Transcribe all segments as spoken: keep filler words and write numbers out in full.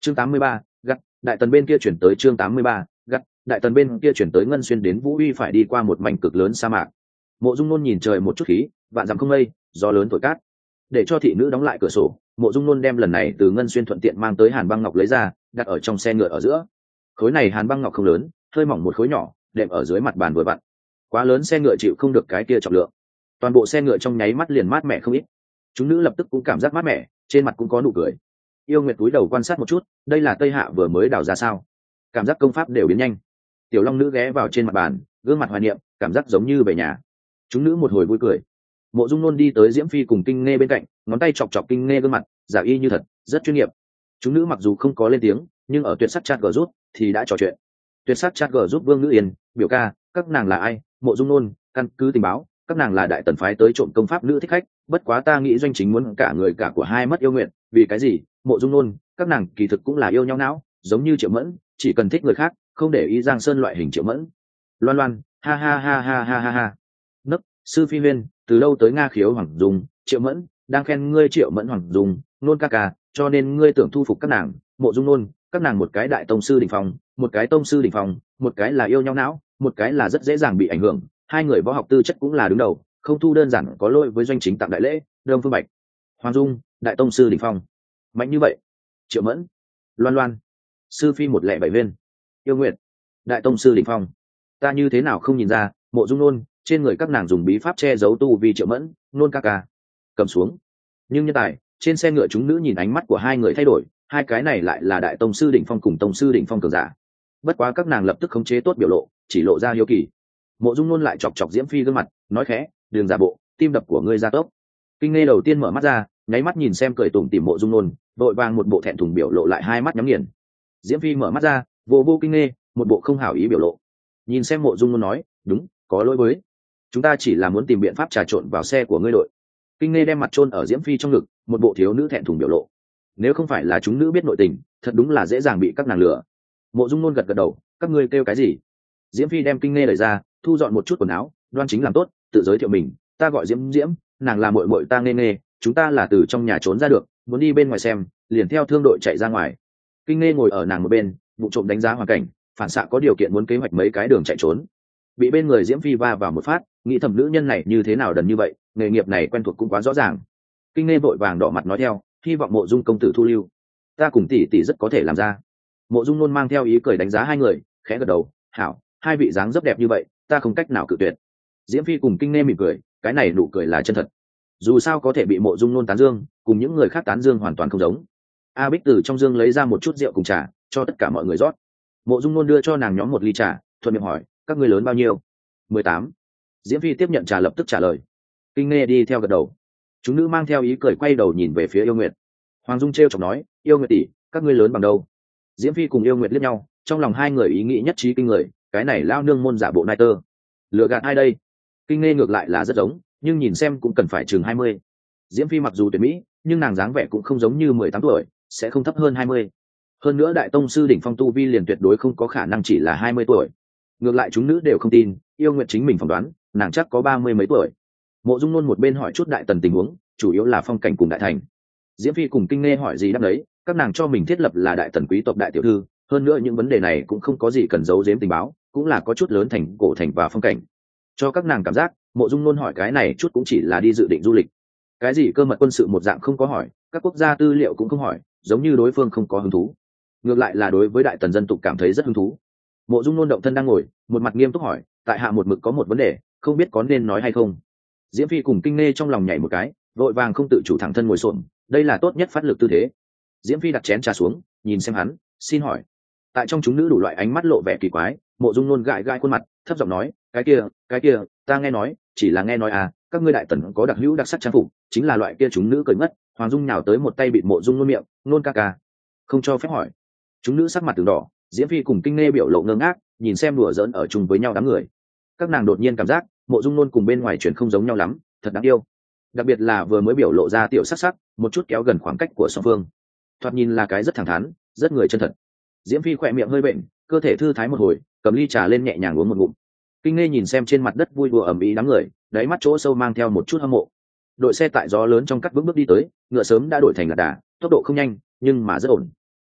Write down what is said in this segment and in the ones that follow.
chương tám mươi ba, gắt đại tần bên kia chuyển tới chương tám mươi ba, gắt đại tần bên kia chuyển tới ngân xuyên đến Vũ Uy phải đi qua một mảnh cực lớn sa mạc. Mộ Dung Nôn nhìn trời một chút khí, vạn dặm không mây, gió lớn thổi cát. Để cho thị nữ đóng lại cửa sổ, Mộ Dung Nôn đem lần này từ ngân xuyên thuận tiện mang tới hàn băng ngọc lấy ra, đặt ở trong xe ngựa ở giữa. Khối này hàn băng ngọc không lớn, hơi mỏng một khối nhỏ, đệm ở dưới mặt bàn vừa vặn. Quá lớn xe ngựa chịu không được cái kia trọng lượng. Toàn bộ xe ngựa trong nháy mắt liền mát mẻ không ít. Chúng nữ lập tức cũng cảm giác mát mẻ, trên mặt cũng có nụ cười. Yêu Nguyệt cúi đầu quan sát một chút, đây là Tây Hạ vừa mới đào ra sao? Cảm giác công pháp đều biến nhanh. Tiểu Long nữ ghé vào trên mặt bàn, gương mặt hoài niệm, cảm giác giống như về nhà. Chúng nữ một hồi vui cười. Mộ Dung Nôn đi tới Diễm Phi cùng Kinh Nghe bên cạnh, ngón tay chọc chọc Kinh Nghe gương mặt, giả y như thật, rất chuyên nghiệp. Chúng nữ mặc dù không có lên tiếng, nhưng ở tuyệt sắc chat gờ rút thì đã trò chuyện. Tuyệt sắc chat gờ giúp Vương Ngữ Yên, biểu ca, các nàng là ai? Mộ Dung Nôn, căn cứ tình báo, các nàng là đại tần phái tới trộm công pháp nữ thích khách, bất quá ta nghĩ doanh chính muốn cả người cả của hai mất yêu nguyện, vì cái gì? Mộ Dung Nôn, các nàng kỳ thực cũng là yêu nhau não, giống như Triệu Mẫn, chỉ cần thích người khác, không để ý Giang Sơn loại hình Triệu Mẫn. Loan Loan, ha ha ha ha ha ha ha. Nấc, sư phi huyên, từ lâu tới Nga Khiếu Hoàng Dung, Triệu Mẫn, đang khen ngươi Triệu Mẫn Hoàng Dung, Nôn ca ca, cho nên ngươi tưởng thu phục các nàng. Mộ Dung Nôn, các nàng một cái đại tông sư đỉnh phong, một cái tông sư đỉnh phong, một cái là yêu nhau não, một cái là rất dễ dàng bị ảnh hưởng, hai người võ học tư chất cũng là đứng đầu, không thu đơn giản có lỗi với doanh chính tặng đại lễ. Đông Phương Bạch, Hoàng Dung, đại tông sư đỉnh phong, mạnh như vậy. Triệu Mẫn, Loan Loan, sư phi một lẻ bảy viên, Yêu Nguyệt, đại tông sư đỉnh phong, ta như thế nào không nhìn ra? Mộ Dung Nôn, trên người các nàng dùng bí pháp che giấu tu vi Triệu Mẫn, Nôn ca ca, cầm xuống. Nhưng nhân tài, trên xe ngựa chúng nữ nhìn ánh mắt của hai người thay đổi, hai cái này lại là đại tông sư đỉnh phong cùng tông sư đỉnh phong cường giả. Bất quá các nàng lập tức khống chế tốt biểu lộ, chỉ lộ ra hiếu kỳ. Mộ Dung Nôn lại chọc chọc Diễm Phi gương mặt, nói khẽ, đường giả bộ, tim đập của ngươi gia tốc. Kinh Nghe đầu tiên mở mắt ra, nháy mắt nhìn xem cười tủm tỉm Mộ Dung Nôn, vội vàng một bộ thẹn thùng biểu lộ lại hai mắt nhắm nghiền. Diễm Phi mở mắt ra, vô vô Kinh Nghe, một bộ không hảo ý biểu lộ. Nhìn xem Mộ Dung Nôn nói, đúng, có lỗi với, chúng ta chỉ là muốn tìm biện pháp trà trộn vào xe của ngươi đội. Kinh Nghe đem mặt chôn ở Diễm Phi trong ngực, một bộ thiếu nữ thẹn thùng biểu lộ. Nếu không phải là chúng nữ biết nội tình, thật đúng là dễ dàng bị các nàng lừa. Mộ Dung Nôn gật gật đầu, các ngươi kêu cái gì? Diễm Phi đem Kinh Nghe đẩy ra, thu dọn một chút quần áo, đoan chính làm tốt, tự giới thiệu mình, ta gọi Diễm Diễm, nàng là muội muội ta Nghe Nghe, chúng ta là từ trong nhà trốn ra được, muốn đi bên ngoài xem, liền theo thương đội chạy ra ngoài. Kinh Nghe ngồi ở nàng một bên, vụ trộm đánh giá hoàn cảnh, phản xạ có điều kiện muốn kế hoạch mấy cái đường chạy trốn. Bị bên người Diễm Phi va vào một phát, nghĩ thầm nữ nhân này như thế nào đần như vậy, nghề nghiệp này quen thuộc cũng quá rõ ràng. Kinh Nghe vội vàng đỏ mặt nói theo, hy vọng Mộ Dung công tử thu lưu, ta cùng tỷ tỷ rất có thể làm ra. Mộ Dung Nôn mang theo ý cười đánh giá hai người, khẽ gật đầu, hảo, hai vị dáng dấp đẹp như vậy, ta không cách nào cự tuyệt. Diễm Phi cùng Kinh Nghe mỉm cười, cái này nụ cười là chân thật. Dù sao có thể bị Mộ Dung Nôn tán dương, cùng những người khác tán dương hoàn toàn không giống. A Bích từ trong dương lấy ra một chút rượu cùng trà, cho tất cả mọi người rót. Mộ Dung Nôn đưa cho nàng nhóm một ly trà, thuận miệng hỏi, các ngươi lớn bao nhiêu? Mười tám. Diễm Phi tiếp nhận trà lập tức trả lời. Kinh Nghe đi theo gật đầu. Chúng nữ mang theo ý cười quay đầu nhìn về phía Yêu Nguyệt. Hoàng Dung trêu chọc nói, Yêu Nguyệt tỷ, các ngươi lớn bằng đâu? Diễm Phi cùng Yêu Nguyệt liếc nhau, trong lòng hai người ý nghĩ nhất trí kinh người, cái này lao nương môn giả bộ nai tơ, lừa gạt ai đây? Kinh Nghe ngược lại là rất giống, nhưng nhìn xem cũng cần phải chừng hai mươi. Diễm Phi mặc dù tuyệt mỹ, nhưng nàng dáng vẻ cũng không giống như mười tám tuổi, sẽ không thấp hơn hai mươi. Hơn nữa đại tông sư đỉnh phong tu vi liền tuyệt đối không có khả năng chỉ là hai mươi tuổi. Ngược lại chúng nữ đều không tin, Yêu Nguyệt chính mình phỏng đoán, nàng chắc có ba mươi mấy tuổi. Mộ Dung Nôn một bên hỏi chút đại tần tình huống, chủ yếu là phong cảnh cùng đại thành. Diễm Phi cùng Kinh Nghe hỏi gì đáp đấy, các nàng cho mình thiết lập là đại tần quý tộc đại tiểu thư, hơn nữa những vấn đề này cũng không có gì cần giấu giếm tình báo, cũng là có chút lớn thành cổ thành và phong cảnh. Cho các nàng cảm giác, Mộ Dung Nôn hỏi cái này chút cũng chỉ là đi dự định du lịch. Cái gì cơ mật quân sự một dạng không có hỏi, các quốc gia tư liệu cũng không hỏi, giống như đối phương không có hứng thú. Ngược lại là đối với đại tần dân tục cảm thấy rất hứng thú. Mộ Dung Nôn động thân đang ngồi, một mặt nghiêm túc hỏi, tại hạ một mực có một vấn đề, không biết có nên nói hay không. Diễm Phi cùng Kinh Nghe trong lòng nhảy một cái, vội vàng không tự chủ thẳng thân ngồi xổm, đây là tốt nhất phát lực tư thế. Diễm Phi đặt chén trà xuống, nhìn xem hắn, xin hỏi. Tại trong chúng nữ đủ loại ánh mắt lộ vẻ kỳ quái, Mộ Dung Nôn gãi gãi khuôn mặt, thấp giọng nói, cái kia, cái kia, ta nghe nói, chỉ là nghe nói à, các ngươi đại tần có đặc hữu đặc sắc trang phục, chính là loại kia chúng nữ cười mất. Hoàng Dung nhào tới một tay bị Mộ Dung Nôn miệng, Nôn ca ca, không cho phép hỏi. Chúng nữ sắc mặt từng đỏ, Diễm Phi cùng Kinh Nghe biểu lộ ngơ ngác, nhìn xem đùa giỡn ở chung với nhau đám người. Các nàng đột nhiên cảm giác, Mộ Dung Nôn cùng bên ngoài truyền không giống nhau lắm, thật đáng yêu. Đặc biệt là vừa mới biểu lộ ra tiểu sắc sắc, một chút kéo gần khoảng cách của song phương. Thoạt nhìn là cái rất thẳng thắn, rất người chân thật. Diễm Phi khỏe miệng hơi bệnh, cơ thể thư thái một hồi, cầm ly trà lên nhẹ nhàng uống một ngụm. Kinh Nghe nhìn xem trên mặt đất vui đùa ầm ĩ đám người, đáy mắt chỗ sâu mang theo một chút hâm mộ. Đội xe tại gió lớn trong cắt bước bước đi tới, ngựa sớm đã đổi thành lạc đà, tốc độ không nhanh, nhưng mà rất ổn.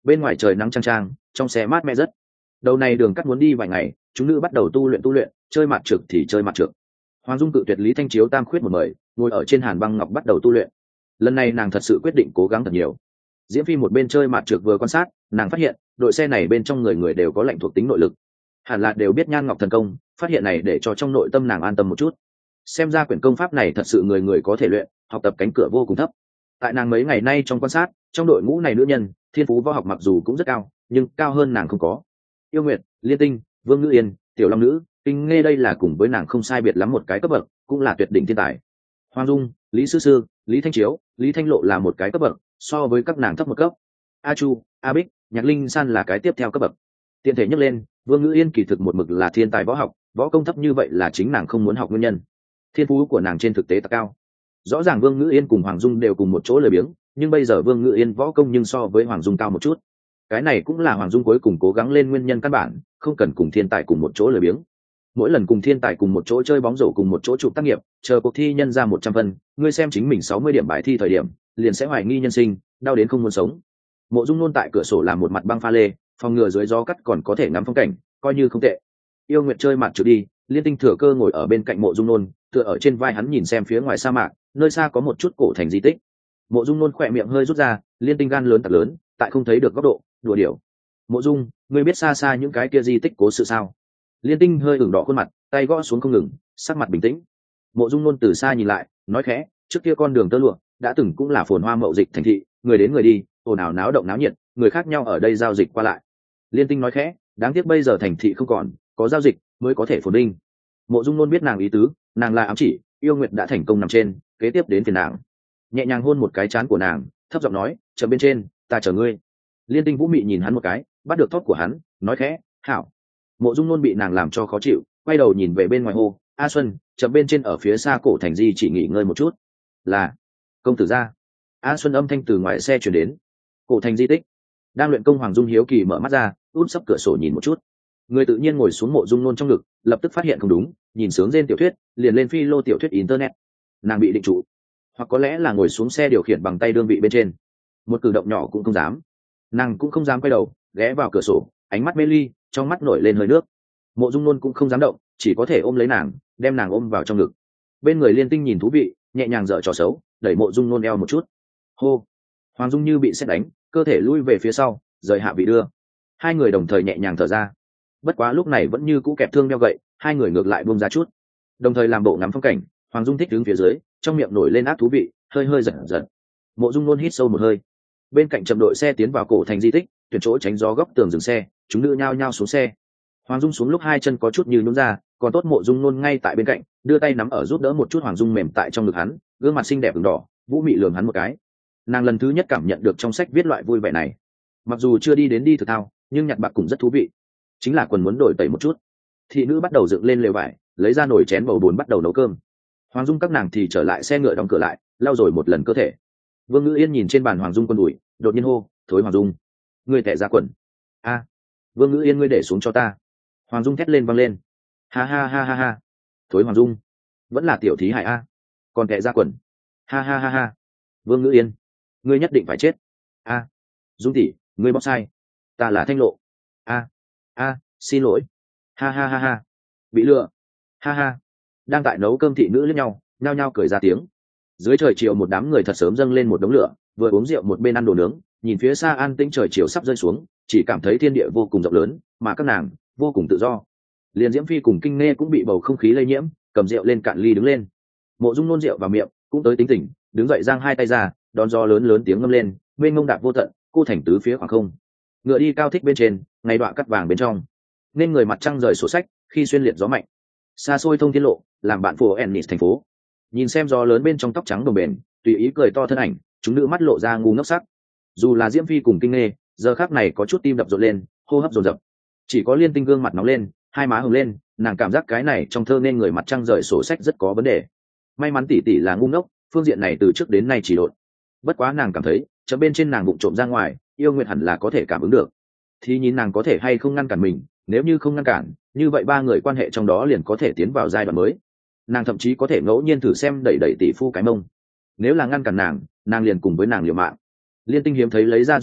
Bên ngoài trời nắng trang trang, trong xe mát mẻ rất. Đầu này đường cắt muốn đi vài ngày, chúng nữ bắt đầu tu luyện tu luyện, chơi mặt trượt thì chơi mặt trượt. Hoàng Dung cự tuyệt Lý Thanh Chiếu tam khuyết một mời, ngồi ở trên hàn băng ngọc bắt đầu tu luyện. Lần này nàng thật sự quyết định cố gắng thật nhiều. Diễm Phi một bên chơi mặt trượt vừa quan sát, nàng phát hiện đội xe này bên trong người người đều có lệnh thuộc tính nội lực, hẳn là đều biết Nhan Ngọc thần công. Phát hiện này để cho trong nội tâm nàng an tâm một chút. Xem ra quyển công pháp này thật sự người người có thể luyện, học tập cánh cửa vô cùng thấp. Tại nàng mấy ngày nay trong quan sát, trong đội ngũ này nữ nhân thiên phú võ học mặc dù cũng rất cao, nhưng cao hơn nàng không có. Yêu Nguyệt, Liên Tinh, Vương Ngữ Yên, Tiểu Long Nữ, Kinh Nghe đây là cùng với nàng không sai biệt lắm một cái cấp bậc, cũng là tuyệt đỉnh thiên tài. Hoàng Dung, Lý Sư Sư, Lý Thanh Chiếu, Lý Thanh Lộ là một cái cấp bậc, so với các nàng thấp một cấp. A Chu, A Bích, Nhạc Linh San là cái tiếp theo cấp bậc. Tiện thể nhắc lên, Vương Ngữ Yên kỳ thực một mực là thiên tài võ học, võ công thấp như vậy là chính nàng không muốn học nguyên nhân. Thiên phú của nàng trên thực tế thật cao. Rõ ràng Vương Ngữ Yên cùng Hoàng Dung đều cùng một chỗ lười biếng, nhưng bây giờ Vương Ngữ Yên võ công nhưng so với Hoàng Dung cao một chút. Cái này cũng là Hoàng Dung cuối cùng cố gắng lên nguyên nhân căn bản, không cần cùng thiên tài cùng một chỗ lười biếng. Mỗi lần cùng thiên tài cùng một chỗ chơi bóng rổ cùng một chỗ chụp tác nghiệp, chờ cuộc thi nhân ra một trăm phân, ngươi xem chính mình sáu mươi điểm bài thi thời điểm, liền sẽ hoài nghi nhân sinh, đau đến không muốn sống. Mộ Dung Nôn tại cửa sổ làm một mặt băng pha lê, phòng ngừa dưới gió cắt còn có thể ngắm phong cảnh, coi như không tệ. Yêu Nguyệt chơi mặt trượt đi, Liên Tinh thừa cơ ngồi ở bên cạnh Mộ Dung Nôn, tựa ở trên vai hắn nhìn xem phía ngoài sa mạc, nơi xa có một chút cổ thành di tích. Mộ Dung Nôn khỏe miệng hơi rút ra, Liên Tinh gan lớn thật lớn, tại không thấy được góc độ, đùa điểu. Mộ Dung, ngươi biết xa xa những cái kia di tích cố sự sao? Liên Tinh hơi ửng đỏ khuôn mặt, tay gõ xuống không ngừng, sắc mặt bình tĩnh. Mộ Dung Nôn từ xa nhìn lại, nói khẽ, trước kia con đường tơ lụa đã từng cũng là phồn hoa mậu dịch thành thị, người đến người đi, ồn ào náo động náo nhiệt, người khác nhau ở đây giao dịch qua lại. Liên Tinh nói khẽ, đáng tiếc bây giờ thành thị không còn, có giao dịch mới có thể phồn vinh. Mộ Dung Nôn biết nàng ý tứ, nàng là ám chỉ Yêu Nguyệt đã thành công nằm trên, kế tiếp đến phiền nàng. Nhẹ nhàng hôn một cái trán của nàng, thấp giọng nói, chờ bên trên, ta chờ ngươi. Liên Tinh vũ mị nhìn hắn một cái, bắt được tóc của hắn, nói khẽ, hảo. Mộ Dung Nôn bị nàng làm cho khó chịu, quay đầu nhìn về bên ngoài hồ, A Xuân, chậm bên trên ở phía xa cổ thành di chỉ nghỉ ngơi một chút. Là công tử ra. A Xuân âm thanh từ ngoài xe chuyển đến. Cổ thành di tích đang luyện công. Hoàng Dung hiếu kỳ mở mắt ra, út sấp cửa sổ nhìn một chút. Người tự nhiên ngồi xuống Mộ Dung Nôn trong ngực, lập tức phát hiện không đúng, nhìn sướng trên tiểu thuyết, liền lên phi lô tiểu thuyết internet. Nàng bị định trụ, hoặc có lẽ là ngồi xuống xe điều khiển bằng tay đương vị bên trên, một cử động nhỏ cũng không dám. Nàng cũng không dám quay đầu, ghé vào cửa sổ, ánh mắt mê ly, trong mắt nổi lên hơi nước. Mộ Dung Nôn cũng không dám động, chỉ có thể ôm lấy nàng, đem nàng ôm vào trong ngực. Bên người Liên Tinh nhìn thú vị, nhẹ nhàng dở trò xấu, đẩy Mộ Dung Nôn eo một chút. Hô. Hoàng Dung như bị sét đánh, cơ thể lui về phía sau, rời hạ vị đưa. Hai người đồng thời nhẹ nhàng thở ra. Bất quá lúc này vẫn như cũ kẹp thương đeo gậy, hai người ngược lại buông ra chút, đồng thời làm bộ ngắm phong cảnh. Hoàng Dung thích đứng phía dưới, trong miệng nổi lên ác thú vị, hơi hơi giật giật. Mộ Dung Nôn hít sâu một hơi. Bên cạnh chậm đội xe tiến vào cổ thành di tích, tuyển chỗ tránh gió góc tường dừng xe, chúng nữ nhao nhao xuống xe. Hoàng Dung xuống lúc hai chân có chút như nhũn ra, còn tốt Mộ Dung Nôn ngay tại bên cạnh, đưa tay nắm ở giúp đỡ một chút Hoàng Dung mềm tại trong ngực hắn, gương mặt xinh đẹp ửng đỏ, vũ mị lườm hắn một cái. Nàng lần thứ nhất cảm nhận được trong sách viết loại vui vẻ này. Mặc dù chưa đi đến đi thực thao, nhưng nhặt bạc cũng rất thú vị. Chính là quần muốn đổi tẩy một chút. Thị nữ bắt đầu dựng lên lều vải, lấy ra nồi chén bầu bùn bắt đầu nấu cơm. Hoàng Dung các nàng thì trở lại xe ngựa đóng cửa lại, lau rồi một lần cơ thể. Vương Ngữ Yên nhìn trên bàn Hoàng Dung quần đùi, đột nhiên hô, thối Hoàng Dung, ngươi tệ ra quần. A, Vương Ngữ Yên, ngươi để xuống cho ta. Hoàng Dung thét lên văng lên. Ha ha ha ha ha. Thối Hoàng Dung, vẫn là tiểu thí hại a, còn tệ ra quần. Ha ha ha ha. Vương Ngữ Yên, ngươi nhất định phải chết. A, Dung tỷ, ngươi bóc sai, ta là Thanh Lộ. A, a, xin lỗi. Ha ha ha ha. Bị lừa. Ha ha. Đang tại nấu cơm thị nữ liếc nhau, nhao nhao cười ra tiếng. Dưới trời chiều một đám người thật sớm dâng lên một đống lửa, vừa uống rượu một bên ăn đồ nướng, nhìn phía xa an tĩnh trời chiều sắp rơi xuống, chỉ cảm thấy thiên địa vô cùng rộng lớn, mà các nàng vô cùng tự do. Liền Diễm Phi cùng Kinh Nghe cũng bị bầu không khí lây nhiễm, cầm rượu lên cạn ly đứng lên. Mộ Dung Nôn rượu vào miệng, cũng tới tính tỉnh, đứng dậy giang hai tay ra, đón gió lớn lớn tiếng ngâm lên, mênh mông đạp vô tận, cô thành tứ phía khoảng không. Ngựa đi cao thích bên trên, ngày đọa cắt vàng bên trong, nên người mặt trăng rời sổ sách, khi xuyên liệt gió mạnh, xa xôi thông thiên lộ, làm bạn phù Ennis thành phố. Nhìn xem gió lớn bên trong tóc trắng đồng bền, tùy ý cười to thân ảnh, chúng nữ mắt lộ ra ngu ngốc sắc. Dù là Diễm Phi cùng Kinh Nghe, giờ khắc này có chút tim đập rộn lên, hô hấp dồn dập. Chỉ có Liên Tinh gương mặt nóng lên, hai má hồng lên, nàng cảm giác cái này trong thơ nên người mặt trăng rời sổ sách rất có vấn đề. May mắn tỷ tỷ là ngu ngốc, phương diện này từ trước đến nay chỉ độn. Bất quá nàng cảm thấy, chợ bên trên nàng bụng trộm ra ngoài, Yêu Nguyệt hẳn là có thể cảm ứng được. Thì nhìn nàng có thể hay không ngăn cản mình, nếu như không ngăn cản, như vậy ba người quan hệ trong đó liền có thể tiến vào giai đoạn mới. Nàng thậm chí có thể ngẫu nhiên thử xem đẩy đẩy tỷ phu cái mông. Nếu là ngăn cản nàng, nàng liền cùng với nàng liều mạng. Liên Tinh hiếm thấy lấy ra dũng khí,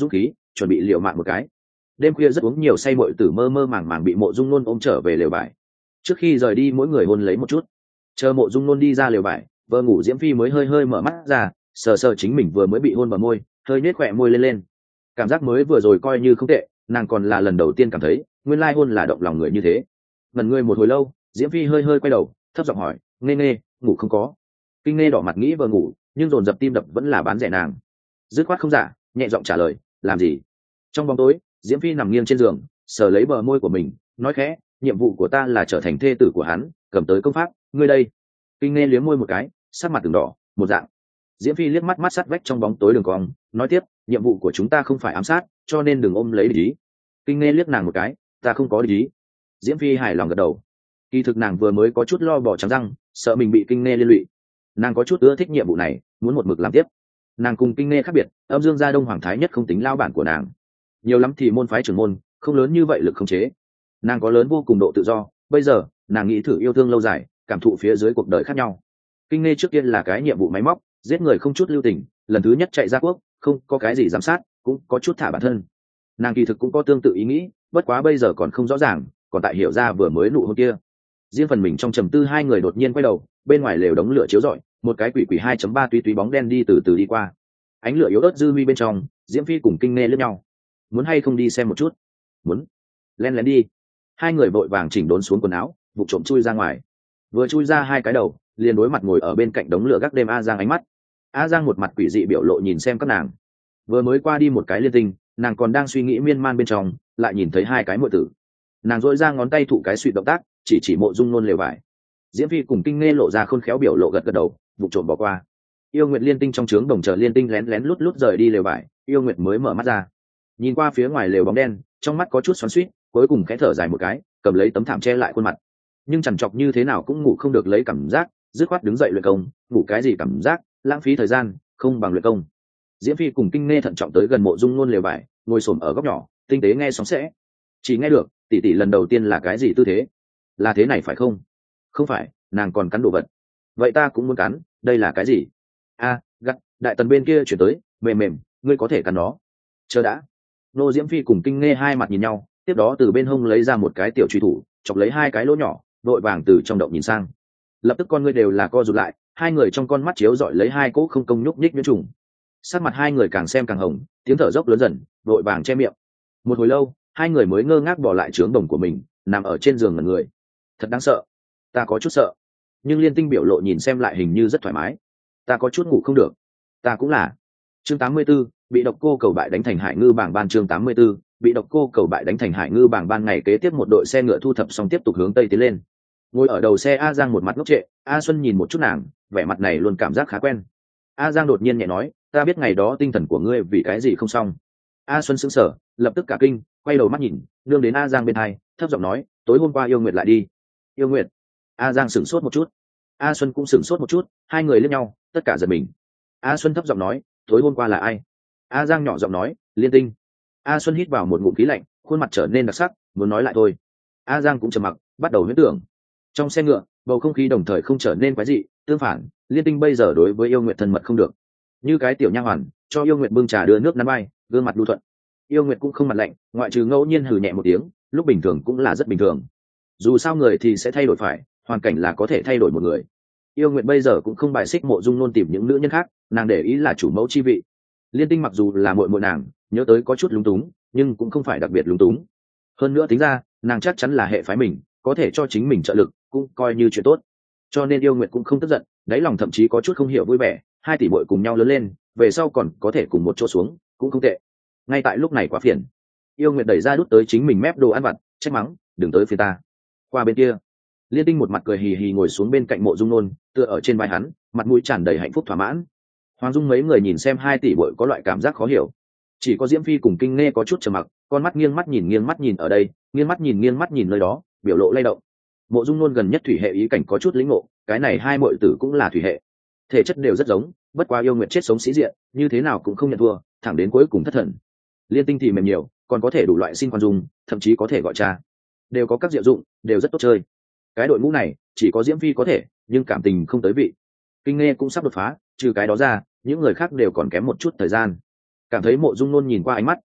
chuẩn bị liệu mạng một cái. Đêm khuya rất uống nhiều say muội tử mơ mơ màng màng bị Mộ Dung Nôn ôm trở về lều vải. Trước khi rời đi mỗi người hôn lấy một chút. Chờ Mộ Dung Nôn đi ra lều vải, vợ ngủ Diễm Phi mới hơi hơi mở mắt ra, sờ sờ chính mình vừa mới bị hôn vào môi, hơi nhếch khỏe môi lên lên. Cảm giác mới vừa rồi coi như không tệ, nàng còn là lần đầu tiên cảm thấy nguyên lai hôn là động lòng người như thế. Ngẩn người một hồi lâu, Diễm Phi hơi hơi quay đầu, thấp giọng hỏi, nghe nghe, ngủ không có? Kinh nghe đỏ mặt nghĩ vợ ngủ, nhưng dồn dập tim đập vẫn là bán rẻ nàng. Dứt khoát không giả, nhẹ giọng trả lời, làm gì? Trong bóng tối, Diễm Phi nằm nghiêng trên giường, sờ lấy bờ môi của mình, nói khẽ, nhiệm vụ của ta là trở thành thê tử của hắn, cầm tới công pháp, ngươi đây. Kinh nghe liếm môi một cái, sắc mặt từng đỏ, một dạng. Diễm Phi liếc mắt mắt sát vách trong bóng tối đường cong, nói tiếp, nhiệm vụ của chúng ta không phải ám sát, cho nên đừng ôm lấy địch ý. Kinh nghe liếc nàng một cái, ta không có địch ý. Diễm Phi hài lòng gật đầu. Kỳ thực nàng vừa mới có chút lo bỏ trắng răng, sợ mình bị Kinh nghe liên lụy. Nàng có chút ưa thích nhiệm vụ này, muốn một mực làm tiếp. Nàng cùng Kinh nghe khác biệt, âm dương gia Đông Hoàng Thái Nhất không tính lao bản của nàng, nhiều lắm thì môn phái trưởng môn, không lớn như vậy lực khống chế. Nàng có lớn vô cùng độ tự do, bây giờ nàng nghĩ thử yêu thương lâu dài, cảm thụ phía dưới cuộc đời khác nhau. Kinh nghe trước tiên là cái nhiệm vụ máy móc, giết người không chút lưu tình, lần thứ nhất chạy ra quốc, không có cái gì giám sát, cũng có chút thả bản thân. Nàng kỳ thực cũng có tương tự ý nghĩ, bất quá bây giờ còn không rõ ràng, còn tại hiểu ra vừa mới nụ hôn kia. Riêng phần mình trong trầm tư, hai người đột nhiên quay đầu, bên ngoài lều đống lửa chiếu rọi, một cái quỷ quỷ hai chấm ba túy túy bóng đen đi từ từ đi qua. Ánh lửa yếu ớt dư huy bên trong, Diễm Phi cùng Kinh nghe lướt nhau. Muốn hay không đi xem một chút? Muốn. Len lén đi. Hai người vội vàng chỉnh đốn xuống quần áo, vụ trộm chui ra ngoài. Vừa chui ra hai cái đầu, liền đối mặt ngồi ở bên cạnh đống lửa gác đêm A Giang ánh mắt. A Giang một mặt quỷ dị biểu lộ nhìn xem các nàng. Vừa mới qua đi một cái liên tinh, nàng còn đang suy nghĩ miên man bên trong, lại nhìn thấy hai cái muội tử. Nàng dội ra ngón tay thụ cái suy động tác, chỉ chỉ Mộ Dung Nôn lều vải. Diễm Phi cùng Kinh nghe lộ ra khôn khéo biểu lộ gật gật đầu, vụ trộm bỏ qua. Yêu Nguyệt liên tinh trong trướng đồng chờ liên tinh lén lén lút lút rời đi lều vải, Yêu Nguyệt mới mở mắt ra, nhìn qua phía ngoài lều bóng đen, trong mắt có chút xoắn xuýt, cuối cùng khẽ thở dài một cái, cầm lấy tấm thảm che lại khuôn mặt. Nhưng chằn chọc như thế nào cũng ngủ không được lấy cảm giác, dứt khoát đứng dậy luyện công. Ngủ cái gì cảm giác, lãng phí thời gian, không bằng luyện công. Diễm Phi cùng Kinh nghe thận trọng tới gần Mộ Dung Nôn lều vải, ngồi xổm ở góc nhỏ, tinh tế nghe sóng sẽ. Chỉ nghe được, tỷ tỷ lần đầu tiên là cái gì tư thế? Là thế này phải không? Không phải, nàng còn cắn đồ vật. Vậy ta cũng muốn cắn, đây là cái gì? A, gắt, đại tần bên kia chuyển tới, mềm mềm, ngươi có thể cắn nó. Chờ đã. Nô Diễm Phi cùng Kinh nghe hai mặt nhìn nhau, tiếp đó từ bên hông lấy ra một cái tiểu truy thủ, chọc lấy hai cái lỗ nhỏ, vội vàng từ trong động nhìn sang. Lập tức con ngươi đều là co rụt lại, hai người trong con mắt chiếu dọi lấy hai cỗ không công nhúc nhích nhuyễn trùng. Sắc mặt hai người càng xem càng hồng, tiếng thở dốc lớn dần, vội vàng che miệng. Một hồi lâu, hai người mới ngơ ngác bỏ lại trướng đồng của mình, nằm ở trên giường ngẩn người. Thật đáng sợ, ta có chút sợ. Nhưng Liên Tinh biểu lộ nhìn xem lại hình như rất thoải mái. Ta có chút ngủ không được. Ta cũng là. Chương tám mươi 84, bị độc cô cầu bại đánh thành Hải Ngư bảng ban. Chương tám mươi 84, bị độc cô cầu bại đánh thành Hải Ngư bảng ban. Ngày kế tiếp một đội xe ngựa thu thập xong tiếp tục hướng tây tiến lên. Ngồi ở đầu xe A Giang một mặt ngốc trệ, A Xuân nhìn một chút nàng, vẻ mặt này luôn cảm giác khá quen. A Giang đột nhiên nhẹ nói, ta biết ngày đó tinh thần của ngươi vì cái gì không xong. A Xuân sững sờ, lập tức cả kinh, quay đầu mắt nhìn, nương đến A Giang bên hai, thấp giọng nói, tối hôm qua Yêu Nguyệt lại đi. Yêu Nguyệt? A Giang sửng sốt một chút, A Xuân cũng sửng sốt một chút, hai người liếc nhau, tất cả giật mình. A Xuân thấp giọng nói, tối hôm qua là ai? A Giang nhỏ giọng nói, Liên Tinh. A Xuân hít vào một ngụm khí lạnh, khuôn mặt trở nên đặc sắc, muốn nói lại thôi. A Giang cũng trầm mặc, bắt đầu huyễn tưởng. Trong xe ngựa, bầu không khí đồng thời không trở nên quái dị, tương phản, Liên Tinh bây giờ đối với Yêu Nguyệt thân mật không được, như cái tiểu nha hoàn, cho Yêu Nguyệt bưng trà đưa nước nắn bay, gương mặt đu thuận. Yêu Nguyệt cũng không mặt lạnh, ngoại trừ ngẫu nhiên hừ nhẹ một tiếng, lúc bình thường cũng là rất bình thường. Dù sao người thì sẽ thay đổi, phải, hoàn cảnh là có thể thay đổi một người. Yêu Nguyệt bây giờ cũng không bài xích Mộ Dung Nôn tìm những nữ nhân khác, nàng để ý là chủ mẫu chi vị. Liên Tinh mặc dù là muội muội nàng, nhớ tới có chút lúng túng, nhưng cũng không phải đặc biệt lúng túng. Hơn nữa tính ra, nàng chắc chắn là hệ phái mình, có thể cho chính mình trợ lực, cũng coi như chuyện tốt. Cho nên Yêu Nguyệt cũng không tức giận, đáy lòng thậm chí có chút không hiểu vui vẻ, hai tỷ muội cùng nhau lớn lên, về sau còn có thể cùng một chỗ xuống, cũng không tệ. Ngay tại lúc này quá phiền, Yêu Nguyệt đẩy ra đút tới chính mình mép đồ ăn vặt, trách mắng, đừng tới phía ta. Qua bên kia, Liên Tinh một mặt cười hì hì ngồi xuống bên cạnh Mộ Dung Nôn, tựa ở trên vai hắn, mặt mũi tràn đầy hạnh phúc thỏa mãn. Hoàng Dung mấy người nhìn xem hai tỷ muội có loại cảm giác khó hiểu, chỉ có Diễm Phi cùng Kinh nghe có chút trầm mặc, con mắt nghiêng mắt nhìn nghiêng mắt nhìn ở đây, nghiêng mắt nhìn nghiêng mắt nhìn nơi đó, biểu lộ lay động. Mộ Dung Nôn gần nhất thủy hệ ý cảnh có chút lĩnh ngộ, cái này hai muội tử cũng là thủy hệ, thể chất đều rất giống, bất quá Yêu Nguyệt chết sống sĩ diện, như thế nào cũng không nhận thua, thẳng đến cuối cùng thất thần. Liên Tinh thì mềm nhiều, còn có thể đủ loại xin khoan dung, thậm chí có thể gọi cha, đều có các diệu dụng, đều rất tốt chơi. Cái đội ngũ này chỉ có Diễm Phi có thể, nhưng cảm tình không tới vị. Kinh nghe cũng sắp đột phá, trừ cái đó ra, những người khác đều còn kém một chút thời gian. Cảm thấy Mộ Dung Nôn nhìn qua ánh mắt,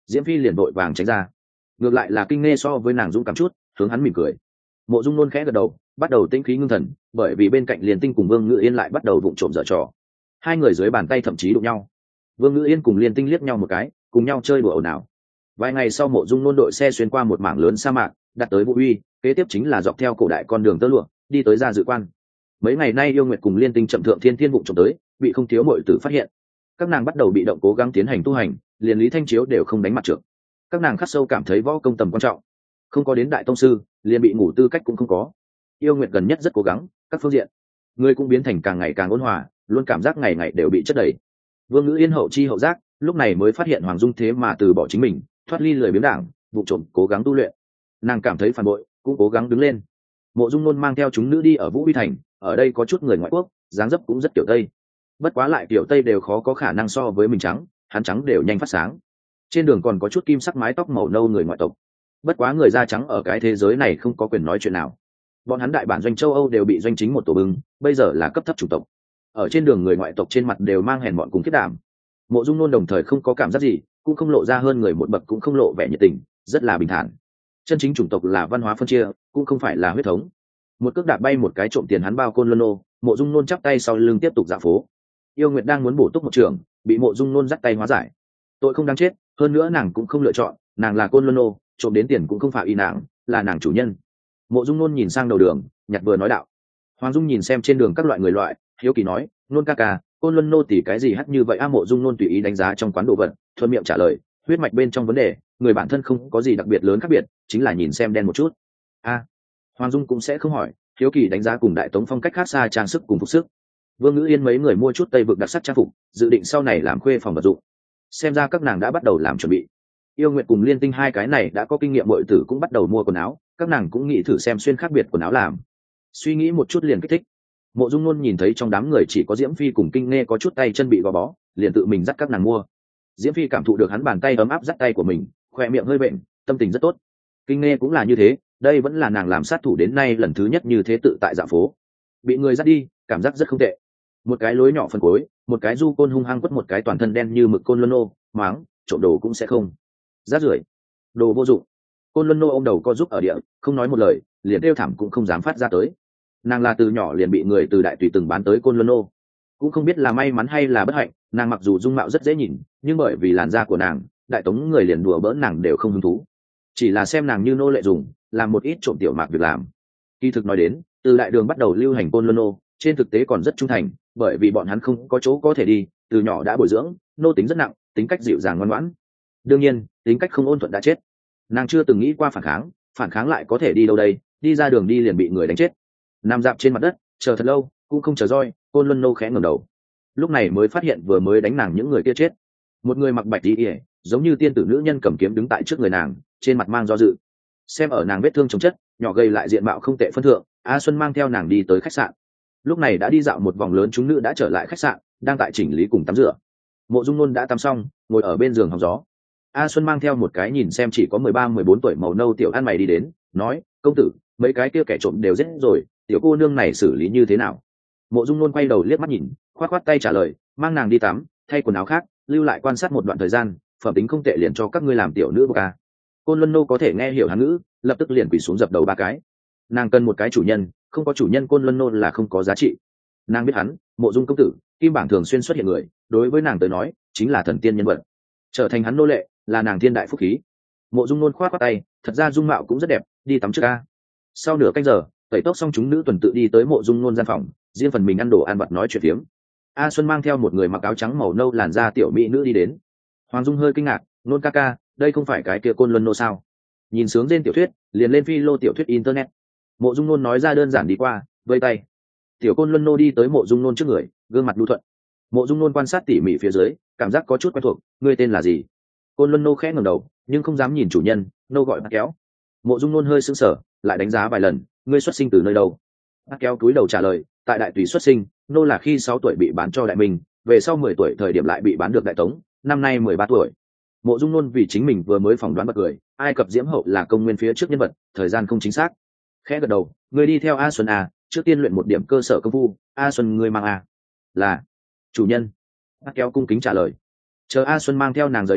Diễm Phi liền vội vàng tránh ra. Ngược lại là Kinh Nghe so với nàng dũng cảm chút, hướng hắn mỉm cười. Mộ Dung Nôn khẽ gật đầu, bắt đầu tĩnh khí ngưng thần, bởi vì bên cạnh Liên Tinh cùng Vương Ngự Yên lại bắt đầu vụng trộm giở trò. Hai người dưới bàn tay thậm chí đụng nhau. Vương Ngự Yên cùng Liên Tinh liếc nhau một cái, cùng nhau chơi đùa ồn ào. Vài ngày sau, Mộ Dung Nôn đội xe xuyên qua một mảng lớn sa mạc, đặt tới Vũ Uy, kế tiếp chính là dọc theo cổ đại con đường tơ lụa, đi tới Gia Dự Quan. Mấy ngày nay Yêu Nguyệt cùng Liên Tinh chậm thượng thiên thiên vụng trộm tới, bị không thiếu muội tử phát hiện. Các nàng bắt đầu bị động cố gắng tiến hành tu hành, liền Lý Thanh Chiếu đều không đánh mặt trượng. Các nàng khắc sâu cảm thấy võ công tầm quan trọng, không có đến đại tông sư, liền bị ngủ tư cách cũng không có. Yêu Nguyệt gần nhất rất cố gắng, các phương diện, người cũng biến thành càng ngày càng ôn hòa, luôn cảm giác ngày ngày đều bị chất đầy. Vương Ngữ Yên hậu chi hậu giác, lúc này mới phát hiện Hoàng Dung thế mà từ bỏ chính mình, thoát ly lười biếng đảng, vụ trộm cố gắng tu luyện. Nàng cảm thấy phản bội, cũng cố gắng đứng lên. Mộ Dung Nôn mang theo chúng nữ đi ở Vũ Uy thành, ở đây có chút người ngoại quốc, dáng dấp cũng rất kiểu Tây. Bất quá lại kiểu Tây đều khó có khả năng so với mình trắng, hắn trắng đều nhanh phát sáng. Trên đường còn có chút kim sắc mái tóc màu nâu người ngoại tộc. Bất quá người da trắng ở cái thế giới này không có quyền nói chuyện nào. Bọn hắn đại bản doanh châu Âu đều bị doanh chính một tổ bưng, bây giờ là cấp thấp chủng tộc. Ở trên đường người ngoại tộc trên mặt đều mang hèn mọn cùng khiết đảm. Mộ Dung Nôn đồng thời không có cảm giác gì, cũng không lộ ra hơn người một bậc, cũng không lộ vẻ nhiệt tình, rất là bình thản. Chân chính chủng tộc là văn hóa phân chia, cũng không phải là huyết thống. Một cước đạp bay một cái trộm tiền hắn bao côn luân nô, Mộ Dung Nôn chắp tay sau lưng tiếp tục dạo phố. Yêu Nguyệt đang muốn bổ túc một trường, bị Mộ Dung Nôn dắt tay hóa giải. Tội không đáng chết, hơn nữa nàng cũng không lựa chọn, nàng là côn luân nô, trộm đến tiền cũng không phải y nàng, là nàng chủ nhân. Mộ Dung Nôn nhìn sang đầu đường, nhặt vừa nói đạo. Hoàng Dung nhìn xem trên đường các loại người loại, hiếu kỳ nói, Nôn ca ca, côn luân nô tỷ cái gì hắt như vậy a? Mộ Dung Nôn tùy ý đánh giá trong quán đồ vật, thuận miệng trả lời, huyết mạch bên trong vấn đề, người bản thân không có gì đặc biệt lớn khác biệt, chính là nhìn xem đen một chút. A, Hoàng Dung cũng sẽ không hỏi, hiếu kỳ đánh giá cùng Đại Tống phong cách khác xa trang sức cùng phục sức. Vương Ngữ Yên mấy người mua chút Tây vực đặc sắc trang phục, dự định sau này làm khuê phòng vật dụng. Xem ra các nàng đã bắt đầu làm chuẩn bị. Yêu Nguyệt cùng Liên Tinh hai cái này đã có kinh nghiệm muội tử cũng bắt đầu mua quần áo, các nàng cũng nghĩ thử xem xuyên khác biệt quần áo làm. Suy nghĩ một chút liền kích thích. Mộ Dung Nôn nhìn thấy trong đám người chỉ có Diễm Phi cùng Kinh Nghe có chút tay chân bị gò bó, liền tự mình dắt các nàng mua. Diễm Phi cảm thụ được hắn bàn tay ấm áp dắt tay của mình, khoe miệng hơi bệnh, tâm tình rất tốt. Kinh Nghe cũng là như thế, đây vẫn là nàng làm sát thủ đến nay lần thứ nhất như thế tự tại dạo phố. Bị người dắt đi, cảm giác rất không tệ. Một cái lối nhỏ phân cối, một cái du côn hung hăng quất một cái toàn thân đen như mực côn luân nô, máng, trộm đồ cũng sẽ không. Rát rưởi, đồ vô dụng. Côn luân nô ông đầu co giúp ở địa, không nói một lời, liền kêu thảm cũng không dám phát ra tới. Nàng là từ nhỏ liền bị người từ đại tùy từng bán tới côn luân nô, cũng không biết là may mắn hay là bất hạnh. Nàng mặc dù dung mạo rất dễ nhìn, nhưng bởi vì làn da của nàng, Đại Tống người liền đùa bỡn nàng đều không hứng thú, chỉ là xem nàng như nô lệ dùng, làm một ít trộm tiểu mạc việc làm. Kỳ thực nói đến, từ đại đường bắt đầu lưu hành côn luân nô, trên thực tế còn rất trung thành, bởi vì bọn hắn không có chỗ có thể đi, từ nhỏ đã bồi dưỡng, nô tính rất nặng, tính cách dịu dàng ngoan ngoãn. Đương nhiên, tính cách không ôn thuận đã chết. Nàng chưa từng nghĩ qua phản kháng, phản kháng lại có thể đi đâu đây, đi ra đường đi liền bị người đánh chết. Nằm dạp trên mặt đất, chờ thật lâu, cũng không chờ roi, côn luân nô khẽ ngẩng đầu. Lúc này mới phát hiện vừa mới đánh nàng những người kia chết. Một người mặc bạch y, giống như tiên tử nữ nhân cầm kiếm đứng tại trước người nàng, trên mặt mang do dự. Xem ở nàng vết thương chồng chất, nhỏ gầy lại diện mạo không tệ phân thượng, A Xuân mang theo nàng đi tới khách sạn. Lúc này đã đi dạo một vòng lớn, chúng nữ đã trở lại khách sạn, đang tại chỉnh lý cùng tắm rửa. Mộ Dung Nôn đã tắm xong, ngồi ở bên giường hóng gió. A Xuân mang theo một cái nhìn xem chỉ có mười ba mười bốn tuổi màu nâu tiểu ăn mày đi đến, nói, công tử, mấy cái kia kẻ trộm đều giết rồi, tiểu cô nương này xử lý như thế nào? Mộ Dung Nôn quay đầu liếc mắt nhìn, khoát khoát tay trả lời, mang nàng đi tắm, thay quần áo khác, lưu lại quan sát một đoạn thời gian, phẩm tính không tệ liền cho các ngươi làm tiểu nữ ca. Côn Luân Nô có thể nghe hiểu Hán ngữ, lập tức liền quỳ xuống dập đầu ba cái. Nàng cần một cái chủ nhân, không có chủ nhân Côn Luân Nô là không có giá trị. Nàng biết hắn, Mộ Dung công tử, kim bảng thường xuyên xuất hiện người, đối với nàng tới nói, chính là thần tiên nhân vật. Trở thành hắn nô lệ, là nàng thiên đại phúc khí. Mộ Dung Nôn khoát khoát tay, thật ra dung mạo cũng rất đẹp, đi tắm trước a. Sau nửa canh giờ, tẩy tóc xong chúng nữ tuần tự đi tới Mộ Dung Nôn gian phòng, riêng phần mình ăn đồ ăn vặt nói chuyện phiếm. A Xuân mang theo một người mặc áo trắng màu nâu làn da tiểu mỹ nữ đi đến. Hoàng Dung hơi kinh ngạc, Nôn ca ca, đây không phải cái kia Côn Luân Nô sao? Nhìn sướng trên tiểu thuyết, liền lên phi lô tiểu thuyết internet. Mộ Dung Nôn nói ra đơn giản đi qua, vây tay. Tiểu Côn Luân Nô đi tới Mộ Dung Nôn trước người, gương mặt lưu thuận. Mộ Dung Nôn quan sát tỉ mỉ phía dưới, cảm giác có chút quen thuộc, ngươi tên là gì? Côn Luân Nô khẽ ngẩng đầu, nhưng không dám nhìn chủ nhân, nô gọi Bác Kéo. Mộ Dung Nôn hơi sững sờ, lại đánh giá vài lần, ngươi xuất sinh từ nơi đâu? Bác Kéo cúi đầu trả lời, tại Đại Tùy xuất sinh, nô là khi sáu tuổi bị bán cho Đại Minh, về sau mười tuổi thời điểm lại bị bán được Đại Tống, năm nay mười ba tuổi. Mộ Dung Nôn vì chính mình vừa mới phỏng đoán bật cười, Ai Cập Diễm Hậu là công nguyên phía trước nhân vật, thời gian không chính xác. Khẽ gật đầu, ngươi đi theo A Xuân à, trước tiên luyện một điểm cơ sở công phu, A Xuân ngươi mang à? Là chủ nhân. Bác Kéo cung kính trả lời. Chờ A Xuân mang theo nàng rời đi,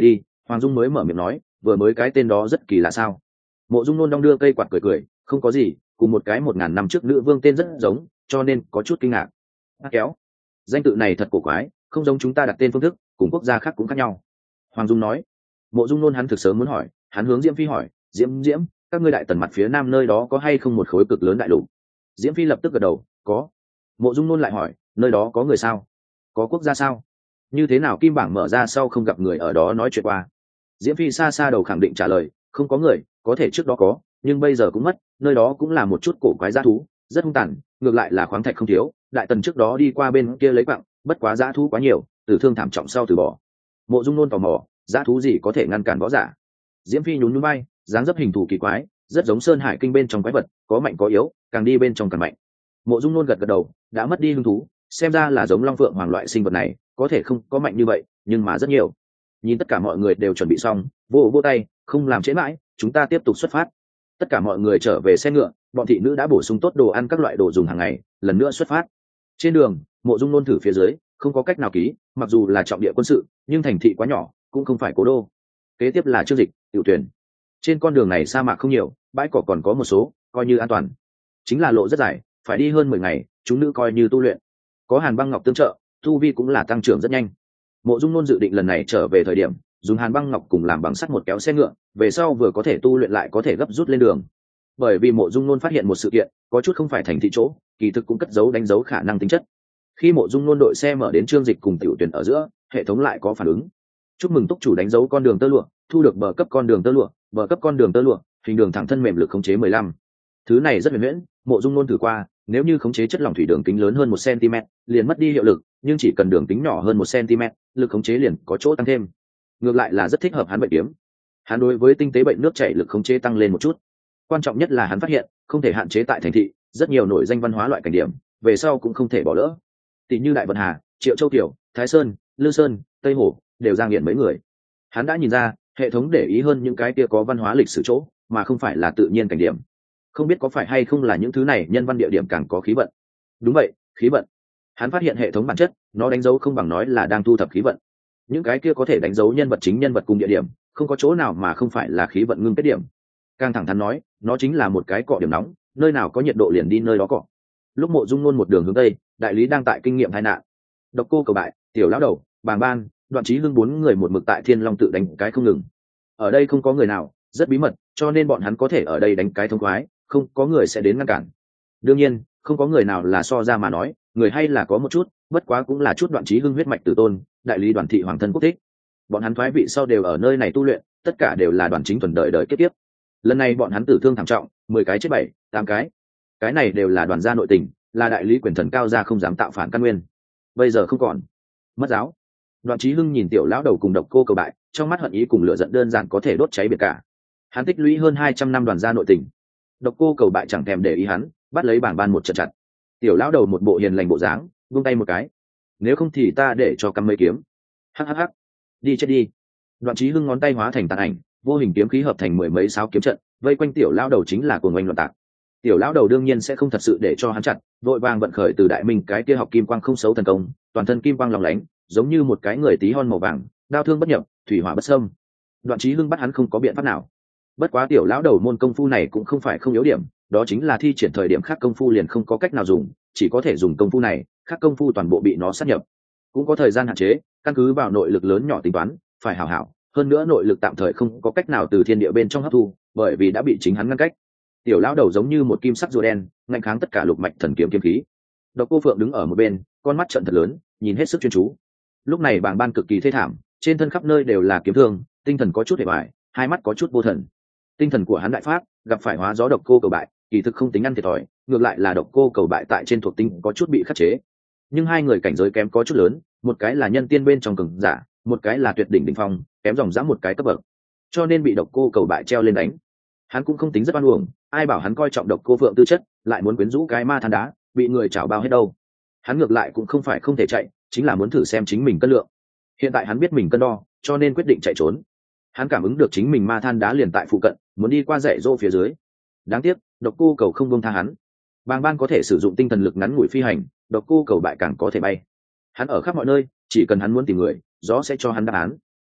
Hoàng Dung mới mở miệng nói, vừa mới cái tên đó rất kỳ lạ sao? Mộ Dung Nôn đong đưa cây quạt cười cười, không có gì, cùng một cái một ngàn năm trước nữ vương tên rất giống, cho nên có chút kinh ngạc. Ác kéo, danh tự này thật cổ quái, không giống chúng ta đặt tên phương thức, cùng quốc gia khác cũng khác nhau. Hoàng Dung nói. Mộ Dung Nôn hắn thực sớm muốn hỏi, hắn hướng Diễm Phi hỏi, Diễm Diễm, các ngươi đại tần mặt phía nam nơi đó có hay không một khối cực lớn đại lục? Diễm Phi lập tức gật đầu, có. Mộ Dung Nôn lại hỏi, nơi đó có người sao? Có quốc gia sao? Như thế nào kim bảng mở ra sau không gặp người ở đó nói chuyện qua? Diễm Phi xa xa đầu khẳng định trả lời, không có người, có thể trước đó có, nhưng bây giờ cũng mất, nơi đó cũng là một chút cổ quái dã thú, rất hung tàn, ngược lại là khoáng thạch không thiếu, đại tần trước đó đi qua bên kia lấy quặng, bất quá dã thú quá nhiều, tử thương thảm trọng sau từ bỏ. Mộ Dung Nôn tò mò, dã thú gì có thể ngăn cản võ giả? Diễm Phi nhún nhún vai, dáng dấp hình thù kỳ quái, rất giống sơn hải kinh bên trong quái vật, có mạnh có yếu, càng đi bên trong càng mạnh. Mộ Dung Nôn gật gật đầu, đã mất đi hứng thú, xem ra là giống long phượng hoàng loại sinh vật này, có thể không có mạnh như vậy, nhưng mà rất nhiều. Nhìn tất cả mọi người đều chuẩn bị xong, vô vô tay, không làm trễ mãi, chúng ta tiếp tục xuất phát. Tất cả mọi người trở về xe ngựa, bọn thị nữ đã bổ sung tốt đồ ăn các loại đồ dùng hàng ngày, lần nữa xuất phát. Trên đường, Mộ Dung Nôn thử phía dưới, không có cách nào ký, mặc dù là trọng địa quân sự, nhưng thành thị quá nhỏ, cũng không phải cố đô. Kế tiếp là Trương Dịch, Tiểu Tuyển. Trên con đường này sa mạc không nhiều, bãi cỏ còn có một số, coi như an toàn. Chính là lộ rất dài, phải đi hơn mười ngày, chúng nữ coi như tu luyện. Có Hàn Băng Ngọc tương trợ, tu vi cũng là tăng trưởng rất nhanh. Mộ Dung Nôn dự định lần này trở về thời điểm, dùng Hàn Băng Ngọc cùng làm bằng sắt một kéo xe ngựa, về sau vừa có thể tu luyện lại có thể gấp rút lên đường. Bởi vì Mộ Dung Nôn phát hiện một sự kiện, có chút không phải thành thị chỗ, kỳ thực cũng cất giấu đánh dấu khả năng tính chất. Khi Mộ Dung Nôn đội xe mở đến Trương Dịch cùng Tiểu Tuyển ở giữa, hệ thống lại có phản ứng. Chúc mừng túc chủ đánh dấu con đường tơ lụa, thu được bờ cấp con đường tơ lụa, bờ cấp con đường tơ lụa, hình đường thẳng thân mềm lực khống chế mười lăm. Thứ này rất huyền huyễn, Mộ Dung Nôn thử qua, nếu như khống chế chất lỏng thủy đường kính lớn hơn một xăng-ti mét, liền mất đi hiệu lực, nhưng chỉ cần đường kính nhỏ hơn một xăng-ti mét, lực khống chế liền có chỗ tăng thêm. Ngược lại là rất thích hợp hắn bệnh kiếm. Hắn đối với tinh tế bệnh nước chảy lực khống chế tăng lên một chút. Quan trọng nhất là hắn phát hiện, không thể hạn chế tại thành thị, rất nhiều nổi danh văn hóa loại cảnh điểm, về sau cũng không thể bỏ lỡ. Tỷ như Đại Vận Hà, Triệu Châu Tiểu, Thái Sơn, Lư Sơn, Tây Hồ, đều ra nghiện mấy người. Hắn đã nhìn ra, hệ thống để ý hơn những cái kia có văn hóa lịch sử chỗ, mà không phải là tự nhiên cảnh điểm. Không biết có phải hay không là những thứ này nhân văn địa điểm càng có khí vận. Đúng vậy, khí vận. Hắn phát hiện hệ thống bản chất, nó đánh dấu không bằng nói là đang thu thập khí vận. Những cái kia có thể đánh dấu nhân vật chính nhân vật cùng địa điểm, không có chỗ nào mà không phải là khí vận ngưng kết điểm. Càng thẳng thắn nói, nó chính là một cái cọ điểm nóng, nơi nào có nhiệt độ liền đi nơi đó cọ. Lúc Mộ Dung Nôn một đường hướng tây, đại lý đang tại kinh nghiệm tai nạn. Độc Cô Cầu Bại, Tiểu Lão Đầu, Bàng Ban, Đoạn Chí Hưng bốn người một mực tại Thiên Long tự đánh cái không ngừng. Ở đây không có người nào, rất bí mật, cho nên bọn hắn có thể ở đây đánh cái thông khoái, không có người sẽ đến ngăn cản. Đương nhiên, không có người nào là so ra mà nói, người hay là có một chút, bất quá cũng là chút Đoạn Chí Hưng huyết mạch tử tôn, đại lý Đoàn thị hoàng thân quốc thích. Bọn hắn thoái vị sau đều ở nơi này tu luyện, tất cả đều là đoàn chính thuần đời đời kiếp kiếp. Lần này bọn hắn tử thương thảm trọng, mười cái chết bảy, tám cái. Cái này đều là đoàn gia nội tình, là đại lý quyền thần cao gia không dám tạo phản căn nguyên. Bây giờ không còn. Mất giáo. Đoạn Chí Hưng nhìn Tiểu Lão Đầu cùng Độc Cô Cầu Bại, trong mắt hận ý cùng lửa giận đơn giản có thể đốt cháy biệt cả. Hắn tích lũy hơn hai trăm năm đoàn gia nội tình. Độc Cô Cầu Bại chẳng thèm để ý hắn, bắt lấy Bảng Ban một trận chặt. Tiểu Lão Đầu một bộ hiền lành bộ dáng, buông tay một cái. Nếu không thì ta để cho cắm mấy kiếm. Hắc hắc hắc. Đi chết đi. Đoạn Chí Hưng ngón tay hóa thành tàn ảnh, vô hình kiếm khí hợp thành mười mấy sáu kiếm trận, vây quanh Tiểu Lão Đầu chính là cuồng oanh loạn tạc. Tiểu Lão Đầu đương nhiên sẽ không thật sự để cho hắn chặt, vội vàng vận khởi từ đại minh cái kia học kim quang không xấu thần công, toàn thân kim quang lóng lánh, giống như một cái người tí hon màu vàng, đao thương bất nhập, thủy hỏa bất xâm. Đoạn Chí Hưng bắt hắn không có biện pháp nào. Bất quá Tiểu Lão Đầu môn công phu này cũng không phải không yếu điểm, đó chính là thi triển thời điểm khác công phu liền không có cách nào dùng, chỉ có thể dùng công phu này, khác công phu toàn bộ bị nó sát nhập. Cũng có thời gian hạn chế, căn cứ vào nội lực lớn nhỏ tính toán, phải hảo hảo, hơn nữa nội lực tạm thời không có cách nào từ thiên địa bên trong hấp thu, bởi vì đã bị chính hắn ngăn cách. Tiểu Lão Đầu giống như một kim sắc rùa đen, ngăn kháng tất cả lục mạch thần kiếm kiếm khí. Độc Cô Phượng đứng ở một bên, con mắt trợn thật lớn, nhìn hết sức chuyên chú. Lúc này Bàng Ban cực kỳ thê thảm, trên thân khắp nơi đều là kiếm thương, tinh thần có chút hề bại, hai mắt có chút vô thần. Tinh thần của hắn đại phát, gặp phải hóa gió Độc Cô Cầu Bại, kỳ thực không tính ăn thiệt thòi, ngược lại là Độc Cô Cầu Bại tại trên thuộc tinh có chút bị khắc chế. Nhưng hai người cảnh giới kém có chút lớn, một cái là nhân tiên bên trong cường giả, một cái là tuyệt đỉnh đỉnh phong, kém dòng dã một cái cấp bậc, cho nên bị Độc Cô Cầu Bại treo lên đánh. Hắn cũng không tính rất oan uổng, ai bảo hắn coi trọng Độc Cô Phượng tư chất, lại muốn quyến rũ cái ma than đá, bị người chảo bao hết đâu. Hắn ngược lại cũng không phải không thể chạy, chính là muốn thử xem chính mình cân lượng. Hiện tại hắn biết mình cân đo, cho nên quyết định chạy trốn. Hắn cảm ứng được chính mình ma than đá liền tại phụ cận, muốn đi qua dãy rô phía dưới. Đáng tiếc, Độc Cô Cầu không buông tha hắn. Bàng Ban có thể sử dụng tinh thần lực ngắn ngủi phi hành, Độc Cô Cầu Bại càng có thể bay. Hắn ở khắp mọi nơi, chỉ cần hắn muốn tìm người, gió sẽ cho hắn đáp án.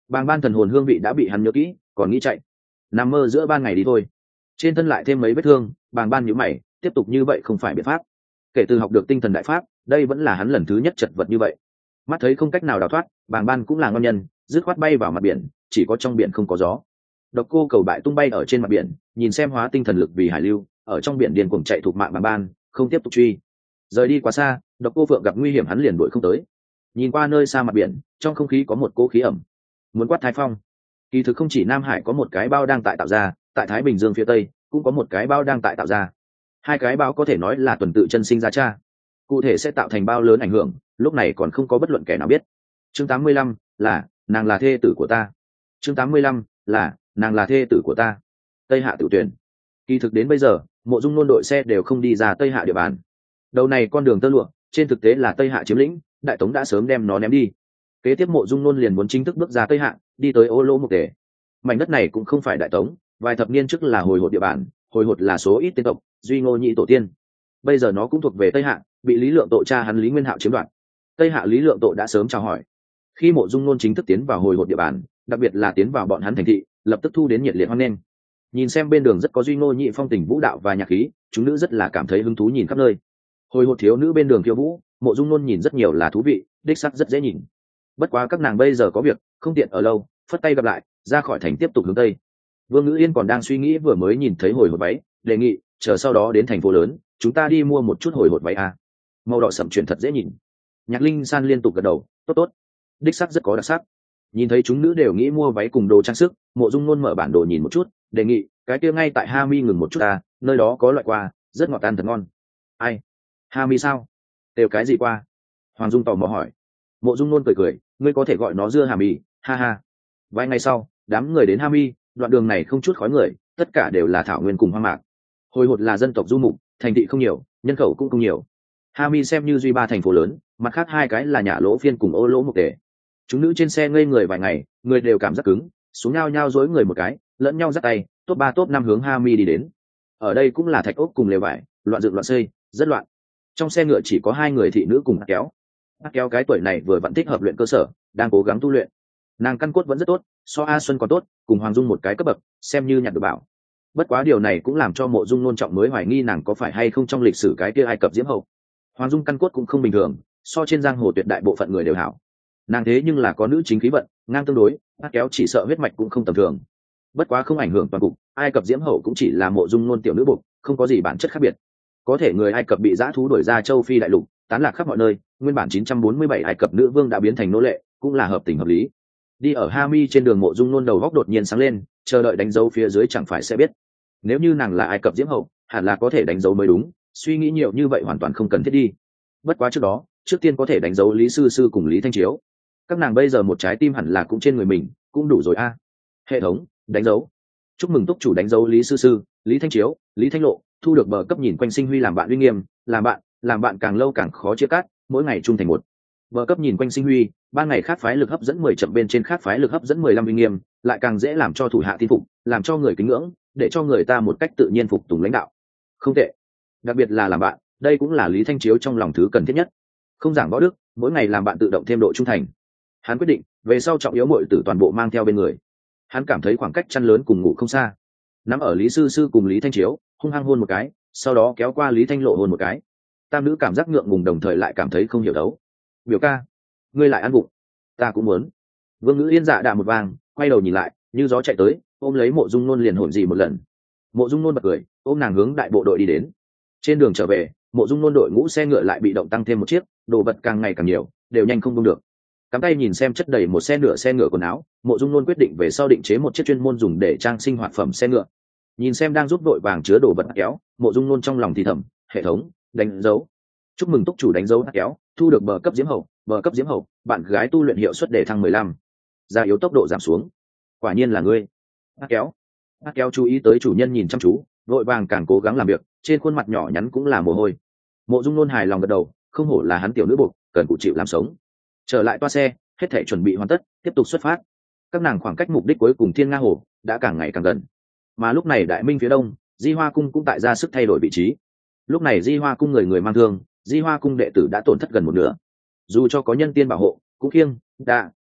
Bàng ban thần hồn hương vị đã bị hắn nhớ kỹ, còn nghĩ chạy, nằm mơ giữa ban ngày đi thôi. Trên thân lại thêm mấy vết thương, Bàng ban nhíu mày, tiếp tục như vậy không phải biện pháp. Kể từ học được tinh thần đại pháp, đây vẫn là hắn lần thứ nhất chật vật như vậy. Mắt thấy không cách nào đào thoát, Bàng ban cũng là ngon nhân, dứt khoát bay vào mặt biển, chỉ có trong biển không có gió. Độc Cô Cầu Bại tung bay ở trên mặt biển, nhìn xem hóa tinh thần lực vì hải lưu, ở trong biển điên cuồng chạy thuộc mạng Bàng ban, không tiếp tục truy. Rời đi quá xa, Độc Cô Phượng gặp nguy hiểm hắn liền đuổi không tới. Nhìn qua nơi xa mặt biển, trong không khí có một cỗ khí ẩm, muốn quát thái phong. Kỳ thực không chỉ Nam Hải có một cái bao đang tại tạo ra, tại Thái Bình Dương phía tây cũng có một cái bao đang tại tạo ra. Hai cái bao có thể nói là tuần tự chân sinh ra cha. Cụ thể sẽ tạo thành bao lớn ảnh hưởng, lúc này còn không có bất luận kẻ nào biết. Chương tám mươi lăm là nàng là thê tử của ta. Chương tám mươi lăm là nàng là thê tử của ta. Tây Hạ tự tuyển. Kỳ thực đến bây giờ, Mộ Dung Nôn đội xe đều không đi ra Tây Hạ địa bàn. Đầu này con đường tơ lụa, trên thực tế là Tây Hạ chiếm lĩnh, Đại Tống đã sớm đem nó ném đi. Kế tiếp Mộ Dung Nôn liền muốn chính thức bước ra Tây Hạ, đi tới Ô Lỗ Mục Tề. Mảnh đất này cũng không phải Đại Tống, vài thập niên trước là hồi hột địa bàn, hồi hột là số ít tiên tộc, duy Ngô nhị tổ tiên. Bây giờ nó cũng thuộc về Tây Hạ, bị Lý Lượng Tộ cha hắn Lý Nguyên Hạo chiếm đoạt. Tây Hạ Lý Lượng Tộ đã sớm chào hỏi. Khi Mộ Dung Nôn chính thức tiến vào hồi hột địa bàn, đặc biệt là tiến vào bọn hắn thành thị, lập tức thu đến nhiệt liệt hoan nghênh. Nhìn xem bên đường rất có duy Ngô nhị phong tình vũ đạo và nhạc khí, chúng nữ rất là cảm thấy hứng thú nhìn khắp nơi. Hồi hột thiếu nữ bên đường khiêu vũ, Mộ Dung Nôn nhìn rất nhiều là thú vị, đích sắc rất dễ nhìn. Bất quá các nàng bây giờ có việc, không tiện ở lâu, phất tay gặp lại, ra khỏi thành tiếp tục hướng tây. Vương Ngữ Yên còn đang suy nghĩ vừa mới nhìn thấy hồi hột váy, đề nghị chờ sau đó đến thành phố lớn, chúng ta đi mua một chút hồi hột váy à. Màu đỏ sẫm chuyển thật dễ nhìn. Nhạc Linh San liên tục gật đầu, tốt tốt, đích sắc rất có đặc sắc. Nhìn thấy chúng nữ đều nghĩ mua váy cùng đồ trang sức, Mộ Dung Nôn mở bản đồ nhìn một chút, đề nghị cái kia ngay tại Ha Mi ngừng một chút à, nơi đó có loại quà rất ngọt ăn thật ngon. Ai? Ha Mi sao? Đều cái gì qua? Hoàng Dung tò mò hỏi. Mộ Dung Nôn cười cười, ngươi có thể gọi nó dưa Hà Mi, ha ha. Vài ngày sau, đám người đến Ha Mi, đoạn đường này không chút khói người, tất cả đều là thảo nguyên cùng hoang mạc. Hồi hột là dân tộc du mục, thành thị không nhiều, nhân khẩu cũng không nhiều. Ha Mi xem như duy ba thành phố lớn, mặt khác hai cái là Nhã Lỗ Phiên cùng Ô Lỗ Mục Tề. Chúng nữ trên xe ngây người vài ngày, người đều cảm giác cứng, xuống nhau nhau dối người một cái, lẫn nhau dắt tay, top ba top năm hướng Ha Mi đi đến. Ở đây cũng là thạch ốc cùng lều vải, loạn dựng loạn xây, rất loạn. Trong xe ngựa chỉ có hai người thị nữ cùng kéo. Bác kéo cái tuổi này vừa vẫn thích hợp luyện cơ sở, đang cố gắng tu luyện. Nàng căn cốt vẫn rất tốt, so A Xuân còn tốt, cùng Hoàng Dung một cái cấp bậc, xem như nhặt được bảo. Bất quá điều này cũng làm cho Mộ Dung Nôn trọng mới hoài nghi nàng có phải hay không trong lịch sử cái kia Ai Cập diễm hậu. Hoàng Dung căn cốt cũng không bình thường, so trên giang hồ tuyệt đại bộ phận người đều hảo. Nàng thế nhưng là có nữ chính khí vận, ngang tương đối, bác kéo chỉ sợ huyết mạch cũng không tầm thường. Bất quá không ảnh hưởng toàn cục, Ai Cập diễm hậu cũng chỉ là Mộ Dung Nôn tiểu nữ buộc, không có gì bản chất khác biệt. Có thể người Ai Cập bị dã thú đuổi ra châu Phi đại lục, tán lạc khắp mọi nơi, nguyên bản chín trăm bốn mươi bảy Ai Cập nữ vương đã biến thành nô lệ, cũng là hợp tình hợp lý. Đi ở Ha Mi trên đường, Mộ Dung Nôn đầu góc đột nhiên sáng lên, chờ đợi đánh dấu phía dưới chẳng phải sẽ biết. Nếu như nàng là Ai Cập diễm hậu, hẳn là có thể đánh dấu mới đúng, suy nghĩ nhiều như vậy hoàn toàn không cần thiết đi. Bất quá trước đó, trước tiên có thể đánh dấu Lý Sư Sư cùng Lý Thanh Chiếu. Các nàng bây giờ một trái tim hẳn là cũng trên người mình, cũng đủ rồi a. Hệ thống, đánh dấu. Chúc mừng túc chủ đánh dấu Lý Sư Sư, Lý Thanh Chiếu, Lý Thanh Lộ, thu được bờ cấp nhìn quanh sinh huy làm bạn uy nghiêm, làm bạn, làm bạn càng lâu càng khó chia cắt, mỗi ngày trung thành một. Bờ cấp nhìn quanh sinh huy, ban ngày khác phái lực hấp dẫn mười chậm bên trên khác phái lực hấp dẫn mười lăm uy nghiêm, lại càng dễ làm cho thủ hạ tin phục, làm cho người kính ngưỡng, để cho người ta một cách tự nhiên phục tùng lãnh đạo. Không tệ. Đặc biệt là làm bạn, đây cũng là Lý Thanh Chiếu trong lòng thứ cần thiết nhất. Không giảng võ đức, mỗi ngày làm bạn tự động thêm độ trung thành. Hắn quyết định, về sau trọng yếu muội tử toàn bộ mang theo bên người. Hắn cảm thấy khoảng cách chăn lớn cùng ngủ không xa. Nắm ở Lý Sư Sư cùng Lý Thanh Chiếu, hung hăng hôn một cái, sau đó kéo qua Lý Thanh Lộ hôn một cái. Tam nữ cảm giác ngượng ngùng đồng thời lại cảm thấy không hiểu đấu. Biểu ca, ngươi lại ăn bụng, ta cũng muốn. Vương Ngữ Yên dạ đà một vang, quay đầu nhìn lại, như gió chạy tới, ôm lấy Mộ Dung Nôn liền hổn gì một lần. Mộ Dung Nôn bật cười, ôm nàng hướng đại bộ đội đi đến. Trên đường trở về, Mộ Dung Nôn đội ngũ xe ngựa lại bị động tăng thêm một chiếc, đồ vật càng ngày càng nhiều, đều nhanh không buông được. Cắm tay nhìn xem chất đầy một xe nửa xe ngựa quần áo, Mộ Dung Nôn quyết định về sau định chế một chiếc chuyên môn dùng để trang sinh hoạt phẩm xe ngựa. Nhìn xem đang giúp đội vàng chứa đồ vật kéo, Mộ Dung Nôn trong lòng thì thầm, hệ thống, đánh dấu. Chúc mừng túc chủ đánh dấu kéo, thu được bờ cấp diễm hậu, bờ cấp diễm hậu, bạn gái tu luyện hiệu suất để thăng mười lăm. Gia yếu tốc độ giảm xuống. Quả nhiên là ngươi. Kéo. Kéo chú ý tới chủ nhân nhìn chăm chú, đội vàng càng cố gắng làm việc, trên khuôn mặt nhỏ nhắn cũng là mồ hôi. Mộ Dung Nôn hài lòng gật đầu, không hổ là hắn tiểu nữ buộc, cần cụ chịu làm sống. Trở lại toa xe, hết thảy chuẩn bị hoàn tất, tiếp tục xuất phát. Các nàng khoảng cách mục đích cuối cùng Thiên Nga Hồ đã càng ngày càng gần. Mà lúc này Đại Minh phía đông, Di Hoa cung cũng tại ra sức thay đổi vị trí. Lúc này Di Hoa cung người người mang thương, Di Hoa cung đệ tử đã tổn thất gần một nửa. Dù cho có nhân tiên bảo hộ, cũng khiêng, đã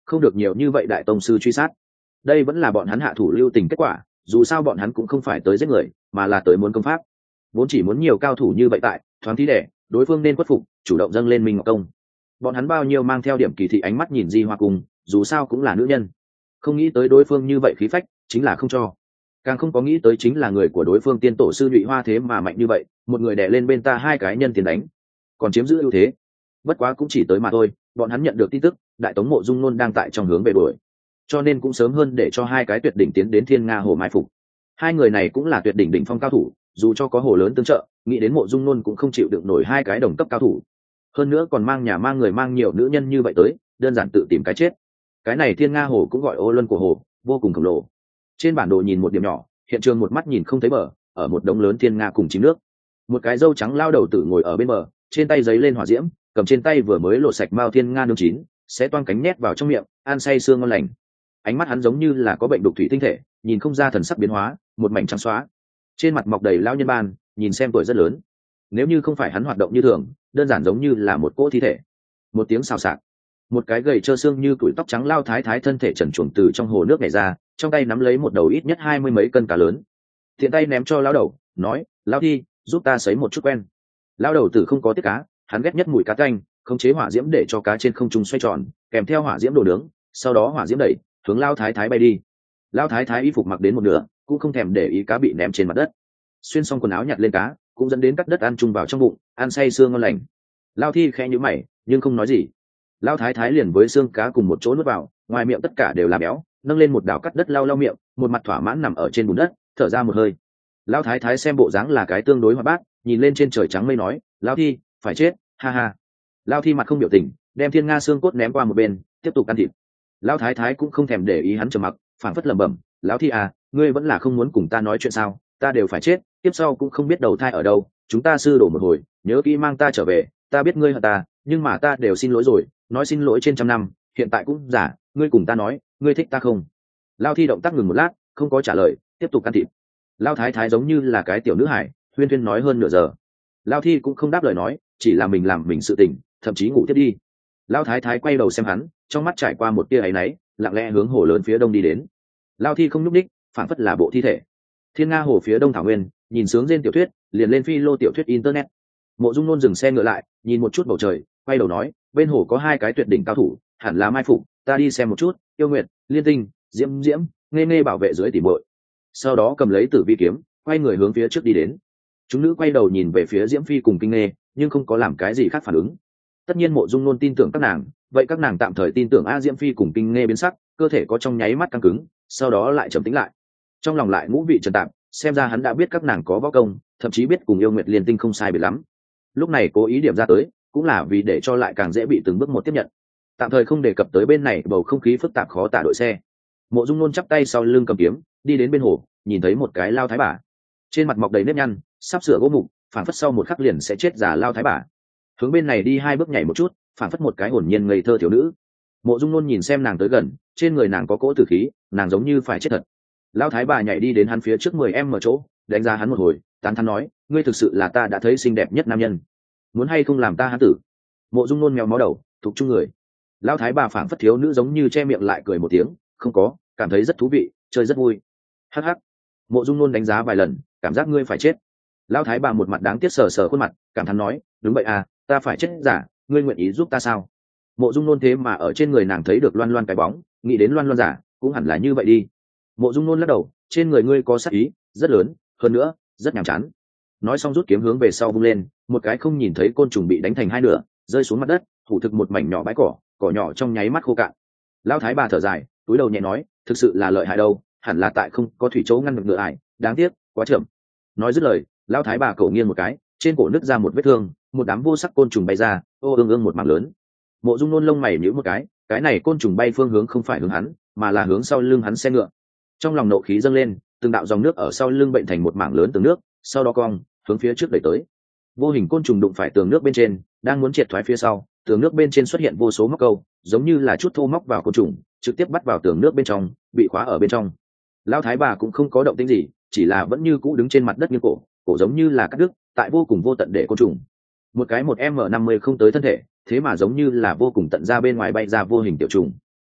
không được nhiều như vậy đại tông sư truy sát. Đây vẫn là bọn hắn hạ thủ lưu tình kết quả, dù sao bọn hắn cũng không phải tới giết người mà là tới muốn công pháp, vốn chỉ muốn nhiều cao thủ như vậy tại thoáng thí đẻ đối phương nên khuất phục, chủ động dâng lên minh ngọc công. Bọn hắn bao nhiêu mang theo điểm kỳ thị ánh mắt nhìn Di Hoa Cung, dù sao cũng là nữ nhân, không nghĩ tới đối phương như vậy khí phách chính là không cho, càng không có nghĩ tới chính là người của đối phương tiên tổ sư Nhụy Hoa thế mà mạnh như vậy, một người đè lên bên ta hai cái nhân tiền đánh còn chiếm giữ ưu thế. Bất quá cũng chỉ tới mà thôi, bọn hắn nhận được tin tức đại tống Mộ Dung Nôn đang tại trong hướng về đuổi, cho nên cũng sớm hơn để cho hai cái tuyệt đỉnh tiến đến Thiên Nga Hồ mai phục. Hai người này cũng là tuyệt đỉnh đỉnh phong cao thủ, dù cho có hồ lớn tương trợ, nghĩ đến Mộ Dung Nôn cũng không chịu đựng nổi hai cái đồng cấp cao thủ, hơn nữa còn mang nhà mang người mang nhiều nữ nhân như vậy tới, đơn giản tự tìm cái chết. Cái này Thiên Nga Hồ cũng gọi Ô Luân của hồ, vô cùng khổng lồ. Trên bản đồ nhìn một điểm nhỏ, hiện trường một mắt nhìn không thấy bờ, ở một đống lớn thiên nga cùng chín nước. Một cái râu trắng lao đầu tử ngồi ở bên bờ, trên tay giấy lên hỏa diễm, cầm trên tay vừa mới lột sạch mao thiên nga nướng chín, sẽ toang cánh nhét vào trong miệng, ăn say sương ngon lành. Ánh mắt hắn giống như là có bệnh đục thủy tinh thể, nhìn không ra thần sắc biến hóa, một mảnh trắng xóa. Trên mặt mọc đầy lao nhân ban, nhìn xem tuổi rất lớn. Nếu như không phải hắn hoạt động như thường, đơn giản giống như là một cỗ thi thể. Một tiếng xào xạc, một cái gầy trơ xương như củi tóc trắng lao thái thái thân thể trần truồng từ trong hồ nước nhảy ra, trong tay nắm lấy một đầu ít nhất hai mươi mấy cân cá lớn, thiện tay ném cho lao đầu, nói: lao thi, giúp ta sấy một chút quen. Lao đầu tử không có tiết cá, hắn ghét nhất mùi cá tanh, khống chế hỏa diễm để cho cá trên không trung xoay tròn, kèm theo hỏa diễm đồ nướng, sau đó hỏa diễm đẩy hướng lao thái thái bay đi. Lao thái thái y phục mặc đến một nửa, cũng không thèm để ý cá bị ném trên mặt đất, xuyên xong quần áo nhặt lên cá, cũng dẫn đến cắt đất ăn chung vào trong bụng, ăn say sương ngon lành. Lao thi khẽ nhíu mày nhưng không nói gì. Lao thái thái liền với xương cá cùng một chỗ nuốt vào, ngoài miệng tất cả đều là béo, nâng lên một đảo cắt đất lau lau miệng, một mặt thỏa mãn nằm ở trên bùn đất, thở ra một hơi. Lao thái thái xem bộ dáng là cái tương đối hoạt bát, nhìn lên trên trời trắng mây nói: lao thi phải chết, ha ha. Lao thi mặt không biểu tình, đem thiên nga xương cốt ném qua một bên, tiếp tục ăn thịt. Lao thái thái cũng không thèm để ý hắn trầm mặc, phảng phất lẩm bẩm: lão thi à, ngươi vẫn là không muốn cùng ta nói chuyện sao? Ta đều phải chết, tiếp sau cũng không biết đầu thai ở đâu, chúng ta sư đổ một hồi, nhớ kỹ mang ta trở về. Ta biết ngươi hận ta, nhưng mà ta đều xin lỗi rồi, nói xin lỗi trên trăm năm, hiện tại cũng giả. Ngươi cùng ta nói, ngươi thích ta không? Lao thi động tác ngừng một lát, không có trả lời, tiếp tục ăn thịt. Lao thái thái giống như là cái tiểu nữ hải, huyên huyên nói hơn nửa giờ. Lao thi cũng không đáp lời nói, chỉ là mình làm mình sự tỉnh, thậm chí ngủ tiếp đi. Lao thái thái quay đầu xem hắn, trong mắt trải qua một tia áy náy, lặng lẽ hướng hồ lớn phía đông đi đến. Lao thi không nhúc ních, phản phất là bộ thi thể. Thiên Nga hồ phía đông thảo nguyên, nhìn sướng trên tiểu thuyết, liền lên phi lô tiểu thuyết internet. Mộ Dung Nôn dừng xe ngựa lại, nhìn một chút bầu trời, quay đầu nói: bên hồ có hai cái tuyệt đỉnh cao thủ, hẳn là mai phục, ta đi xem một chút. Yêu Nguyệt, Liên Tinh, Diễm Diễm, Nghe Nghe bảo vệ dưới tỉ muội. Sau đó cầm lấy Tử Vi kiếm, quay người hướng phía trước đi đến. Chúng nữ quay đầu nhìn về phía Diễm Phi cùng Kinh Nghe, nhưng không có làm cái gì khác phản ứng. Tất nhiên Mộ Dung Nôn tin tưởng các nàng, vậy các nàng tạm thời tin tưởng a. Diễm Phi cùng Kinh Nghe biến sắc, cơ thể có trong nháy mắt căng cứng, sau đó lại trầm tĩnh lại. Trong lòng lại ngũ vị trần tạp, xem ra hắn đã biết các nàng có võ công, thậm chí biết cùng Yêu Nguyệt Liên Tinh không sai biệt lắm. Lúc này cố ý điểm ra tới, cũng là vì để cho lại càng dễ bị từng bước một tiếp nhận. Tạm thời không đề cập tới bên này bầu không khí phức tạp khó tả đội xe. Mộ Dung Nôn chắp tay sau lưng cầm kiếm, đi đến bên hồ, nhìn thấy một cái lao thái bà, trên mặt mọc đầy nếp nhăn, sắp sửa gỗ mục, phản phất sau một khắc liền sẽ chết già lao thái bà. Hướng bên này đi hai bước nhảy một chút, phản phất một cái hồn nhiên ngây thơ thiếu nữ. Mộ Dung Nôn nhìn xem nàng tới gần, trên người nàng có cỗ tử khí, nàng giống như phải chết thật. Lao thái bà nhảy đi đến hắn phía trước mười em ở chỗ, đánh giá hắn một hồi, tán thán nói: ngươi thực sự là ta đã thấy xinh đẹp nhất nam nhân, muốn hay không làm ta hán tử? Mộ Dung Nôn mèo máu đầu, thuộc chung người. Lao thái bà phảng phất thiếu nữ giống như che miệng lại cười một tiếng: không có, cảm thấy rất thú vị, chơi rất vui. Hắc hắc. Mộ Dung Nôn đánh giá vài lần, cảm giác ngươi phải chết. Lao thái bà một mặt đáng tiếc sờ sờ khuôn mặt, cảm thán nói: đúng vậy à, ta phải chết giả, ngươi nguyện ý giúp ta sao? Mộ Dung Nôn thế mà ở trên người nàng thấy được loan loan cái bóng, nghĩ đến loan loan giả, cũng hẳn là như vậy đi. Mộ Dung Nôn lắc đầu, trên người ngươi có sát ý rất lớn, hơn nữa rất nhàm chán. Nói xong rút kiếm hướng về sau vung lên, một cái không nhìn thấy côn trùng bị đánh thành hai nửa, rơi xuống mặt đất, thủ thực một mảnh nhỏ bãi cỏ, cỏ nhỏ trong nháy mắt khô cạn. Lão thái bà thở dài, túi đầu nhẹ nói: thực sự là lợi hại đâu, hẳn là tại không có thủy chỗ ngăn được ngựa ải, đáng tiếc quá chậm. Nói dứt lời, lão thái bà cổ nghiêng một cái, trên cổ nứt ra một vết thương, một đám vô sắc côn trùng bay ra, ô ương ương một mảng lớn. Mộ Dung Nôn lông mày nhíu một cái, cái này côn trùng bay phương hướng không phải hướng hắn, mà là hướng sau lưng hắn xe ngựa. Trong lòng nộ khí dâng lên, từng đạo dòng nước ở sau lưng bệnh thành một mảng lớn tường nước, sau đó cong hướng phía trước đẩy tới. Vô hình côn trùng đụng phải tường nước bên trên, đang muốn triệt thoái phía sau, tường nước bên trên xuất hiện vô số móc câu, giống như là chút thô móc vào côn trùng, trực tiếp bắt vào tường nước bên trong, bị khóa ở bên trong. Lão thái bà cũng không có động tĩnh gì, chỉ là vẫn như cũ đứng trên mặt đất như cổ, cổ giống như là cắt đứt, tại vô cùng vô tận để côn trùng. Một cái một m năm mươi không tới thân thể, thế mà giống như là vô cùng tận ra bên ngoài bay ra vô hình tiểu trùng.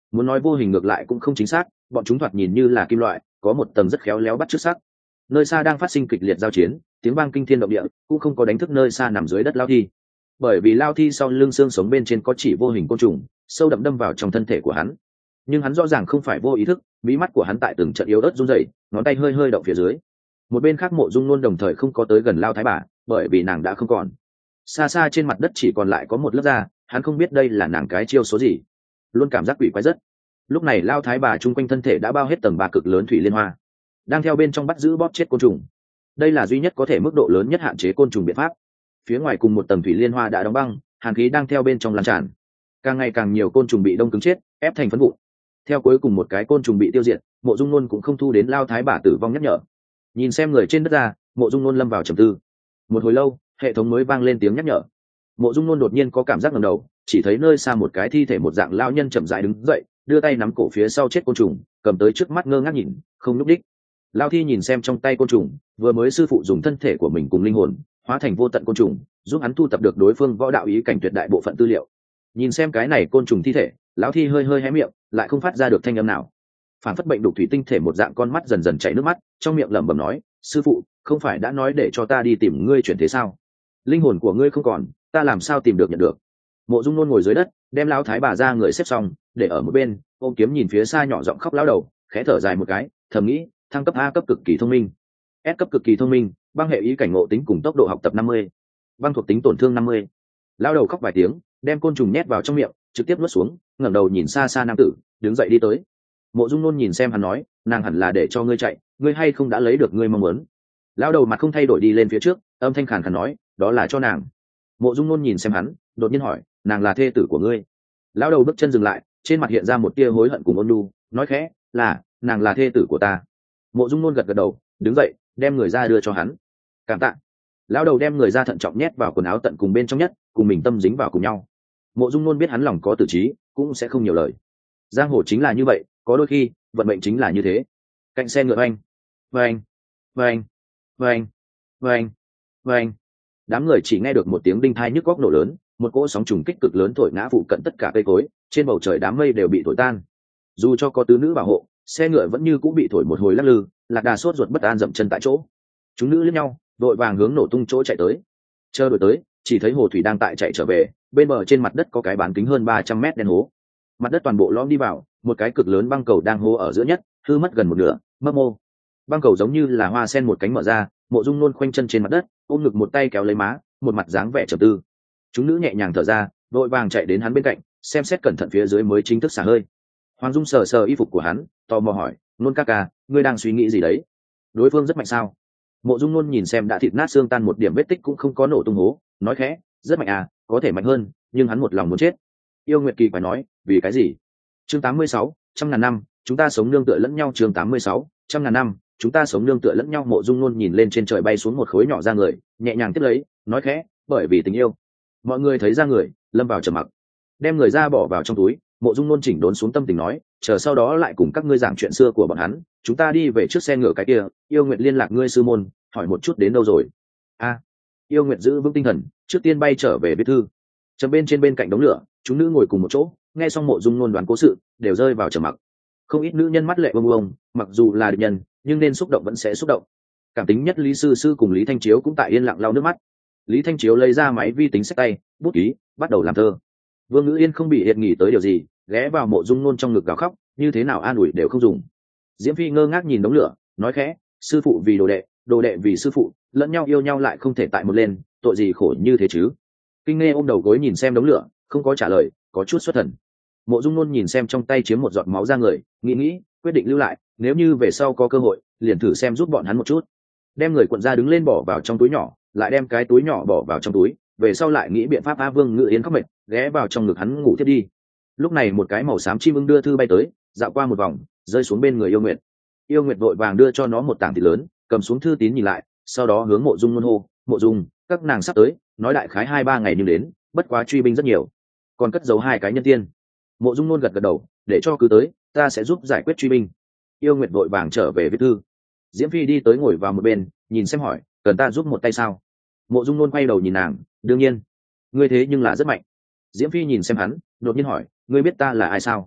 muốn nói vô hình ngược lại cũng không chính xác, bọn chúng thoạt nhìn như là kim loại, có một tầng rất khéo léo bắt chước sắc. Nơi xa đang phát sinh kịch liệt giao chiến, tiếng vang kinh thiên động địa, cũng không có đánh thức nơi xa nằm dưới đất lao thi. Bởi vì lao thi sau lưng xương sống bên trên có chỉ vô hình côn trùng, sâu đậm đâm vào trong thân thể của hắn. Nhưng hắn rõ ràng không phải vô ý thức, mí mắt của hắn tại từng trận yếu ớt run rẩy, ngón tay hơi hơi động phía dưới. Một bên khác Mộ Dung Nôn đồng thời không có tới gần Lao Thái bà, bởi vì nàng đã không còn. Xa xa trên mặt đất chỉ còn lại có một lớp da, hắn không biết đây là nàng cái chiêu số gì, luôn cảm giác quỷ quái rất. Lúc này Lao Thái bà chung quanh thân thể đã bao hết tầng ba cực lớn thủy liên hoa, đang theo bên trong bắt giữ bóp chết côn trùng. Đây là duy nhất có thể mức độ lớn nhất hạn chế côn trùng biện pháp. Phía ngoài cùng một tầng thủy liên hoa đã đóng băng, hàn khí đang theo bên trong lan tràn. Càng ngày càng nhiều côn trùng bị đông cứng chết, ép thành phấn vụn. Theo cuối cùng một cái côn trùng bị tiêu diệt, Mộ Dung Nôn cũng không thu đến Lao Thái bà tử vong nhắc nhở. Nhìn xem người trên đất ra, Mộ Dung Nôn lâm vào trầm tư. Một hồi lâu, hệ thống mới vang lên tiếng nhắc nhở. Mộ Dung Nôn đột nhiên có cảm giác ngẩng đầu, chỉ thấy nơi xa một cái thi thể một dạng lao nhân chậm rãi đứng dậy, đưa tay nắm cổ phía sau chết côn trùng, cầm tới trước mắt ngơ ngác nhìn, không lúc đích. Lao thi nhìn xem trong tay côn trùng, vừa mới sư phụ dùng thân thể của mình cùng linh hồn hóa thành vô tận côn trùng, giúp hắn thu tập được đối phương võ đạo ý cảnh tuyệt đại bộ phận tư liệu. Nhìn xem cái này côn trùng thi thể, lão thi hơi hơi hé miệng, lại không phát ra được thanh âm nào. Phản phất bệnh đục thủy tinh thể một dạng, con mắt dần dần chảy nước mắt, trong miệng lẩm bẩm nói: sư phụ, không phải đã nói để cho ta đi tìm ngươi chuyển thế sao? Linh hồn của ngươi không còn, ta làm sao tìm được nhận được? Mộ Dung Nôn ngồi dưới đất, đem lão thái bà ra người xếp xong, để ở một bên, ôm kiếm nhìn phía xa nhỏ giọng khóc lão đầu, khẽ thở dài một cái, thầm nghĩ: thăng cấp A cấp cực kỳ thông minh, S cấp cực kỳ thông minh, băng hệ ý cảnh ngộ tính cùng tốc độ học tập năm mươi, băng thuộc tính tổn thương năm mươi. Lão đầu khóc vài tiếng, đem côn trùng nhét vào trong miệng, trực tiếp nuốt xuống, ngẩng đầu nhìn xa xa nam tử, đứng dậy đi tới. Mộ Dung Nôn nhìn xem hắn nói: nàng hẳn là để cho ngươi chạy, ngươi hay không đã lấy được ngươi mong muốn? Lão đầu mặt không thay đổi đi lên phía trước, âm thanh khàn khàn nói: đó là cho nàng. Mộ Dung Nôn nhìn xem hắn, đột nhiên hỏi: nàng là thê tử của ngươi? Lão đầu bước chân dừng lại, trên mặt hiện ra một tia hối hận cùng ôn nhu, nói khẽ: là, nàng là thê tử của ta. Mộ Dung Nôn gật gật đầu, đứng dậy, đem người ra đưa cho hắn. Cảm tạ. Lão đầu đem người ra thận trọng nhét vào quần áo tận cùng bên trong nhất, cùng mình tâm dính vào cùng nhau. Mộ Dung Nôn biết hắn lòng có tử trí, cũng sẽ không nhiều lời. Giang hồ chính là như vậy, có đôi khi vận mệnh chính là như thế. Cạnh xe ngựa anh, vâng, vâng, vâng, vâng, vâng. Đám người chỉ nghe được một tiếng đinh thai nhức góc nổ lớn, một cỗ sóng trùng kích cực lớn thổi ngã phụ cận tất cả cây cối, trên bầu trời đám mây đều bị thổi tan. Dù cho có tứ nữ bảo hộ, xe ngựa vẫn như cũng bị thổi một hồi lắc lư, lạc đà sốt ruột bất an dậm chân tại chỗ. Chúng nữ liếc nhau, đội vàng hướng nổ tung chỗ chạy tới. Chờ đuổi tới, chỉ thấy hồ thủy đang tại chạy trở về, bên bờ trên mặt đất có cái bán kính hơn ba trăm mét đen hố. Mặt đất toàn bộ lõm đi vào, một cái cực lớn băng cầu đang hố ở giữa nhất, hư mất gần một nửa, mấp mô. Băng cầu giống như là hoa sen một cánh mở ra, Mộ Dung Nôn khoanh chân trên mặt đất, ôm ngực một tay kéo lấy má, một mặt dáng vẻ trầm tư. Chúng nữ nhẹ nhàng thở ra, đội vàng chạy đến hắn bên cạnh, xem xét cẩn thận phía dưới mới chính thức xả hơi. Hoàng Dung sờ sờ y phục của hắn, tò mò hỏi: Nôn ca ca, ngươi đang suy nghĩ gì đấy? Đối phương rất mạnh sao? Mộ Dung Nôn nhìn xem đã thịt nát xương tan, một điểm vết tích cũng không có, nổ tung hố, nói khẽ: rất mạnh à, có thể mạnh hơn, nhưng hắn một lòng muốn chết. Yêu Nguyệt Kỳ phải nói: vì cái gì? Chương tám mươi sáu, trăm ngàn năm, chúng ta sống nương tựa lẫn nhau. Chương tám mươi sáu, trăm ngàn năm, chúng ta sống nương tựa lẫn nhau. Mộ Dung Nôn nhìn lên trên trời bay xuống một khối nhỏ ra người, nhẹ nhàng tiếp lấy, nói khẽ: bởi vì tình yêu. Mọi người thấy ra người, lâm vào trầm mặc. Đem người ra bỏ vào trong túi, Mộ Dung Nôn chỉnh đốn xuống tâm tình nói: chờ sau đó lại cùng các ngươi giảng chuyện xưa của bọn hắn, chúng ta đi về trước xe ngựa cái kia. Yêu Nguyệt liên lạc ngươi sư môn, hỏi một chút đến đâu rồi. A. À, Yêu Nguyệt giữ vững tinh thần, trước tiên bay trở về viết thư. Trầm bên trên bên cạnh đống lửa, chúng nữ ngồi cùng một chỗ, nghe xong Mộ Dung Nôn đoán cố sự, đều rơi vào trầm mặc. Không ít nữ nhân mắt lệ bông bông, mặc dù là địch nhân, nhưng nên xúc động vẫn sẽ xúc động. Cảm tính nhất Lý Sư Sư cùng Lý Thanh Chiếu cũng tại yên lặng lau nước mắt. Lý Thanh Chiếu lấy ra máy vi tính xách tay, bút ký, bắt đầu làm thơ. Vương Ngữ Yên không bị hiện nghỉ tới điều gì, ghé vào Mộ Dung Nôn trong ngực gào khóc, như thế nào an ủi đều không dùng. Diễm Phi ngơ ngác nhìn đống lửa, nói khẽ: sư phụ vì đồ đệ, đồ đệ vì sư phụ, lẫn nhau yêu nhau lại không thể tại một lên, tội gì khổ như thế chứ? Kinh Nghe ôm đầu gối nhìn xem đống lửa, không có trả lời, có chút xuất thần. Mộ Dung Nôn nhìn xem trong tay chiếm một giọt máu ra người, nghĩ nghĩ, quyết định lưu lại, nếu như về sau có cơ hội, liền thử xem giúp bọn hắn một chút. Đem người cuộn ra đứng lên bỏ vào trong túi nhỏ, lại đem cái túi nhỏ bỏ vào trong túi, về sau lại nghĩ biện pháp. A Vương Ngự Yên khóc mệt, ghé vào trong ngực hắn ngủ thiết đi. Lúc này một cái màu xám chim ưng đưa thư bay tới, dạo qua một vòng, rơi xuống bên người Yêu Nguyệt. Yêu Nguyệt vội vàng đưa cho nó một tảng thịt lớn, cầm xuống thư tín nhìn lại, sau đó hướng Mộ Dung Nôn hô: Mộ Dung, các nàng sắp tới, nói đại khái hai ba ngày nhưng đến, bất quá truy binh rất nhiều, còn cất giấu hai cái nhân tiên. Mộ Dung Nôn gật gật đầu, để cho cứ tới, ta sẽ giúp giải quyết truy binh. Yêu Nguyệt vội vàng trở về viết thư. Diễm Phi đi tới ngồi vào một bên, nhìn xem hỏi: cần ta giúp một tay sao? Mộ Dung Nôn quay đầu nhìn nàng: đương nhiên, ngươi thế nhưng là rất mạnh. Diễm Phi nhìn xem hắn, đột nhiên hỏi: ngươi biết ta là ai sao?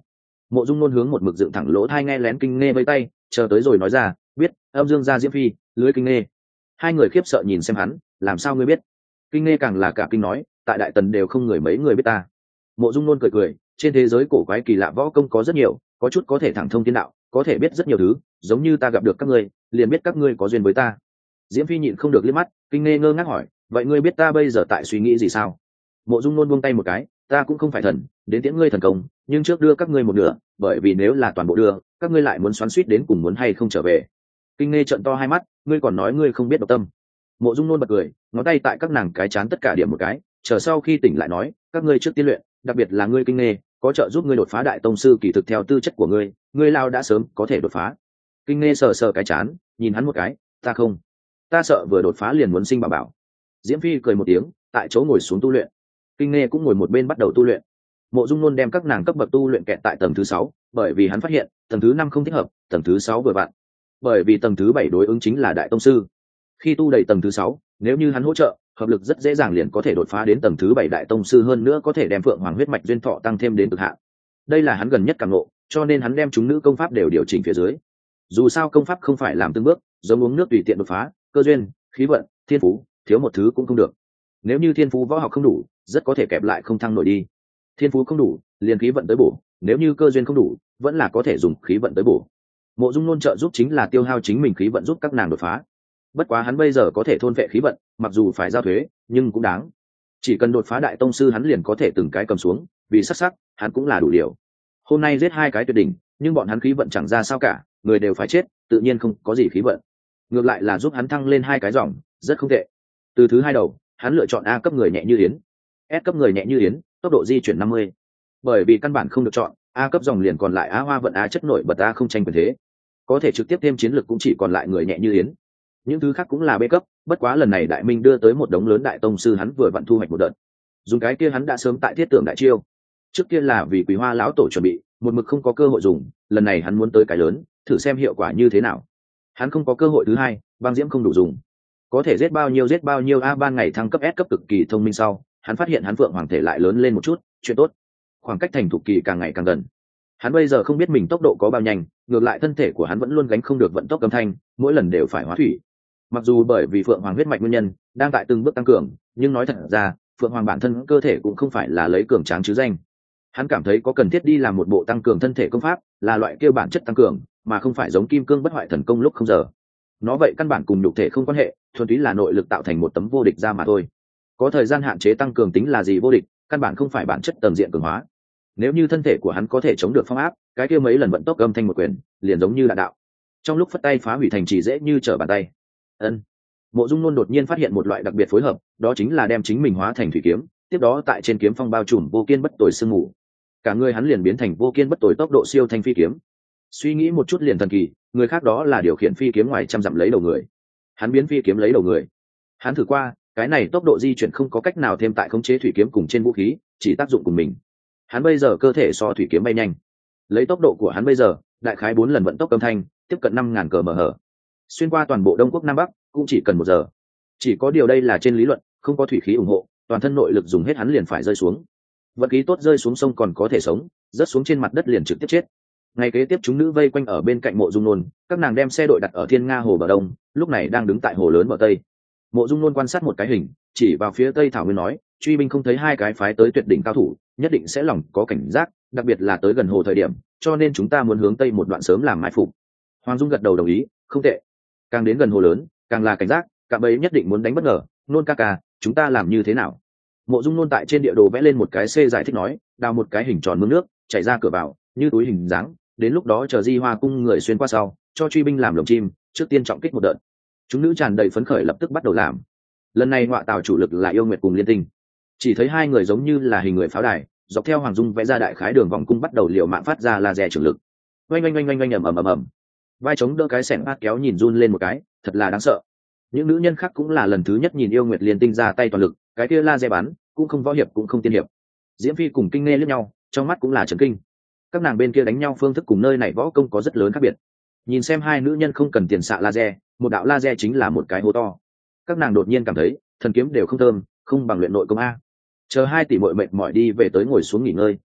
Mộ Dung Nôn hướng một mực dựng thẳng lỗ tai nghe lén Kinh Nghe với tay, chờ tới rồi nói ra, biết, âm dương gia Diễm Phi, lưới Kinh Nghe. Hai người khiếp sợ nhìn xem hắn, làm sao ngươi biết? Kinh Nghe càng là cả kinh nói, tại Đại Tần đều không người mấy người biết ta. Mộ Dung Nôn cười cười, trên thế giới cổ quái kỳ lạ võ công có rất nhiều, có chút có thể thẳng thông thiên đạo, có thể biết rất nhiều thứ, giống như ta gặp được các ngươi, liền biết các ngươi có duyên với ta. Diễm Phi nhịn không được liếc mắt, Kinh Nghe ngơ ngác hỏi, vậy ngươi biết ta bây giờ tại suy nghĩ gì sao? Mộ Dung Nôn buông tay một cái, ta cũng không phải thần, đến tiễn ngươi thần công, nhưng trước đưa các ngươi một nửa, bởi vì nếu là toàn bộ đưa, các ngươi lại muốn xoắn xuýt đến cùng muốn hay không trở về. Kinh Nghe trợn to hai mắt, ngươi còn nói ngươi không biết độc tâm. Mộ Dung Nôn bật cười, ngón tay tại các nàng cái chán tất cả điểm một cái, chờ sau khi tỉnh lại nói, các ngươi trước tiên luyện, đặc biệt là ngươi Kinh Nghe, có trợ giúp ngươi đột phá đại tông sư kỳ thực theo tư chất của ngươi, ngươi lao đã sớm có thể đột phá. Kinh Nghe sờ sờ cái chán, nhìn hắn một cái, ta không, ta sợ vừa đột phá liền muốn sinh bảo bảo. Diễm Phi cười một tiếng, tại chỗ ngồi xuống tu luyện. Kinh Nghe cũng ngồi một bên bắt đầu tu luyện. Mộ Dung Nôn đem các nàng cấp bậc tu luyện kẹt tại tầng thứ sáu, bởi vì hắn phát hiện tầng thứ năm không thích hợp, tầng thứ sáu vừa vặn. Bởi vì tầng thứ bảy đối ứng chính là đại tông sư. Khi tu đầy tầng thứ sáu, nếu như hắn hỗ trợ, hợp lực rất dễ dàng liền có thể đột phá đến tầng thứ bảy đại tông sư, hơn nữa có thể đem Phượng Hoàng huyết mạch duyên thọ tăng thêm đến cực hạn. Đây là hắn gần nhất cảm ngộ, cho nên hắn đem chúng nữ công pháp đều điều chỉnh phía dưới. Dù sao công pháp không phải làm từng bước, giống uống nước tùy tiện đột phá, cơ duyên, khí vận, thiên phú, thiếu một thứ cũng không được. Nếu như thiên phú võ học không đủ, rất có thể kẹp lại không thăng nổi đi. Thiên phú không đủ, liền khí vận tới bổ, nếu như cơ duyên không đủ, vẫn là có thể dùng khí vận tới bổ. Mộ Dung Nôn trợ giúp chính là tiêu hao chính mình khí vận giúp các nàng đột phá. Bất quá hắn bây giờ có thể thôn vệ khí vận, mặc dù phải giao thuế, nhưng cũng đáng. Chỉ cần đột phá đại tông sư hắn liền có thể từng cái cầm xuống, vì sắc sắc, hắn cũng là đủ điều. Hôm nay giết hai cái tuyệt đỉnh, nhưng bọn hắn khí vận chẳng ra sao cả, người đều phải chết, tự nhiên không có gì khí vận. Ngược lại là giúp hắn thăng lên hai cái dòng, rất không tệ. Từ thứ hai đầu, hắn lựa chọn A cấp người nhẹ như yến, S cấp người nhẹ như yến, tốc độ di chuyển năm mươi. Bởi vì căn bản không được chọn, A cấp dòng liền còn lại A hoa vận A chất nổi bật A không tranh quyền thế. Có thể trực tiếp thêm chiến lược cũng chỉ còn lại người nhẹ như yến. Những thứ khác cũng là B cấp, bất quá lần này Đại Minh đưa tới một đống lớn đại tông sư hắn vừa vặn thu hoạch một đợt. Dùng cái kia hắn đã sớm tại thiết tưởng đại chiêu. Trước kia là vì Quý Hoa lão tổ chuẩn bị, một mực không có cơ hội dùng, lần này hắn muốn tới cái lớn, thử xem hiệu quả như thế nào. Hắn không có cơ hội thứ hai, băng diễm không đủ dùng. Có thể giết bao nhiêu giết bao nhiêu A ban ngày thăng cấp S cấp cực kỳ thông minh sau, hắn phát hiện hắn Phượng Hoàng thể lại lớn lên một chút, chuyện tốt. Khoảng cách thành thục kỳ càng ngày càng gần. Hắn bây giờ không biết mình tốc độ có bao nhanh, ngược lại thân thể của hắn vẫn luôn gánh không được vận tốc âm thanh, mỗi lần đều phải hóa thủy. Mặc dù bởi vì Phượng Hoàng huyết mạch nguyên nhân, đang tại từng bước tăng cường, nhưng nói thật ra, Phượng Hoàng bản thân cơ thể cũng không phải là lấy cường tráng chứ danh. Hắn cảm thấy có cần thiết đi làm một bộ tăng cường thân thể công pháp, là loại kêu bản chất tăng cường, mà không phải giống kim cương bất hoại thần công lúc không giờ. Nó vậy căn bản cùng nhục thể không quan hệ, thuần túy là nội lực tạo thành một tấm vô địch ra mà thôi. Có thời gian hạn chế tăng cường tính là gì vô địch, căn bản không phải bản chất tầng diện cường hóa. Nếu như thân thể của hắn có thể chống được phong áp, cái kia mấy lần vận tốc âm thanh một quyền, liền giống như đạn đạo. Trong lúc phất tay phá hủy thành trì dễ như trở bàn tay. Ân. Mộ Dung Nôn đột nhiên phát hiện một loại đặc biệt phối hợp, đó chính là đem chính mình hóa thành thủy kiếm, tiếp đó tại trên kiếm phong bao trùm vô kiên bất tồi sương mù. Cả người hắn liền biến thành vô kiên bất tồi tốc độ siêu thanh phi kiếm. Suy nghĩ một chút liền thần kỳ, người khác đó là điều khiển phi kiếm ngoài trăm dặm lấy đầu người, hắn biến phi kiếm lấy đầu người. Hắn thử qua, cái này tốc độ di chuyển không có cách nào thêm tại khống chế thủy kiếm cùng trên vũ khí, chỉ tác dụng cùng mình. Hắn bây giờ cơ thể so thủy kiếm bay nhanh, lấy tốc độ của hắn bây giờ, đại khái bốn lần vận tốc âm thanh, tiếp cận năm ngàn cờ mờ hở, xuyên qua toàn bộ Đông Quốc Nam Bắc cũng chỉ cần một giờ. Chỉ có điều đây là trên lý luận, không có thủy khí ủng hộ, toàn thân nội lực dùng hết hắn liền phải rơi xuống. Vận khí tốt rơi xuống sông còn có thể sống, rớt xuống trên mặt đất liền trực tiếp chết. Ngày kế tiếp chúng nữ vây quanh ở bên cạnh Mộ Dung Nôn, các nàng đem xe đội đặt ở Thiên Nga hồ bờ đông, lúc này đang đứng tại hồ lớn bờ tây. Mộ Dung Nôn quan sát một cái hình, chỉ vào phía tây thảo nguyên nói, truy binh không thấy hai cái phái tới tuyệt đỉnh cao thủ, nhất định sẽ lòng có cảnh giác, đặc biệt là tới gần hồ thời điểm, cho nên chúng ta muốn hướng tây một đoạn sớm làm mai phục. Hoàng Dung gật đầu đồng ý, không tệ. Càng đến gần hồ lớn, càng là cảnh giác, cả bầy nhất định muốn đánh bất ngờ. Nôn ca ca, chúng ta làm như thế nào? Mộ Dung Nôn tại trên địa đồ vẽ lên một cái C giải thích nói, đào một cái hình tròn mương nước, chảy ra cửa vào, như túi hình dáng, đến lúc đó chờ Di Hoa cung người xuyên qua sau, cho truy binh làm lồng chim, trước tiên trọng kích một đợt. Chúng nữ tràn đầy phấn khởi lập tức bắt đầu làm. Lần này ngọa tào chủ lực là Yêu Nguyệt cùng Liên Tinh. Chỉ thấy hai người giống như là hình người pháo đài, dọc theo Hoàng Dung vẽ ra đại khái đường vòng cung bắt đầu liều mạng phát ra laser trường lực. Oanh oanh oanh oanh oanh ầm ầm ầm ầm. Vai chống đỡ cái sẻng bát kéo nhìn run lên một cái, thật là đáng sợ. Những nữ nhân khác cũng là lần thứ nhất nhìn Yêu Nguyệt Liên Tinh ra tay toàn lực, cái kia laser bắn, cũng không võ hiệp cũng không tiên hiệp. Diễm Phi cùng Kinh Nghe liếc nhau, trong mắt cũng là chấn kinh. Các nàng bên kia đánh nhau phương thức cùng nơi này võ công có rất lớn khác biệt. Nhìn xem hai nữ nhân không cần tiền xạ laser, một đạo laser chính là một cái hố to. Các nàng đột nhiên cảm thấy thần kiếm đều không thơm, không bằng luyện nội công a. Chờ hai tỷ muội mệt mỏi đi về tới ngồi xuống nghỉ ngơi,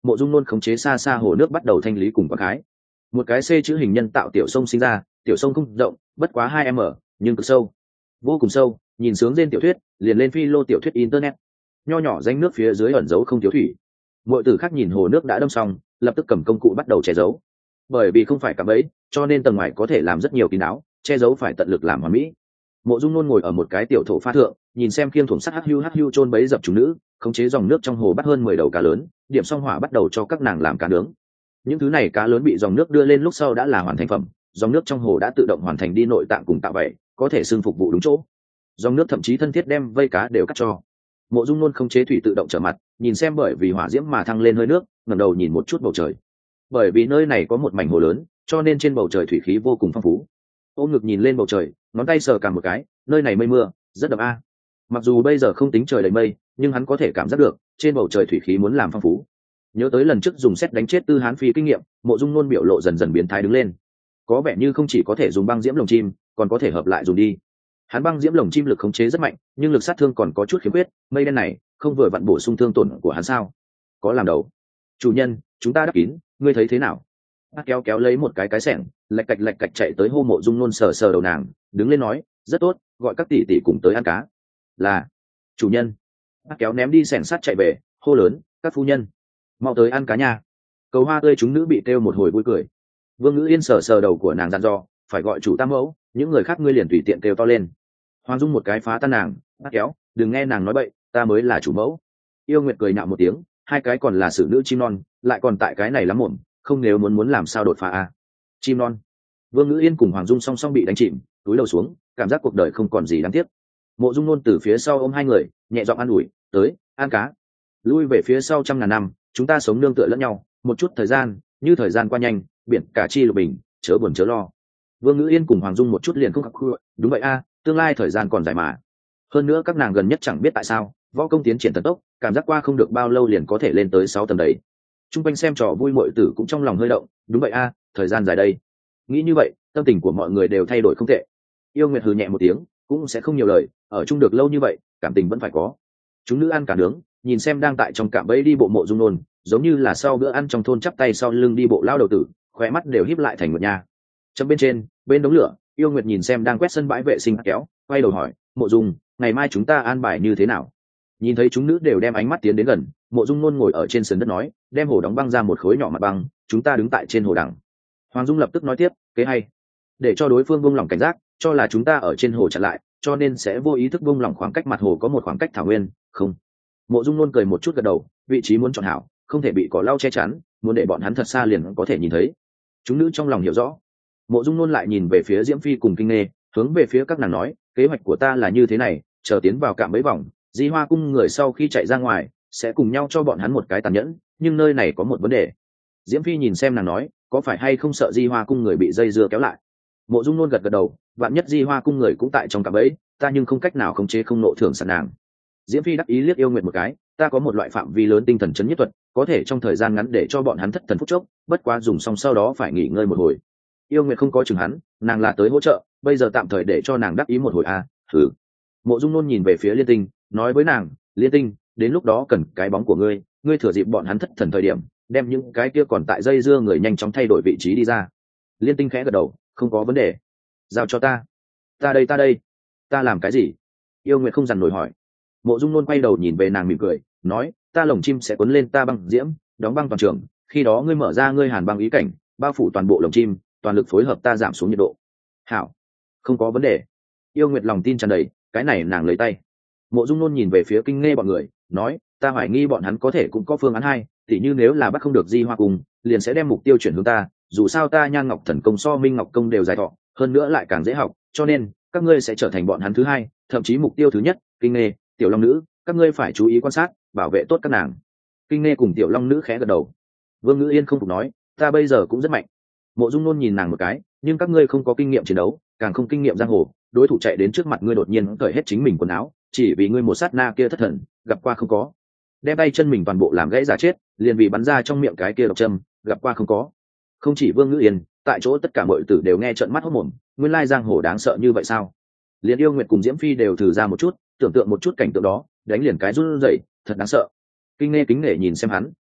Mộ Dung Nôn khống chế xa xa hồ nước bắt đầu thanh lý cùng quảng khái. Một cái C chữ hình nhân tạo tiểu sông sinh ra, tiểu sông không rộng, bất quá hai m, nhưng cực sâu, vô cùng sâu, nhìn sướng trên tiểu thuyết, liền lên phi lô tiểu thuyết internet. Nho nhỏ danh nước phía dưới ẩn giấu không thiếu thủy. Mọi tử khác nhìn hồ nước đã đâm xong, lập tức cầm công cụ bắt đầu che giấu. Bởi vì không phải cả bẫy, cho nên tầng ngoài có thể làm rất nhiều kín đáo, che giấu phải tận lực làm hoàn mỹ. Mộ Dung Nôn ngồi ở một cái tiểu thổ pha thượng, nhìn xem khiêng thủng sắt hắc hưu hắc hưu chôn bấy dập chúng nữ, khống chế dòng nước trong hồ bắt hơn mười đầu cá lớn, điểm xong hỏa bắt đầu cho các nàng làm cá nướng. Những thứ này cá lớn bị dòng nước đưa lên lúc sau đã là hoàn thành phẩm, dòng nước trong hồ đã tự động hoàn thành đi nội tạng cùng tạo vậy, có thể xương phục vụ đúng chỗ. Dòng nước thậm chí thân thiết đem vây cá đều cắt cho. Mộ Dung Nôn khống chế thủy tự động trở mặt, nhìn xem bởi vì hỏa diễm mà thăng lên hơi nước, ngẩng đầu nhìn một chút bầu trời. Bởi vì nơi này có một mảnh hồ lớn, cho nên trên bầu trời thủy khí vô cùng phong phú. Ôm ngực nhìn lên bầu trời, ngón tay sờ cả một cái, nơi này mây mưa rất đậm a. Mặc dù bây giờ không tính trời đầy mây, nhưng hắn có thể cảm giác được trên bầu trời thủy khí muốn làm phong phú. Nhớ tới lần trước dùng xét đánh chết Tư Hán Phi kinh nghiệm, Mộ Dung Nôn biểu lộ dần dần biến thái đứng lên. Có vẻ như không chỉ có thể dùng băng diễm lồng chim, còn có thể hợp lại dùng đi. Hắn băng diễm lồng chim lực khống chế rất mạnh, nhưng lực sát thương còn có chút khiếm khuyết, mây đen này không vừa vặn bổ sung thương tổn của hắn sao? Có làm đầu. Chủ nhân, chúng ta đắp kín, ngươi thấy thế nào? Bác kéo kéo lấy một cái cái xẻng, lạch cạch lạch cạch chạy tới hô Mộ Dung Nôn sờ sờ đầu nàng, đứng lên nói, rất tốt, gọi các tỷ tỷ cùng tới ăn cá. Là, chủ nhân. Bác kéo ném đi xẻng sắt chạy về, hô lớn, các phu nhân, mau tới ăn cá nha. Cầu hoa tươi chúng nữ bị kêu một hồi vui cười. Vương Ngữ Yên sờ sờ đầu của nàng dặn dò, phải gọi chủ tam mẫu, những người khác ngươi liền tùy tiện kêu to lên. Hoàng Dung một cái phá tan nàng, bác kéo, đừng nghe nàng nói bậy, ta mới là chủ mẫu. Yêu Nguyệt cười nhạo một tiếng, hai cái còn là xử nữ chim non, lại còn tại cái này lắm mồm, không nếu muốn muốn làm sao đột phá à. Chim non. Vương Ngữ Yên cùng Hoàng Dung song song bị đánh chìm, túi đầu xuống, cảm giác cuộc đời không còn gì đáng tiếc. Mộ Dung Nôn từ phía sau ôm hai người, nhẹ giọng an ủi, tới, ăn cá. Lui về phía sau trăm ngàn năm, chúng ta sống nương tựa lẫn nhau, một chút thời gian, như thời gian qua nhanh, biển cả chi lục bình, chớ buồn chớ lo. Vương Ngữ Yên cùng Hoàng Dung một chút liền không khắc khuya, đúng vậy a, tương lai thời gian còn dài mà. Hơn nữa các nàng gần nhất chẳng biết tại sao, võ công tiến triển thần tốc, cảm giác qua không được bao lâu liền có thể lên tới sáu tầng đấy. Trung quanh xem trò vui muội tử cũng trong lòng hơi động, đúng vậy a, thời gian dài đây. Nghĩ như vậy, tâm tình của mọi người đều thay đổi không tệ. Yêu Nguyệt hừ nhẹ một tiếng, cũng sẽ không nhiều lời, ở chung được lâu như vậy, cảm tình vẫn phải có. Chúng nữ ăn cả nướng, nhìn xem đang tại trong cạm bẫy đi bộ Mộ Dung Nôn, giống như là sau bữa ăn trong thôn chắp tay sau lưng đi bộ lao đầu tử, khóe mắt đều híp lại thành một nhà. Trong bên trên, bên đống lửa, Yêu Nguyệt nhìn xem đang quét sân bãi vệ sinh kéo, quay đầu hỏi, Mộ Dung, ngày mai chúng ta an bài như thế nào? Nhìn thấy chúng nữ đều đem ánh mắt tiến đến gần, Mộ Dung Nôn ngồi ở trên sườn đất nói, đem hồ đóng băng ra một khối nhỏ mặt băng, chúng ta đứng tại trên hồ đằng. Hoàng Dung lập tức nói tiếp, kế hay, để cho đối phương buông lỏng cảnh giác, cho là chúng ta ở trên hồ chặn lại, cho nên sẽ vô ý thức buông lỏng khoảng cách mặt hồ có một khoảng cách thảo nguyên, không? Mộ Dung Nôn cười một chút gật đầu, vị trí muốn chọn hảo, không thể bị cỏ lau che chắn, muốn để bọn hắn thật xa liền có thể nhìn thấy. Chúng nữ trong lòng hiểu rõ. Mộ Dung Nôn lại nhìn về phía Diễm Phi cùng Kinh Nghê, hướng về phía các nàng nói, kế hoạch của ta là như thế này, chờ tiến vào cạm bẫy vòng, Di Hoa cung người sau khi chạy ra ngoài, sẽ cùng nhau cho bọn hắn một cái tàn nhẫn, nhưng nơi này có một vấn đề. Diễm Phi nhìn xem nàng nói, có phải hay không sợ Di Hoa cung người bị dây dưa kéo lại? Mộ Dung Nôn gật gật đầu, vạn nhất Di Hoa cung người cũng tại trong cạm bẫy, ta nhưng không cách nào khống chế không nộ thưởng sẵn nàng. Diễm Phi đắc ý liếc Yêu Nguyệt một cái, ta có một loại phạm vi lớn tinh thần chấn nhất thuật, có thể trong thời gian ngắn để cho bọn hắn thất thần phút chốc, bất quá dùng xong sau đó phải nghỉ ngơi một hồi. Yêu Nguyệt không có chừng hắn, nàng là tới hỗ trợ, bây giờ tạm thời để cho nàng đắc ý một hồi à, thử. Mộ Dung Nôn nhìn về phía Liên Tinh, nói với nàng, Liên Tinh, đến lúc đó cần cái bóng của ngươi, ngươi thừa dịp bọn hắn thất thần thời điểm, đem những cái kia còn tại dây dưa người nhanh chóng thay đổi vị trí đi ra. Liên Tinh khẽ gật đầu, không có vấn đề, giao cho ta. Ta đây ta đây, ta làm cái gì? Yêu Nguyệt không dằn nổi hỏi. Mộ Dung Nôn quay đầu nhìn về nàng mỉm cười, nói, ta lồng chim sẽ cuốn lên ta băng diễm, đóng băng toàn trường, khi đó ngươi mở ra ngươi hàn băng ý cảnh, bao phủ toàn bộ lồng chim, toàn lực phối hợp ta giảm xuống nhiệt độ. Hảo, không có vấn đề. Yêu Nguyệt lòng tin tràn đầy, cái này nàng lấy tay. Mộ Dung Nôn nhìn về phía Kinh Nghê bọn người, nói, ta hoài nghi bọn hắn có thể cũng có phương án hai, tỉ như nếu là bắt không được Di Hoa cùng, liền sẽ đem mục tiêu chuyển hướng ta, dù sao ta Nhan Ngọc Thần công so Minh Ngọc công đều dài thọ, hơn nữa lại càng dễ học, cho nên các ngươi sẽ trở thành bọn hắn thứ hai, thậm chí mục tiêu thứ nhất. Kinh Nghê, Tiểu Long nữ, các ngươi phải chú ý quan sát, bảo vệ tốt các nàng. Kinh Nghê cùng Tiểu Long nữ khẽ gật đầu. Vương Ngữ Yên không phục nói, ta bây giờ cũng rất mạnh. Mộ Dung Nôn nhìn nàng một cái, nhưng các ngươi không có kinh nghiệm chiến đấu, càng không kinh nghiệm giang hồ, đối thủ chạy đến trước mặt ngươi đột nhiên cởi hết chính mình quần áo, chỉ vì ngươi một sát na kia thất thần, gặp qua không có. Đem tay chân mình toàn bộ làm gãy giả chết, liền vì bắn ra trong miệng cái kia độc châm, gặp qua không có. Không chỉ Vương Ngữ Yên, tại chỗ tất cả mọi tử đều nghe trợn mắt hốt mồm, nguyên lai giang hồ đáng sợ như vậy sao? Liền Yêu Nguyệt cùng Diễm Phi đều thử ra một chút, tưởng tượng một chút cảnh tượng đó, đánh liền cái run rẩy, thật đáng sợ. Kinh Nghê kính nể nhìn xem hắn,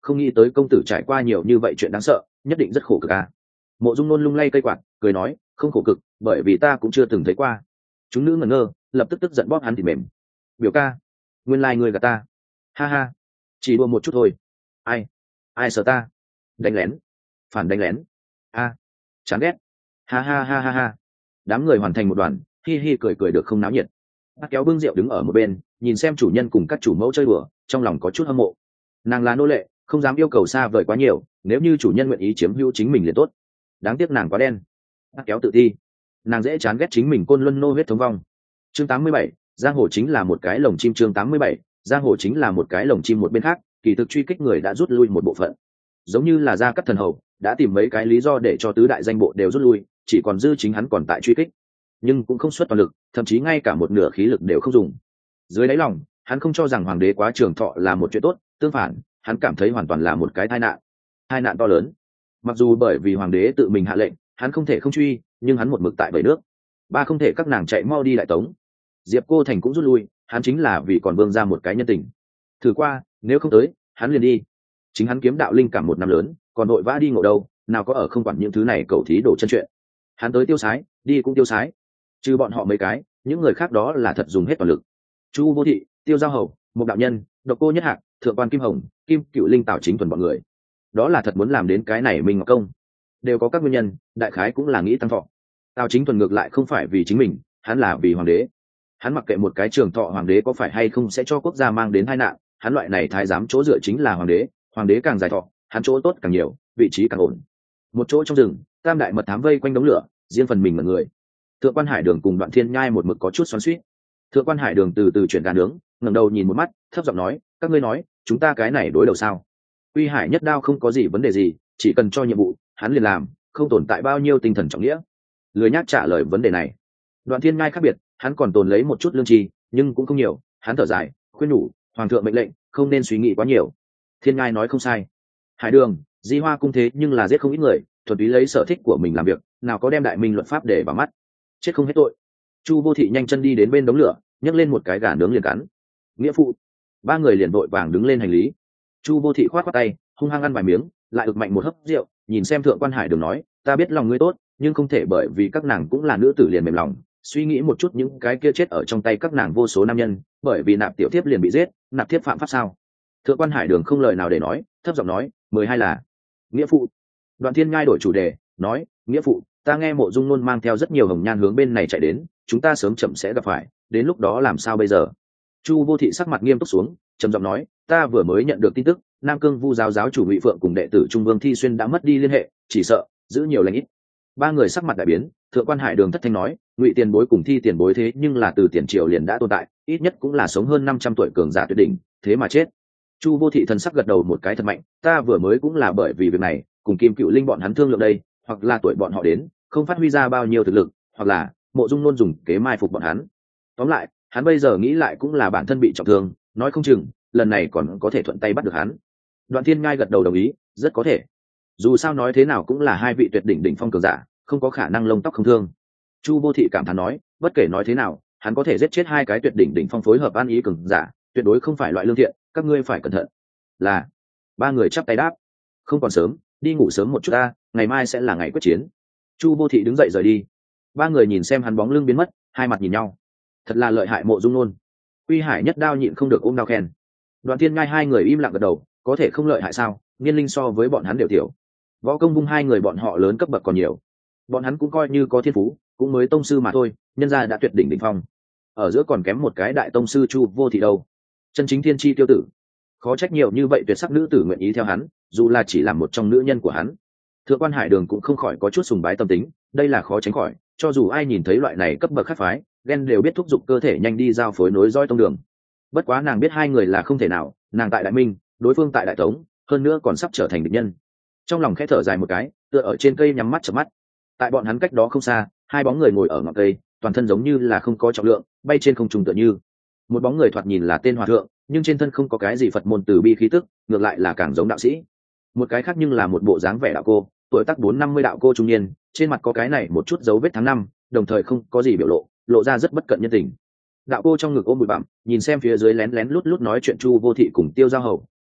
không nghĩ tới công tử trải qua nhiều như vậy chuyện đáng sợ, nhất định rất khổ cực à. Mộ Dung Nôn lung lay cây quạt cười nói, không khổ cực, bởi vì ta cũng chưa từng thấy qua. Chúng nữ ngẩn ngơ, lập tức tức giận bóp hắn thì mềm. Biểu ca, nguyên lai người gạt ta. Ha ha, chỉ đùa một chút thôi. Ai ai sợ ta? Đánh lén, phản đánh lén. A, chán ghét. Ha ha ha ha ha. Đám người hoàn thành một đoàn, hi hi cười cười được không náo nhiệt. Bác kéo bưng rượu đứng ở một bên, nhìn xem chủ nhân cùng các chủ mẫu chơi đùa, trong lòng có chút hâm mộ. Nàng là nô lệ, không dám yêu cầu xa vời quá nhiều, nếu như chủ nhân nguyện ý chiếm hữu chính mình liền tốt. Đáng tiếc nàng quá đen. Bác kéo tự ti, nàng dễ chán ghét chính mình côn luân nô huyết thống vong. Chương tám mươi bảy, giang hồ chính là một cái lồng chim. Chương tám mươi bảy, giang hồ chính là một cái lồng chim. Một bên khác, kỳ thực truy kích người đã rút lui một bộ phận, giống như là gia cát thần hầu đã tìm mấy cái lý do để cho tứ đại danh bộ đều rút lui, chỉ còn dư chính hắn còn tại truy kích, nhưng cũng không xuất toàn lực, thậm chí ngay cả một nửa khí lực đều không dùng. Dưới đáy lòng, hắn không cho rằng hoàng đế quá trường thọ là một chuyện tốt, tương phản, hắn cảm thấy hoàn toàn là một cái tai nạn, tai nạn to lớn. Mặc dù bởi vì hoàng đế tự mình hạ lệnh, hắn không thể không truy, nhưng hắn một mực tại bảy nước. Ba không thể các nàng chạy mau đi đại tống. Diệp Cô Thành cũng rút lui, hắn chính là vì còn vương ra một cái nhân tình. Thử qua, nếu không tới, hắn liền đi. Chính hắn kiếm đạo linh cảm một năm lớn, còn đội vã đi ngộ đâu, nào có ở không quản những thứ này cầu thí đổ chân chuyện. Hắn tới tiêu sái, đi cũng tiêu sái. Trừ bọn họ mấy cái, những người khác đó là thật dùng hết toàn lực. Chu Vô Thị, Tiêu Giao Hầu, một đạo nhân, Độc Cô Nhất Hạc, Thượng quan Kim Hồng, Kim Cựu Linh, Tào Chính thuần bọn người, đó là thật muốn làm đến cái này Minh Ngọc Công. Đều có các nguyên nhân, đại khái cũng là nghĩ tăng thọ. Tào Chính thuần ngược lại không phải vì chính mình, hắn là vì hoàng đế. Hắn mặc kệ một cái trường thọ hoàng đế có phải hay không sẽ cho quốc gia mang đến tai nạn, hắn loại này thái giám chỗ dựa chính là hoàng đế, hoàng đế càng dài thọ, hắn chỗ tốt càng nhiều, vị trí càng ổn. Một chỗ trong rừng, tam đại mật thám vây quanh đống lửa, riêng phần mình mọi người. Thượng quan Hải Đường cùng Đoạn Thiên Nhai một mực có chút xoắn xuýt. Thượng quan Hải Đường từ từ chuyển gà nướng, ngẩng đầu nhìn một mắt, thấp giọng nói, các ngươi nói, chúng ta cái này đối đầu sao? Uy Hải Nhất Đao không có gì vấn đề gì, chỉ cần cho nhiệm vụ, hắn liền làm, không tồn tại bao nhiêu tinh thần trọng nghĩa. Lười nhác trả lời vấn đề này. Đoạn Thiên Nhai khác biệt, hắn còn tồn lấy một chút lương tri, nhưng cũng không nhiều, hắn thở dài, khuyên nhủ, hoàng thượng mệnh lệnh, không nên suy nghĩ quá nhiều. Thiên Nhai nói không sai. Hải Đường, Di Hoa cung thế nhưng là giết không ít người, thuần túy lấy sở thích của mình làm việc, nào có đem đại minh luật pháp để vào mắt, chết không hết tội. Chu Vô Thị nhanh chân đi đến bên đống lửa, nhấc lên một cái gà nướng liền cắn. Nghĩa phụ. Ba người liền vội vàng đứng lên hành lý. Chu Vô Thị khoát khoát tay, hung hăng ăn vài miếng, lại ực mạnh một hớp rượu, nhìn xem Thượng quan Hải Đường nói, ta biết lòng ngươi tốt, nhưng không thể bởi vì các nàng cũng là nữ tử liền mềm lòng, suy nghĩ một chút những cái kia chết ở trong tay các nàng vô số nam nhân, bởi vì nạp tiểu thiếp liền bị giết, nạp thiếp phạm pháp sao? Thượng quan Hải Đường không lời nào để nói, thấp giọng nói, mười hai là nghĩa phụ. Đoạn Thiên Ngai đổi chủ đề, nói, nghĩa phụ, ta nghe Mộ Dung Nôn mang theo rất nhiều hồng nhan hướng bên này chạy đến, chúng ta sớm chậm sẽ gặp phải, đến lúc đó làm sao bây giờ? Chu Vô Thị sắc mặt nghiêm túc xuống, trầm giọng nói, ta vừa mới nhận được tin tức, Nam Cương Vu giáo giáo chủ Ngụy Phượng cùng đệ tử Trung Vương Thi Xuyên đã mất đi liên hệ, chỉ sợ giữ nhiều lành ít. Ba người sắc mặt đại biến. Thượng quan Hải Đường thất thanh nói, Ngụy tiền bối cùng Thi tiền bối thế nhưng là từ tiền triều liền đã tồn tại, ít nhất cũng là sống hơn năm trăm tuổi cường giả tuyệt đỉnh, thế mà chết. Chu Vô Thị thần sắc gật đầu một cái thật mạnh, ta vừa mới cũng là bởi vì việc này cùng Kim Cựu Linh bọn hắn thương lượng đây, hoặc là tuổi bọn họ đến không phát huy ra bao nhiêu thực lực, hoặc là Mộ Dung Nôn dùng kế mai phục bọn hắn. Tóm lại, hắn bây giờ nghĩ lại cũng là bản thân bị trọng thương, nói không chừng lần này còn có thể thuận tay bắt được hắn. Đoạn Thiên Ngai gật đầu đồng ý, rất có thể. Dù sao nói thế nào cũng là hai vị tuyệt đỉnh đỉnh phong cường giả, không có khả năng lông tóc không thương. Chu Vô Thị cảm thán nói, bất kể nói thế nào, hắn có thể giết chết hai cái tuyệt đỉnh đỉnh phong phối hợp an ý cường giả, tuyệt đối không phải loại lương thiện, các ngươi phải cẩn thận. Là. Ba người chắp tay đáp. Không còn sớm, đi ngủ sớm một chút ta, ngày mai sẽ là ngày quyết chiến. Chu Vô Thị đứng dậy rời đi. Ba người nhìn xem hắn bóng lưng biến mất, hai mặt nhìn nhau. Thật là lợi hại Mộ Dung Nôn. Uy Hải Nhất Đao nhịn không được ôm đao khen. Đoạn Thiên Ngai hai người im lặng gật đầu, có thể không lợi hại sao? Niên linh so với bọn hắn đều tiểu. Võ công vung hai người bọn họ lớn cấp bậc còn nhiều. Bọn hắn cũng coi như có thiên phú, cũng mới tông sư mà thôi, nhân gia đã tuyệt đỉnh đỉnh phong. Ở giữa còn kém một cái đại tông sư Chu Vô Thị đâu. Chân chính thiên chi tiêu tử. Khó trách nhiều như vậy tuyệt sắc nữ tử nguyện ý theo hắn, dù là chỉ là một trong nữ nhân của hắn. Thượng quan Hải Đường cũng không khỏi có chút sùng bái tâm tính, đây là khó tránh khỏi, cho dù ai nhìn thấy loại này cấp bậc khác phái, ghen đều biết thúc giục cơ thể nhanh đi giao phối nối dõi tông đường. Bất quá nàng biết hai người là không thể nào, nàng tại Đại Minh, đối phương tại Đại Tống, hơn nữa còn sắp trở thành địch nhân. Trong lòng khẽ thở dài một cái, tựa ở trên cây nhắm mắt chợp mắt. Tại bọn hắn cách đó không xa, hai bóng người ngồi ở ngọn cây, toàn thân giống như là không có trọng lượng, bay trên không trung tựa như. Một bóng người thoạt nhìn là tên hòa thượng, nhưng trên thân không có cái gì Phật môn từ bi khí tức, ngược lại là càng giống đạo sĩ. Một cái khác nhưng là một bộ dáng vẻ đạo cô, tuổi tác bốn năm mươi đạo cô trung niên, trên mặt có cái này một chút dấu vết tháng năm, đồng thời không có gì biểu lộ, lộ ra rất bất cận nhân tình. Đạo cô trong ngực ôm bụi bặm, nhìn xem phía dưới lén lén lút lút nói chuyện Chu Vô Thị cùng Tiêu Giao Hầu,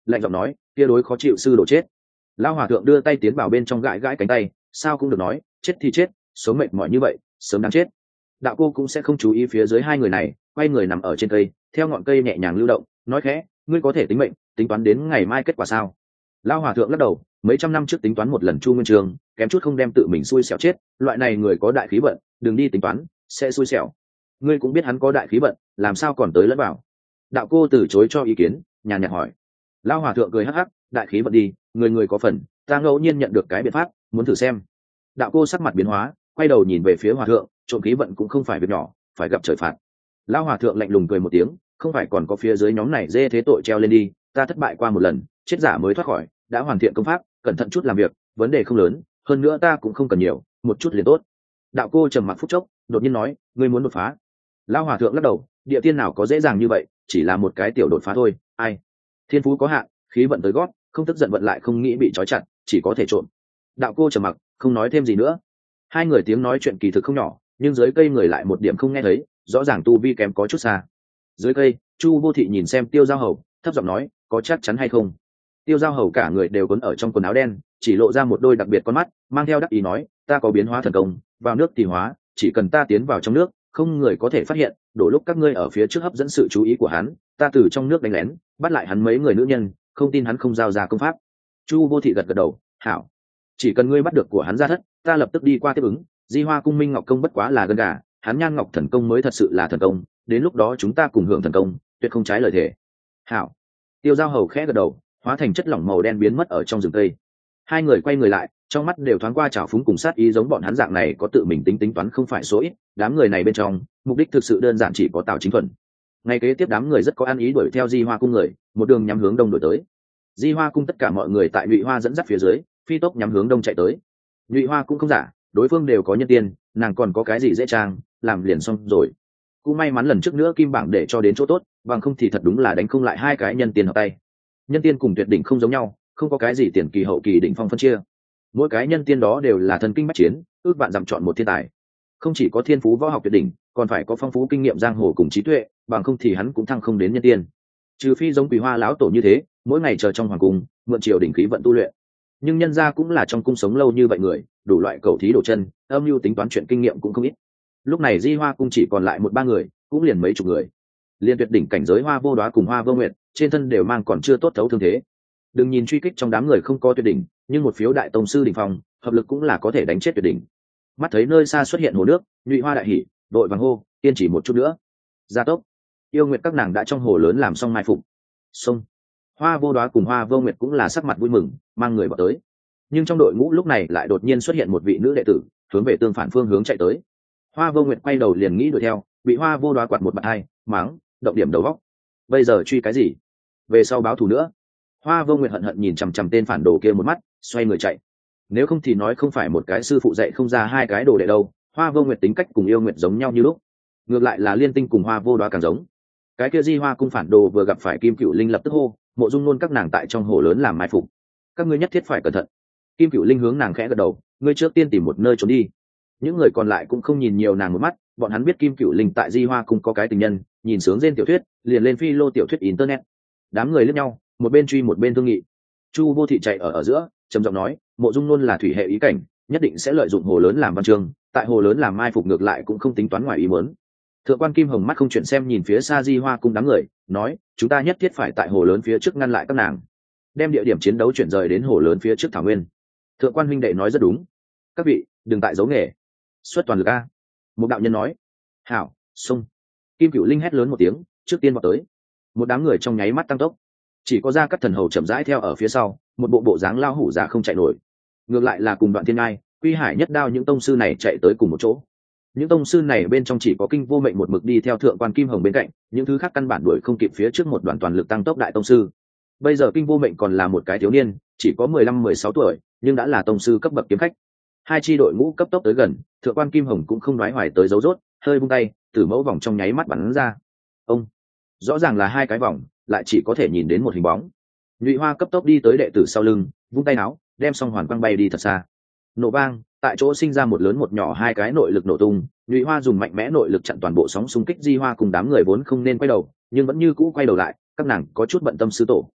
lạnh giọng nói kia đối khó chịu sư đổ chết. Lão hòa thượng đưa tay tiến vào bên trong gãi gãi cánh tay, sao cũng được nói, chết thì chết, sống mệt mỏi như vậy sớm đáng chết. Đạo cô cũng sẽ không chú ý phía dưới hai người này, quay người nằm ở trên cây, theo ngọn cây nhẹ nhàng lưu động, nói khẽ, ngươi có thể tính mệnh, tính toán đến ngày mai kết quả sao? Lão hòa thượng lắc đầu, mấy trăm năm trước tính toán một lần Chu Nguyên Trường, kém chút không đem tự mình xui xẻo chết, loại này người có đại khí vận, đừng đi tính toán, sẽ xui xẻo. Ngươi cũng biết hắn có đại khí vận, làm sao còn tới lẫn vào? Đạo cô từ chối cho ý kiến, nhàn nhạt hỏi. Lão hòa thượng cười hắc hắc, đại khí vận đi, người người có phần, ta ngẫu nhiên nhận được cái biện pháp, muốn thử xem. Đạo cô sắc mặt biến hóa, quay đầu nhìn về phía hòa thượng, trộm khí vận cũng không phải việc nhỏ, phải gặp trời phạt. Lão hòa thượng lạnh lùng cười một tiếng, không phải còn có phía dưới nhóm này dê thế tội treo lên đi, ta thất bại qua một lần, chết giả mới thoát khỏi, đã hoàn thiện công pháp, cẩn thận chút làm việc, vấn đề không lớn, hơn nữa ta cũng không cần nhiều, một chút liền tốt. Đạo cô trầm mặc phút chốc, đột nhiên nói, ngươi muốn đột phá. Lão hòa thượng lắc đầu, địa tiên nào có dễ dàng như vậy, chỉ là một cái tiểu đột phá thôi, ai thiên phú có hạn, khí vận tới gót, không tức giận vận lại không nghĩ bị trói chặt, chỉ có thể trộm. Đạo cô trầm mặc, không nói thêm gì nữa. Hai người tiếng nói chuyện kỳ thực không nhỏ, nhưng dưới cây người lại một điểm không nghe thấy, rõ ràng tu vi kém có chút xa. Dưới cây, Chu Vô Thị nhìn xem Tiêu Giao Hầu, thấp giọng nói, có chắc chắn hay không? Tiêu Giao Hầu cả người đều cuốn ở trong quần áo đen, chỉ lộ ra một đôi đặc biệt con mắt, mang theo đắc ý nói, ta có biến hóa thần công, vào nước thì hóa, chỉ cần ta tiến vào trong nước, không người có thể phát hiện, đổ lúc các ngươi ở phía trước hấp dẫn sự chú ý của hắn, ta từ trong nước đánh lén, bắt lại hắn mấy người nữ nhân, không tin hắn không giao ra công pháp. Chu Vô Thị gật gật đầu, hảo, chỉ cần ngươi bắt được của hắn ra thất, ta lập tức đi qua tiếp ứng. Di Hoa cung Minh Ngọc công bất quá là gân gà, hắn Nhan Ngọc thần công mới thật sự là thần công, đến lúc đó chúng ta cùng hưởng thần công, tuyệt không trái lời thề. Hảo. Tiêu Giao Hầu khẽ gật đầu, hóa thành chất lỏng màu đen biến mất ở trong rừng cây. Hai người quay người lại, trong mắt đều thoáng qua trào phúng cùng sát ý, giống bọn hắn dạng này có tự mình tính tính toán không phải số ít, đám người này bên trong, mục đích thực sự đơn giản chỉ có Tào Chính Thuần. Ngay kế tiếp đám người rất có ăn ý đuổi theo Di Hoa cung người, một đường nhắm hướng đông đuổi tới. Di Hoa cung tất cả mọi người tại Nhụy Hoa dẫn dắt phía dưới, phi tốc nhắm hướng đông chạy tới. Nhụy Hoa cũng không giả, đối phương đều có nhân tiên, nàng còn có cái gì dễ trang, làm liền xong rồi. Cũng may mắn lần trước nữa kim bảng để cho đến chỗ tốt, bằng không thì thật đúng là đánh không lại hai cái nhân tiên hợp tay. Nhân tiên cùng tuyệt đỉnh không giống nhau, không có cái gì tiền kỳ hậu kỳ đỉnh phong phân chia. Mỗi cái nhân tiên đó đều là thần kinh bách chiến, ước bạn dặm chọn một thiên tài. Không chỉ có thiên phú võ học tuyệt đỉnh, còn phải có phong phú kinh nghiệm giang hồ cùng trí tuệ, bằng không thì hắn cũng thăng không đến nhân tiên. Trừ phi giống Quỳ Hoa lão tổ như thế, mỗi ngày chờ trong hoàng cung, mượn triều đỉnh khí vận tu luyện. Nhưng nhân gia cũng là trong cung sống lâu như vậy người, đủ loại cầu thí đổ chân, âm mưu tính toán chuyện kinh nghiệm cũng không ít. Lúc này Di Hoa cung chỉ còn lại một ba người, cũng liền mấy chục người. Liên tuyệt đỉnh cảnh giới Hoa Vô Đóa cùng Hoa Vô Nguyệt, trên thân đều mang còn chưa tốt thấu thương thế. Đừng nhìn truy kích trong đám người không có tuyệt đỉnh, nhưng một phiếu đại tông sư đỉnh phong, hợp lực cũng là có thể đánh chết tuyệt đỉnh. Mắt thấy nơi xa xuất hiện hồ nước, Nhụy Hoa đại hỉ, đội vàng hô, kiên trì một chút nữa. Gia tốc. Yêu Nguyệt các nàng đã trong hồ lớn làm xong mai phục. Xông. Hoa Vô Đóa cùng Hoa Vô Nguyệt cũng là sắc mặt vui mừng, mang người vào tới. Nhưng trong đội ngũ lúc này lại đột nhiên xuất hiện một vị nữ đệ tử, hướng về tương phản phương hướng chạy tới. Hoa Vô Nguyệt quay đầu liền nghĩ đuổi theo, bị Hoa Vô Đóa quạt một bạt hai, mắng, động điểm đầu góc. Bây giờ truy cái gì? Về sau báo thù nữa. Hoa Vô Nguyệt hận hận nhìn chằm chằm tên phản đồ kia một mắt, xoay người chạy. Nếu không thì nói không phải một cái sư phụ dạy không ra hai cái đồ đệ đâu. Hoa Vô Nguyệt tính cách cùng Yêu Nguyệt giống nhau như lúc, ngược lại là Liên Tinh cùng Hoa Vô Đóa càng giống. Cái kia Di Hoa cung phản đồ vừa gặp phải Kim Cửu Linh lập tức hô, Mộ Dung Nôn các nàng tại trong hồ lớn làm mai phục, các ngươi nhất thiết phải cẩn thận. Kim Cửu Linh hướng nàng khẽ gật đầu, ngươi trước tiên tìm một nơi trốn đi. Những người còn lại cũng không nhìn nhiều nàng một mắt, bọn hắn biết Kim Cửu Linh tại Di Hoa cung có cái tình nhân, nhìn sướng trên tiểu thuyết, liền lên phi lô tiểu thuyết internet. Đám người liếc nhau, một bên truy một bên thương nghị. Chu Vô Thị chạy ở ở giữa, trầm giọng nói, Mộ Dung Nôn là thủy hệ ý cảnh, nhất định sẽ lợi dụng hồ lớn làm văn chương, tại hồ lớn làm mai phục ngược lại cũng không tính toán ngoài ý muốn. Thượng quan Kim Hồng mắt không chuyển xem nhìn phía xa Di Hoa cung đám người, nói, chúng ta nhất thiết phải tại hồ lớn phía trước ngăn lại các nàng, đem địa điểm chiến đấu chuyển rời đến hồ lớn phía trước thảo nguyên. Thượng quan huynh đệ nói rất đúng, các vị đừng tại giấu nghề, xuất toàn lực a. Một đạo nhân nói, hảo, xông. Kim Cửu Linh hét lớn một tiếng, trước tiên vào tới. Một đám người trong nháy mắt tăng tốc, chỉ có Gia Cát Thần hầu chậm rãi theo ở phía sau, một bộ bộ dáng lao hủ già không chạy nổi. Ngược lại là cùng Đoạn Thiên Ngai, Quy Hải Nhất Đao những tông sư này chạy tới cùng một chỗ. Những tông sư này bên trong chỉ có Kinh Vô Mệnh một mực đi theo Thượng quan Kim Hồng bên cạnh, những thứ khác căn bản đuổi không kịp phía trước một đoàn toàn lực tăng tốc đại tông sư. Bây giờ Kinh Vô Mệnh còn là một cái thiếu niên, chỉ có mười lăm mười sáu tuổi, nhưng đã là tông sư cấp bậc kiếm khách. Hai chi đội ngũ cấp tốc tới gần, Thượng quan Kim Hồng cũng không đoái hoài tới dấu rốt, hơi vung tay, tử mẫu vòng trong nháy mắt bắn ra. Ông, rõ ràng là hai cái vòng, lại chỉ có thể nhìn đến một hình bóng. Nhụy Hoa cấp tốc đi tới đệ tử sau lưng, vung tay áo, đem song hoàn quang bay đi thật xa. Nổ vang, tại chỗ sinh ra một lớn một nhỏ hai cái nội lực nổ tung. Nhụy Hoa dùng mạnh mẽ nội lực chặn toàn bộ sóng xung kích Di Hoa cùng đám người vốn không nên quay đầu, nhưng vẫn như cũ quay đầu lại, các nàng có chút bận tâm sư tổ.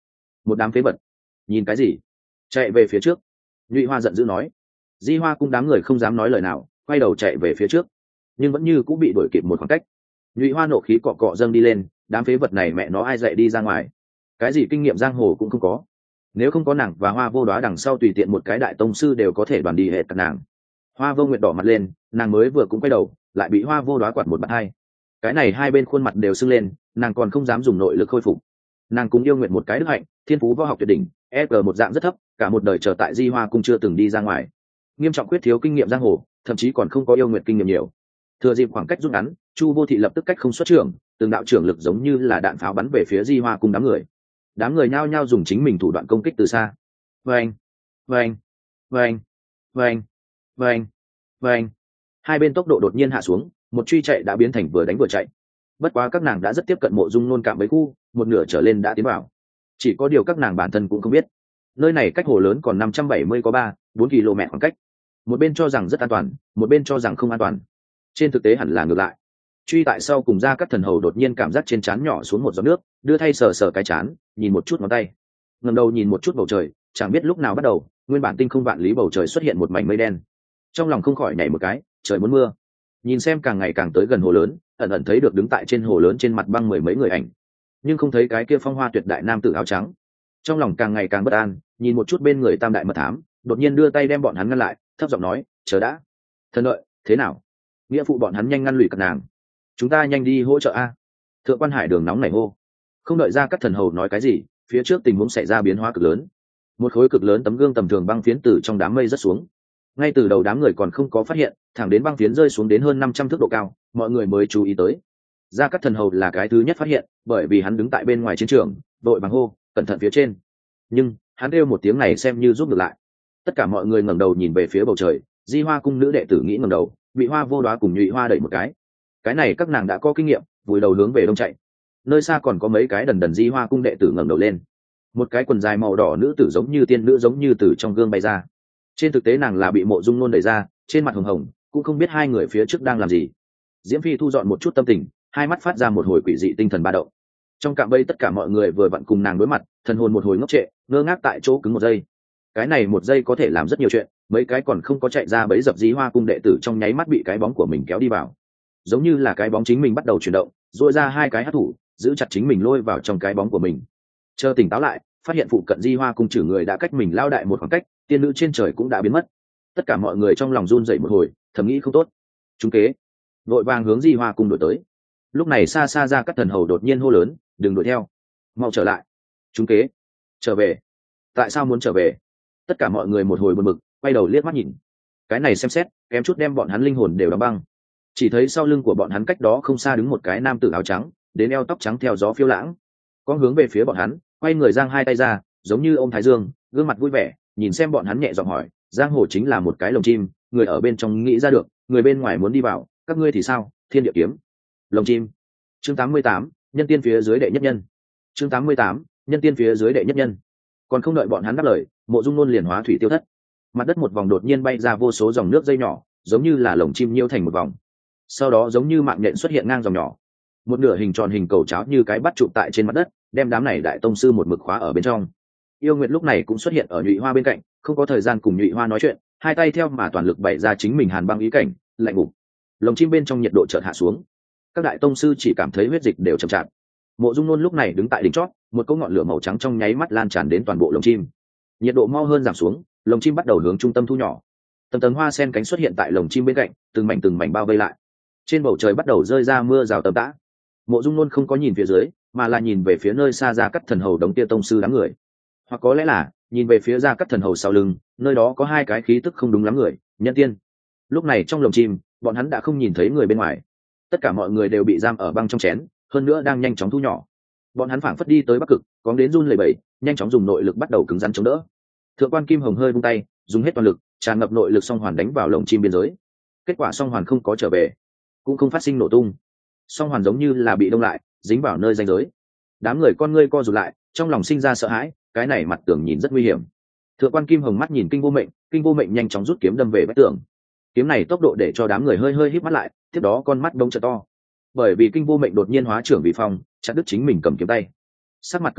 một đám phế vật, nhìn cái gì, chạy về phía trước. Nhụy Hoa giận dữ nói. Di Hoa cung đám người không dám nói lời nào, quay đầu chạy về phía trước, nhưng vẫn như cũng bị đuổi kịp một khoảng cách. Nhụy Hoa nộ khí cọ cọ dâng đi lên, đám phế vật này mẹ nó ai dạy đi ra ngoài, cái gì kinh nghiệm giang hồ cũng không có, nếu không có nàng và Hoa Vô Đóa đằng sau tùy tiện một cái đại tông sư đều có thể đoàn đi hệ các nàng. Hoa Vô Nguyệt đỏ mặt lên, nàng mới vừa cũng quay đầu, lại bị Hoa Vô Đóa quạt một bạt hai. Cái này hai bên khuôn mặt đều sưng lên, nàng còn không dám dùng nội lực khôi phục. Nàng cũng yêu nguyện một cái đức hạnh, thiên phú võ học tuyệt đỉnh, e giê một dạng rất thấp, cả một đời chờ tại Di Hoa cung chưa từng đi ra ngoài, nghiêm trọng khuyết thiếu kinh nghiệm giang hồ, thậm chí còn không có yêu nguyện kinh nghiệm nhiều. Thừa dịp khoảng cách rút ngắn, Chu Vô Thị lập tức cách không xuất trưởng, từng đạo trưởng lực giống như là đạn pháo bắn về phía Di Hoa cung đám người. Đám người nhao nhao dùng chính mình thủ đoạn công kích từ xa. Vâng, vâng, vâng, vâng, vâng, vâng. Hai bên tốc độ đột nhiên hạ xuống, một truy chạy đã biến thành vừa đánh vừa chạy. Bất quá các nàng đã rất tiếp cận Mộ Dung Nôn cạm bẫy khu, một nửa trở lên đã tiến vào. Chỉ có điều các nàng bản thân cũng không biết, nơi này cách hồ lớn còn năm trăm bảy mươi có ba, bốn ki lô mét khoảng cách. Một bên cho rằng rất an toàn, một bên cho rằng không an toàn. Trên thực tế hẳn là ngược lại. Truy tại sau cùng ra các thần hầu đột nhiên cảm giác trên trán nhỏ xuống một giọt nước, đưa thay sờ sờ cái trán, nhìn một chút ngón tay, ngẩng đầu nhìn một chút bầu trời, chẳng biết lúc nào bắt đầu, nguyên bản tinh không vạn lý bầu trời xuất hiện một mảnh mây đen. Trong lòng không khỏi nhảy một cái, trời muốn mưa. Nhìn xem càng ngày càng tới gần hồ lớn, ẩn ẩn thấy được đứng tại trên hồ lớn trên mặt băng mười mấy người ảnh, nhưng không thấy cái kia phong hoa tuyệt đại nam tử áo trắng. Trong lòng càng ngày càng bất an, nhìn một chút bên người tam đại mật thám, đột nhiên đưa tay đem bọn hắn ngăn lại, thấp giọng nói, chờ đã, thần đợi, thế nào? Nghĩa phụ bọn hắn nhanh ngăn lùi cật nàng, chúng ta nhanh đi hỗ trợ a. Thượng quan Hải Đường nóng nảy hô. Không đợi ra các thần hầu nói cái gì, phía trước tình huống xảy ra biến hóa cực lớn. Một khối cực lớn tấm gương tầm thường băng phiến từ trong đám mây rớt xuống. Ngay từ đầu đám người còn không có phát hiện, thẳng đến băng phiến rơi xuống đến hơn năm trăm thước độ cao, mọi người mới chú ý tới. Ra các thần hầu là cái thứ nhất phát hiện, bởi vì hắn đứng tại bên ngoài chiến trường, đội bằng hô, cẩn thận phía trên. Nhưng hắn kêu một tiếng này xem như giúp được lại. Tất cả mọi người ngẩng đầu nhìn về phía bầu trời, Di Hoa cung nữ đệ tử nghĩ ngẩng đầu, bị Hoa Vô Đóa cùng Nhụy Hoa đẩy một cái. Cái này các nàng đã có kinh nghiệm, vùi đầu hướng về đông chạy. Nơi xa còn có mấy cái đần đần Di Hoa cung đệ tử ngẩng đầu lên. Một cái quần dài màu đỏ nữ tử giống như tiên nữ giống như từ trong gương bay ra. Trên thực tế nàng là bị Mộ Dung Nôn đẩy ra, trên mặt hồng hồng, cũng không biết hai người phía trước đang làm gì. Diễm Phi thu dọn một chút tâm tình, hai mắt phát ra một hồi quỷ dị tinh thần ba động. Trong cạm bẫy tất cả mọi người vừa vặn cùng nàng đối mặt, thần hồn một hồi ngốc trệ, ngơ ngác tại chỗ cứng một giây. Cái này một giây có thể làm rất nhiều chuyện, mấy cái còn không có chạy ra bẫy dập Di Hoa cung đệ tử trong nháy mắt bị cái bóng của mình kéo đi vào, giống như là cái bóng chính mình bắt đầu chuyển động, duỗi ra hai cái hắc thủ, giữ chặt chính mình lôi vào trong cái bóng của mình. Chờ tỉnh táo lại, phát hiện phụ cận Di Hoa cung chử người đã cách mình lao đại một khoảng cách, tiên nữ trên trời cũng đã biến mất. Tất cả mọi người trong lòng run rẩy một hồi, thầm nghĩ không tốt. Chúng kế, vội vàng hướng Di Hoa cung đuổi tới. Lúc này xa xa ra các thần hầu đột nhiên hô lớn, đừng đuổi theo, mau trở lại. Chúng kế, trở về. Tại sao muốn trở về? Tất cả mọi người một hồi buồn bực, quay đầu liếc mắt nhìn. Cái này xem xét, kém chút đem bọn hắn linh hồn đều đóng băng. Chỉ thấy sau lưng của bọn hắn cách đó không xa đứng một cái nam tử áo trắng, đến eo tóc trắng theo gió phiêu lãng, có hướng về phía bọn hắn, quay người giang hai tay ra, giống như ôm thái dương, gương mặt vui vẻ, nhìn xem bọn hắn nhẹ giọng hỏi, giang hồ chính là một cái lồng chim, người ở bên trong nghĩ ra được, người bên ngoài muốn đi vào, các ngươi thì sao? Thiên địa kiếm, lồng chim. Chương tám mươi tám, nhân tiên phía dưới đệ nhất nhân. Chương tám mươi tám, nhân tiên phía dưới đệ nhất nhân. Còn không đợi bọn hắn đáp lời, Mộ Dung Nôn liền hóa thủy tiêu thất. Mặt đất một vòng đột nhiên bay ra vô số dòng nước dây nhỏ, giống như là lồng chim nhiêu thành một vòng. Sau đó giống như mạng nhện xuất hiện ngang dòng nhỏ, một nửa hình tròn hình cầu cháo như cái bắt trụ tại trên mặt đất, đem đám này đại tông sư một mực khóa ở bên trong. Yêu Nguyệt lúc này cũng xuất hiện ở Nhụy Hoa bên cạnh, không có thời gian cùng Nhụy Hoa nói chuyện, hai tay theo mà toàn lực bày ra chính mình hàn băng ý cảnh, lạnh ngục. Lồng chim bên trong nhiệt độ chợt hạ xuống, các đại tông sư chỉ cảm thấy huyết dịch đều chậm chạp. Mộ Dung Nôn lúc này đứng tại đỉnh chót, một cỗ ngọn lửa màu trắng trong nháy mắt lan tràn đến toàn bộ lồng chim. Nhiệt độ mau hơn giảm xuống, lồng chim bắt đầu hướng trung tâm thu nhỏ. Tầng tầng hoa sen cánh xuất hiện tại lồng chim bên cạnh, từng mảnh từng mảnh bao vây lại. Trên bầu trời bắt đầu rơi ra mưa rào tầm tã. Mộ Dung Nôn không có nhìn phía dưới, mà là nhìn về phía nơi xa Ra Cắt thần hầu đống tia tông sư đám người, hoặc có lẽ là nhìn về phía Ra Cắt thần hầu sau lưng, nơi đó có hai cái khí tức không đúng lắm người, nhân tiên. Lúc này trong lồng chim, bọn hắn đã không nhìn thấy người bên ngoài, tất cả mọi người đều bị giam ở băng trong chén, hơn nữa đang nhanh chóng thu nhỏ. Bọn hắn phảng phất đi tới Bắc Cực, có đến run lẩy bẩy, nhanh chóng dùng nội lực bắt đầu cứng rắn chống đỡ. Thượng quan Kim Hồng hơi vung tay, dùng hết toàn lực, tràn ngập nội lực song hoàn đánh vào lồng chim biên giới. Kết quả song hoàn không có trở về, cũng không phát sinh nổ tung, song hoàn giống như là bị đông lại, dính vào nơi ranh giới. Đám người con ngươi co rụt lại, trong lòng sinh ra sợ hãi, cái này mặt tường nhìn rất nguy hiểm. Thượng quan Kim Hồng mắt nhìn Kinh Vô Mệnh, Kinh Vô Mệnh nhanh chóng rút kiếm đâm về vách tường. Kiếm này tốc độ để cho đám người hơi hơi híp mắt lại, tiếp đó con mắt đông trợ to. Bởi vì Kinh Vô Mệnh đột nhiên hóa trưởng vì phong, chặt đứt chính mình cầm kiếm tay. Sắc mặt cứng ngắc,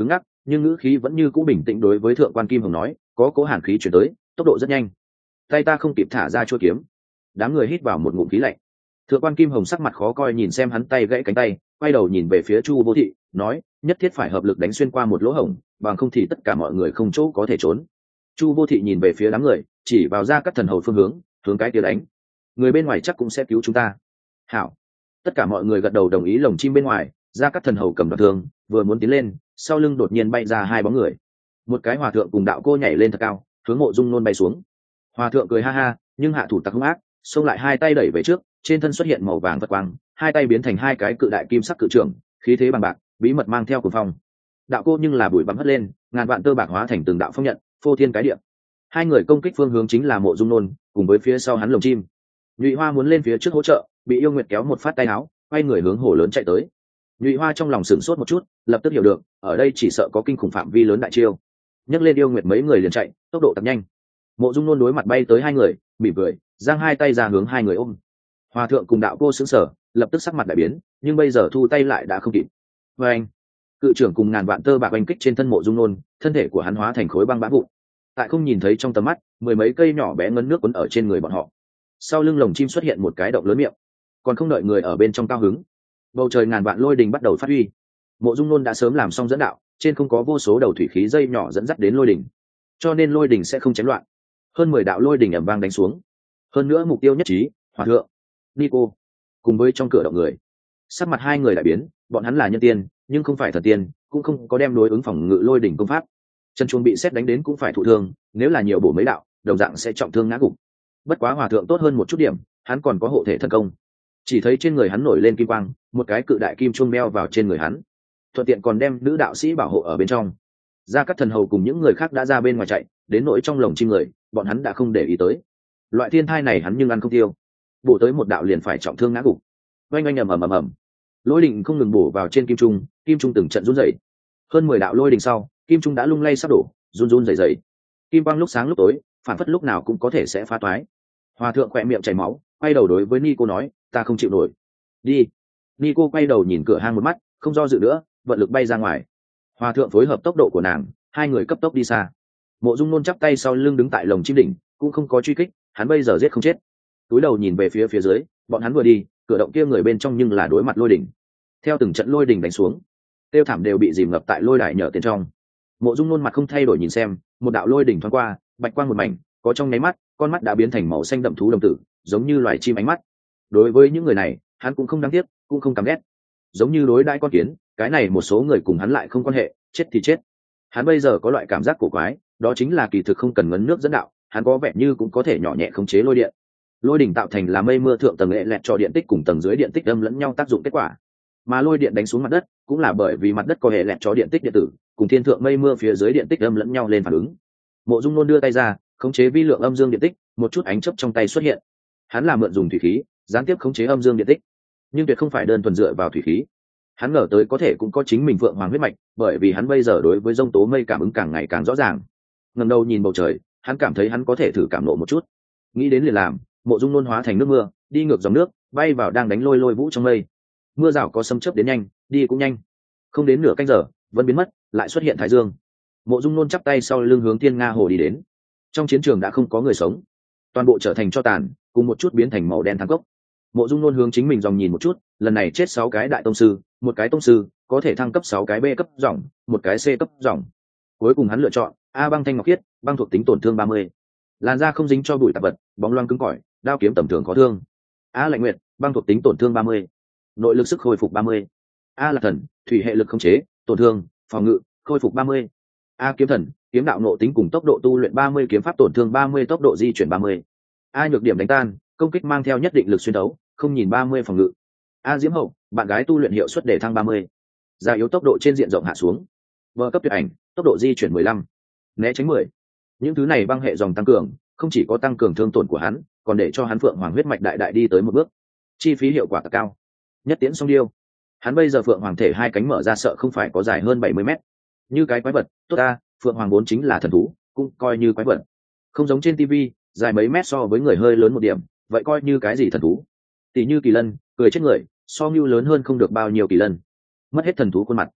nhưng ngữ khí vẫn như cũ bình tĩnh đối với thượng quan kim hồng nói, có cố hàn khí chuyển tới, tốc độ rất nhanh, tay ta không kịp thả ra chuôi kiếm. Đám người hít vào một ngụm khí lạnh. Thượng quan kim hồng sắc mặt khó coi nhìn xem hắn tay gãy cánh tay, quay đầu nhìn về phía Chu Vô Thị, nói, nhất thiết phải hợp lực đánh xuyên qua một lỗ hổng, bằng không thì tất cả mọi người không chỗ có thể trốn. Chu Vô Thị nhìn về phía đám người, chỉ vào ra các thần hầu phương hướng, hướng cái kia đánh. Người bên ngoài chắc cũng sẽ cứu chúng ta. Hảo. Tất cả mọi người gật đầu đồng ý. Lồng chim bên ngoài, ra các thần hầu cầm đoạt thương, vừa muốn tiến lên, sau lưng đột nhiên bay ra hai bóng người. Một cái hòa thượng cùng đạo cô nhảy lên thật cao, hướng Mộ Dung Nôn bay xuống. Hòa thượng cười ha ha, nhưng hạ thủ tặc hung ác, xông lại hai tay đẩy về trước, trên thân xuất hiện màu vàng vật quang, hai tay biến thành hai cái cự đại kim sắc cự trưởng, khí thế bằng bạc, bí mật mang theo cuồng phong. Đạo cô nhưng là bụi bặm hất lên, ngàn vạn tơ bạc hóa thành từng đạo phong nhận, phô thiên cái địa. Hai người công kích phương hướng chính là Mộ Dung Nôn, cùng với phía sau hắn lồng chim. Nhụy Hoa muốn lên phía trước hỗ trợ, bị Yêu Nguyệt kéo một phát tay áo, quay người hướng hồ lớn chạy tới. Nhụy Hoa trong lòng sửng sốt một chút, lập tức hiểu được, ở đây chỉ sợ có kinh khủng phạm vi lớn đại chiêu. Nhấc lên Yêu Nguyệt mấy người liền chạy, tốc độ tăng nhanh. Mộ Dung Nôn đối mặt bay tới hai người, mỉm cười, giang hai tay ra hướng hai người ôm. Hòa thượng cùng đạo cô sững sờ, lập tức sắc mặt đại biến, nhưng bây giờ thu tay lại đã không kịp. Và anh, cự trưởng cùng ngàn vạn tơ bạc oanh kích trên thân Mộ Dung Nôn, thân thể của hắn hóa thành khối băng bã vụn. Tại không nhìn thấy trong tầm mắt, mười mấy cây nhỏ bé ngấn nước quấn ở trên người bọn họ. Sau lưng lồng chim xuất hiện một cái động lớn miệng, còn không đợi người ở bên trong cao hứng, bầu trời ngàn vạn lôi đình bắt đầu phát huy. Mộ Dung Nôn đã sớm làm xong dẫn đạo, trên không có vô số đầu thủy khí dây nhỏ dẫn dắt đến lôi đình, cho nên lôi đình sẽ không chém loạn. Hơn mười đạo lôi đình ầm vang đánh xuống, hơn nữa mục tiêu nhất trí, Hòa thượng, Nico, cùng với trong cửa động người. Sắc mặt hai người đại biến, bọn hắn là nhân tiên, nhưng không phải thần tiên, cũng không có đem đối ứng phòng ngự lôi đỉnh công pháp. Chân chuông bị xét đánh đến cũng phải thụ thương, nếu là nhiều bổ mấy đạo, đồng dạng sẽ trọng thương ngã gục. Bất quá Hòa thượng tốt hơn một chút điểm, hắn còn có hộ thể thần công. Chỉ thấy trên người hắn nổi lên kim quang, một cái cự đại kim chuông meo vào trên người hắn, thuận tiện còn đem nữ đạo sĩ bảo hộ ở bên trong. Ra các thần hầu cùng những người khác đã ra bên ngoài chạy, đến nỗi trong lồng chim người, bọn hắn đã không để ý tới. Loại thiên thai này hắn nhưng ăn không tiêu, bổ tới một đạo liền phải trọng thương ngã gục. Oanh oanh ầm ầm ầm ầm, lôi đình không ngừng bổ vào trên kim trung, kim trung từng trận run rẩy. Hơn mười đạo lôi đình sau, kim trung đã lung lay sắp đổ, run run rẩy rẩy. Kim quang lúc sáng lúc tối, phản phất lúc nào cũng có thể sẽ phá toái. Hòa thượng khỏe miệng chảy máu, quay đầu đối với Nico nói, ta không chịu nổi, đi. Nico quay đầu nhìn cửa hang một mắt, không do dự nữa, vận lực bay ra ngoài. Hòa thượng phối hợp tốc độ của nàng, hai người cấp tốc đi xa. Mộ Dung Nôn chắp tay sau lưng đứng tại lồng chim đỉnh, cũng không có truy kích, hắn bây giờ giết không chết. Túi đầu nhìn về phía phía dưới, bọn hắn vừa đi, cửa động kia người bên trong nhưng là đối mặt lôi đỉnh. Theo từng trận lôi đỉnh đánh xuống, tiêu thảm đều bị dìm ngập tại lôi đài nhở tiền trong. Mộ Dung Nôn mặt không thay đổi nhìn xem, một đạo lôi đỉnh thoáng qua, bạch quang một mảnh, có trong nháy mắt, con mắt đã biến thành màu xanh đậm thú đồng tử, giống như loài chim ánh mắt. Đối với những người này, hắn cũng không đáng tiếc, cũng không căm ghét. Giống như đối đãi con kiến, cái này một số người cùng hắn lại không quan hệ, chết thì chết. Hắn bây giờ có loại cảm giác cổ quái, đó chính là kỳ thực không cần ngấn nước dẫn đạo, hắn có vẻ như cũng có thể nhỏ nhẹ khống chế lôi điện. Lôi đỉnh tạo thành là mây mưa thượng tầng lệ lẹt cho điện tích cùng tầng dưới điện tích âm lẫn nhau tác dụng kết quả, mà lôi điện đánh xuống mặt đất cũng là bởi vì mặt đất có hệ lẹt cho điện tích điện tử cùng thiên thượng mây mưa phía dưới điện tích âm lẫn nhau lên phản ứng. Mộ Dung Nôn đưa tay ra, khống chế vi lượng âm dương điện tích, một chút ánh chớp trong tay xuất hiện. Hắn là mượn dùng thủy khí, gián tiếp khống chế âm dương điện tích, nhưng tuyệt không phải đơn thuần dựa vào thủy khí. Hắn ngờ tới có thể cũng có chính mình vượng hoàng huyết mạch, bởi vì hắn bây giờ đối với dông tố mây cảm ứng càng ngày càng rõ ràng. Ngẩng đầu nhìn bầu trời, hắn cảm thấy hắn có thể thử cảm nộ một chút. Nghĩ đến liền làm, Mộ Dung Nôn hóa thành nước mưa, đi ngược dòng nước, bay vào đang đánh lôi lôi vũ trong mây. Mưa rào có xâm chớp đến nhanh, đi cũng nhanh. Không đến nửa canh giờ, vẫn biến mất, lại xuất hiện thái dương. Mộ Dung Nôn chắp tay sau lưng hướng Thiên Nga hồ đi đến. Trong chiến trường đã không có người sống, toàn bộ trở thành tro tàn, cùng một chút biến thành màu đen thang cốc. Mộ Dung Nôn hướng chính mình dòng nhìn một chút, lần này chết sáu cái đại tông sư, một cái tông sư có thể thăng cấp sáu cái B cấp dòng, một cái C cấp dòng. Cuối cùng hắn lựa chọn A băng thanh ngọc khiết, băng thuộc tính tổn thương ba mươi, làn da không dính cho bụi tạp vật, bóng loáng cứng cỏi, đao kiếm tầm thường có thương. A lạnh nguyệt, băng thuộc tính tổn thương ba mươi, nội lực sức hồi phục ba mươi. A lạc thần, thủy hệ lực khống chế, tổn thương, phòng ngự, khôi phục ba mươi. A kiếm thần, kiếm đạo nội tính cùng tốc độ tu luyện ba mươi, kiếm pháp tổn thương ba mươi, tốc độ di chuyển ba mươi. A nhược điểm đánh tan, công kích mang theo nhất định lực xuyên đấu, không nhìn ba mươi phòng ngự. A diễm hậu, bạn gái tu luyện hiệu suất để thăng ba mươi, già yếu tốc độ trên diện rộng hạ xuống. Vợ cấp tuyệt ảnh, tốc độ di chuyển mười lăm, né tránh mười. Những thứ này băng hệ dòng tăng cường, không chỉ có tăng cường thương tổn của hắn, còn để cho hắn phượng hoàng huyết mạch đại đại đi tới một bước. Chi phí hiệu quả cao. Nhất tiễn song điêu, hắn bây giờ phượng hoàng thể hai cánh mở ra sợ không phải có dài hơn bảy mươi mét. Như cái quái vật, tốt ta, phượng hoàng vốn chính là thần thú, cũng coi như quái vật. Không giống trên tivi, dài mấy mét so với người hơi lớn một điểm, vậy coi như cái gì thần thú. Tỷ như kỳ lân, cười chết người, so như lớn hơn không được bao nhiêu kỳ lân. Mất hết thần thú khuôn mặt.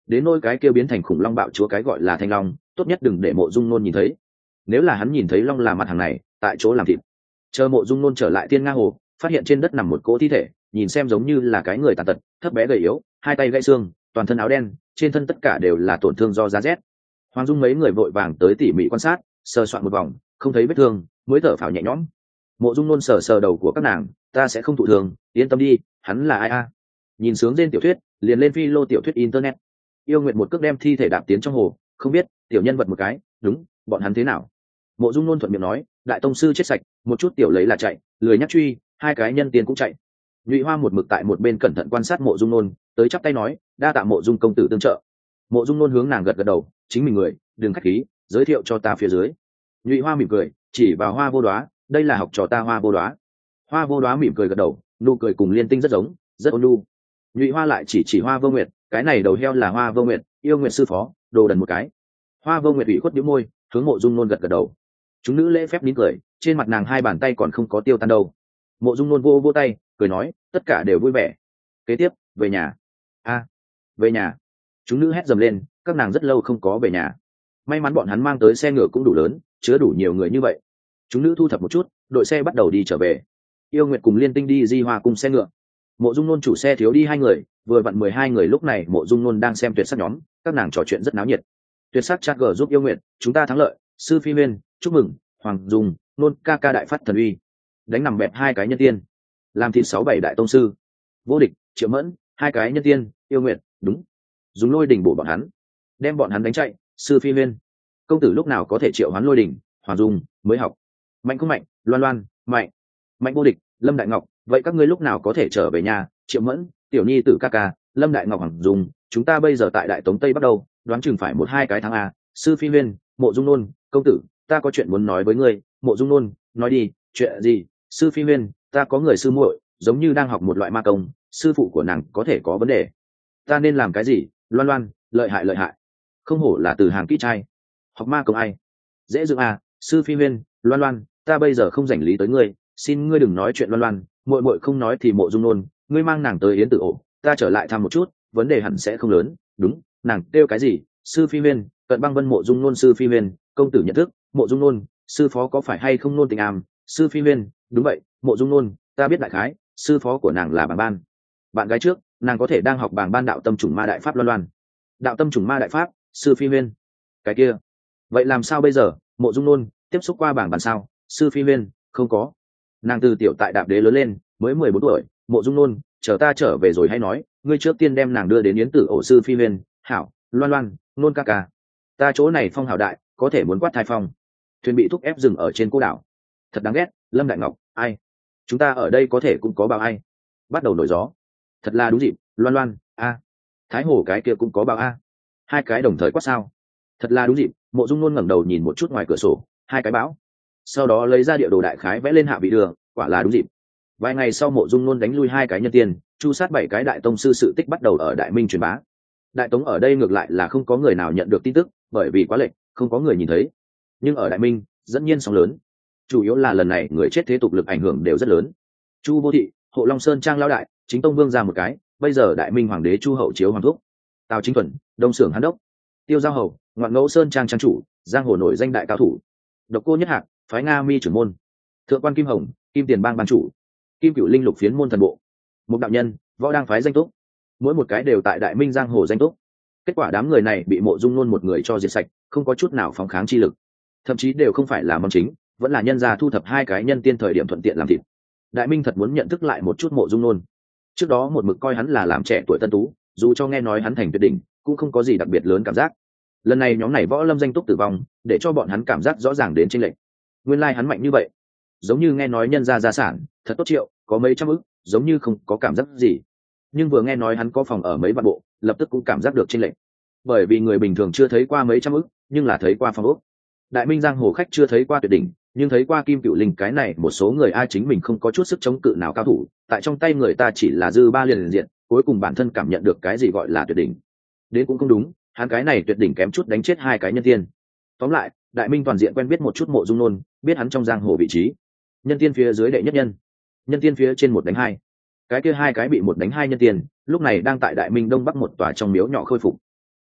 đến nôi cái kia biến thành khủng long bạo chúa cái gọi là thanh long, tốt nhất đừng để Mộ Dung Nôn nhìn thấy. Nếu là hắn nhìn thấy long là mặt hàng này, tại chỗ làm thịt. Chờ Mộ Dung Nôn trở lại Thiên Nga hồ, phát hiện trên đất nằm một cỗ thi thể, nhìn xem giống như là cái người tàn tật, thấp bé gầy yếu, hai tay gãy xương, toàn thân áo đen, trên thân tất cả đều là tổn thương do giá rét. Hoàng Dung mấy người vội vàng tới tỉ mỉ quan sát, sờ soạn một vòng, không thấy vết thương, mới thở phào nhẹ nhõm. Mộ Dung Nôn sờ sờ đầu của các nàng, ta sẽ không thụ thương, yên tâm đi, hắn là ai a? Nhìn sướng trên tiểu thuyết, liền lên phi lô tiểu thuyết internet. Yêu Nguyệt một cước đem thi thể đạp tiến trong hồ, không biết tiểu nhân vật một cái, đúng, bọn hắn thế nào? Mộ Dung Nôn thuận miệng nói, đại tông sư chết sạch, một chút tiểu lấy là chạy, lười nhắc truy, hai cái nhân tiền cũng chạy. Nhụy Hoa một mực tại một bên cẩn thận quan sát Mộ Dung Nôn, tới chắp tay nói, đa tạ Mộ Dung công tử tương trợ. Mộ Dung Nôn hướng nàng gật gật đầu, chính mình người, đừng khách khí, giới thiệu cho ta phía dưới. Nhụy Hoa mỉm cười, chỉ vào Hoa Vô Đóa, đây là học trò ta Hoa Vô Đóa. Hoa Vô Đóa mỉm cười gật đầu, nụ cười cùng Liên Tinh rất giống, rất ôn nhu. Nhụy Hoa lại chỉ chỉ Hoa Vô Nguyệt, cái này đầu heo là Hoa Vô Nguyệt, yêu Nguyệt sư phó, đồ đần một cái. Hoa Vô Nguyệt ủy khuất nhíu môi, hướng Mộ Dung Nôn gật gật đầu. Chúng nữ lễ phép nín cười, trên mặt nàng hai bàn tay còn không có tiêu tan đâu. Mộ Dung Nôn vô vô tay, cười nói, tất cả đều vui vẻ. Kế tiếp, về nhà. A, về nhà. Chúng nữ hét dầm lên, các nàng rất lâu không có về nhà. May mắn bọn hắn mang tới xe ngựa cũng đủ lớn, chứa đủ nhiều người như vậy. Chúng nữ thu thập một chút, đội xe bắt đầu đi trở về. Yêu Nguyệt cùng Liên Tinh đi Di Hoa cùng xe ngựa. Mộ Dung Nôn chủ xe thiếu đi hai người, vừa vặn mười hai người lúc này Mộ Dung Nôn đang xem tuyệt sắc nhóm, các nàng trò chuyện rất náo nhiệt. Tuyệt sắc chat gờ giúp Yêu Nguyệt, chúng ta thắng lợi, sư phi huyên, chúc mừng, Hoàng Dung, Nôn ca ca đại phát thần uy, đánh nằm bẹp hai cái nhân tiên, làm thịt sáu bảy đại tông sư, vô địch, Triệu Mẫn, hai cái nhân tiên, Yêu Nguyệt, đúng, dùng lôi đỉnh bổ bọn hắn, đem bọn hắn đánh chạy, sư phi huyên, công tử lúc nào có thể triệu hoán lôi đỉnh, Hoàng Dung mới học, mạnh không mạnh, Loan Loan, mạnh, mạnh vô địch, Lâm Đại Ngọc, vậy các ngươi lúc nào có thể trở về nhà, Triệu Mẫn, tiểu nhi tử ca ca, Lâm Đại Ngọc, Hoàng Dung, chúng ta bây giờ tại đại tống tây bắt đầu, đoán chừng phải một hai cái tháng a. Sư phi huyên, Mộ Dung Nôn, công tử, ta có chuyện muốn nói với ngươi. Mộ Dung Nôn, nói đi, chuyện gì? Sư phi huyên, ta có người sư muội, giống như đang học một loại ma công, sư phụ của nàng có thể có vấn đề, ta nên làm cái gì? Loan Loan, lợi hại lợi hại, không hổ là từ hàng kỹ trai, học ma công ai dễ dàng à? Sư phi huyên, Loan Loan, ta bây giờ không rảnh lý tới ngươi, xin ngươi đừng nói chuyện. Loan Loan, muội muội không nói thì Mộ Dung Nôn, ngươi mang nàng tới yến tử ổ, ta trở lại thăm một chút, vấn đề hẳn sẽ không lớn. Đúng, nàng kêu cái gì? Sư phi huyên, Cận Băng Vân. Mộ Dung Nôn, sư phi huyên, công tử nhận thức. Mộ Dung Nôn, sư phó có phải hay không Nôn Tình Am? Sư phi huyên, đúng vậy. Mộ Dung Nôn, ta biết đại khái, sư phó của nàng là Bàng Ban, bạn gái trước, nàng có thể đang học Bàng Ban đạo tâm trùng ma đại pháp. Loan Loan, đạo tâm trùng ma đại pháp, sư phi huyên, cái kia, vậy làm sao bây giờ? Mộ Dung Nôn, tiếp xúc qua Bàng Ban sao? Sư phi huyên, không có, nàng từ tiểu tại Đạp Đế lớn lên, mới mười bốn tuổi. Mộ Dung Nôn, chờ ta trở về rồi hay nói, ngươi trước tiên đem nàng đưa đến yến tử ổ. Sư phi huyên, hảo. Loan Loan, Nôn ca ca, ta chỗ này phong hảo đại, có thể muốn quát thai phong. Thuyền bị thúc ép dừng ở trên cô đảo, thật đáng ghét. Lâm Đại Ngọc, ai, chúng ta ở đây có thể cũng có bao ai, bắt đầu nổi gió, thật là đúng dịp. Loan Loan, a, Thái Hồ cái kia cũng có bao a, hai cái đồng thời quát sao, thật là đúng dịp. Mộ Dung Nôn ngẩng đầu nhìn một chút ngoài cửa sổ, hai cái bão, sau đó lấy ra địa đồ đại khái vẽ lên hạ vị đường, quả là đúng dịp. Vài ngày sau Mộ Dung Nôn đánh lui hai cái nhân tiền, chu sát bảy cái đại tông sư, sự tích bắt đầu ở Đại Minh truyền bá. Đại Tống ở đây ngược lại là không có người nào nhận được tin tức, bởi vì quá lệch, không có người nhìn thấy. Nhưng ở Đại Minh, dẫn nhiên sóng lớn, chủ yếu là lần này người chết thế tục lực ảnh hưởng đều rất lớn. Chu Vô Thị, Hộ Long Sơn trang lão đại, Chính Tông Vương ra một cái, bây giờ Đại Minh hoàng đế Chu Hậu chiếu hoàng thúc, Tào Chính Thuần, Đông Sưởng Hán Đốc, Tiêu Giao Hầu, Ngoạn Ngẫu Sơn trang trang chủ, giang hồ nổi danh đại cao thủ, Độc Cô Nhất Hạc, phái Nga Mi trưởng môn, Thượng quan Kim Hồng, Kim Tiền Bang ban chủ, Kim Cửu Linh Lục phiến môn thần bộ, một đạo nhân, võ đang phái danh túc, mỗi một cái đều tại Đại Minh giang hồ danh túc. Kết quả đám người này bị Mộ Dung Nôn một người cho diệt sạch, không có chút nào phóng kháng chi lực, thậm chí đều không phải là mong chính, vẫn là nhân gia thu thập hai cái nhân tiên thời điểm thuận tiện làm thịt. Đại Minh thật muốn nhận thức lại một chút Mộ Dung Nôn. Trước đó một mực coi hắn là làm trẻ tuổi tân tú, dù cho nghe nói hắn thành tuyệt đỉnh, cũng không có gì đặc biệt lớn cảm giác. Lần này nhóm này võ lâm danh túc tử vong, để cho bọn hắn cảm giác rõ ràng đến chênh lệch. Nguyên lai hắn mạnh như vậy, giống như nghe nói nhân gia gia sản thật tốt triệu, có mấy trăm ức, giống như không có cảm giác gì. Nhưng vừa nghe nói hắn có phòng ở mấy vạn bộ, lập tức cũng cảm giác được chênh lệch. Bởi vì người bình thường chưa thấy qua mấy trăm ức, nhưng là thấy qua phòng ốc. Đại Minh giang hồ khách chưa thấy qua tuyệt đỉnh, nhưng thấy qua Kim Cửu Linh cái này một số người ai chính mình không có chút sức chống cự nào cao thủ, tại trong tay người ta chỉ là dư ba liền diện, cuối cùng bản thân cảm nhận được cái gì gọi là tuyệt đỉnh. Đến cũng không đúng, hắn cái này tuyệt đỉnh kém chút đánh chết hai cái nhân tiên. Tóm lại, Đại Minh toàn diện quen biết một chút Mộ Dung Nôn, biết hắn trong giang hồ vị trí. Nhân tiên phía dưới đệ nhất nhân, nhân tiên phía trên một đánh hai. Cái kia hai cái bị một đánh hai nhân tiên, lúc này đang tại Đại Minh Đông Bắc một tòa trong miếu nhỏ khôi phục.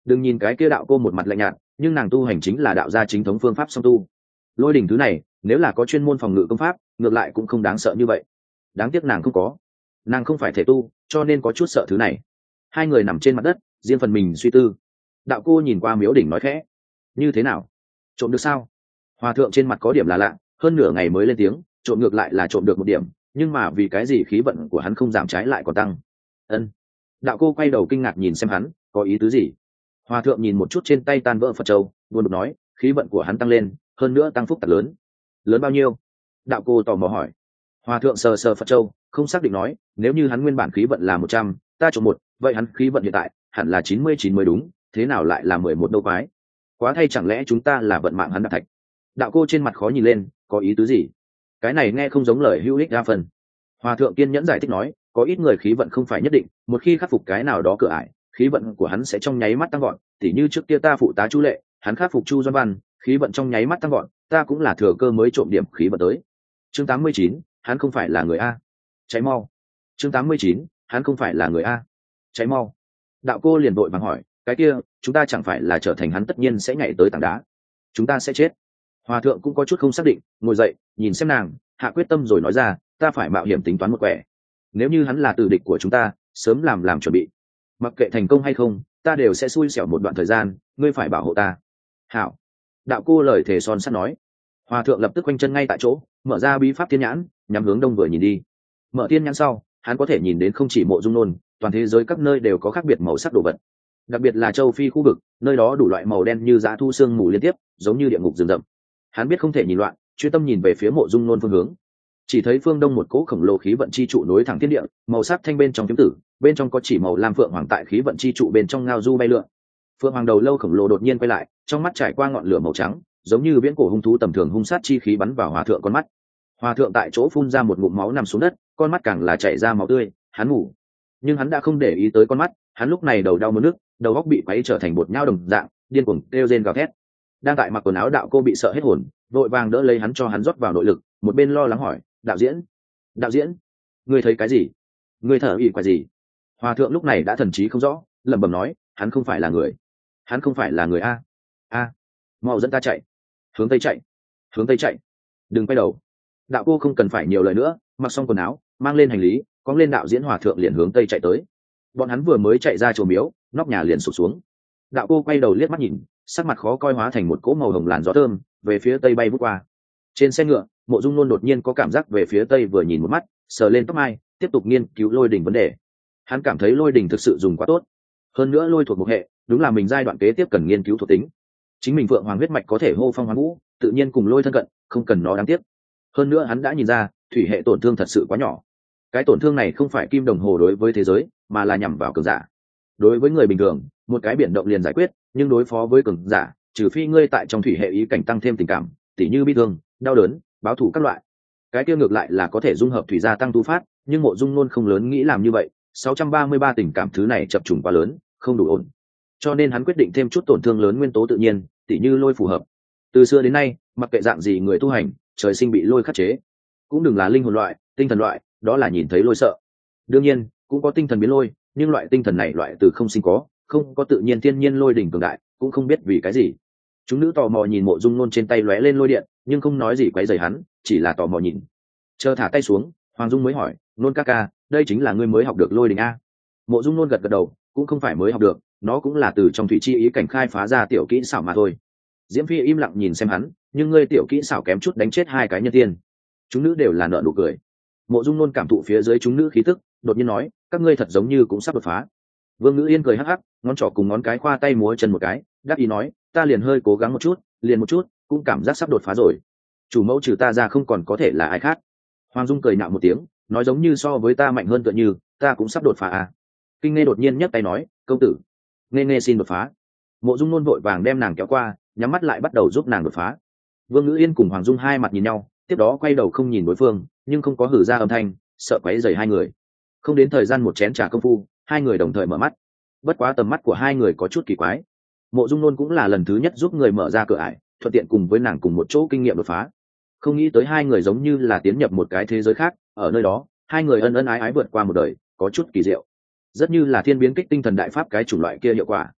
đừng nhìn cái kia đạo cô một mặt lạnh nhạt, nhưng nàng tu hành chính là đạo gia chính thống phương pháp song tu. Lôi đỉnh thứ này nếu là có chuyên môn phòng ngự công pháp, ngược lại cũng không đáng sợ như vậy. Đáng tiếc nàng không có, nàng không phải thể tu, cho nên có chút sợ thứ này. Hai người nằm trên mặt đất, riêng phần mình suy tư. Đạo cô nhìn qua miếu đỉnh nói khẽ: như thế nào, trộm được sao? Hòa thượng trên mặt có điểm là lạ, hơn nửa ngày mới lên tiếng: trộm ngược lại là trộm được một điểm, nhưng mà vì cái gì khí vận của hắn không giảm trái lại còn tăng? Ân. Đạo cô quay đầu kinh ngạc nhìn xem hắn, có ý tứ gì? Hòa thượng nhìn một chút trên tay tan vỡ Phật châu, buồn bực nói: khí vận của hắn tăng lên, hơn nữa tăng phúc tật lớn. Lớn bao nhiêu? Đạo cô tò mò hỏi. Hòa thượng sờ sờ Phật châu, không xác định nói: nếu như hắn nguyên bản khí vận là một trăm, ta trộm một, vậy hắn khí vận hiện tại hẳn là chín mươi chín mới đúng, thế nào lại là mười một đâu quái? Quá thay, chẳng lẽ chúng ta là vận mạng hắn đạt thạch? Đạo cô trên mặt khó nhìn lên, có ý tứ gì? Cái này nghe không giống lời hữu ích đa phần. Hòa thượng kiên nhẫn giải thích nói: có ít người khí vận không phải nhất định, một khi khắc phục cái nào đó cửa ải, khí vận của hắn sẽ trong nháy mắt tăng gọn. Tỉ như trước kia ta phụ tá Chu Lệ, hắn khắc phục Chu Doan Văn, khí vận trong nháy mắt tăng gọn, ta cũng là thừa cơ mới trộm điểm khí vận tới. Chương tám mươi chín, hắn không phải là người a. Cháy mau. Chương tám mươi chín, hắn không phải là người a. Cháy mau. Đạo cô liền vội vàng hỏi: cái kia, chúng ta chẳng phải là trở thành hắn tất nhiên sẽ nhảy tới tảng đá, chúng ta sẽ chết? Hòa thượng cũng có chút không xác định, ngồi dậy, nhìn xem nàng, hạ quyết tâm rồi nói ra: ta phải mạo hiểm tính toán một quẻ. Nếu như hắn là tử địch của chúng ta, sớm làm làm chuẩn bị. Mặc kệ thành công hay không, ta đều sẽ xui xẻo một đoạn thời gian, ngươi phải bảo hộ ta. Hảo. Đạo cô lời thề son sắt nói. Hòa thượng lập tức quanh chân ngay tại chỗ, mở ra bí pháp thiên nhãn, nhắm hướng đông vừa nhìn đi. Mở thiên nhãn sau, hắn có thể nhìn đến không chỉ Mộ Dung Nôn, toàn thế giới các nơi đều có khác biệt màu sắc đồ vật. Đặc biệt là châu Phi khu vực, nơi đó đủ loại màu đen như dã thu sương mù liên tiếp, giống như địa ngục rừng rậm. Hắn biết không thể nhìn loạn, chuyên tâm nhìn về phía Mộ Dung Nôn phương hướng. Chỉ thấy phương đông một cỗ khổng lồ khí vận chi trụ nối thẳng thiên địa, màu sắc thanh bên trong kiếm tử, bên trong có chỉ màu lam phượng hoàng tại khí vận chi trụ bên trong ngao du bay lượn. Phượng hoàng đầu lâu khổng lồ đột nhiên quay lại, trong mắt trải qua ngọn lửa màu trắng, giống như viễn cổ hung thú tầm thường hung sát chi khí bắn vào hòa thượng con mắt. Hòa thượng tại chỗ phun ra một ngụm máu nằm xuống đất, con mắt càng là chảy ra máu tươi, hắn ngủ. Nhưng hắn đã không để ý tới con mắt, hắn lúc này đầu đau muốn nức, đầu óc bị quấy trở thành bột nhão đồng dạng, điên cuồng kêu rên gào thét. Đang tại mặc quần áo đạo cô bị sợ hết hồn, vội vàng đỡ lấy hắn cho hắn rót vào nội lực, một bên lo lắng hỏi: đạo diễn, đạo diễn, ngươi thấy cái gì? Ngươi thở ỉ quái gì? Hòa thượng lúc này đã thần trí không rõ, lẩm bẩm nói: hắn không phải là người, hắn không phải là người a a, mau dẫn ta chạy, hướng tây chạy, hướng tây chạy, đừng quay đầu. Đạo cô không cần phải nhiều lời nữa, mặc xong quần áo, mang lên hành lý, cóng lên đạo diễn hòa thượng liền hướng tây chạy tới. Bọn hắn vừa mới chạy ra chùa miếu, nóc nhà liền sụp xuống. Đạo cô quay đầu liếc mắt nhìn, sắc mặt khó coi hóa thành một cỗ màu hồng làn gió thơm về phía tây bay vút qua. Trên xe ngựa, Mộ Dung Nôn đột nhiên có cảm giác về phía tây, vừa nhìn một mắt, sờ lên tóc mai, tiếp tục nghiên cứu lôi đỉnh vấn đề. Hắn cảm thấy lôi đỉnh thực sự dùng quá tốt, hơn nữa lôi thuộc một hệ, đúng là mình giai đoạn kế tiếp cần nghiên cứu thuộc tính. Chính mình Phượng Hoàng huyết mạch có thể hô phong hoán vũ, tự nhiên cùng lôi thân cận, không cần nó đáng tiếc. Hơn nữa hắn đã nhìn ra, thủy hệ tổn thương thật sự quá nhỏ. Cái tổn thương này không phải kim đồng hồ đối với thế giới, mà là nhằm vào cường giả. Đối với người bình thường, một cái biển động liền giải quyết, nhưng đối phó với cường giả, trừ phi ngươi tại trong thủy hệ ý cảnh tăng thêm tình cảm, tỉ như bi thương, đau đớn, báo thù các loại. Cái kia ngược lại là có thể dung hợp thủy gia tăng tu phát, nhưng Mộ Dung Nôn không lớn nghĩ làm như vậy, sáu trăm ba mươi ba tình cảm thứ này chập trùng quá lớn, không đủ ổn. Cho nên hắn quyết định thêm chút tổn thương lớn nguyên tố tự nhiên, tỉ như lôi phù hợp. Từ xưa đến nay, mặc kệ dạng gì người tu hành, trời sinh bị lôi khắc chế. Cũng đừng là linh hồn loại, tinh thần loại, đó là nhìn thấy lôi sợ. Đương nhiên, cũng có tinh thần biến lôi, nhưng loại tinh thần này loại từ không sinh có, không có tự nhiên thiên nhiên lôi đỉnh cường đại, cũng không biết vì cái gì. Chúng nữ tò mò nhìn Mộ Dung Nôn trên tay lóe lên lôi điện, nhưng không nói gì quấy rầy hắn, chỉ là tò mò nhìn. Chờ thả tay xuống, Hoàng Dung mới hỏi: Nôn ca ca, đây chính là ngươi mới học được lôi đỉnh a? Mộ Dung Nôn gật gật đầu, cũng không phải mới học được, nó cũng là từ trong thủy chi ý cảnh khai phá ra tiểu kỹ xảo mà thôi. Diễm Phi im lặng nhìn xem hắn, nhưng ngươi tiểu kỹ xảo kém chút đánh chết hai cái nhân tiên. Chúng nữ đều là nở nụ cười. Mộ Dung Nôn cảm thụ phía dưới chúng nữ khí tức, đột nhiên nói: các ngươi thật giống như cũng sắp đột phá. Vương Ngữ Yên cười hắc hắc, ngón trỏ cùng ngón cái khoa tay múa chân một cái, đáp ý nói: ta liền hơi cố gắng một chút, liền một chút, cũng cảm giác sắp đột phá rồi. Chủ mẫu trừ ta ra không còn có thể là ai khác. Hoàng Dung cười nạo một tiếng, nói giống như so với ta mạnh hơn, tựa như ta cũng sắp đột phá à. Kinh Nghe đột nhiên nhấc tay nói: công tử, Nghe Nghe xin đột phá. Mộ Dung Nôn vội vàng đem nàng kéo qua, nhắm mắt lại bắt đầu giúp nàng đột phá. Vương Ngữ Yên cùng Hoàng Dung hai mặt nhìn nhau, tiếp đó quay đầu không nhìn đối phương, nhưng không có hử ra âm thanh, sợ quấy rầy hai người. Không đến thời gian một chén trà công phu, hai người đồng thời mở mắt. Bất quá tầm mắt của hai người có chút kỳ quái. Mộ Dung Nôn cũng là lần thứ nhất giúp người mở ra cửa ải, thuận tiện cùng với nàng cùng một chỗ kinh nghiệm đột phá. Không nghĩ tới hai người giống như là tiến nhập một cái thế giới khác, ở nơi đó, hai người ân ân ái ái vượt qua một đời, có chút kỳ diệu. Rất như là thiên biến kích tinh thần đại pháp cái chủng loại kia hiệu quả.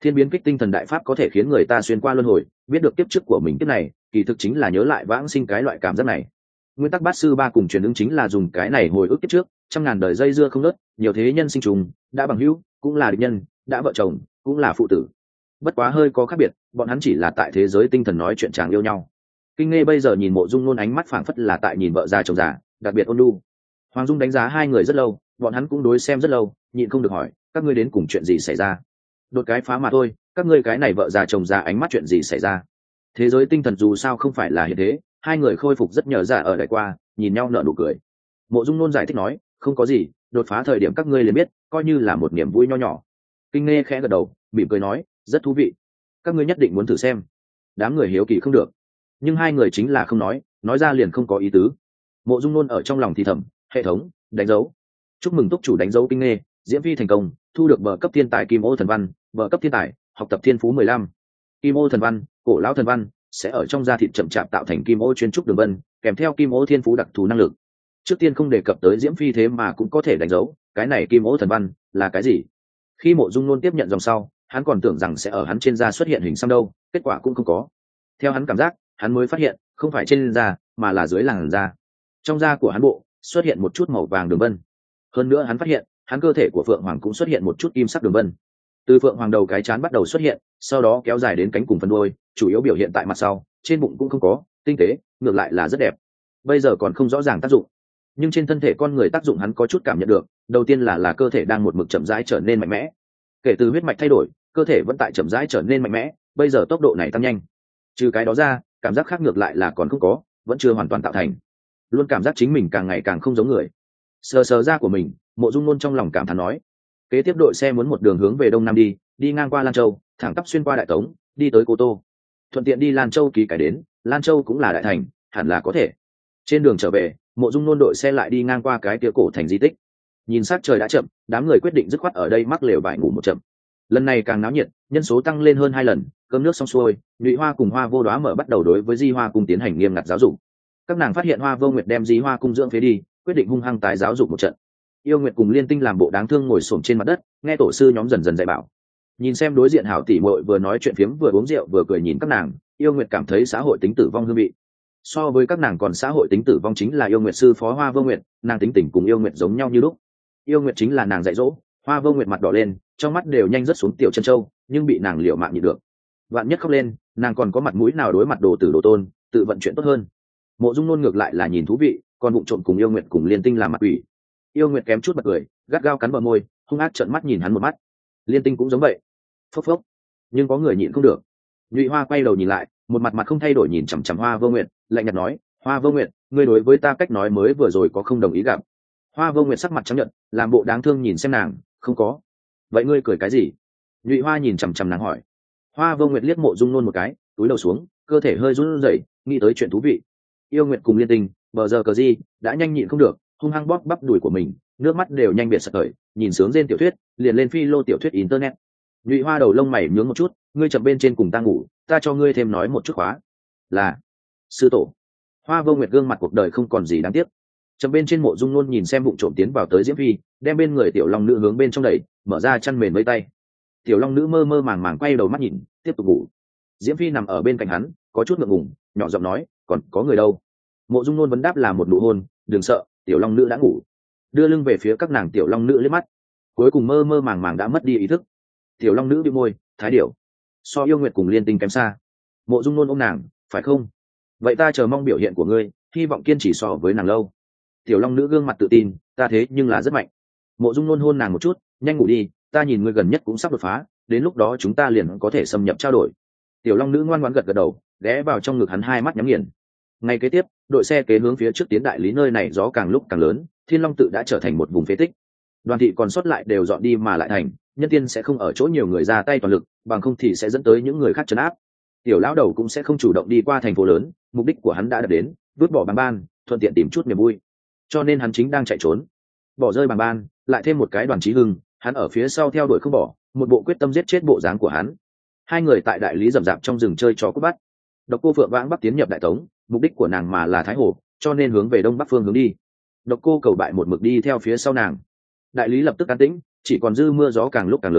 Thiên biến kích tinh thần đại pháp có thể khiến người ta xuyên qua luân hồi, biết được kiếp trước của mình kiếp này, kỳ thực chính là nhớ lại vãng sinh cái loại cảm giác này. Nguyên tắc bát sư ba cùng truyền ứng chính là dùng cái này hồi ức kiếp trước, trăm ngàn đời dây dưa không ngớt, nhiều thế nhân sinh trùng, đã bằng hữu, cũng là địch nhân, đã vợ chồng, cũng là phụ tử. Bất quá hơi có khác biệt, bọn hắn chỉ là tại thế giới tinh thần nói chuyện chàng yêu nhau. Kinh Nghe bây giờ nhìn Mộ Dung Nôn ánh mắt phảng phất là tại nhìn vợ già chồng già, đặc biệt ôn nhu. Hoàng Dung đánh giá hai người rất lâu, bọn hắn cũng đối xem rất lâu, nhịn không được hỏi, các ngươi đến cùng chuyện gì xảy ra? Đột cái phá mà thôi, các ngươi cái này vợ già chồng già ánh mắt chuyện gì xảy ra? Thế giới tinh thần dù sao không phải là hiện thế, hai người khôi phục rất nhờ giả ở đại qua, nhìn nhau nở nụ cười. Mộ Dung Nôn giải thích nói, không có gì, đột phá thời điểm các ngươi liền biết, coi như là một niềm vui nho nhỏ. Kinh Nghe khẽ gật đầu, mỉm cười nói, rất thú vị, các ngươi nhất định muốn thử xem. Đám người hiếu kỳ không được, nhưng hai người chính là không nói, nói ra liền không có ý tứ. Mộ Dung Nôn ở trong lòng thì thầm, hệ thống đánh dấu, chúc mừng túc chủ đánh dấu Kinh Nghe, diễm phi thành công, thu được bậc cấp thiên tài kim ô thần văn, bậc cấp thiên tài, học tập thiên phú mười lăm. Kim ô thần văn, cổ lão thần văn, sẽ ở trong da thịt chậm chạp tạo thành kim ô chuyên trúc đường vân, kèm theo kim ô thiên phú đặc thù năng lực. Trước tiên không đề cập tới diễm phi thế mà cũng có thể đánh dấu, cái này kim ô thần văn là cái gì? Khi Mộ Dung Nôn tiếp nhận dòng sau, hắn còn tưởng rằng sẽ ở hắn trên da xuất hiện hình xăm đâu, kết quả cũng không có. Theo hắn cảm giác, hắn mới phát hiện, không phải trên da, mà là dưới làn da. Trong da của hắn bộ xuất hiện một chút màu vàng đường vân. Hơn nữa hắn phát hiện, hắn cơ thể của Phượng Hoàng cũng xuất hiện một chút kim sắc đường vân. Từ Phượng Hoàng đầu cái trán bắt đầu xuất hiện, sau đó kéo dài đến cánh cùng phần đuôi, chủ yếu biểu hiện tại mặt sau, trên bụng cũng không có, tinh tế, ngược lại là rất đẹp. Bây giờ còn không rõ ràng tác dụng, nhưng trên thân thể con người tác dụng hắn có chút cảm nhận được. Đầu tiên là là cơ thể đang một mực chậm rãi trở nên mạnh mẽ. Kể từ huyết mạch thay đổi, cơ thể vẫn tại chậm rãi trở nên mạnh mẽ, bây giờ tốc độ này tăng nhanh. Trừ cái đó ra, cảm giác khác ngược lại là còn không có, vẫn chưa hoàn toàn tạo thành. Luôn cảm giác chính mình càng ngày càng không giống người. Sờ sờ da của mình, Mộ Dung Nôn trong lòng cảm thán nói. Kế tiếp đội xe muốn một đường hướng về đông nam đi, đi ngang qua Lan Châu, thẳng tắp xuyên qua Đại Tống, đi tới Cô Tô. Thuận tiện đi Lan Châu ký cải đến, Lan Châu cũng là đại thành, hẳn là có thể. Trên đường trở về, Mộ Dung Nôn đội xe lại đi ngang qua cái kia cổ thành di tích. Nhìn sát trời đã chậm, đám người quyết định dứt khoát ở đây mắc lều vải ngủ một chậm. Lần này càng náo nhiệt, nhân số tăng lên hơn hai lần, cơm nước xong xuôi, Nhụy Hoa cùng Hoa Vô Đóa mở bắt đầu đối với Di Hoa cung tiến hành nghiêm ngặt giáo dục. Các nàng phát hiện Hoa Vô Nguyệt đem Di Hoa cung dưỡng phế đi, quyết định hung hăng tái giáo dục một trận. Yêu Nguyệt cùng Liên Tinh làm bộ đáng thương ngồi xổm trên mặt đất, nghe tổ sư nhóm dần dần dạy bảo. Nhìn xem đối diện hảo tỷ muội vừa nói chuyện phiếm vừa uống rượu vừa cười nhìn các nàng, Yêu Nguyệt cảm thấy xã hội tính tử vong hương vị. So với các nàng còn xã hội tính tử vong chính là Yêu Nguyệt sư phó Hoa Vô Nguyệt, nàng tính tình cùng Yêu Nguyệt giống nhau như lúc. Yêu Nguyệt chính là nàng dạy dỗ, Hoa Vô Nguyệt mặt đỏ lên, trong mắt đều nhanh rớt xuống tiểu chân châu, nhưng bị nàng liều mạng nhịn được. Vạn nhất khóc lên, nàng còn có mặt mũi nào đối mặt đồ tử đồ tôn, tự vận chuyện tốt hơn. Mộ Dung Nôn ngược lại là nhìn thú vị, còn bụng trộn cùng Yêu Nguyệt cùng Liên Tinh làm mặt quỷ. Yêu Nguyệt kém chút bật cười, gắt gao cắn bờ môi, hung ác trợn mắt nhìn hắn một mắt. Liên Tinh cũng giống vậy, phốc phốc, nhưng có người nhịn không được. Nhụy Hoa quay đầu nhìn lại, một mặt mặt không thay đổi nhìn chằm chằm Hoa Vô Nguyệt, lạnh nhạt nói, Hoa Vô Nguyệt, ngươi đối với ta cách nói mới vừa rồi có không đồng ý gặp? Hoa Vô Nguyệt sắc mặt trắng nhợt, làm bộ đáng thương nhìn xem nàng, không có. Vậy ngươi cười cái gì? Nhụy Hoa nhìn chằm chằm nàng hỏi. Hoa Vô Nguyệt liếc Mộ Dung Nôn một cái, túi đầu xuống, cơ thể hơi run rẩy, nghĩ tới chuyện thú vị. Yêu Nguyệt cùng Liên Tinh, bờ giờ cờ gì, đã nhanh nhịn không được, hung hăng bóp bắp đùi của mình, nước mắt đều nhanh biệt sặc khởi, nhìn sướng trên tiểu thuyết, liền lên phi lô tiểu thuyết internet. Nhụy Hoa đầu lông mày nhướng một chút, ngươi chậm bên trên cùng ta ngủ, ta cho ngươi thêm nói một chút khóa. Là sư tổ. Hoa Vô Nguyệt gương mặt cuộc đời không còn gì đáng tiếc. Chậm bên trên Mộ Dung Nôn nhìn xem bụng trộm tiến vào tới Diễm Phi, đem bên người tiểu long nữ hướng bên trong đẩy, mở ra chăn mền mấy tay. Tiểu long nữ mơ mơ màng màng quay đầu mắt nhìn, tiếp tục ngủ. Diễm Phi nằm ở bên cạnh hắn, có chút ngượng ngùng, nhỏ giọng nói, còn có người đâu? Mộ Dung Nôn vấn đáp là một nụ hôn, đừng sợ, tiểu long nữ đã ngủ. Đưa lưng về phía các nàng tiểu long nữ liếc mắt, cuối cùng mơ mơ màng màng đã mất đi ý thức. Tiểu long nữ bĩu môi, thái điểu, so Yêu Nguyệt cùng Liên Tinh kém xa. Mộ Dung Nôn ôm nàng, phải không? Vậy ta chờ mong biểu hiện của ngươi, hy vọng kiên trì so với nàng lâu. Tiểu long nữ gương mặt tự tin, ta thế nhưng là rất mạnh. Mộ Dung Nôn hôn nàng một chút, nhanh ngủ đi, ta nhìn ngươi gần nhất cũng sắp đột phá, đến lúc đó chúng ta liền có thể xâm nhập trao đổi. Tiểu long nữ ngoan ngoãn gật gật đầu, ghé vào trong ngực hắn, hai mắt nhắm nghiền. Ngày kế tiếp, đội xe kế hướng phía trước tiến đại lý, nơi này gió càng lúc càng lớn, Thiên Long tự đã trở thành một vùng phế tích. Đoàn thị còn sót lại đều dọn đi mà lại thành, nhân tiên sẽ không ở chỗ nhiều người ra tay toàn lực, bằng không thì sẽ dẫn tới những người khác trấn áp. Tiểu lão đầu cũng sẽ không chủ động đi qua thành phố lớn, mục đích của hắn đã đạt đến, vứt bỏ Bàng Ban, thuận tiện tìm chút niềm vui. Cho nên hắn chính đang chạy trốn. Bỏ rơi Bàng Ban, lại thêm một cái Đoàn Chí Hưng, hắn ở phía sau theo đuổi không bỏ, một bộ quyết tâm giết chết bộ dáng của hắn. Hai người tại đại lý rậm rạp trong rừng chơi chó cút bắt. Độc Cô Phượng Vãng Bắc tiến nhập Đại Tống, mục đích của nàng mà là Thái Hồ, cho nên hướng về đông bắc phương hướng đi. Độc Cô Cầu Bại một mực đi theo phía sau nàng. Đại lý lập tức an tĩnh, chỉ còn dư mưa gió càng lúc càng lớn,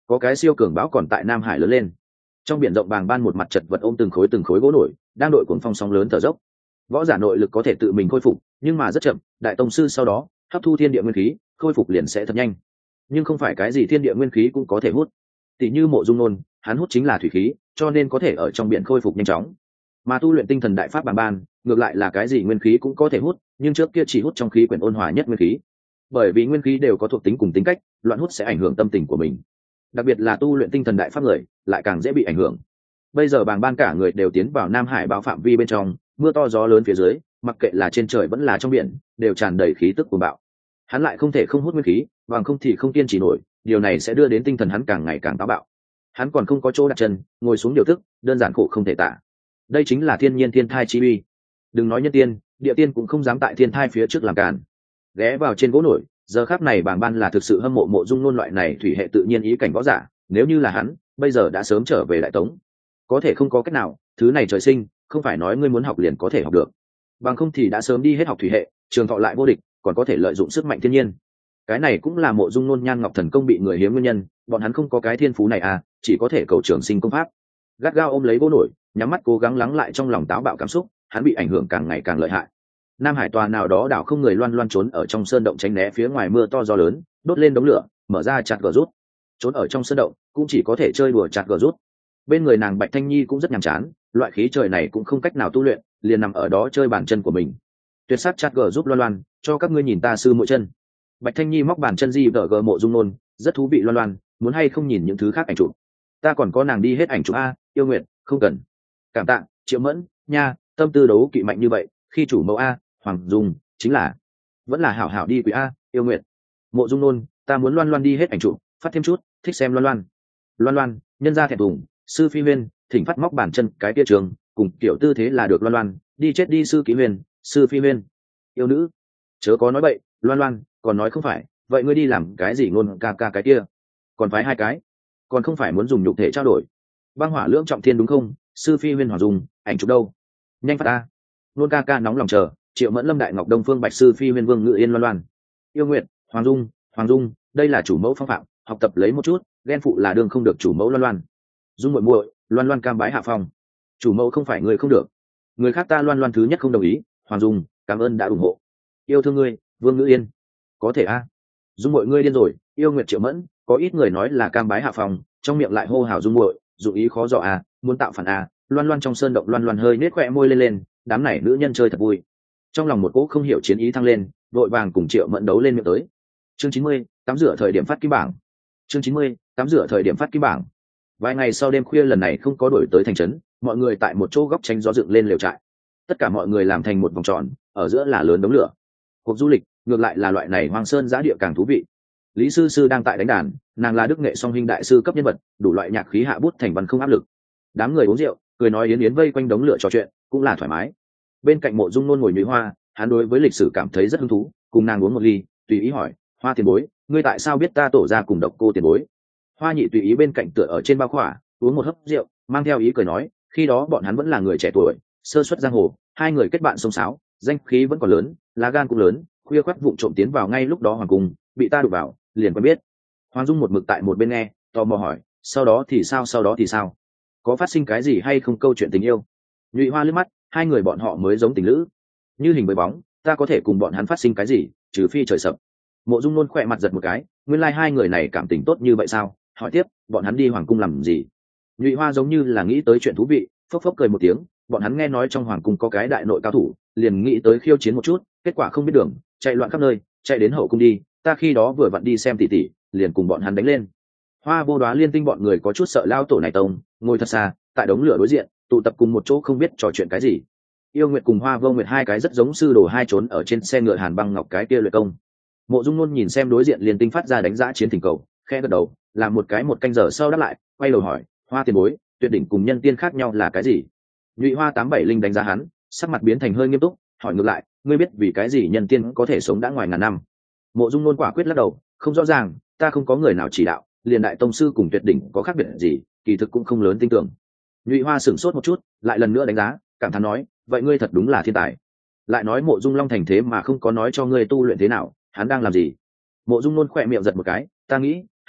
có cái siêu cường bão còn tại Nam Hải lớn lên. Trong biển rộng bàng ban một mặt chật vật ôm từng khối từng khối gỗ nổi, đang đội cuồng phong sóng lớn thở dốc. Võ giả nội lực có thể tự mình khôi phục, nhưng mà rất chậm, đại tông sư sau đó hấp thu thiên địa nguyên khí, khôi phục liền sẽ thật nhanh. Nhưng không phải cái gì thiên địa nguyên khí cũng có thể hút. Tỷ như Mộ Dung Nôn, hắn hút chính là thủy khí, cho nên có thể ở trong biển khôi phục nhanh chóng. Mà tu luyện tinh thần đại pháp bàng ban, ngược lại là cái gì nguyên khí cũng có thể hút, nhưng trước kia chỉ hút trong khí quyển ôn hòa nhất nguyên khí. Bởi vì nguyên khí đều có thuộc tính cùng tính cách, loạn hút sẽ ảnh hưởng tâm tình của mình. Đặc biệt là tu luyện tinh thần đại pháp người, lại càng dễ bị ảnh hưởng. Bây giờ bàng ban cả người đều tiến vào Nam Hải bão phạm vi bên trong, mưa to gió lớn phía dưới, mặc kệ là trên trời vẫn là trong biển, đều tràn đầy khí tức cuồng bạo. Hắn lại không thể không hút nguyên khí, bằng không thì không kiên trì nổi, điều này sẽ đưa đến tinh thần hắn càng ngày càng táo bạo. Hắn còn không có chỗ đặt chân, ngồi xuống điều tức, đơn giản khổ không thể tả. Đây chính là thiên nhiên thiên thai chi uy. Đừng nói nhân tiên, địa tiên cũng không dám tại thiên thai phía trước làm cản. Ghé vào trên gỗ nổi, giờ khắc này bàng ban là thực sự hâm mộ Mộ Dung Nôn loại này thủy hệ tự nhiên ý cảnh võ giả, nếu như là hắn, bây giờ đã sớm trở về Đại Tống. Có thể không có cách nào, thứ này trời sinh, không phải nói ngươi muốn học liền có thể học được. Bằng không thì đã sớm đi hết học thủy hệ, trường thọ lại vô địch, còn có thể lợi dụng sức mạnh thiên nhiên. Cái này cũng là Mộ Dung Nôn Nhan Ngọc Thần Công bị người hiếm nguyên nhân, bọn hắn không có cái thiên phú này à, chỉ có thể cầu trường sinh công pháp. Gắt gao ôm lấy gỗ nổi, nhắm mắt cố gắng lắng lại trong lòng táo bạo cảm xúc, hắn bị ảnh hưởng càng ngày càng lợi hại. Nam Hải tòa nào đó đảo không người loan loan trốn ở trong sơn động tránh né phía ngoài mưa to gió lớn, đốt lên đống lửa, mở ra chặt gờ rút. Trốn ở trong sơn động, cũng chỉ có thể chơi đùa chặt gờ rút. Bên người nàng Bạch Thanh Nhi cũng rất nhàm chán, loại khí trời này cũng không cách nào tu luyện, liền nằm ở đó chơi bàn chân của mình. Tuyệt sắc chặt gờ giúp loan loan, cho các ngươi nhìn ta sư muội chân. Bạch Thanh Nhi móc bàn chân di vợ gờ Mộ Dung Nôn, rất thú vị loan loan, muốn hay không nhìn những thứ khác ảnh chụp. Ta còn có nàng đi hết ảnh chụp a, yêu nguyện, không cần. Cảm tạ, Triệu Mẫn, nha, tâm tư đấu kỵ mạnh như vậy, khi chủ mẫu a, Hoàng Dung, chính là vẫn là hảo hảo đi quý a, yêu nguyện. Mộ Dung Nôn, ta muốn loan loan đi hết ảnh chụp, phát thêm chút, thích xem loan loan. Loan loan, nhân gia thẹn thùng, sư phi huyên, thỉnh phát móc bàn chân cái tia trường, cùng kiểu tư thế là được loan loan, đi chết đi sư ký huyền, sư phi huyên. Yêu nữ, chớ có nói bậy, loan loan, còn nói không phải, vậy ngươi đi làm cái gì ngôn ca ca cái kia? Còn phải hai cái, còn không phải muốn dùng nhục thể trao đổi. Băng hỏa lưỡng trọng thiên đúng không? Sư phi huyên Hoàng Dung, ảnh chụp đâu? Nhanh phát ta. Nôn ca ca nóng lòng chờ, Triệu Mẫn Lâm Đại Ngọc Đông Phương Bạch sư phi huyên Vương Ngự Yên loan loan. Yêu nguyện, Hoàng Dung, Hoàng Dung, đây là chủ mẫu phong phạm, học tập lấy một chút, ghen phụ là đường không được chủ mẫu loan loan. Dung muội muội, loan loan cam bái hạ phong. Chủ mẫu không phải người không được, người khác ta loan loan thứ nhất không đồng ý. Hoàng Dung, cảm ơn đã ủng hộ. Yêu thương ngươi, Vương Ngự Yên. Có thể a. Dung muội ngươi điên rồi, yêu nguyệt Triệu Mẫn, có ít người nói là cam bái hạ phong, trong miệng lại hô hào Dung muội, dụng ý khó dò a, muốn tạo phản a. Loan loan trong sơn động loan loan hơi nết khỏe môi lên lên, đám này nữ nhân chơi thật vui. Trong lòng một cỗ không hiểu chiến ý thăng lên, vội vàng cùng Triệu Mẫn đấu lên miệng tới. Chương chín mươi, tắm rửa thời điểm phát kim bảng. Chương chín mươi, tắm rửa thời điểm phát kim bảng. Vài ngày sau đêm khuya lần này không có đổi tới thành trấn, mọi người tại một chỗ góc tranh gió dựng lên lều trại. Tất cả mọi người làm thành một vòng tròn, ở giữa là lớn đống lửa. Cuộc du lịch, ngược lại là loại này hoang sơn giã địa càng thú vị. Lý sư sư đang tại đánh đàn, nàng là đức nghệ song hình đại sư cấp nhân vật, đủ loại nhạc khí hạ bút thành văn không áp lực. Đám người uống rượu, cười nói yến yến vây quanh đống lửa trò chuyện, cũng là thoải mái. Bên cạnh Mộ Dung Nôn ngồi nhụy hoa, hắn đối với lịch sử cảm thấy rất hứng thú, cùng nàng uống một ly, tùy ý hỏi: Hoa tiền bối, ngươi tại sao biết ta tổ ra cùng độc cô tiền bối? Hoa nhị tùy ý bên cạnh tựa ở trên bao khỏa, uống một hớp rượu, mang theo ý cười nói: khi đó bọn hắn vẫn là người trẻ tuổi, sơ xuất giang hồ, hai người kết bạn xông xáo, danh khí vẫn còn lớn, lá gan cũng lớn, khuya khoắt vụng trộm tiến vào ngay lúc đó hoàng cung, bị ta đụng vào, liền quen biết. Hoàng Dung một mực tại một bên nghe, tò mò hỏi: sau đó thì sao? Sau đó thì sao? Có phát sinh cái gì hay không? Câu chuyện tình yêu. Nhụy Hoa liếc mắt, hai người bọn họ mới giống tình lữ, như hình với bóng, ta có thể cùng bọn hắn phát sinh cái gì, trừ phi trời sập. Mộ Dung Nôn khỏe mặt giật một cái, nguyên lai like hai người này cảm tình tốt như vậy sao? Hỏi tiếp, bọn hắn đi hoàng cung làm gì? Nhụy Hoa giống như là nghĩ tới chuyện thú vị, phốc phốc cười một tiếng, bọn hắn nghe nói trong hoàng cung có cái đại nội cao thủ, liền nghĩ tới khiêu chiến một chút, kết quả không biết đường, chạy loạn khắp nơi, chạy đến hậu cung đi, ta khi đó vừa vặn đi xem tỷ tỷ, liền cùng bọn hắn đánh lên. Hoa Vô Đóa Liên Tinh bọn người có chút sợ lao tổ này tông, ngồi thật xa, tại đống lửa đối diện, tụ tập cùng một chỗ không biết trò chuyện cái gì. Yêu Nguyệt cùng Hoa Vô Nguyệt hai cái rất giống sư đồ hai trốn ở trên xe ngựa Hàn Băng Ngọc cái kia luyện công. Mộ Dung Nôn nhìn xem đối diện Liên Tinh phát ra đánh giá chiến thỉnh cầu, khẽ gật đầu, làm một cái một canh giờ sau đáp lại, quay đầu hỏi: Hoa tiền bối, tuyệt đỉnh cùng nhân tiên khác nhau là cái gì? Nhụy Hoa tám bảy linh đánh giá hắn, sắc mặt biến thành hơi nghiêm túc, hỏi ngược lại: ngươi biết vì cái gì nhân tiên có thể sống đã ngoài ngàn năm? Mộ Dung Nôn quả quyết lắc đầu, không rõ ràng, ta không có người nào chỉ đạo, liền đại tông sư cùng tuyệt đỉnh có khác biệt gì, kỳ thực cũng không lớn tin tưởng. Nhụy Hoa sửng sốt một chút, lại lần nữa đánh giá, cảm thán nói: vậy ngươi thật đúng là thiên tài. Lại nói Mộ Dung Long thành thế mà không có nói cho ngươi tu luyện thế nào, hắn đang làm gì? Mộ Dung Nôn khỏe miệng giật một cái, ta nghĩ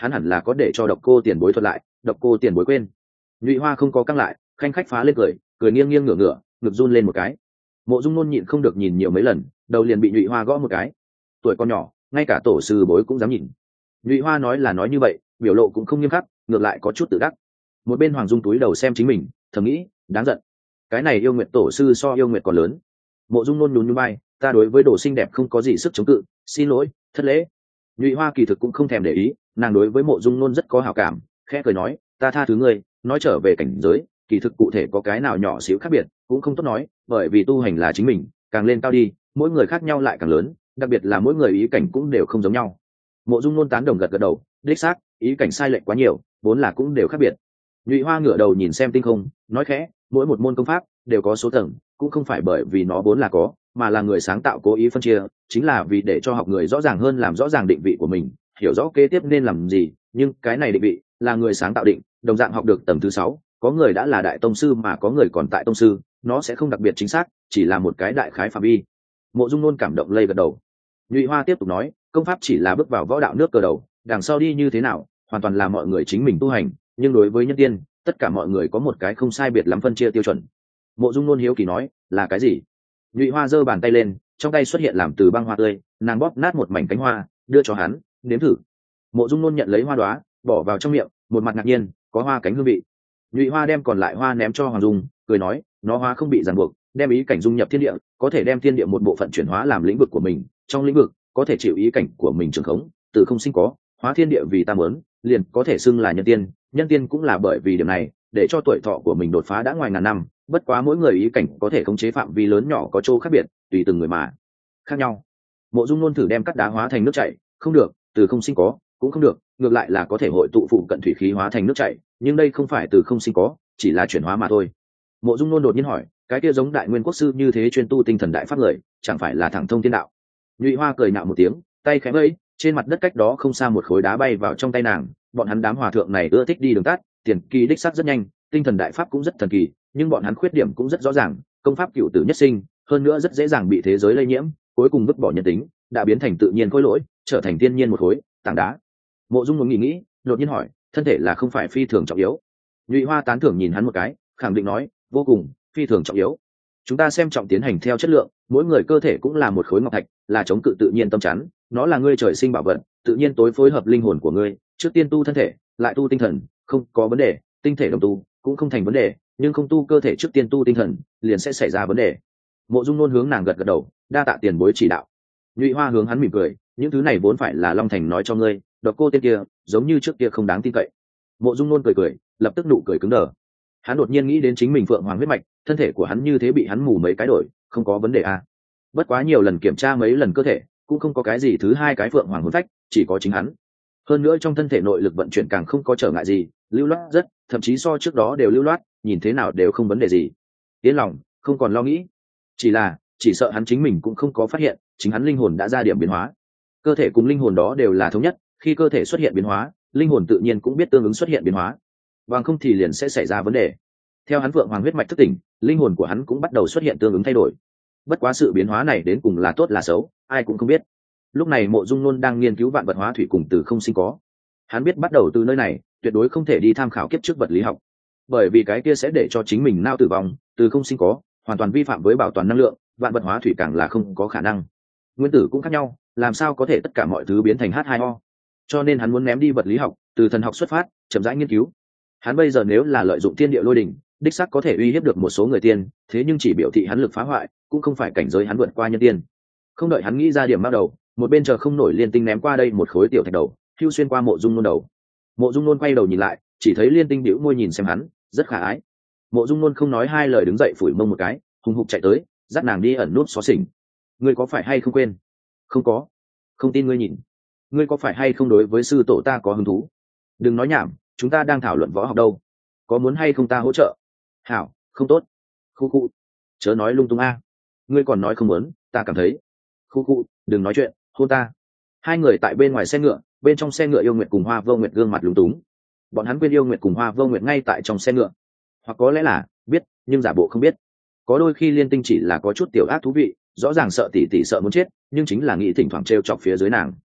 hắn hẳn là có để cho độc cô tiền bối thuật lại, độc cô tiền bối quên. Nhụy Hoa không có căng lại, khanh khách phá lên cười, cười nghiêng nghiêng ngửa ngửa, ngực run lên một cái. Mộ Dung Nôn nhịn không được nhìn nhiều mấy lần, đầu liền bị Nhụy Hoa gõ một cái. Tuổi con nhỏ, ngay cả tổ sư bối cũng dám nhìn. Nhụy Hoa nói là nói như vậy, biểu lộ cũng không nghiêm khắc, ngược lại có chút tự đắc. Một bên Hoàng Dung túi đầu xem chính mình, thầm nghĩ, đáng giận. Cái này yêu nguyệt tổ sư so yêu nguyệt còn lớn. Mộ Dung Nôn nhún nhún vai, ta đối với đồ xinh đẹp không có gì sức chống cự, xin lỗi, thất lễ. Nhụy Hoa kỳ thực cũng không thèm để ý, nàng đối với Mộ Dung Nôn rất có hảo cảm, khẽ cười nói, ta tha thứ ngươi, nói trở về cảnh giới, kỳ thực cụ thể có cái nào nhỏ xíu khác biệt, cũng không tốt nói, bởi vì tu hành là chính mình, càng lên cao đi, mỗi người khác nhau lại càng lớn, đặc biệt là mỗi người ý cảnh cũng đều không giống nhau. Mộ Dung Nôn tán đồng gật gật đầu, đích xác, ý cảnh sai lệch quá nhiều, vốn là cũng đều khác biệt. Nhụy Hoa ngửa đầu nhìn xem tinh không, nói khẽ, mỗi một môn công pháp đều có số tầng, cũng không phải bởi vì nó vốn là có, mà là người sáng tạo cố ý phân chia, chính là vì để cho học người rõ ràng hơn làm rõ ràng định vị của mình, hiểu rõ kế tiếp nên làm gì, nhưng cái này định vị là người sáng tạo định, đồng dạng học được tầng thứ sáu, có người đã là đại tông sư mà có người còn tại tông sư, nó sẽ không đặc biệt chính xác, chỉ là một cái đại khái phạm vi. Mộ Dung Nôn cảm động lây gật đầu. Nhụy Hoa tiếp tục nói, công pháp chỉ là bước vào võ đạo nước cờ đầu, đằng sau đi như thế nào, hoàn toàn là mọi người chính mình tu hành, nhưng đối với nhân tiên, tất cả mọi người có một cái không sai biệt lắm phân chia tiêu chuẩn. Mộ Dung Nôn hiếu kỳ nói, là cái gì? Nhụy Hoa giơ bàn tay lên, trong tay xuất hiện làm từ băng hoa tươi, nàng bóp nát một mảnh cánh hoa, đưa cho hắn, nếm thử. Mộ Dung Nôn nhận lấy hoa đóa, bỏ vào trong miệng, một mặt ngạc nhiên, có hoa cánh hương vị. Nhụy Hoa đem còn lại hoa ném cho Hoàng Dung, cười nói, nó hoa không bị ràng buộc, đem ý cảnh dung nhập thiên địa, có thể đem thiên địa một bộ phận chuyển hóa làm lĩnh vực của mình, trong lĩnh vực có thể chịu ý cảnh của mình trường khống, từ không sinh có, hóa thiên địa vì ta muốn, liền có thể xưng là nhân tiên. Nhân tiên cũng là bởi vì điểm này, để cho tuổi thọ của mình đột phá đã ngoài ngàn năm, bất quá mỗi người ý cảnh có thể khống chế phạm vi lớn nhỏ có chỗ khác biệt, tùy từng người mà khác nhau. Mộ Dung Nôn thử đem cắt đá hóa thành nước chảy, không được, từ không sinh có, cũng không được, ngược lại là có thể hội tụ phụ cận thủy khí hóa thành nước chảy, nhưng đây không phải từ không sinh có, chỉ là chuyển hóa mà thôi. Mộ Dung Nôn đột nhiên hỏi, cái kia giống đại nguyên quốc sư như thế chuyên tu tinh thần đại pháp người, chẳng phải là thẳng thông thiên đạo? Nhụy Hoa cười nạo một tiếng, tay khẽ vẫy, trên mặt đất cách đó không xa một khối đá bay vào trong tay nàng. Bọn hắn đám hòa thượng này ưa thích đi đường tắt, tiền kỳ đích xác rất nhanh, tinh thần đại pháp cũng rất thần kỳ, nhưng bọn hắn khuyết điểm cũng rất rõ ràng, công pháp cựu tử nhất sinh, hơn nữa rất dễ dàng bị thế giới lây nhiễm, cuối cùng vứt bỏ nhân tính, đã biến thành tự nhiên khối lỗi, trở thành thiên nhiên một khối tảng đá. Mộ Dung muốn nghĩ nghĩ, đột nhiên hỏi, thân thể là không phải phi thường trọng yếu? Nhụy Hoa tán thưởng nhìn hắn một cái, khẳng định nói, vô cùng phi thường trọng yếu. Chúng ta xem trọng tiến hành theo chất lượng, mỗi người cơ thể cũng là một khối ngọc thạch, là chống cự tự nhiên tâm chắn, nó là ngươi trời sinh bảo vật, tự nhiên tối phối hợp linh hồn của ngươi, trước tiên tu thân thể, lại tu tinh thần, không có vấn đề, tinh thể đồng tu cũng không thành vấn đề, nhưng không tu cơ thể trước tiên tu tinh thần, liền sẽ xảy ra vấn đề. Mộ Dung Nôn hướng nàng gật gật đầu, đa tạ tiền bối chỉ đạo. Nhụy Hoa hướng hắn mỉm cười, những thứ này vốn phải là Long Thành nói cho ngươi, độc cô tên kia, giống như trước kia không đáng tin cậy. Mộ Dung Nôn cười cười, lập tức nụ cười cứng đờ. Hắn đột nhiên nghĩ đến chính mình phượng hoàng huyết mạch, thân thể của hắn như thế bị hắn mù mấy cái đổi, không có vấn đề à? Bất quá nhiều lần kiểm tra mấy lần cơ thể, cũng không có cái gì thứ hai cái phượng hoàng hồn phách, chỉ có chính hắn. Hơn nữa trong thân thể nội lực vận chuyển càng không có trở ngại gì, lưu loát rất, thậm chí so trước đó đều lưu loát, nhìn thế nào đều không vấn đề gì. Yên lòng, không còn lo nghĩ. Chỉ là, chỉ sợ hắn chính mình cũng không có phát hiện, chính hắn linh hồn đã ra điểm biến hóa. Cơ thể cùng linh hồn đó đều là thống nhất, khi cơ thể xuất hiện biến hóa, linh hồn tự nhiên cũng biết tương ứng xuất hiện biến hóa. Bằng không thì liền sẽ xảy ra vấn đề. Theo hắn vượng hoàng huyết mạch thức tỉnh, linh hồn của hắn cũng bắt đầu xuất hiện tương ứng thay đổi. Bất quá sự biến hóa này đến cùng là tốt là xấu, ai cũng không biết. Lúc này Mộ Dung Nôn đang nghiên cứu vạn vật hóa thủy cùng từ không sinh có. Hắn biết bắt đầu từ nơi này, tuyệt đối không thể đi tham khảo kiếp trước vật lý học, bởi vì cái kia sẽ để cho chính mình nao tử vong, từ không sinh có, hoàn toàn vi phạm với bảo toàn năng lượng, vạn vật hóa thủy càng là không có khả năng. Nguyên tử cũng khác nhau, làm sao có thể tất cả mọi thứ biến thành H hai O? Cho nên hắn muốn ném đi vật lý học, từ thần học xuất phát, chậm rãi nghiên cứu. Hắn bây giờ nếu là lợi dụng thiên địa lôi đỉnh, đích xác có thể uy hiếp được một số người tiên, thế nhưng chỉ biểu thị hắn lực phá hoại, cũng không phải cảnh giới hắn vượt qua nhân tiên. Không đợi hắn nghĩ ra điểm bắt đầu, một bên chờ không nổi Liên Tinh ném qua đây một khối tiểu thạch đầu, hưu xuyên qua Mộ Dung Nôn đầu. Mộ Dung Nôn quay đầu nhìn lại, chỉ thấy Liên Tinh bĩu môi nhìn xem hắn, rất khả ái. Mộ Dung Nôn không nói hai lời đứng dậy phủi mông một cái, hùng hục chạy tới, dắt nàng đi ẩn nút xó xỉnh. Ngươi có phải hay không quên? Không có. Không tin ngươi nhìn. Ngươi có phải hay không đối với sư tổ ta có hứng thú? Đừng nói nhảm, chúng ta đang thảo luận võ học đâu. Có muốn hay không ta hỗ trợ? Hảo, không tốt. Khu khu. Chớ nói lung tung a. Ngươi còn nói không muốn, ta cảm thấy. Khu khu, đừng nói chuyện, hôn ta. Hai người tại bên ngoài xe ngựa, bên trong xe ngựa Yêu Nguyệt cùng Hoa Vô Nguyệt gương mặt lúng túng. Bọn hắn quên Yêu Nguyệt cùng Hoa Vô Nguyệt ngay tại trong xe ngựa, hoặc có lẽ là biết, nhưng giả bộ không biết. Có đôi khi Liên Tinh chỉ là có chút tiểu ác thú vị, rõ ràng sợ tỷ tỷ sợ muốn chết, nhưng chính là nghĩ thỉnh thoảng trêu chọc phía dưới nàng.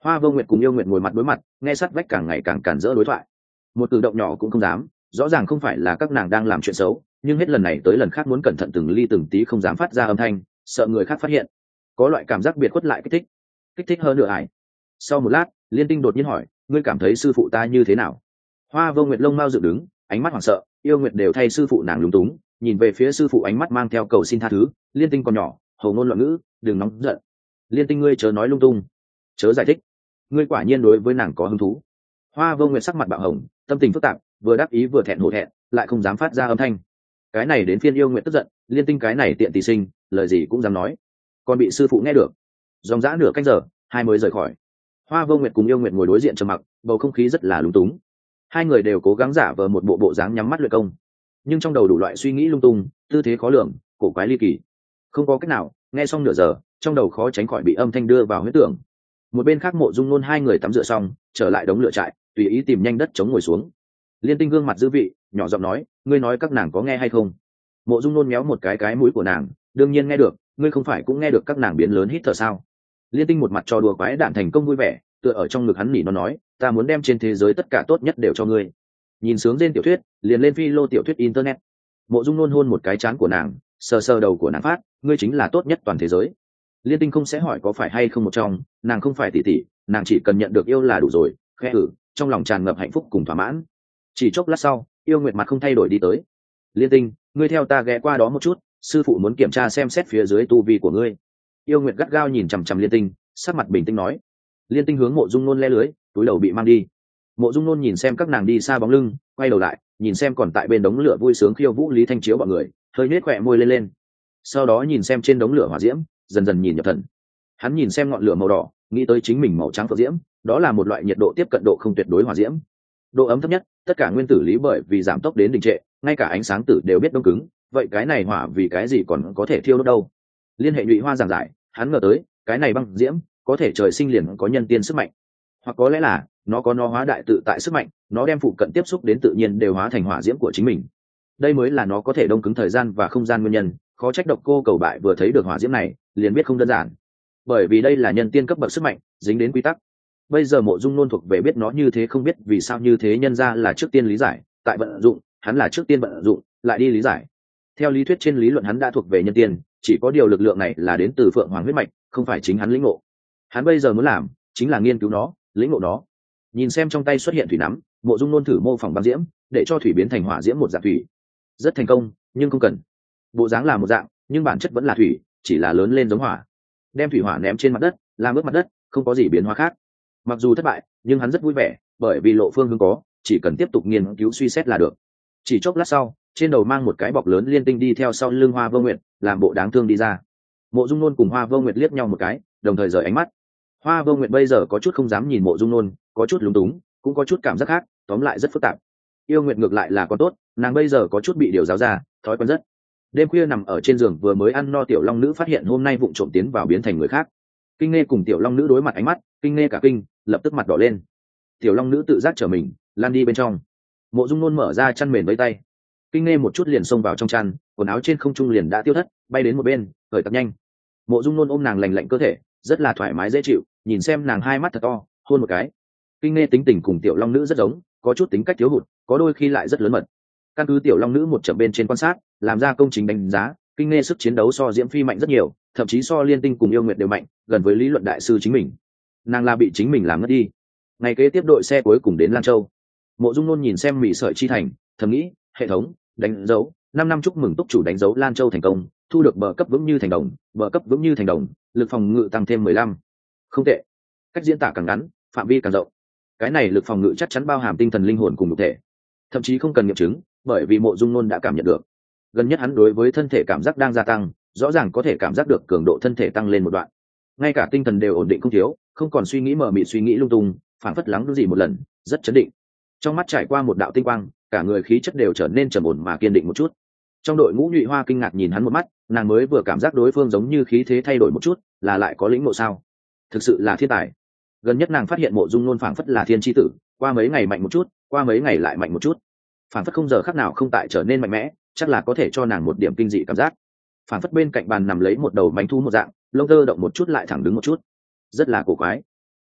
Hoa Vô Nguyệt cùng Yêu Nguyệt ngồi mặt đối mặt, nghe sát vách càng ngày càng cản rỡ đối thoại. Một cử động nhỏ cũng không dám, rõ ràng không phải là các nàng đang làm chuyện xấu, nhưng hết lần này tới lần khác muốn cẩn thận từng ly từng tí không dám phát ra âm thanh, sợ người khác phát hiện. Có loại cảm giác biệt khuất lại kích thích, kích thích hơn nữa ải. Sau một lát, Liên Tinh đột nhiên hỏi, ngươi cảm thấy sư phụ ta như thế nào? Hoa Vô Nguyệt lông mao dựng đứng, ánh mắt hoảng sợ, Yêu Nguyệt đều thay sư phụ nàng lúng túng, nhìn về phía sư phụ ánh mắt mang theo cầu xin tha thứ. Liên Tinh còn nhỏ, hầu ngôn loạn ngữ, đừng nóng giận. Liên Tinh ngươi chớ nói lung tung, chớ giải thích, ngươi quả nhiên đối với nàng có hứng thú. Hoa Vô Nguyệt sắc mặt bạo hồng, tâm tình phức tạp, vừa đắc ý vừa thẹn hổ thẹn, lại không dám phát ra âm thanh. Cái này đến phiên Yêu Nguyệt tức giận, Liên Tinh cái này tiện tỳ sinh, lời gì cũng dám nói, còn bị sư phụ nghe được. Dòng dã nửa canh giờ, hai mới rời khỏi. Hoa Vô Nguyệt cùng Yêu Nguyệt ngồi đối diện trầm mặc, bầu không khí rất là lúng túng. Hai người đều cố gắng giả vờ một bộ bộ dáng nhắm mắt luyện công, nhưng trong đầu đủ loại suy nghĩ lung tung, tư thế khó lường, cổ quái ly kỳ. Không có cách nào, nghe xong nửa giờ, trong đầu khó tránh khỏi bị âm thanh đưa vào huyết tưởng. Một bên khác Mộ Dung Nôn hai người tắm rửa xong, trở lại đống lửa trại, tùy ý tìm nhanh đất chống ngồi xuống. Liên Tinh gương mặt dư vị, nhỏ giọng nói, ngươi nói các nàng có nghe hay không? Mộ Dung Nôn méo một cái cái mũi của nàng, đương nhiên nghe được, ngươi không phải cũng nghe được các nàng biến lớn hít thở sao? Liên Tinh một mặt trò đùa quái đản thành công vui vẻ, tựa ở trong ngực hắn nỉ nó nói, ta muốn đem trên thế giới tất cả tốt nhất đều cho ngươi. Nhìn sướng trên tiểu thuyết, liền lên phi lô tiểu thuyết internet. Mộ Dung Nôn hôn một cái trán của nàng, sờ sờ đầu của nàng phát, ngươi chính là tốt nhất toàn thế giới. Liên Tinh không sẽ hỏi có phải hay không một trong, nàng không phải tỷ tỷ, nàng chỉ cần nhận được yêu là đủ rồi, khẽ ử, trong lòng tràn ngập hạnh phúc cùng thỏa mãn. Chỉ chốc lát sau, Yêu Nguyệt mặt không thay đổi đi tới. Liên Tinh, ngươi theo ta ghé qua đó một chút, sư phụ muốn kiểm tra xem xét phía dưới tu vi của ngươi. Yêu Nguyệt gắt gao nhìn chằm chằm Liên Tinh, sắc mặt bình tĩnh nói. Liên Tinh hướng Mộ Dung Nôn le lưới, túi đầu bị mang đi. Mộ Dung Nôn nhìn xem các nàng đi xa bóng lưng, quay đầu lại, nhìn xem còn tại bên đống lửa vui sướng khiêu vũ Lý Thanh Chiếu bọn người, hơi nhếch khóe môi lên lên. Sau đó nhìn xem trên đống lửa hỏa diễm, dần dần nhìn nhập thần. Hắn nhìn xem ngọn lửa màu đỏ, nghĩ tới chính mình màu trắng phượng diễm, đó là một loại nhiệt độ tiếp cận độ không tuyệt đối hỏa diễm. Độ ấm thấp nhất, tất cả nguyên tử lý bởi vì giảm tốc đến đình trệ, ngay cả ánh sáng tử đều biết đông cứng, vậy cái này hỏa vì cái gì còn có thể thiêu đốt đâu? Liên hệ Nhụy Hoa giảng giải, hắn ngờ tới, cái này băng diễm có thể trời sinh liền có nhân tiên sức mạnh, hoặc có lẽ là nó có nó hóa đại tự tại sức mạnh, nó đem phụ cận tiếp xúc đến tự nhiên đều hóa thành hỏa diễm của chính mình. Đây mới là nó có thể đông cứng thời gian và không gian nguyên nhân. Khó trách Độc Cô Cầu Bại vừa thấy được hỏa diễm này, liền biết không đơn giản, bởi vì đây là nhân tiên cấp bậc sức mạnh, dính đến quy tắc. Bây giờ Mộ Dung Nôn thuộc về biết nó như thế không biết vì sao như thế, nhân ra là trước tiên lý giải, tại vận dụng, hắn là trước tiên vận dụng, lại đi lý giải. Theo lý thuyết trên lý luận hắn đã thuộc về nhân tiên, chỉ có điều lực lượng này là đến từ Phượng Hoàng huyết mạch, không phải chính hắn lĩnh ngộ. Hắn bây giờ muốn làm, chính là nghiên cứu nó, lĩnh ngộ nó. Nhìn xem trong tay xuất hiện thủy nắm, Mộ Dung Nôn thử mô phỏng băng diễm, để cho thủy biến thành hỏa diễm một dạng thủy. Rất thành công, nhưng không cần. Bộ dáng là một dạng, nhưng bản chất vẫn là thủy, chỉ là lớn lên giống hỏa. Đem thủy hỏa ném trên mặt đất, làm ướt mặt đất, không có gì biến hóa khác. Mặc dù thất bại, nhưng hắn rất vui vẻ, bởi vì lộ phương hướng có, chỉ cần tiếp tục nghiên cứu suy xét là được. Chỉ chốc lát sau, trên đầu mang một cái bọc lớn Liên Tinh đi theo sau lưng Hoa Vô Nguyệt, làm bộ đáng thương đi ra. Mộ Dung Nôn cùng Hoa Vô Nguyệt liếc nhau một cái, đồng thời rời ánh mắt. Hoa Vô Nguyệt bây giờ có chút không dám nhìn Mộ Dung Nôn, có chút lúng túng, cũng có chút cảm giác khác, tóm lại rất phức tạp. Yêu Nguyệt ngược lại là có tốt, nàng bây giờ có chút bị điều giáo ra, thói quen rất. Đêm khuya nằm ở trên giường vừa mới ăn no Tiểu Long Nữ phát hiện hôm nay vụng trộm tiến vào biến thành người khác. Kinh Nghe cùng Tiểu Long Nữ đối mặt ánh mắt, Kinh Nghe cả kinh, lập tức mặt đỏ lên. Tiểu Long Nữ tự giác trở mình, lan đi bên trong. Mộ Dung Nôn mở ra chăn mền với tay. Kinh Nghe một chút liền xông vào trong chăn, quần áo trên không trung liền đã tiêu thất, bay đến một bên, cởi tập nhanh. Mộ Dung Nôn ôm nàng lành lạnh cơ thể, rất là thoải mái dễ chịu, nhìn xem nàng hai mắt thật to, hôn một cái. Kinh Nghe tính tình cùng Tiểu Long Nữ rất giống, có chút tính cách thiếu hụt, có đôi khi lại rất lớn mật. Căn cứ Tiểu Long Nữ một chậm bên trên quan sát, làm ra công trình đánh giá, Kinh Nghe sức chiến đấu so Diễm Phi mạnh rất nhiều, thậm chí so Liên Tinh cùng Yêu Nguyệt đều mạnh, gần với lý luận đại sư chính mình. Nàng là bị chính mình làm ngất đi. Ngày kế tiếp đội xe cuối cùng đến Lan Châu. Mộ Dung Nôn nhìn xem Mị Sợi Chi Thành, thầm nghĩ, hệ thống đánh dấu năm năm chúc mừng túc chủ đánh dấu Lan Châu thành công, thu được bờ cấp vững như thành đồng, bờ cấp vững như thành đồng, lực phòng ngự tăng thêm mười lăm. Không tệ. Cách diễn tả càng ngắn, phạm vi càng rộng. Cái này lực phòng ngự chắc chắn bao hàm tinh thần linh hồn cùng nhục thể, thậm chí không cần nghiệm chứng, bởi vì Mộ Dung Nôn đã cảm nhận được. Gần nhất hắn đối với thân thể cảm giác đang gia tăng, rõ ràng có thể cảm giác được cường độ thân thể tăng lên một đoạn, ngay cả tinh thần đều ổn định không thiếu, không còn suy nghĩ mờ mịt suy nghĩ lung tung, phảng phất lắng gì một lần, rất chấn định. Trong mắt trải qua một đạo tinh quang, cả người khí chất đều trở nên trầm ổn mà kiên định một chút. Trong đội ngũ Nhụy Hoa kinh ngạc nhìn hắn một mắt, nàng mới vừa cảm giác đối phương giống như khí thế thay đổi một chút, là lại có lĩnh ngộ sao? Thực sự là thiên tài. Gần nhất nàng phát hiện Mộ Dung Nôn phảng phất là thiên chi tử, qua mấy ngày mạnh một chút, qua mấy ngày lại mạnh một chút, phảng phất không giờ khắc nào không tại trở nên mạnh mẽ, chắc là có thể cho nàng một điểm kinh dị cảm giác. Phảng phất bên cạnh bàn nằm lấy một đầu mánh thú một dạng, lông tơ động một chút lại thẳng đứng một chút, rất là cổ quái.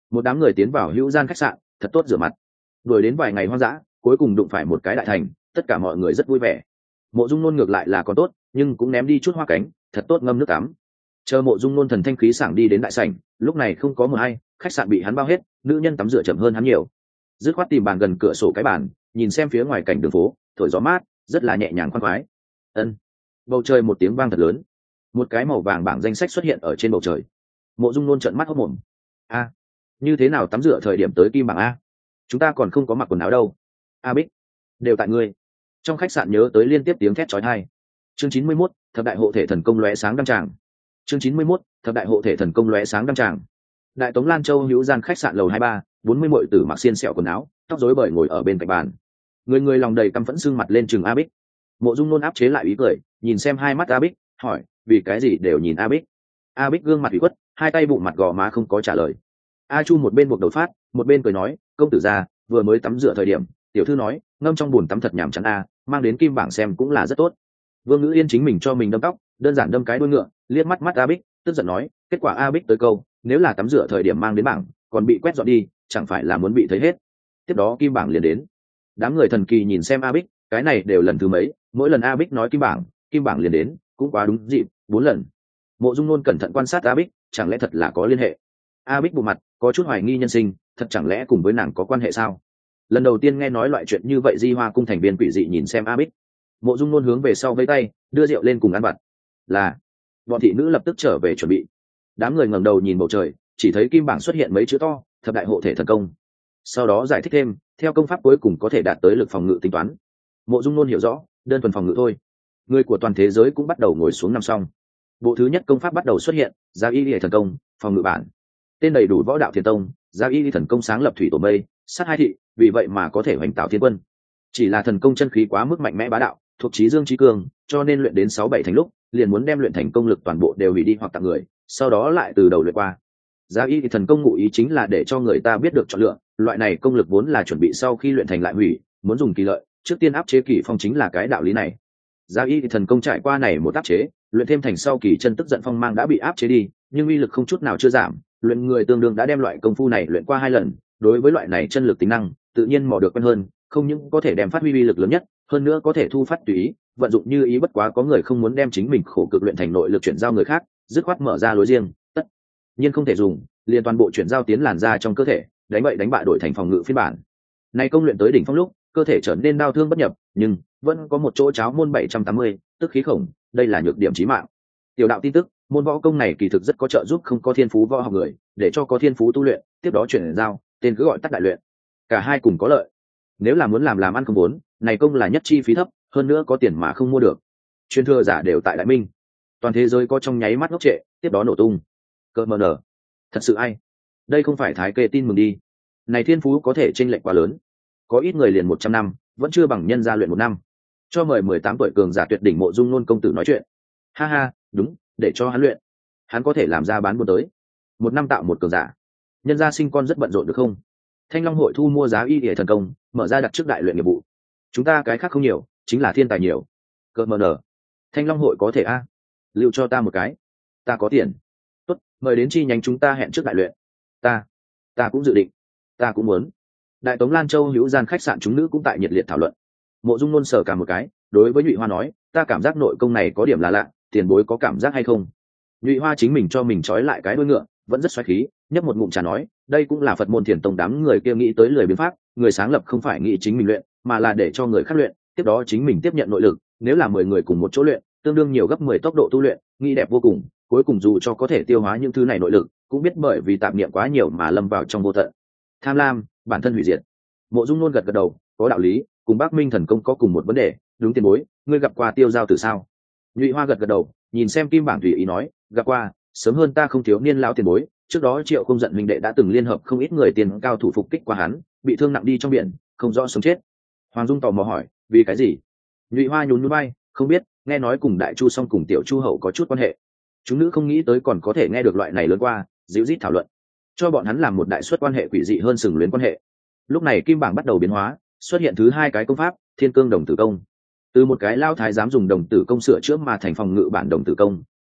một đám người tiến vào hữu gian khách sạn thật tốt rửa mặt. Đuổi đến vài ngày hoang dã, cuối cùng đụng phải một cái đại thành, tất cả mọi người rất vui vẻ. Mộ Dung Nôn ngược lại là còn tốt, nhưng cũng ném đi chút hoa cánh, thật tốt ngâm nước tắm. Chờ Mộ Dung Nôn thần thanh khí sảng đi đến đại sảnh, lúc này không có một ai, khách sạn bị hắn bao hết, nữ nhân tắm rửa chậm hơn hắn nhiều. Dứt khoát tìm bàn gần cửa sổ cái bàn, nhìn xem phía ngoài cảnh đường phố, thổi gió mát, rất là nhẹ nhàng khoan khoái. Ân. Bầu trời một tiếng vang thật lớn, một cái màu vàng bảng danh sách xuất hiện ở trên bầu trời. Mộ Dung Nôn trợn mắt hốt mồm. A, như thế nào tắm rửa thời điểm tới kim bảng a? Chúng ta còn không có mặc quần áo đâu. A Bích, đều tại ngươi. Trong khách sạn nhớ tới liên tiếp tiếng thét chói tai. Chương chín mươi mốt, thập đại hộ thể thần công lóe sáng đăng tràng. Chương chín mươi mốt, thập đại hộ thể thần công lóe sáng đăng tràng. Đại Tống Lan Châu hữu gian khách sạn lầu hai ba, bốn mươi muội tử mặc xiên xẹo quần áo, tóc rối bời ngồi ở bên cạnh bàn. Người người lòng đầy căm phẫn sưng mặt lên chừng A Bích. Mộ Dung Nôn áp chế lại ý cười, nhìn xem hai mắt A Bích, hỏi, vì cái gì đều nhìn A Bích? A Bích gương mặt ủy khuất, hai tay bụng mặt gò má không có trả lời. A Chu một bên buộc đầu phát, một bên cười nói, công tử gia, vừa mới tắm rửa thời điểm, tiểu thư nói, ngâm trong bùn tắm thật nhàm chán a, mang đến kim bảng xem cũng là rất tốt. Vương Ngữ Yên chính mình cho mình đâm tóc, đơn giản đâm cái đuôi ngựa, liếc mắt mắt A Bích, tức giận nói, kết quả A Bích tới câu, nếu là tắm rửa thời điểm mang đến bảng, còn bị quét dọn đi, chẳng phải là muốn bị thấy hết. Tiếp đó kim bảng liền đến. Đám người thần kỳ nhìn xem A Bích, cái này đều lần thứ mấy, mỗi lần A Bích nói kim bảng, kim bảng liền đến, cũng quá đúng dịp, bốn lần. Mộ Dung Nôn cẩn thận quan sát A Bích, chẳng lẽ thật là có liên hệ? A Bích bộ mặt có chút hoài nghi nhân sinh, thật chẳng lẽ cùng với nàng có quan hệ sao? Lần đầu tiên nghe nói loại chuyện như vậy, Di Hoa cung thành viên quỷ dị nhìn xem A Bích. Mộ Dung Nôn hướng về sau vẫy tay, đưa rượu lên cùng ăn vặt. Là, bọn thị nữ lập tức trở về chuẩn bị. Đám người ngẩng đầu nhìn bầu trời, chỉ thấy kim bảng xuất hiện mấy chữ to, thập đại hộ thể thần công. Sau đó giải thích thêm, theo công pháp cuối cùng có thể đạt tới lực phòng ngự tính toán. Mộ Dung Nôn hiểu rõ, đơn thuần phòng ngự thôi. Người của toàn thế giới cũng bắt đầu ngồi xuống năm xong. Bộ thứ nhất công pháp bắt đầu xuất hiện, Gia Y Liệt thần công, phòng ngự bản. Tên đầy đủ Võ Đạo Thiên Tông, Gia Y Liệt thần công sáng lập thủy tổ mây, sát hai thị, vì vậy mà có thể hoành tạo thiên quân. Chỉ là thần công chân khí quá mức mạnh mẽ bá đạo, thuộc chí dương chí cường, cho nên luyện đến sáu bảy thành lúc, liền muốn đem luyện thành công lực toàn bộ đều hủy đi hoặc tặng người, sau đó lại từ đầu luyện qua. Gia Y thần công ngụ ý chính là để cho người ta biết được chọn lựa, loại này công lực vốn là chuẩn bị sau khi luyện thành lại hủy, muốn dùng kỳ lợi, trước tiên áp chế kỳ phong chính là cái đạo lý này. Gia Y thần công trải qua này một áp chế, luyện thêm thành sau kỳ chân tức giận phong mang đã bị áp chế đi, nhưng uy lực không chút nào chưa giảm, luyện người tương đương đã đem loại công phu này luyện qua hai lần, đối với loại này chân lực tính năng, tự nhiên mò được quen hơn, không những có thể đem phát huy uy lực lớn nhất, hơn nữa có thể thu phát tùy ý, vận dụng như ý, bất quá có người không muốn đem chính mình khổ cực luyện thành nội lực chuyển giao người khác, dứt khoát mở ra lối riêng, tất nhiên không thể dùng, liền toàn bộ chuyển giao tiến làn ra trong cơ thể, đánh bậy đánh bạ đổi thành phòng ngự phiên bản. Này công luyện tới đỉnh phong lúc, cơ thể trở nên đau thương bất nhập, nhưng vẫn có một chỗ cháo môn bảy trăm tám mươi, tức khí khổng, đây là nhược điểm chí mạng. Tiểu đạo tin tức, môn võ công này kỳ thực rất có trợ giúp không có thiên phú võ học người, để cho có thiên phú tu luyện, tiếp đó chuyển giao, tên cứ gọi tắt đại luyện. Cả hai cùng có lợi. Nếu là muốn làm làm ăn không vốn, này công là nhất chi phí thấp, hơn nữa có tiền mà không mua được. Truyền thừa giả đều tại Đại Minh. Toàn thế giới có trong nháy mắt ngốc trệ, tiếp đó nổ tung. Cơ mờ nở. Thật sự ai? Đây không phải thái kê tin mừng đi. Này thiên phú có thể chênh lệch quá lớn. Có ít người liền một trăm năm, vẫn chưa bằng nhân gia luyện một năm. Cho mời mười tám tuổi cường giả tuyệt đỉnh Mộ Dung Nôn công tử nói chuyện. Ha ha, đúng, để cho hắn luyện. Hắn có thể làm ra bán buôn tới. Một năm tạo một cường giả. Nhân gia sinh con rất bận rộn được không? Thanh Long hội thu mua giá y hệ thần công, mở ra đặt trước đại luyện nghiệp vụ. Chúng ta cái khác không nhiều, chính là thiên tài nhiều. Cơ mờ nở. Thanh Long hội có thể a? Lưu cho ta một cái. Ta có tiền. Tốt, mời đến chi nhánh chúng ta hẹn trước đại luyện. Ta, ta cũng dự định. Ta cũng muốn. Đại Tống Lan Châu hữu gian khách sạn chúng nữ cũng tại nhiệt liệt thảo luận. Mộ Dung Nôn sờ cả một cái, đối với Nhụy Hoa nói, ta cảm giác nội công này có điểm là lạ, tiền bối có cảm giác hay không? Nhụy Hoa chính mình cho mình trói lại cái đuôi ngựa, vẫn rất xoáy khí, nhấp một ngụm trà nói, đây cũng là Phật môn Thiền Tông đám người kia nghĩ tới lười biếng pháp, người sáng lập không phải nghĩ chính mình luyện, mà là để cho người khác luyện, tiếp đó chính mình tiếp nhận nội lực, nếu là mười người cùng một chỗ luyện, tương đương nhiều gấp mười tốc độ tu luyện, nghĩ đẹp vô cùng, cuối cùng dù cho có thể tiêu hóa những thứ này nội lực, cũng biết bởi vì tạp niệm quá nhiều mà lâm vào trong vô tận. Tham lam, bản thân hủy diệt. Mộ Dung Nôn gật gật đầu, có đạo lý, cùng Bắc Minh thần công có cùng một vấn đề, đúng tiền bối, ngươi gặp qua Tiêu Giao Tử sao? Nhụy Hoa gật gật đầu, nhìn xem kim bảng tùy ý nói, gặp qua, sớm hơn ta không thiếu niên lão tiền bối, trước đó Triệu Không Giận huynh đệ đã từng liên hợp không ít người tiền cao thủ phục kích qua hắn, bị thương nặng đi trong biển, không rõ sống chết. Hoàng Dung tò mò hỏi, vì cái gì? Nhụy Hoa nhún nhún vai, không biết, nghe nói cùng Đại Chu Song cùng Tiểu Chu Hậu có chút quan hệ. Chúng nữ không nghĩ tới còn có thể nghe được loại này lớn qua, dịu rít thảo luận, cho bọn hắn làm một đại suất quan hệ quỷ dị hơn sừng luyến quan hệ. Lúc này kim bảng bắt đầu biến hóa, xuất hiện thứ hai cái công pháp, Thiên Cương Đồng Tử Công. Từ một cái lao thái dám dùng đồng tử công sửa chữa mà thành phòng ngự bản đồng tử công,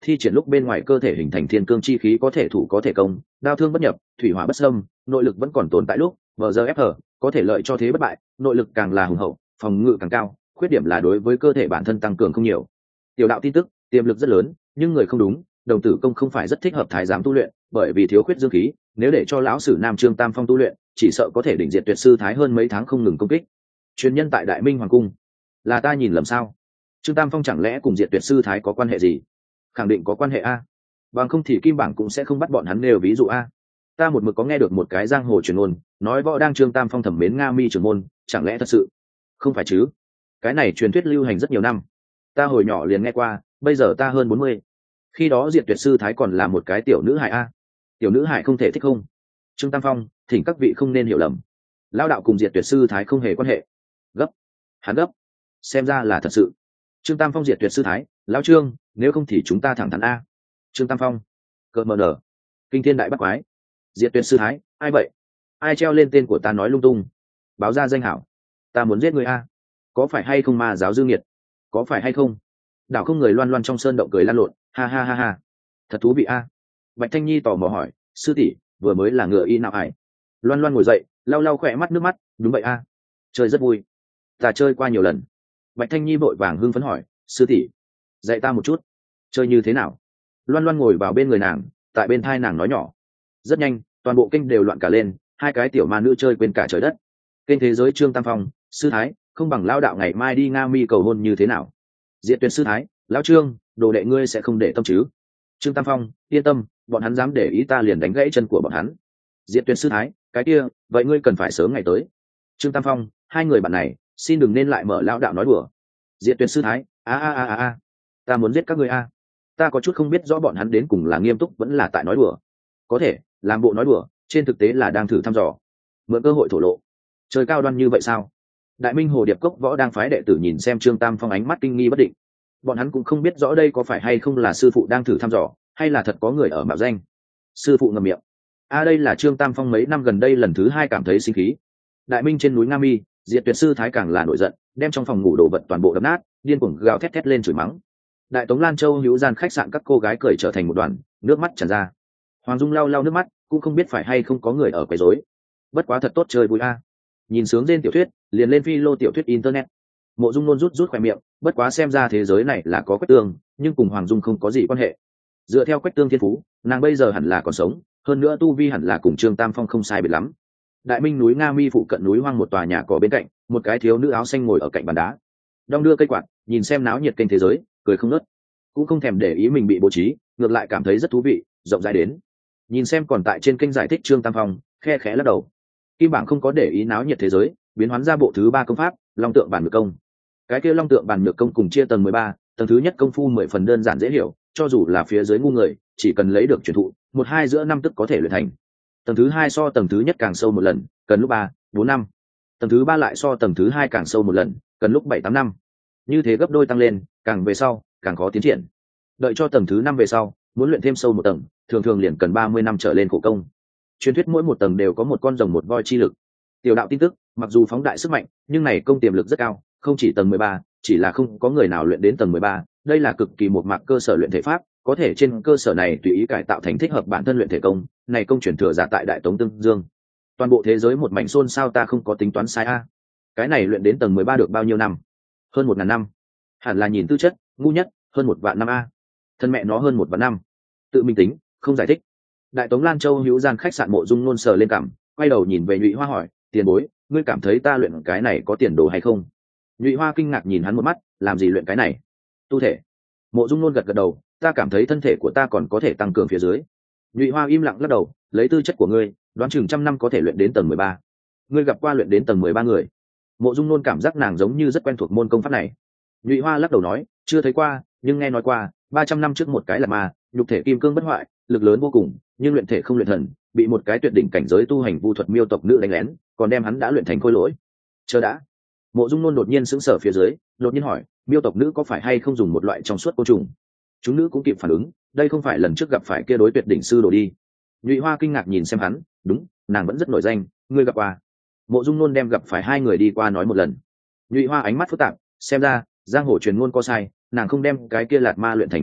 thi triển lúc bên ngoài cơ thể hình thành thiên cương chi khí có thể thủ có thể công, đao thương bất nhập, thủy hỏa bất xâm, nội lực vẫn còn tồn tại lúc vờ giờ ép hở có thể lợi cho thế bất bại, nội lực càng là hùng hậu phòng ngự càng cao, khuyết điểm là đối với cơ thể bản thân tăng cường không nhiều. Tiểu đạo tin tức, tiềm lực rất lớn nhưng người không đúng, đồng tử công không phải rất thích hợp thái giám tu luyện bởi vì thiếu khuyết dương khí, nếu để cho lão sử nam trương tam phong tu luyện chỉ sợ có thể đỉnh diện tuyệt sư thái hơn mấy tháng không ngừng công kích. Truyền nhân tại đại minh hoàng cung, là ta nhìn lầm sao? Trương tam phong chẳng lẽ cùng diện tuyệt sư thái có quan hệ gì? Khẳng định có quan hệ a, bằng không thì kim bảng cũng sẽ không bắt bọn hắn nêu ví dụ a. Ta một mực có nghe được một cái giang hồ truyền ngôn nói võ đang trương tam phong thẩm mến nga mi trưởng môn, chẳng lẽ thật sự? Không phải chứ? Cái này truyền thuyết lưu hành rất nhiều năm, ta hồi nhỏ liền nghe qua, bây giờ ta hơn bốn mươi, khi đó diệt tuyệt sư thái còn là một cái tiểu nữ hài a. Tiểu nữ hài không thể thích không? Trương tam phong, thỉnh các vị không nên hiểu lầm, lao đạo cùng diệt tuyệt sư thái không hề quan hệ. Gấp, hắn gấp, xem ra là thật sự. Trương tam phong diệt tuyệt sư thái, lão trương, nếu không thì chúng ta thẳng thắn a. Trương tam phong, cợt mờ nở, kinh thiên đại bắt quái, diệt tuyệt sư thái, ai vậy? Ai treo lên tên của ta nói lung tung? Báo ra danh hảo, ta muốn giết người a. Có phải hay không ma giáo dư nghiệt? Có phải hay không? Đảo không người loan loan trong sơn động cười lan lộn, ha ha ha ha, thật thú vị a. Bạch thanh nhi tò mò hỏi, sư tỷ vừa mới là ngựa y nào ải? Loan loan ngồi dậy, lau lau khỏe mắt nước mắt, đúng vậy a, chơi rất vui, ta chơi qua nhiều lần. Bạch thanh nhi vội vàng hưng phấn hỏi, sư tỷ dạy ta một chút, chơi như thế nào? Loan loan ngồi vào bên người nàng, tại bên thai nàng nói nhỏ. Rất nhanh toàn bộ kênh đều loạn cả lên, hai cái tiểu ma nữ chơi quên cả trời đất. Kênh thế giới trương tam phong, sư thái, không bằng lao đạo ngày mai đi nga mi cầu hôn như thế nào? Diện tuyệt sư thái, lão trương, đồ đệ ngươi sẽ không để tâm chứ? Trương tam phong, yên tâm, bọn hắn dám để ý ta liền đánh gãy chân của bọn hắn. Diện tuyệt sư thái, cái kia vậy ngươi cần phải sớm ngày tới. Trương tam phong, hai người bạn này xin đừng nên lại mở lao đạo nói đùa. Diện tuyệt sư thái, a a a a a, ta muốn giết các ngươi a. Ta có chút không biết rõ bọn hắn đến cùng là nghiêm túc vẫn là tại nói đùa. Có thể làm bộ nói đùa, trên thực tế là đang thử thăm dò, mượn cơ hội thổ lộ. Trời cao đoan như vậy sao? Đại minh hồ điệp cốc võ đang phái đệ tử nhìn xem trương tam phong ánh mắt kinh nghi bất định. Bọn hắn cũng không biết rõ đây có phải hay không là sư phụ đang thử thăm dò hay là thật có người ở mạo danh. Sư phụ ngậm miệng. A đây là trương tam phong mấy năm gần đây lần thứ hai cảm thấy sinh khí. Đại minh trên núi nga mi, diệt tuyệt sư thái càng là nổi giận, đem trong phòng ngủ đồ vật toàn bộ đập nát, điên cuồng gào thét thét lên chửi mắng. Đại tống lan châu hữu gian khách sạn các cô gái cười trở thành một đoàn, nước mắt tràn ra. Hoàng dung lau lau nước mắt, cũng không biết phải hay không có người ở quấy rối. Bất quá thật tốt chơi vui a. Nhìn sướng trên tiểu thuyết liền lên phi lô tiểu thuyết internet. Mộ dung nôn rút rút khoe miệng, bất quá xem ra thế giới này là có quách tương, nhưng cùng hoàng dung không có gì quan hệ. Dựa theo quách tương thiên phú, nàng bây giờ hẳn là còn sống, hơn nữa tu vi hẳn là cùng trương tam phong không sai biệt lắm. Đại minh núi nga mi phụ cận núi hoang một tòa nhà cỏ bên cạnh, một cái thiếu nữ áo xanh ngồi ở cạnh bàn đá, đong đưa cây quạt, nhìn xem náo nhiệt kênh thế giới, cười không nớt, cũng không thèm để ý mình bị bố trí, ngược lại cảm thấy rất thú vị, rộng rãi đến. Nhìn xem còn tại trên kênh giải thích trương tam phong, khe khẽ lắc đầu. Kim bảng không có để ý náo nhiệt thế giới, biến hoán ra bộ thứ ba công pháp, long tượng bản nhược công. Cái kia long tượng bản nhược công cùng chia tầng mười ba, tầng thứ nhất công phu mười phần đơn giản dễ hiểu, cho dù là phía dưới ngu người, chỉ cần lấy được truyền thụ, một hai giữa năm tức có thể luyện thành. Tầng thứ hai so tầng thứ nhất càng sâu một lần, cần lúc ba, bốn năm. Tầng thứ ba lại so tầng thứ hai càng sâu một lần, cần lúc bảy tám năm. Như thế gấp đôi tăng lên, càng về sau, càng khó tiến triển. Đợi cho tầng thứ năm về sau, muốn luyện thêm sâu một tầng, thường thường liền cần ba mươi năm trở lên khổ công. Truyền thuyết mỗi một tầng đều có một con rồng một voi chi lực. Tiểu đạo tin tức, mặc dù phóng đại sức mạnh, nhưng này công tiềm lực rất cao, không chỉ tầng mười ba, chỉ là không có người nào luyện đến tầng mười ba, đây là cực kỳ một mạc cơ sở luyện thể pháp, có thể trên cơ sở này tùy ý cải tạo thành thích hợp bản thân luyện thể công, này công truyền thừa giả tại Đại Tống Tương Dương. Toàn bộ thế giới một mảnh xôn xao, ta không có tính toán sai a. Cái này luyện đến tầng mười ba được bao nhiêu năm? Hơn một ngàn năm. Hẳn là nhìn tư chất, ngu nhất, hơn một vạn năm a. Thân mẹ nó hơn một vạn năm. Tự mình tính, không giải thích. Đại Tống Lan Châu hữu gian khách sạn Mộ Dung nôn sờ lên cằm, quay đầu nhìn về Nhụy Hoa hỏi, tiền bối, ngươi cảm thấy ta luyện cái này có tiền đồ hay không? Nhụy Hoa kinh ngạc nhìn hắn một mắt, làm gì luyện cái này? Tu thể. Mộ Dung nôn gật gật đầu, ta cảm thấy thân thể của ta còn có thể tăng cường phía dưới. Nhụy Hoa im lặng lắc đầu, lấy tư chất của ngươi, đoán chừng trăm năm có thể luyện đến tầng mười ba. Ngươi gặp qua luyện đến tầng mười ba người? Mộ Dung nôn cảm giác nàng giống như rất quen thuộc môn công pháp này. Nhụy Hoa lắc đầu nói, chưa thấy qua, nhưng nghe nói qua, ba trăm năm trước một cái là ma, nhục thể kim cương bất hoại, lực lớn vô cùng, nhưng luyện thể không luyện thần, bị một cái tuyệt đỉnh cảnh giới tu hành vu thuật miêu tộc nữ đánh lén, còn đem hắn đã luyện thành khôi lỗi. Chờ đã. Mộ Dung nôn đột nhiên sững sờ phía dưới, đột nhiên hỏi, miêu tộc nữ có phải hay không dùng một loại trong suốt côn trùng? Chúng nữ cũng kịp phản ứng, đây không phải lần trước gặp phải kia đối tuyệt đỉnh sư đồ đi. Nhụy Hoa kinh ngạc nhìn xem hắn, đúng, nàng vẫn rất nổi danh, ngươi gặp qua? Mộ Dung nôn đem gặp phải hai người đi qua nói một lần. Nhụy Hoa ánh mắt phức tạp, xem ra giang hồ truyền ngôn có sai, nàng không đem cái kia lạt ma luyện thành khôi lỗi,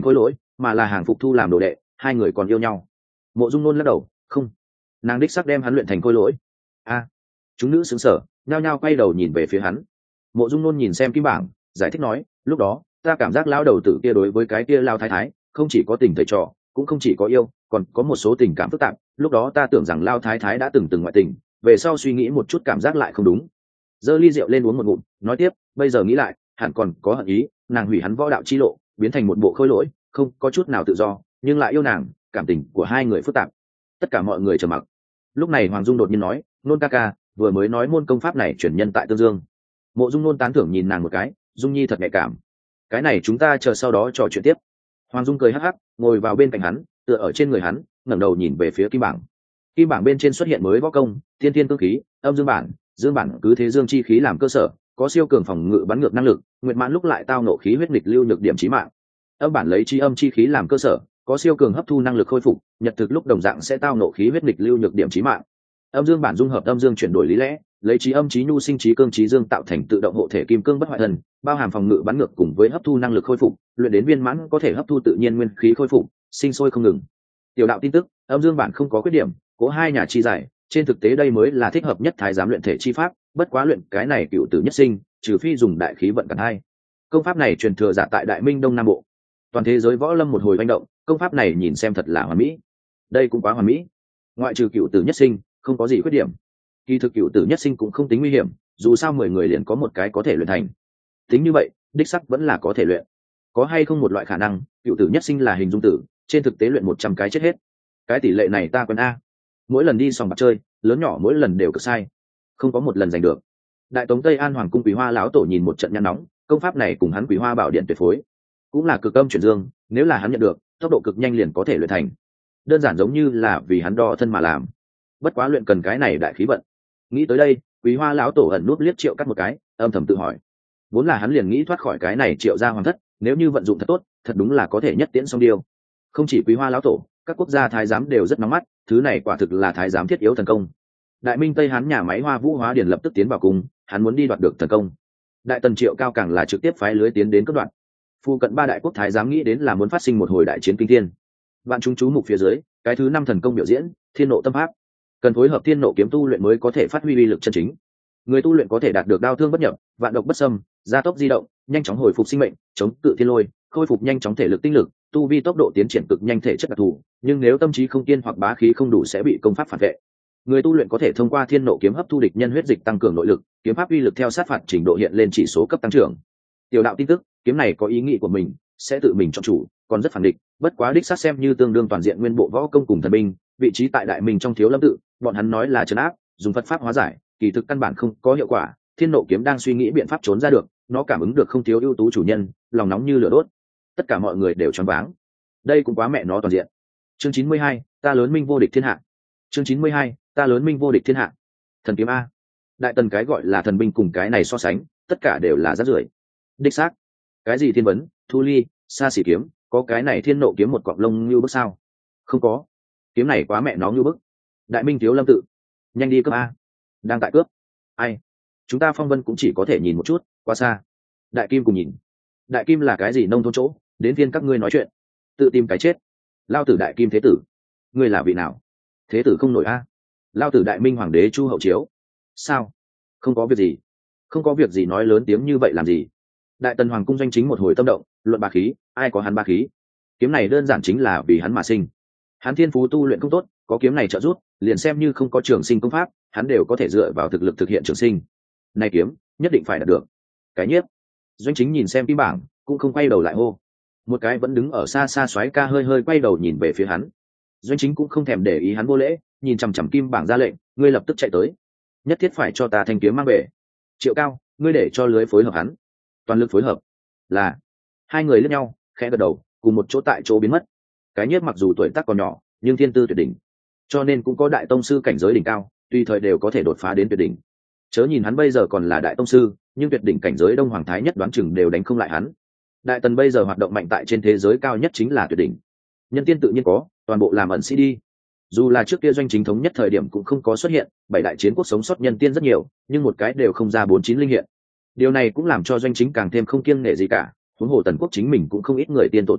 mà là hàng phục thu làm đồ đệ, hai người còn yêu nhau. Mộ Dung Nôn lắc đầu, không, nàng đích sắc đem hắn luyện thành khôi lỗi. A, chúng nữ sững sờ, nhao nhao quay đầu nhìn về phía hắn. Mộ Dung Nôn nhìn xem kim bảng, giải thích nói, lúc đó ta cảm giác lão đầu tử kia đối với cái kia lao thái thái không chỉ có tình thầy trò, cũng không chỉ có yêu, còn có một số tình cảm phức tạp. Lúc đó ta tưởng rằng lao thái thái đã từng từng ngoại tình, về sau suy nghĩ một chút cảm giác lại không đúng. Giơ ly rượu lên uống một ngụm, nói tiếp, bây giờ nghĩ lại, hẳn còn có hận ý, nàng hủy hắn võ đạo chi lộ, biến thành một bộ khôi lỗi, không có chút nào tự do, nhưng lại yêu nàng, cảm tình của hai người phức tạp. Tất cả mọi người trầm mặc. Lúc này Hoàng Dung đột nhiên nói, Nôn ca ca vừa mới nói môn công pháp này chuyển nhân tại Tương Dương. Mộ Dung Nôn tán thưởng nhìn nàng một cái, Dung Nhi thật nhạy cảm. Cái này chúng ta chờ sau đó trò chuyện tiếp. Hoàng Dung cười hắc hắc, ngồi vào bên cạnh hắn, tựa ở trên người hắn, ngẩng đầu nhìn về phía kim bảng. Kim bảng bên trên xuất hiện mới võ công, thiên thiên cương khí, âm dương bản, dương bản cứ thế dương chi khí làm cơ sở, có siêu cường phòng ngự bắn ngược năng lực, nguyệt mãn lúc lại tao nộ khí huyết nghịch lưu nhược điểm chí mạng. Âm bản lấy chi âm chi khí làm cơ sở, có siêu cường hấp thu năng lực khôi phục, nhật thực lúc đồng dạng sẽ tao nộ khí huyết nghịch lưu nhược điểm chí mạng. Âm dương bản dung hợp âm dương chuyển đổi lý lẽ, lấy trí âm trí nhu sinh trí cương trí dương tạo thành tự động hộ thể kim cương bất hoại thần, bao hàm phòng ngự bắn ngược cùng với hấp thu năng lực khôi phục, luyện đến viên mãn có thể hấp thu tự nhiên nguyên khí khôi phục, sinh sôi không ngừng. Tiểu đạo tin tức, âm dương bản không có khuyết điểm, có hai nhà chi giải, trên thực tế đây mới là thích hợp nhất thái giám luyện thể chi pháp, bất quá luyện cái này cựu tử nhất sinh, trừ phi dùng đại khí vận cản hai. Công pháp này truyền thừa giả tại Đại Minh Đông Nam Bộ. Toàn thế giới võ lâm một hồi manh động, công pháp này nhìn xem thật là hoàn mỹ. Đây cũng quá hoàn mỹ. Ngoại trừ cựu tử nhất sinh, không có gì khuyết điểm. Kỳ thực cựu tử nhất sinh cũng không tính nguy hiểm, dù sao mười người liền có một cái có thể luyện thành. Tính như vậy, đích sắc vẫn là có thể luyện. Có hay không một loại khả năng, cựu tử nhất sinh là hình dung tử, trên thực tế luyện một trăm cái chết hết. Cái tỷ lệ này ta quen a. Mỗi lần đi sòng bạc chơi, lớn nhỏ mỗi lần đều cực sai, không có một lần giành được. Đại Tống Tây An Hoàng cung Quý Hoa lão tổ nhìn một trận nhăn nóng, công pháp này cùng hắn Quý Hoa bảo điện tuyệt phối, cũng là cực âm chuyển dương, nếu là hắn nhận được, tốc độ cực nhanh liền có thể luyện thành. Đơn giản giống như là vì hắn đo thân mà làm. Bất quá luyện cần cái này đại khí vận. Nghĩ tới đây, Quý Hoa lão tổ ẩn nút liếc Triệu Cắt một cái, âm thầm tự hỏi. Vốn là hắn liền nghĩ thoát khỏi cái này Triệu gia hoàng thất, nếu như vận dụng thật tốt, thật đúng là có thể nhất tiễn song điêu. Không chỉ Quý Hoa lão tổ, các quốc gia thái giám đều rất nóng mắt, thứ này quả thực là thái giám thiết yếu thần công. Đại Minh Tây Hán nhà máy Hoa Vũ Hóa Điển lập tức tiến vào cùng, hắn muốn đi đoạt được thần công. Đại Tần Triệu Cao càng là trực tiếp phái lưới tiến đến cướp đoạt. Phu cận ba đại quốc thái giám nghĩ đến là muốn phát sinh một hồi đại chiến kinh thiên. Vạn chúng chú mục phía dưới, cái thứ năm thần công biểu diễn, Thiên Nộ Tâm Pháp, cần phối hợp Thiên Nộ kiếm tu luyện mới có thể phát huy uy lực chân chính. Người tu luyện có thể đạt được đao thương bất nhập, vạn độc bất xâm, gia tốc di động, nhanh chóng hồi phục sinh mệnh, chống cự thiên lôi, khôi phục nhanh chóng thể lực tinh lực, tu vi tốc độ tiến triển cực nhanh thể chất đặc thù, nhưng nếu tâm trí không kiên hoặc bá khí không đủ sẽ bị công pháp phản vệ. Người tu luyện có thể thông qua Thiên Nộ kiếm hấp thu địch nhân huyết dịch tăng cường nội lực, kiếm pháp uy lực theo sát phạt trình độ hiện lên chỉ số cấp tăng trưởng. Tiểu đạo tin tức, kiếm này có ý nghĩ của mình, sẽ tự mình chọn chủ, còn rất phản địch, bất quá đích xác xem như tương đương toàn diện nguyên bộ võ công cùng thần binh, vị trí tại Đại Minh trong Thiếu Lâm tự, bọn hắn nói là trấn áp, dùng Phật pháp hóa giải, kỳ thực căn bản không có hiệu quả. Thiên Nộ kiếm đang suy nghĩ biện pháp trốn ra được, nó cảm ứng được không thiếu ưu tú chủ nhân, lòng nóng như lửa đốt. Tất cả mọi người đều choáng váng. Đây cũng quá mẹ nó toàn diện. Chương chín mươi hai, ta lớn minh vô địch thiên hạ. Chương chín mươi hai, ta lớn minh vô địch thiên hạ. Thần kiếm a. Đại Tần cái gọi là thần binh cùng cái này so sánh, tất cả đều là rác rưởi. Đích xác. Cái gì thiên vấn, thu ly, xa xỉ kiếm, có cái này Thiên Nộ kiếm một cọng lông như bức sao? Không có. Kiếm này quá mẹ nó như bức. Đại Minh Thiếu Lâm tự, nhanh đi cướp a. Đang tại cướp. Ai? Chúng ta phong vân cũng chỉ có thể nhìn một chút, quá xa. Đại Kim cùng nhìn. Đại Kim là cái gì nông thôn chỗ, đến phiên các ngươi nói chuyện, tự tìm cái chết. Lao tử Đại Kim thế tử, ngươi là vị nào? Thế tử không nổi a. Lao tử Đại Minh hoàng đế Chu Hậu Chiếu. Sao? Không có việc gì. Không có việc gì nói lớn tiếng như vậy làm gì? Đại Tần hoàng cung doanh chính một hồi tâm động, luận bá khí, ai có hắn bá khí? Kiếm này đơn giản chính là vì hắn mà sinh. Hắn thiên phú tu luyện không tốt, có kiếm này trợ giúp, liền xem như không có trường sinh công pháp, hắn đều có thể dựa vào thực lực thực hiện trường sinh. Này kiếm, nhất định phải đạt được. Cái nhiếp. Doanh chính nhìn xem kim bảng, cũng không quay đầu lại hô. Một cái vẫn đứng ở xa xa soái ca hơi hơi quay đầu nhìn về phía hắn. Doanh chính cũng không thèm để ý hắn vô lễ, nhìn chằm chằm kim bảng ra lệnh, ngươi lập tức chạy tới, nhất thiết phải cho ta thanh kiếm mang về. Triệu Cao, ngươi để cho lưới phối hợp hắn, toàn lực phối hợp. Là. Hai người liếc nhau, khẽ gật đầu, cùng một chỗ tại chỗ biến mất. Cái nhiếp mặc dù tuổi tác còn nhỏ, nhưng thiên tư tuyệt đỉnh, cho nên cũng có đại tông sư cảnh giới đỉnh cao, tùy thời đều có thể đột phá đến tuyệt đỉnh. Chớ nhìn hắn bây giờ còn là đại tông sư, nhưng tuyệt đỉnh cảnh giới Đông Hoàng Thái nhất đoán chừng đều đánh không lại hắn. Đại Tần bây giờ hoạt động mạnh tại trên thế giới cao nhất chính là tuyệt đỉnh. Nhân tiên tự nhiên có, toàn bộ làm ẩn sĩ đi. Dù là trước kia doanh chính thống nhất thời điểm cũng không có xuất hiện, bảy đại chiến quốc sống sót nhân tiên rất nhiều, nhưng một cái đều không ra bốn chín linh hiện. Điều này cũng làm cho doanh chính càng thêm không kiêng nể gì cả, huống hồ Tần quốc chính mình cũng không ít người tiên tổ tông,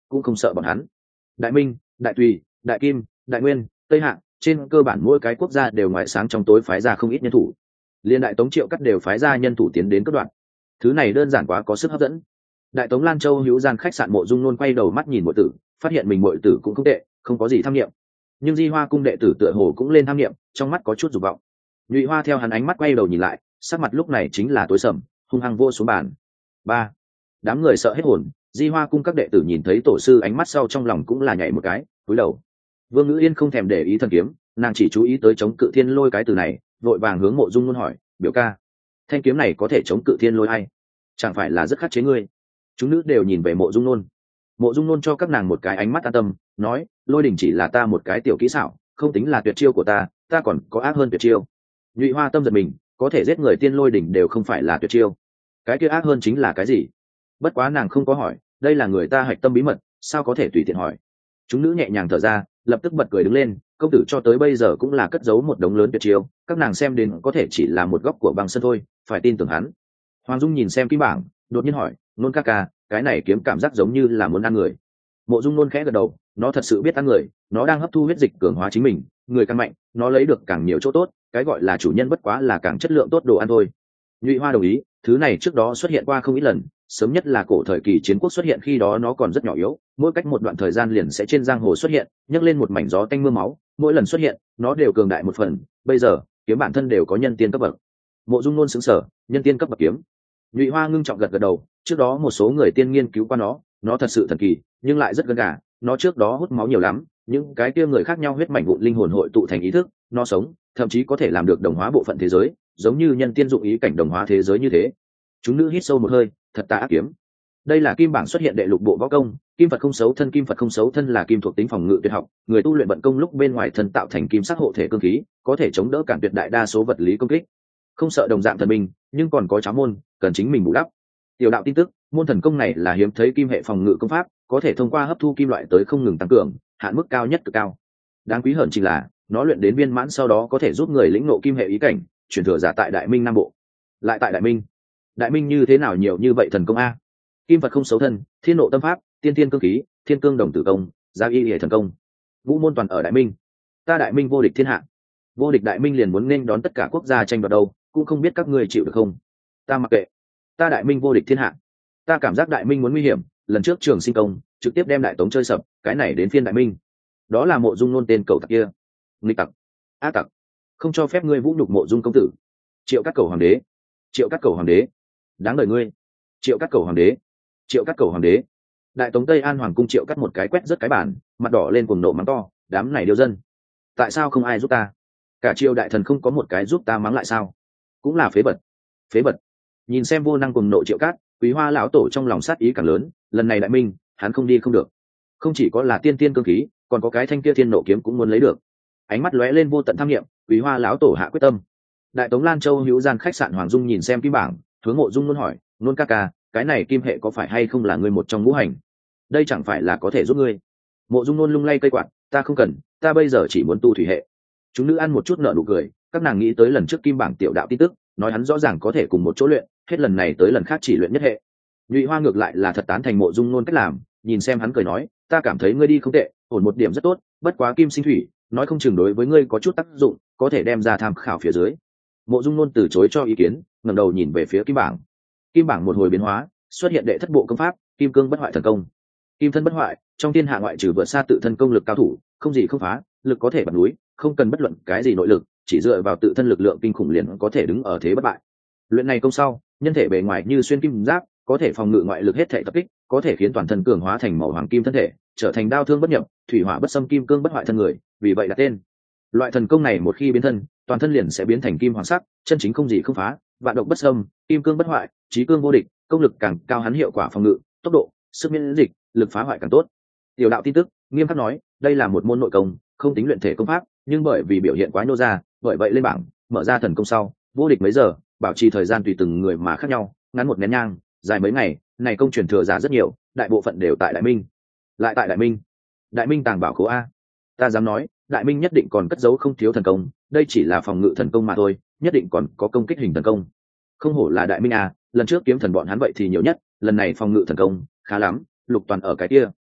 cũng không sợ bọn hắn. Đại minh, đại tùy, đại kim, đại nguyên, tây hạ, trên cơ bản mỗi cái quốc gia đều ngoại sáng trong tối phái ra không ít nhân thủ. Liên đại tống Triệu Cắt đều phái ra nhân thủ tiến đến cấp đoạn. Thứ này đơn giản quá có sức hấp dẫn. Đại tống Lan Châu hữu gian khách sạn Mộ Dung Nôn quay đầu mắt nhìn muội tử, phát hiện mình muội tử cũng không tệ, không có gì tham nghiệm. Nhưng Di Hoa cung đệ tử tựa hồ cũng lên tham nghiệm, trong mắt có chút dục vọng. Nhụy Hoa theo hắn ánh mắt quay đầu nhìn lại, sắc mặt lúc này chính là tối sầm, hung hăng vô xuống bàn. Ba, đám người sợ hết hồn. Di Hoa cung các đệ tử nhìn thấy tổ sư ánh mắt sau trong lòng cũng là nhảy một cái, cúi đầu. Vương Ngữ Yên không thèm để ý thần kiếm, nàng chỉ chú ý tới chống cự thiên lôi cái từ này, vội vàng hướng Mộ Dung Nôn hỏi, biểu ca, thanh kiếm này có thể chống cự thiên lôi hay chẳng phải là rất khắc chế ngươi? Chúng nữ đều nhìn về Mộ Dung Nôn. Mộ Dung Nôn cho các nàng một cái ánh mắt an tâm, nói, lôi đỉnh chỉ là ta một cái tiểu kỹ xảo, không tính là tuyệt chiêu của ta, ta còn có ác hơn tuyệt chiêu. Nhụy Hoa tâm giật mình, có thể giết người tiên lôi đỉnh đều không phải là tuyệt chiêu, cái kia ác hơn chính là cái gì? Bất quá nàng không có hỏi, đây là người ta hạch tâm bí mật, sao có thể tùy tiện hỏi. Chúng nữ nhẹ nhàng thở ra, lập tức bật cười đứng lên, công tử cho tới bây giờ cũng là cất giấu một đống lớn tuyệt chiêu, các nàng xem đến có thể chỉ là một góc của băng sân thôi, phải tin tưởng hắn. Hoàng Dung nhìn xem kim bảng, đột nhiên hỏi, Nôn ca ca, cái này kiếm cảm giác giống như là muốn ăn người. Mộ Dung Nôn khẽ gật đầu, nó thật sự biết ăn người, nó đang hấp thu huyết dịch cường hóa chính mình, người càng mạnh, nó lấy được càng nhiều chỗ tốt, cái gọi là chủ nhân bất quá là càng chất lượng tốt đồ ăn thôi. Nhụy Hoa đồng ý, thứ này trước đó xuất hiện qua không ít lần, sớm nhất là cổ thời kỳ chiến quốc xuất hiện, khi đó nó còn rất nhỏ yếu, mỗi cách một đoạn thời gian liền sẽ trên giang hồ xuất hiện, nhấc lên một mảnh gió tanh mưa máu, mỗi lần xuất hiện, nó đều cường đại một phần, bây giờ, kiếm bản thân đều có nhân tiên cấp bậc. Mộ Dung Nôn sững sờ, nhân tiên cấp bậc kiếm. Nhụy Hoa ngưng trọng gật gật đầu, trước đó một số người tiên nghiên cứu qua nó, nó thật sự thần kỳ, nhưng lại rất gần gà, nó trước đó hút máu nhiều lắm, những cái kia người khác nhau huyết mảnh vụn linh hồn hội tụ thành ý thức, nó sống, thậm chí có thể làm được đồng hóa bộ phận thế giới, giống như nhân tiên dụng ý cảnh đồng hóa thế giới như thế. Chúng nữ hít sâu một hơi, thật tà ác kiếm. Đây là kim bảng xuất hiện đệ lục bộ võ công, kim Phật không xấu thân. Kim Phật không xấu thân là kim thuộc tính phòng ngự tuyệt học, người tu luyện vận công lúc bên ngoài thân tạo thành kim sắc hộ thể cương khí, có thể chống đỡ cản tuyệt đại đa số vật lý công kích, không sợ đồng dạng thần binh, nhưng còn có cháo môn, cần chính mình bù đắp. Tiểu đạo tin tức, môn thần công này là hiếm thấy kim hệ phòng ngự công pháp, có thể thông qua hấp thu kim loại tới không ngừng tăng cường, hạn mức cao nhất cực cao. Đáng quý hơn chính là nó luyện đến viên mãn sau đó có thể giúp người lĩnh ngộ kim hệ ý cảnh, truyền thừa giả tại Đại Minh Nam Bộ. Lại tại Đại Minh, Đại Minh như thế nào nhiều như vậy thần công a? Kim Phật không xấu thân, thiên nộ tâm pháp, tiên thiên cương khí, thiên cương đồng tử công, giao y hệ thần công, vũ môn toàn ở Đại Minh. Ta Đại Minh vô địch thiên hạ, vô địch Đại Minh liền muốn nên đón tất cả quốc gia tranh đoạt đâu, cũng không biết các ngươi chịu được không? Ta mặc kệ, ta Đại Minh vô địch thiên hạ. Ta cảm giác Đại Minh muốn nguy hiểm, lần trước Trường Sinh công trực tiếp đem Đại Tống chơi sập, cái này đến phiên Đại Minh. Đó là Mộ Dung Nôn tên cầu tặc kia, nghịch tặc, ác tặc, không cho phép ngươi vũ nhục Mộ Dung công tử. Triệu Cát Cầu hoàng đế, Triệu Cát Cầu hoàng đế, đáng đời ngươi. Triệu Cát Cầu hoàng đế, Triệu Cát Cầu hoàng đế. Đại Tống Tây An hoàng cung Triệu Cát một cái quét rất cái bản, mặt đỏ lên cuồng nộ mắng to, đám này điêu dân, tại sao không ai giúp ta? Cả triều đại thần không có một cái giúp ta mắng lại sao? Cũng là phế vật, phế vật. Nhìn xem vô năng cuồng nộ Triệu Cát, Quý Hoa lão tổ trong lòng sát ý càng lớn, lần này Đại Minh, hắn không đi không được. Không chỉ có là tiên tiên cương khí, còn có cái thanh kia thiên nộ kiếm cũng muốn lấy được. Ánh mắt lóe lên vô tận tham nghiệm, Quý Hoa lão tổ hạ quyết tâm. Đại Tống Lan Châu hữu gian khách sạn Hoàng Dung nhìn xem kim bảng, hướng Mộ Dung Nôn hỏi, Nôn ca ca, cái này kim hệ có phải hay không là ngươi một trong ngũ hành? Đây chẳng phải là có thể giúp ngươi? Mộ Dung Nôn lung lay cây quạt, ta không cần, ta bây giờ chỉ muốn tu thủy hệ. Chúng nữ ăn một chút nợ nụ cười, các nàng nghĩ tới lần trước kim bảng tiểu đạo tin tức, nói hắn rõ ràng có thể cùng một chỗ luyện, hết lần này tới lần khác chỉ luyện nhất hệ. Nhụy Hoa ngược lại là thật tán thành Mộ Dung Nôn cách làm, nhìn xem hắn cười nói, ta cảm thấy ngươi đi không tệ, ổn một điểm rất tốt, bất quá kim sinh thủy, nói không chừng đối với ngươi có chút tác dụng, có thể đem ra tham khảo phía dưới. Mộ Dung Nôn từ chối cho ý kiến, ngẩng đầu nhìn về phía kim bảng. Kim bảng một hồi biến hóa, xuất hiện đệ thất bộ công pháp, kim cương bất hoại thần công. Kim thân bất hoại, trong thiên hạ ngoại trừ vượt xa tự thân công lực cao thủ, không gì không phá, lực có thể bật núi, không cần bất luận cái gì nội lực, chỉ dựa vào tự thân lực lượng kinh khủng liền có thể đứng ở thế bất bại. Luyện này công sau, nhân thể bề ngoài như xuyên kim giáp, có thể phòng ngự ngoại lực hết thể tập kích, có thể khiến toàn thân cường hóa thành màu hoàng kim thân thể, trở thành đao thương bất nhập, thủy hỏa bất xâm, kim cương bất hoại thân người, vì vậy đặt tên. Loại thần công này một khi biến thân, toàn thân liền sẽ biến thành kim hoàng sắc, chân chính không gì không phá, vạn độc bất xâm, kim cương bất hoại, chí cương vô địch, công lực càng cao hắn hiệu quả phòng ngự, tốc độ, sức miễn dịch, lực phá hoại càng tốt. Tiểu đạo tin tức, nghiêm khắc nói, đây là một môn nội công, không tính luyện thể công pháp, nhưng bởi vì biểu hiện quá nô ra, bởi vậy lên bảng, mở ra thần công sau, vô địch mấy giờ, bảo trì thời gian tùy từng người mà khác nhau, ngắn một nén nhang, dài mấy ngày, này công truyền thừa giả rất nhiều, đại bộ phận đều tại Đại Minh. Lại tại Đại Minh, Đại Minh tàng bảo khố a, ta dám nói, Đại Minh nhất định còn cất giấu không thiếu thần công, đây chỉ là phòng ngự thần công mà thôi, nhất định còn có công kích hình thần công. Không hổ là Đại Minh a, lần trước kiếm thần bọn hắn vậy thì nhiều nhất, lần này phòng ngự thần công, khá lắm, lục toàn ở cái kia.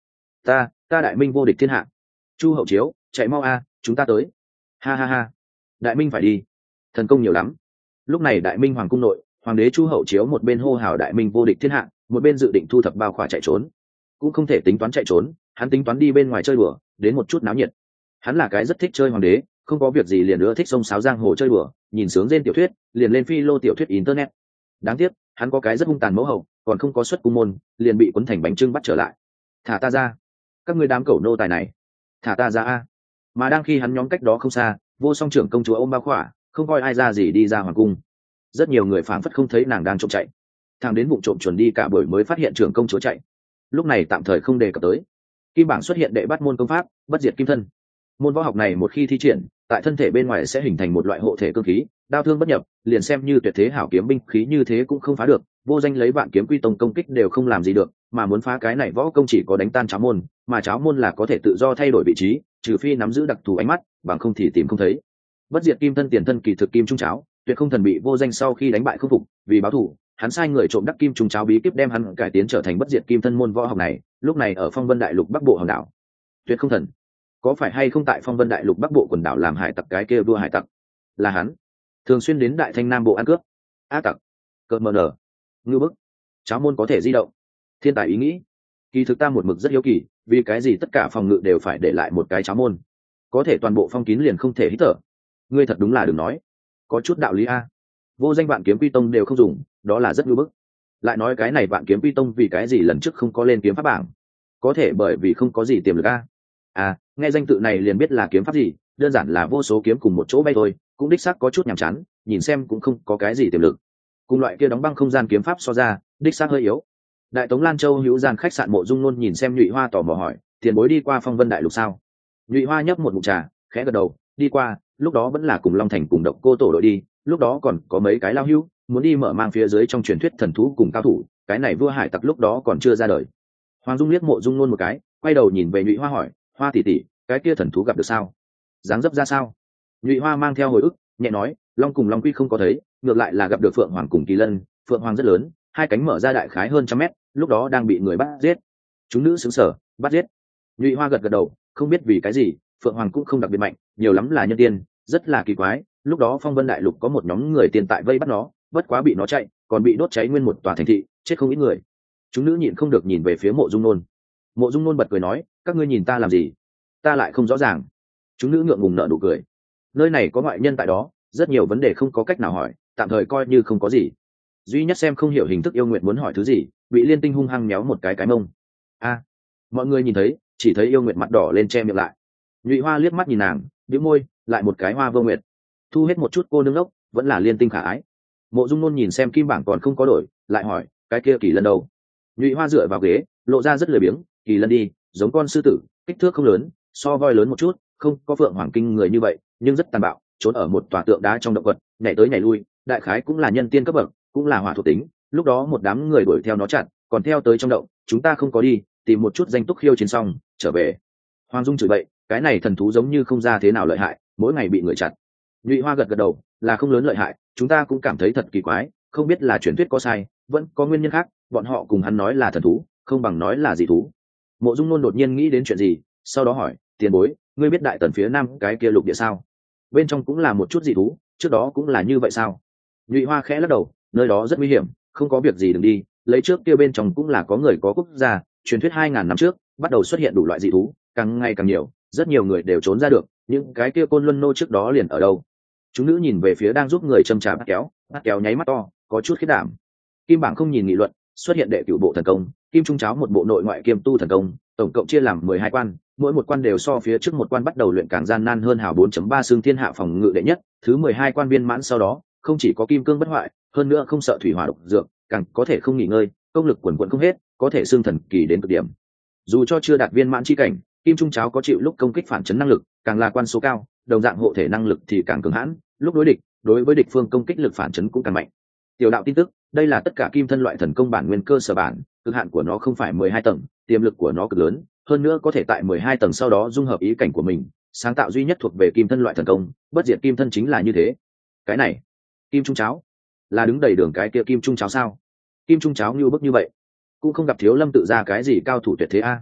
ta ta đại minh vô địch thiên hạ. Chu Hậu Chiếu, chạy mau a, chúng ta tới. Ha ha ha, đại minh phải đi, thần công nhiều lắm. Lúc này đại minh hoàng cung nội, hoàng đế Chu Hậu Chiếu một bên hô hào đại minh vô địch thiên hạ, một bên dự định thu thập bao khỏa chạy trốn. Cũng không thể tính toán chạy trốn, hắn tính toán đi bên ngoài chơi đùa, đến một chút náo nhiệt. Hắn là cái rất thích chơi hoàng đế, không có việc gì liền nữa thích xông xáo giang hồ chơi đùa, nhìn sướng trên tiểu thuyết, liền lên phi lô tiểu thuyết internet. Đáng tiếc, hắn có cái rất hung tàn mẫu hậu, còn không có xuất cung môn, liền bị cuốn thành bánh trưng bắt trở lại. Thả ta ra, các ngươi đám cẩu nô tài này, thả ta ra a. Mà đang khi hắn nhóm cách đó không xa, Vô Song trưởng công chúa ôm bao khỏa, không coi ai ra gì đi ra hoàng cung. Rất nhiều người phảng phất không thấy nàng đang trộm chạy, thằng đến vụ trộm chuẩn đi cả buổi mới phát hiện trưởng công chúa chạy. Lúc này tạm thời không đề cập tới. Kim bảng xuất hiện đệ bắt môn công pháp bất diệt kim thân. Môn võ học này một khi thi triển, tại thân thể bên ngoài sẽ hình thành một loại hộ thể cương khí, đao thương bất nhập, liền xem như tuyệt thế hảo kiếm binh khí như thế cũng không phá được. Vô Danh lấy vạn kiếm quy tông công kích đều không làm gì được, mà muốn phá cái này võ công chỉ có đánh tan cháo môn, mà cháo môn là có thể tự do thay đổi vị trí, trừ phi nắm giữ đặc thù ánh mắt, bằng không thì tìm không thấy. Bất diệt kim thân tiền thân kỳ thực kim trung cháo, tuyệt không thần bị Vô Danh sau khi đánh bại không phục, vì báo thù, hắn sai người trộm đắc kim trung cháo bí kíp đem hắn cải tiến trở thành bất diệt kim thân môn võ học này, lúc này ở Phong Vân Đại Lục Bắc Bộ hòn đảo. Tuyệt không thần, có phải hay không tại Phong Vân Đại Lục Bắc Bộ quần đảo làm hải tặc cái kia vua hải tặc? Là hắn, thường xuyên đến Đại Thanh Nam Bộ ăn cướp. Ác tặc, cợt mờ nở, ngư bức, cháo môn có thể di động. Thiên tài ý nghĩ, kỳ thực ta một mực rất hiếu kỳ, vì cái gì tất cả phòng ngự đều phải để lại một cái cháo môn, có thể toàn bộ phong kín liền không thể hít thở. Ngươi thật đúng là đừng nói, có chút đạo lý a. Vô Danh vạn kiếm quy tông đều không dùng, đó là rất ngư bức. Lại nói cái này vạn kiếm quy tông vì cái gì lần trước không có lên kiếm pháp bảng? Có thể bởi vì không có gì tiềm lực a. À, nghe danh tự này liền biết là kiếm pháp gì, đơn giản là vô số kiếm cùng một chỗ bay thôi, cũng đích xác có chút nhàm chán, nhìn xem cũng không có cái gì tiềm lực. Cùng loại kia đóng băng không gian kiếm pháp so ra, đích xác hơi yếu. Đại Tống Lan Châu hữu gian khách sạn Mộ Dung Nôn nhìn xem Nhụy Hoa tò mò hỏi, tiền bối đi qua Phong Vân Đại Lục sao? Nhụy Hoa nhấp một ngụm trà, khẽ gật đầu, đi qua, lúc đó vẫn là cùng Long Thành cùng Độc Cô tổ đội đi, lúc đó còn có mấy cái lao hữu muốn đi mở mang phía dưới trong truyền thuyết thần thú cùng cao thủ, cái này vua hải tặc lúc đó còn chưa ra đời. Hoàng Dung liếc Mộ Dung Nôn một cái, quay đầu nhìn về Nhụy Hoa hỏi, Hoa tỷ tỷ, cái kia thần thú gặp được sao? Dáng dấp ra sao? Nhụy Hoa mang theo hồi ức, nhẹ nói, Long cùng Long Quy không có thấy, ngược lại là gặp được Phượng Hoàng cùng Kỳ Lân. Phượng Hoàng rất lớn, hai cánh mở ra đại khái hơn trăm mét, lúc đó đang bị người bắt giết. Chúng nữ xứng sở, bắt giết. Nhụy Hoa gật gật đầu, không biết vì cái gì, Phượng Hoàng cũng không đặc biệt mạnh, nhiều lắm là nhân tiên, rất là kỳ quái. Lúc đó Phong Vân Đại Lục có một nhóm người tiền tại vây bắt nó, bất quá bị nó chạy, còn bị đốt cháy nguyên một tòa thành thị, chết không ít người. Chúng nữ nhịn không được nhìn về phía Mộ Dung Nôn. Mộ Dung Nôn bật cười nói, các ngươi nhìn ta làm gì? Ta lại không rõ ràng. Chúng nữ ngượng ngùng nở nụ cười. Nơi này có ngoại nhân tại đó, rất nhiều vấn đề không có cách nào hỏi, tạm thời coi như không có gì. Duy nhất xem không hiểu hình thức yêu nguyện muốn hỏi thứ gì, bị Liên Tinh hung hăng méo một cái cái mông. A, mọi người nhìn thấy, chỉ thấy yêu nguyện mặt đỏ lên che miệng lại. Nhụy Hoa liếc mắt nhìn nàng, bĩu môi, lại một cái Hoa Vô Nguyệt. Thu hết một chút cô nương ốc, vẫn là Liên Tinh khả ái. Mộ Dung Nôn nhìn xem kim bảng còn không có đổi, lại hỏi, cái kia Kỳ Lân đâu? Nhụy Hoa dựa vào ghế, lộ ra rất lười biếng, Kỳ Lân đi, giống con sư tử, kích thước không lớn, so voi lớn một chút, không có Phượng Hoàng kinh người như vậy, nhưng rất tàn bạo, trốn ở một tòa tượng đá trong động vật, nhảy tới nhảy lui, đại khái cũng là nhân tiên cấp bậc, cũng là hỏa thuộc tính. Lúc đó một đám người đuổi theo nó chặn, còn theo tới trong động, chúng ta không có đi, tìm một chút danh túc khiêu chiến xong, trở về. Hoàng Dung chửi bậy, cái này thần thú giống như không ra thế nào lợi hại, mỗi ngày bị người chặn. Nhụy Hoa gật gật đầu, là không lớn lợi hại, chúng ta cũng cảm thấy thật kỳ quái, không biết là truyền thuyết có sai, vẫn có nguyên nhân khác, bọn họ cùng hắn nói là thần thú, không bằng nói là dị thú. Mộ Dung Nôn đột nhiên nghĩ đến chuyện gì, sau đó hỏi, tiền bối, ngươi biết Đại Tần phía nam cái kia lục địa sao? Bên trong cũng là một chút dị thú, trước đó cũng là như vậy sao? Nhụy Hoa khẽ lắc đầu, nơi đó rất nguy hiểm, không có việc gì đừng đi, lấy trước kia bên trong cũng là có người có quốc gia, truyền thuyết hai ngàn năm trước, bắt đầu xuất hiện đủ loại dị thú, càng ngày càng nhiều, rất nhiều người đều trốn ra được, những cái kia côn luân nô trước đó liền ở đâu? Chúng nữ nhìn về phía đang giúp người châm trà bắt kéo, bắt kéo nháy mắt to, có chút khiết đảm. Kim bảng không nhìn nghị luận, xuất hiện đệ cửu bộ thần công, kim trung cháo một bộ nội ngoại kiêm tu thần công, tổng cộng chia làm mười hai quan, mỗi một quan đều so phía trước một quan bắt đầu luyện càng gian nan hơn hào bốn chấm ba xương thiên hạ phòng ngự đệ nhất, thứ mười hai quan viên mãn sau đó, không chỉ có kim cương bất hoại, hơn nữa không sợ thủy hỏa độc dược, càng có thể không nghỉ ngơi, công lực quần quần không hết, có thể xương thần kỳ đến cực điểm. Dù cho chưa đạt viên mãn chi cảnh, kim trung cháo có chịu lúc công kích phản chấn năng lực, càng là quan số cao, đồng dạng hộ thể năng lực thì càng cường hãn, lúc đối địch, đối với địch phương công kích lực phản chấn cũng càng mạnh. Tiểu đạo tin tức, đây là tất cả kim thân loại thần công bản nguyên cơ sở bản, cực hạn của nó không phải mười hai tầng, tiềm lực của nó cực lớn, hơn nữa có thể tại mười hai tầng sau đó dung hợp ý cảnh của mình, sáng tạo duy nhất thuộc về kim thân loại thần công, bất diệt kim thân chính là như thế. Cái này, kim trung cháo, là đứng đầy đường cái kia kim trung cháo sao? Kim trung cháo như bức như vậy, cũng không gặp Thiếu Lâm tự ra cái gì cao thủ tuyệt thế a.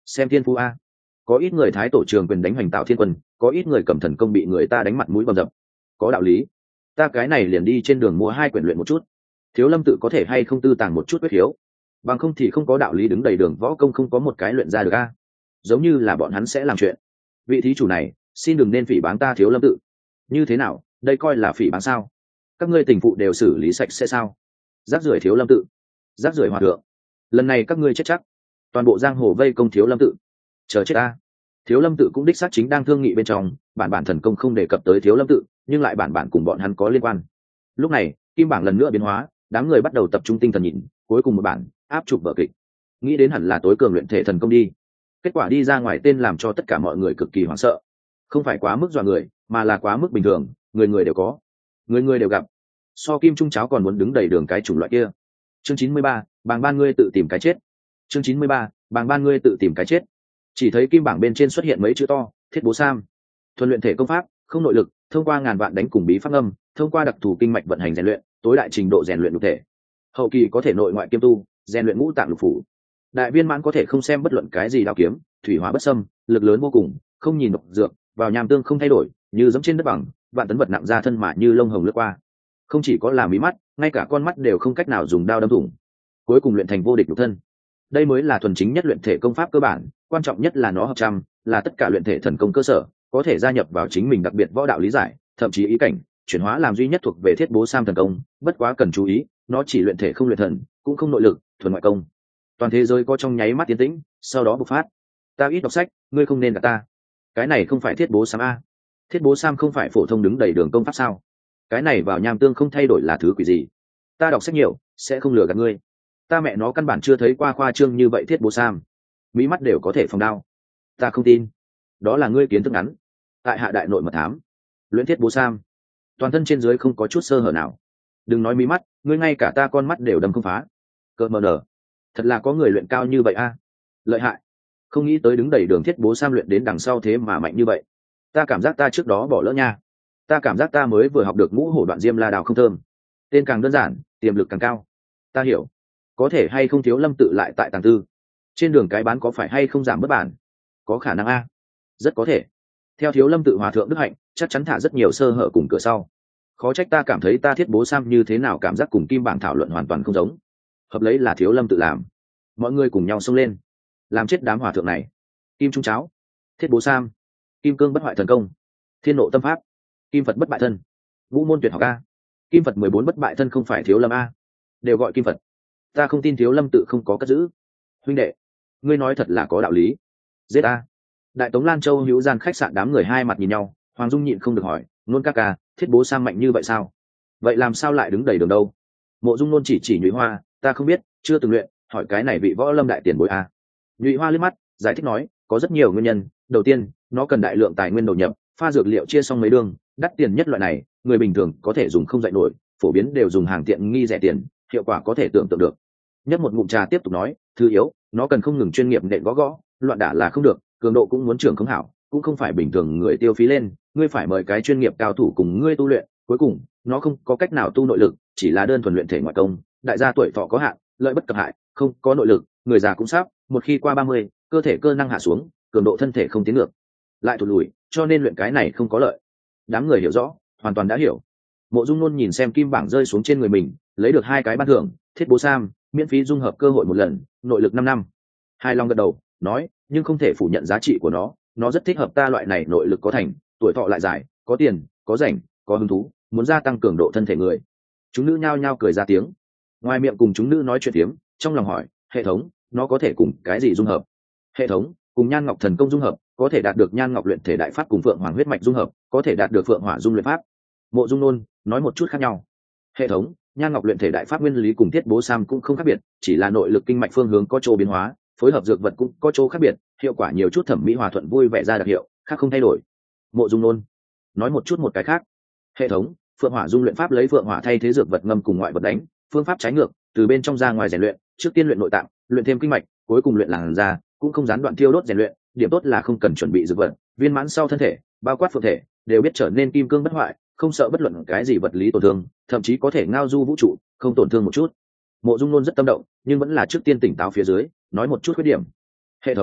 xem thiên phú a. Có ít người thái tổ trường quyền đánh hoành tạo thiên quân, có ít người cầm thần công bị người ta đánh mặt mũi bầm dập. Có đạo lý. Ta cái này liền đi trên đường mua hai quyển luyện một chút. Thiếu Lâm tự có thể hay không tư tàng một chút quyết hiếu, bằng không thì không có đạo lý đứng đầy đường võ công không có một cái luyện ra được a. Giống như là bọn hắn sẽ làm chuyện. Vị thí chủ này, xin đừng nên phỉ báng ta Thiếu Lâm tự. Như thế nào, đây coi là phỉ báng sao? Các ngươi tình phụ đều xử lý sạch sẽ sao? Rác rưởi Thiếu Lâm tự, rác rưởi hòa thượng. Lần này các ngươi chết chắc. Toàn bộ giang hồ vây công Thiếu Lâm tự. Chờ chết a. Thiếu Lâm tự cũng đích xác chính đang thương nghị bên trong, bản bản thần công không đề cập tới Thiếu Lâm tự, nhưng lại bản bản cùng bọn hắn có liên quan. Lúc này, kim bảng lần nữa biến hóa, đám người bắt đầu tập trung tinh thần nhìn, cuối cùng một bản áp chụp vở kịch. Nghĩ đến hẳn là tối cường luyện thể thần công đi. Kết quả đi ra ngoài tên làm cho tất cả mọi người cực kỳ hoảng sợ. Không phải quá mức dọa người, mà là quá mức bình thường, người người đều có, người người đều gặp. So kim trung cháo còn muốn đứng đầy đường cái chủng loại kia. Chương chín mươi ba, bàng ban ngươi tự tìm cái chết. Chương chín mươi ba, bàng ban ngươi tự tìm cái chết. Chỉ thấy kim bảng bên trên xuất hiện mấy chữ to, Thiết Bố Sam. Thuần luyện thể công pháp, không nội lực, thông qua ngàn vạn đánh cùng bí pháp âm, thông qua đặc thù kinh mạch vận hành rèn luyện, tối đại trình độ rèn luyện lục thể. Hậu kỳ có thể nội ngoại kiêm tu, rèn luyện ngũ tạng lục phủ. Đại viên mãn có thể không xem bất luận cái gì đao kiếm, thủy hỏa bất xâm, lực lớn vô cùng, không nhìn độc dược, vào nham tương không thay đổi, như giống trên đất bằng, vạn tấn vật nặng ra thân mà như lông hồng lướt qua. Không chỉ có là mí mắt, ngay cả con mắt đều không cách nào dùng đao đâm thủng. Cuối cùng luyện thành vô địch lục thân. Đây mới là thuần chính nhất luyện thể công pháp cơ bản, quan trọng nhất là nó hợp trăm, là tất cả luyện thể thần công cơ sở, có thể gia nhập vào chính mình đặc biệt võ đạo lý giải, thậm chí ý cảnh, chuyển hóa làm duy nhất thuộc về Thiết Bố Sam thần công, bất quá cần chú ý, nó chỉ luyện thể không luyện thần, cũng không nội lực, thuần ngoại công. Toàn thế giới có trong nháy mắt tiến tĩnh, sau đó bộc phát. Ta ít đọc sách, ngươi không nên gạt ta. Cái này không phải Thiết Bố Sam a. Thiết Bố Sam không phải phổ thông đứng đầy đường công pháp sao? Cái này vào nham tương không thay đổi là thứ quỷ gì? Ta đọc sách nhiều, sẽ không lừa gạt ngươi. Ta mẹ nó căn bản chưa thấy qua khoa trương như vậy Thiết Bố Sam. Mỹ mắt đều có thể phòng đao. Ta không tin. Đó là ngươi kiến thức ngắn. Tại hạ đại nội mật thám, luyện Thiết Bố Sam, toàn thân trên dưới không có chút sơ hở nào. Đừng nói mí mắt, ngươi ngay cả ta con mắt đều đâm không phá. Cợt mờ nở. Thật là có người luyện cao như vậy a. Lợi hại. Không nghĩ tới đứng đầy đường Thiết Bố Sam luyện đến đằng sau thế mà mạnh như vậy. Ta cảm giác ta trước đó bỏ lỡ nha. Ta cảm giác ta mới vừa học được ngũ hổ đoạn diêm la đào không thơm. Tên càng đơn giản, tiềm lực càng cao. Ta hiểu. Có thể hay không Thiếu Lâm tự lại tại tàng tư. Trên đường cái bán có phải hay không giảm bất bản? Có khả năng a. Rất có thể. Theo Thiếu Lâm tự hòa thượng đức hạnh, chắc chắn thả rất nhiều sơ hở cùng cửa sau. Khó trách ta cảm thấy ta Thiết Bố Sam như thế nào cảm giác cùng kim bảng thảo luận hoàn toàn không giống. Hợp lấy là Thiếu Lâm tự làm. Mọi người cùng nhau xông lên, làm chết đám hòa thượng này. Kim trung cháo, Thiết Bố Sam, kim cương bất hoại thần công, thiên nộ tâm pháp, kim Phật bất bại thân, vũ môn tuyệt học a. Kim Phật mười bốn bất bại thân không phải Thiếu Lâm a. Đều gọi kim Phật. Ta không tin Thiếu Lâm tự không có cất giữ. Huynh đệ, ngươi nói thật là có đạo lý. Giết a. Đại Tống Lan Châu hữu gian khách sạn đám người hai mặt nhìn nhau, Hoàng Dung nhịn không được hỏi, nôn ca ca, Thiết Bố Sam mạnh như vậy sao? Vậy làm sao lại đứng đầy đường đâu? Mộ Dung nôn chỉ chỉ Nhụy Hoa, ta không biết, chưa từng luyện, hỏi cái này vị võ lâm đại tiền bối a. Nhụy Hoa liếc mắt, giải thích nói, có rất nhiều nguyên nhân. Đầu tiên, nó cần đại lượng tài nguyên đầu nhập, pha dược liệu chia xong mấy đường, đắt tiền nhất loại này, người bình thường có thể dùng không dạy nổi, phổ biến đều dùng hàng tiện nghi rẻ tiền, hiệu quả có thể tưởng tượng được. Nhất một ngụm trà tiếp tục nói, thứ yếu, nó cần không ngừng chuyên nghiệp nện gõ gõ, loạn đả là không được, cường độ cũng muốn trưởng không hảo, cũng không phải bình thường người tiêu phí lên, ngươi phải mời cái chuyên nghiệp cao thủ cùng ngươi tu luyện. Cuối cùng, nó không có cách nào tu nội lực, chỉ là đơn thuần luyện thể ngoại công, đại gia tuổi thọ có hạn, lợi bất cập hại, không có nội lực, người già cũng sắp, một khi qua ba mươi, cơ thể cơ năng hạ xuống, cường độ thân thể không tiến ngược, lại thụt lùi, cho nên luyện cái này không có lợi. Đám người hiểu rõ, hoàn toàn đã hiểu. Mộ Dung Nôn nhìn xem kim bảng rơi xuống trên người mình, lấy được hai cái ban thưởng, Thiết Bố Sam, miễn phí dung hợp cơ hội một lần, nội lực năm năm. Hai Long gật đầu, nói, nhưng không thể phủ nhận giá trị của nó, nó rất thích hợp ta loại này nội lực có thành, tuổi thọ lại dài, có tiền, có rảnh, có hứng thú, muốn gia tăng cường độ thân thể người. Chúng nữ nhao nhao cười ra tiếng. Ngoài miệng cùng chúng nữ nói chuyện tiếm, trong lòng hỏi, hệ thống, nó có thể cùng cái gì dung hợp? Hệ thống, cùng Nhan Ngọc thần công dung hợp, có thể đạt được Nhan Ngọc luyện thể đại pháp cùng Phượng Hoàng huyết mạch dung hợp, có thể đạt được Phượng Hỏa dung luyện pháp. Mộ Dung Nôn nói một chút khác nhau. Hệ thống, Nhan Ngọc luyện thể đại pháp nguyên lý cùng Thiết Bố Sam cũng không khác biệt, chỉ là nội lực kinh mạch phương hướng có chỗ biến hóa, phối hợp dược vật cũng có chỗ khác biệt, hiệu quả nhiều chút thẩm mỹ hòa thuận vui vẻ ra đặc hiệu, khác không thay đổi. Mộ Dung Nôn nói một chút một cái khác. Hệ thống, Phượng Hỏa dung luyện pháp lấy Phượng Hỏa thay thế dược vật ngâm cùng ngoại vật đánh, phương pháp trái ngược, từ bên trong ra ngoài rèn luyện, trước tiên luyện nội tạng, luyện thêm kinh mạch, cuối cùng luyện làn da, cũng không gián đoạn thiêu đốt rèn luyện, điểm tốt là không cần chuẩn bị dược vật, viên mãn sau thân thể, bao quát phượng thể, đều biết trở nên kim cương bất hoại, không sợ bất luận cái gì vật lý tổn thương, thậm chí có thể ngao du vũ trụ, không tổn thương một chút. Mộ Dung Nôn rất tâm động, nhưng vẫn là trước tiên tỉnh táo phía dưới, nói một chút khuyết điểm. Hệ thống,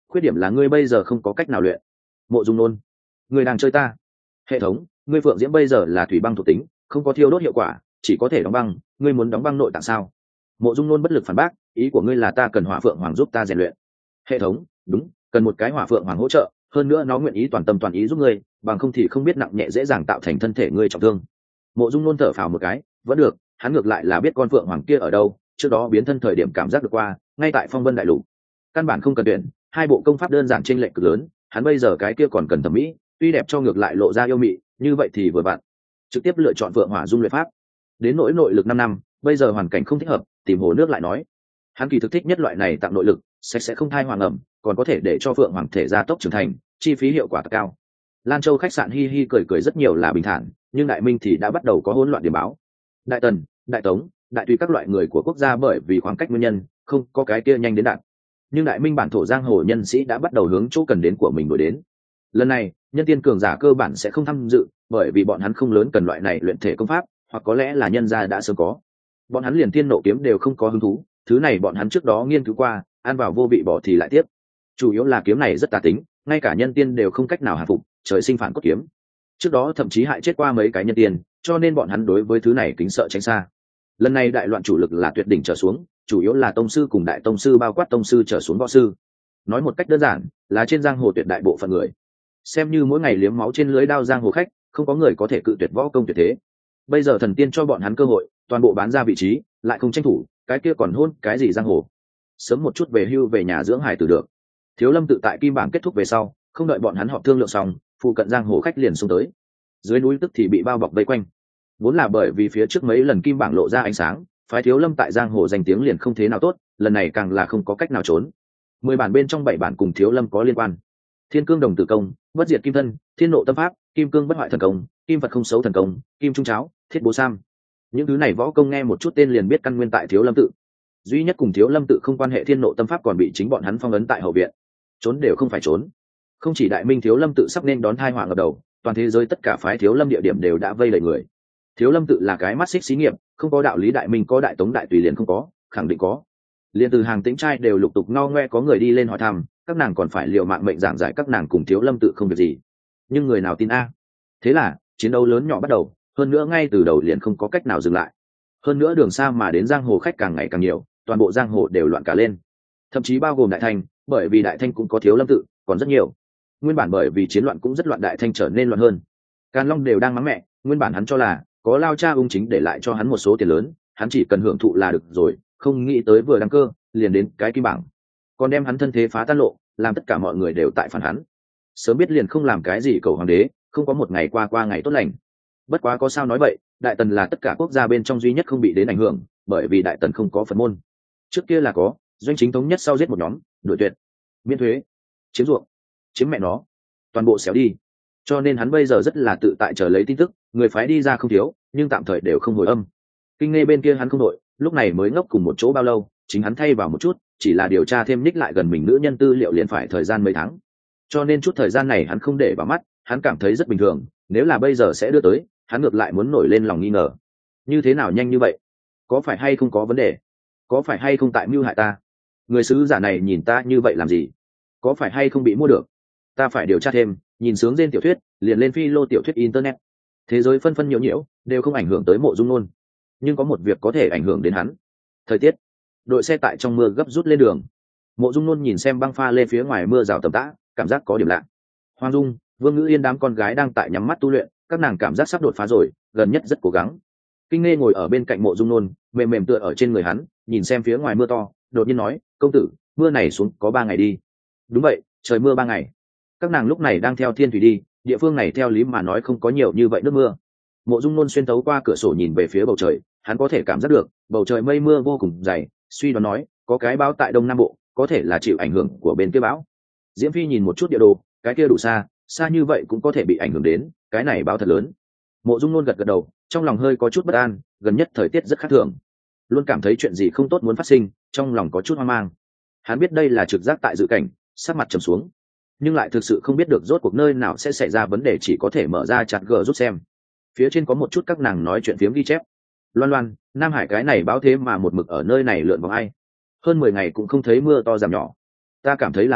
khuyết điểm là ngươi bây giờ không có cách nào luyện. Mộ Dung Nôn, ngươi đang chơi ta. Hệ thống, ngươi phượng diễm bây giờ là thủy băng thuộc tính, không có thiêu đốt hiệu quả, chỉ có thể đóng băng, ngươi muốn đóng băng nội tạng sao? Mộ Dung Nôn bất lực phản bác, ý của ngươi là ta cần hỏa phượng hoàng giúp ta rèn luyện. Hệ thống, đúng, cần một cái hỏa phượng hoàng hỗ trợ, hơn nữa nó nguyện ý toàn tâm toàn ý giúp ngươi, bằng không thì không biết nặng nhẹ dễ dàng tạo thành thân thể ngươi trọng thương. Mộ Dung Nôn thở phào một cái, vẫn được, hắn ngược lại là biết con phượng hoàng kia ở đâu, trước đó biến thân thời điểm cảm giác được qua, ngay tại Phong Vân Đại Lục. Căn bản không cần tuyển, hai bộ công pháp đơn giản chênh lệch cực lớn, hắn bây giờ cái kia còn cần thẩm mỹ, tuy đẹp cho ngược lại lộ ra yêu mị, như vậy thì vừa vặn. Trực tiếp lựa chọn Phượng Hỏa Dung luyện pháp. Đến nỗi nội lực năm năm, bây giờ hoàn cảnh không thích hợp, tìm hồ nước lại nói. Hắn kỳ thực thích nhất loại này tặng nội lực, sạch sẽ không thai hoàng ẩm, còn có thể để cho Phượng Hoàng thể gia tốc trưởng thành, chi phí hiệu quả cao. Lan Châu khách sạn hi hi cười cười rất nhiều là bình thản, nhưng Đại Minh thì đã bắt đầu có hỗn loạn điểm báo. Đại Tần, Đại Tống, Đại Tùy các loại người của quốc gia bởi vì khoảng cách nguyên nhân, không có cái kia nhanh đến đạt. Nhưng Đại Minh bản thổ giang hồ nhân sĩ đã bắt đầu hướng chỗ cần đến của mình đuổi đến. Lần này, nhân tiên cường giả cơ bản sẽ không tham dự, bởi vì bọn hắn không lớn cần loại này luyện thể công pháp, hoặc có lẽ là nhân gia đã sớm có. Bọn hắn liền tiên nộ kiếm đều không có hứng thú, thứ này bọn hắn trước đó nghiên cứu qua, ăn vào vô vị bỏ thì lại tiếp. Chủ yếu là kiếm này rất tà tính, ngay cả nhân tiên đều không cách nào hạ phục, trời sinh phản cốt kiếm. Trước đó thậm chí hại chết qua mấy cái nhân tiên, cho nên bọn hắn đối với thứ này kính sợ tránh xa. Lần này đại loạn chủ lực là tuyệt đỉnh trở xuống, chủ yếu là tông sư cùng đại tông sư bao quát tông sư trở xuống võ sư. Nói một cách đơn giản, là trên giang hồ tuyệt đại bộ phận người. Xem như mỗi ngày liếm máu trên lưới đao giang hồ khách, không có người có thể cự tuyệt võ công tuyệt thế. Bây giờ thần tiên cho bọn hắn cơ hội, toàn bộ bán ra vị trí, lại không tranh thủ, cái kia còn hôn cái gì giang hồ. Sớm một chút về hưu về nhà dưỡng hài tử được. Thiếu Lâm tự tại kim bảng kết thúc về sau, không đợi bọn hắn họp thương lượng xong, phụ cận giang hồ khách liền xông tới. Dưới núi tức thì bị bao bọc vây quanh. Vốn là bởi vì phía trước mấy lần kim bảng lộ ra ánh sáng, phái Thiếu Lâm tại giang hồ danh tiếng liền không thế nào tốt, lần này càng là không có cách nào trốn. Mười bản bên trong bảy bản cùng Thiếu Lâm có liên quan. Thiên Cương Đồng Tử Công, Bất Diệt Kim Thân, Thiên Nộ Tâm Pháp, Kim Cương Bất Hoại Thần Công, Kim Vật Không Xấu Thần Công, Kim Trung Cháo, Thiết Bố Sam. Những thứ này võ công nghe một chút tên liền biết căn nguyên tại Thiếu Lâm tự. Duy nhất cùng Thiếu Lâm tự không quan hệ Thiên Nộ Tâm Pháp còn bị chính bọn hắn phong ấn tại hậu viện. Trốn đều không phải trốn. Không chỉ Đại Minh Thiếu Lâm tự sắp nên đón tai họa ngập đầu, toàn thế giới tất cả phái Thiếu Lâm địa điểm đều đã vây đầy người. Thiếu Lâm tự là cái mắt xích xí nghiệp, không có đạo lý Đại Minh có Đại Tống Đại Tùy liền không có, khẳng định có. Liên từ hàng Tĩnh trai đều lục tục ngao ngoe có người đi lên hỏi thăm, các nàng còn phải liều mạng mệnh giảng giải các nàng cùng Thiếu Lâm tự không việc gì. Nhưng người nào tin a? Thế là chiến đấu lớn nhỏ bắt đầu, hơn nữa ngay từ đầu liền không có cách nào dừng lại. Hơn nữa đường xa mà đến giang hồ khách càng ngày càng nhiều, toàn bộ giang hồ đều loạn cả lên. Thậm chí bao gồm Đại Thanh, bởi vì Đại Thanh cũng có Thiếu Lâm tự, còn rất nhiều. Nguyên bản bởi vì chiến loạn cũng rất loạn, Đại Thanh trở nên loạn hơn. Càn Long đều đang mắng mẹ, nguyên bản hắn cho là có lao cha ung chính để lại cho hắn một số tiền lớn, hắn chỉ cần hưởng thụ là được rồi, không nghĩ tới vừa đăng cơ liền đến cái kim bảng, còn đem hắn thân thế phá tan lộ, làm tất cả mọi người đều tại phản hắn. Sớm biết liền không làm cái gì cầu hoàng đế, không có một ngày qua qua ngày tốt lành. Bất quá có sao nói vậy, Đại Tần là tất cả quốc gia bên trong duy nhất không bị đến ảnh hưởng, bởi vì Đại Tần không có Phật môn. Trước kia là có, doanh chính thống nhất sau giết một nhóm, đuổi tuyệt, miễn thuế, chiếm ruộng, chiếm mẹ nó, toàn bộ xéo đi. Cho nên hắn bây giờ rất là tự tại chờ lấy tin tức, người phái đi ra không thiếu, nhưng tạm thời đều không hồi âm. Kinh Nghe bên kia hắn không đội, lúc này mới ngốc cùng một chỗ bao lâu, chính hắn thay vào một chút, chỉ là điều tra thêm ních lại gần mình nữ nhân tư liệu liền phải thời gian mấy tháng. Cho nên chút thời gian này hắn không để vào mắt, hắn cảm thấy rất bình thường, nếu là bây giờ sẽ đưa tới, hắn ngược lại muốn nổi lên lòng nghi ngờ. Như thế nào nhanh như vậy? Có phải hay không có vấn đề? Có phải hay không tại mưu hại ta? Người sứ giả này nhìn ta như vậy làm gì? Có phải hay không bị mua được? Ta phải điều tra thêm, nhìn sướng trên tiểu thuyết, liền lên phi lô tiểu thuyết internet. Thế giới phân phân nhiễu nhiễu, đều không ảnh hưởng tới Mộ Dung Nôn. Nhưng có một việc có thể ảnh hưởng đến hắn. Thời tiết. Đội xe tại trong mưa gấp rút lên đường. Mộ Dung Nôn nhìn xem băng pha lê phía ngoài mưa rào tầm tã, cảm giác có điểm lạ. Hoàng Dung, Vương Ngữ Yên đám con gái đang tại nhắm mắt tu luyện, các nàng cảm giác sắp đột phá rồi, gần nhất rất cố gắng. Kinh Nghe ngồi ở bên cạnh Mộ Dung Nôn, mềm mềm tựa ở trên người hắn, nhìn xem phía ngoài mưa to, đột nhiên nói, công tử, mưa này xuống có ba ngày đi. Đúng vậy, trời mưa ba ngày. Các nàng lúc này đang theo thiên thủy đi, địa phương này theo lý mà nói không có nhiều như vậy nước mưa. Mộ Dung Nôn xuyên thấu qua cửa sổ nhìn về phía bầu trời, hắn có thể cảm giác được bầu trời mây mưa vô cùng dày, suy đoán nói có cái bão tại đông nam bộ, có thể là chịu ảnh hưởng của bên kia bão. Diễm Phi nhìn một chút địa đồ, cái kia đủ xa, xa như vậy cũng có thể bị ảnh hưởng đến, cái này bão thật lớn. Mộ Dung Nôn gật gật đầu, trong lòng hơi có chút bất an, gần nhất thời tiết rất khác thường, luôn cảm thấy chuyện gì không tốt muốn phát sinh, trong lòng có chút hoang mang. Hắn biết đây là trực giác tại dự cảnh, sắc mặt trầm xuống, nhưng lại thực sự không biết được rốt cuộc nơi nào sẽ xảy ra vấn đề, chỉ có thể mở ra chat gờ rút xem. Phía trên có một chút các nàng nói chuyện phiếm ghi chép. Loan Loan, Nam Hải cái này báo thế mà một mực ở nơi này lượn vòng ai, hơn mười ngày cũng không thấy mưa to giảm nhỏ. Ta cảm thấy là lạ,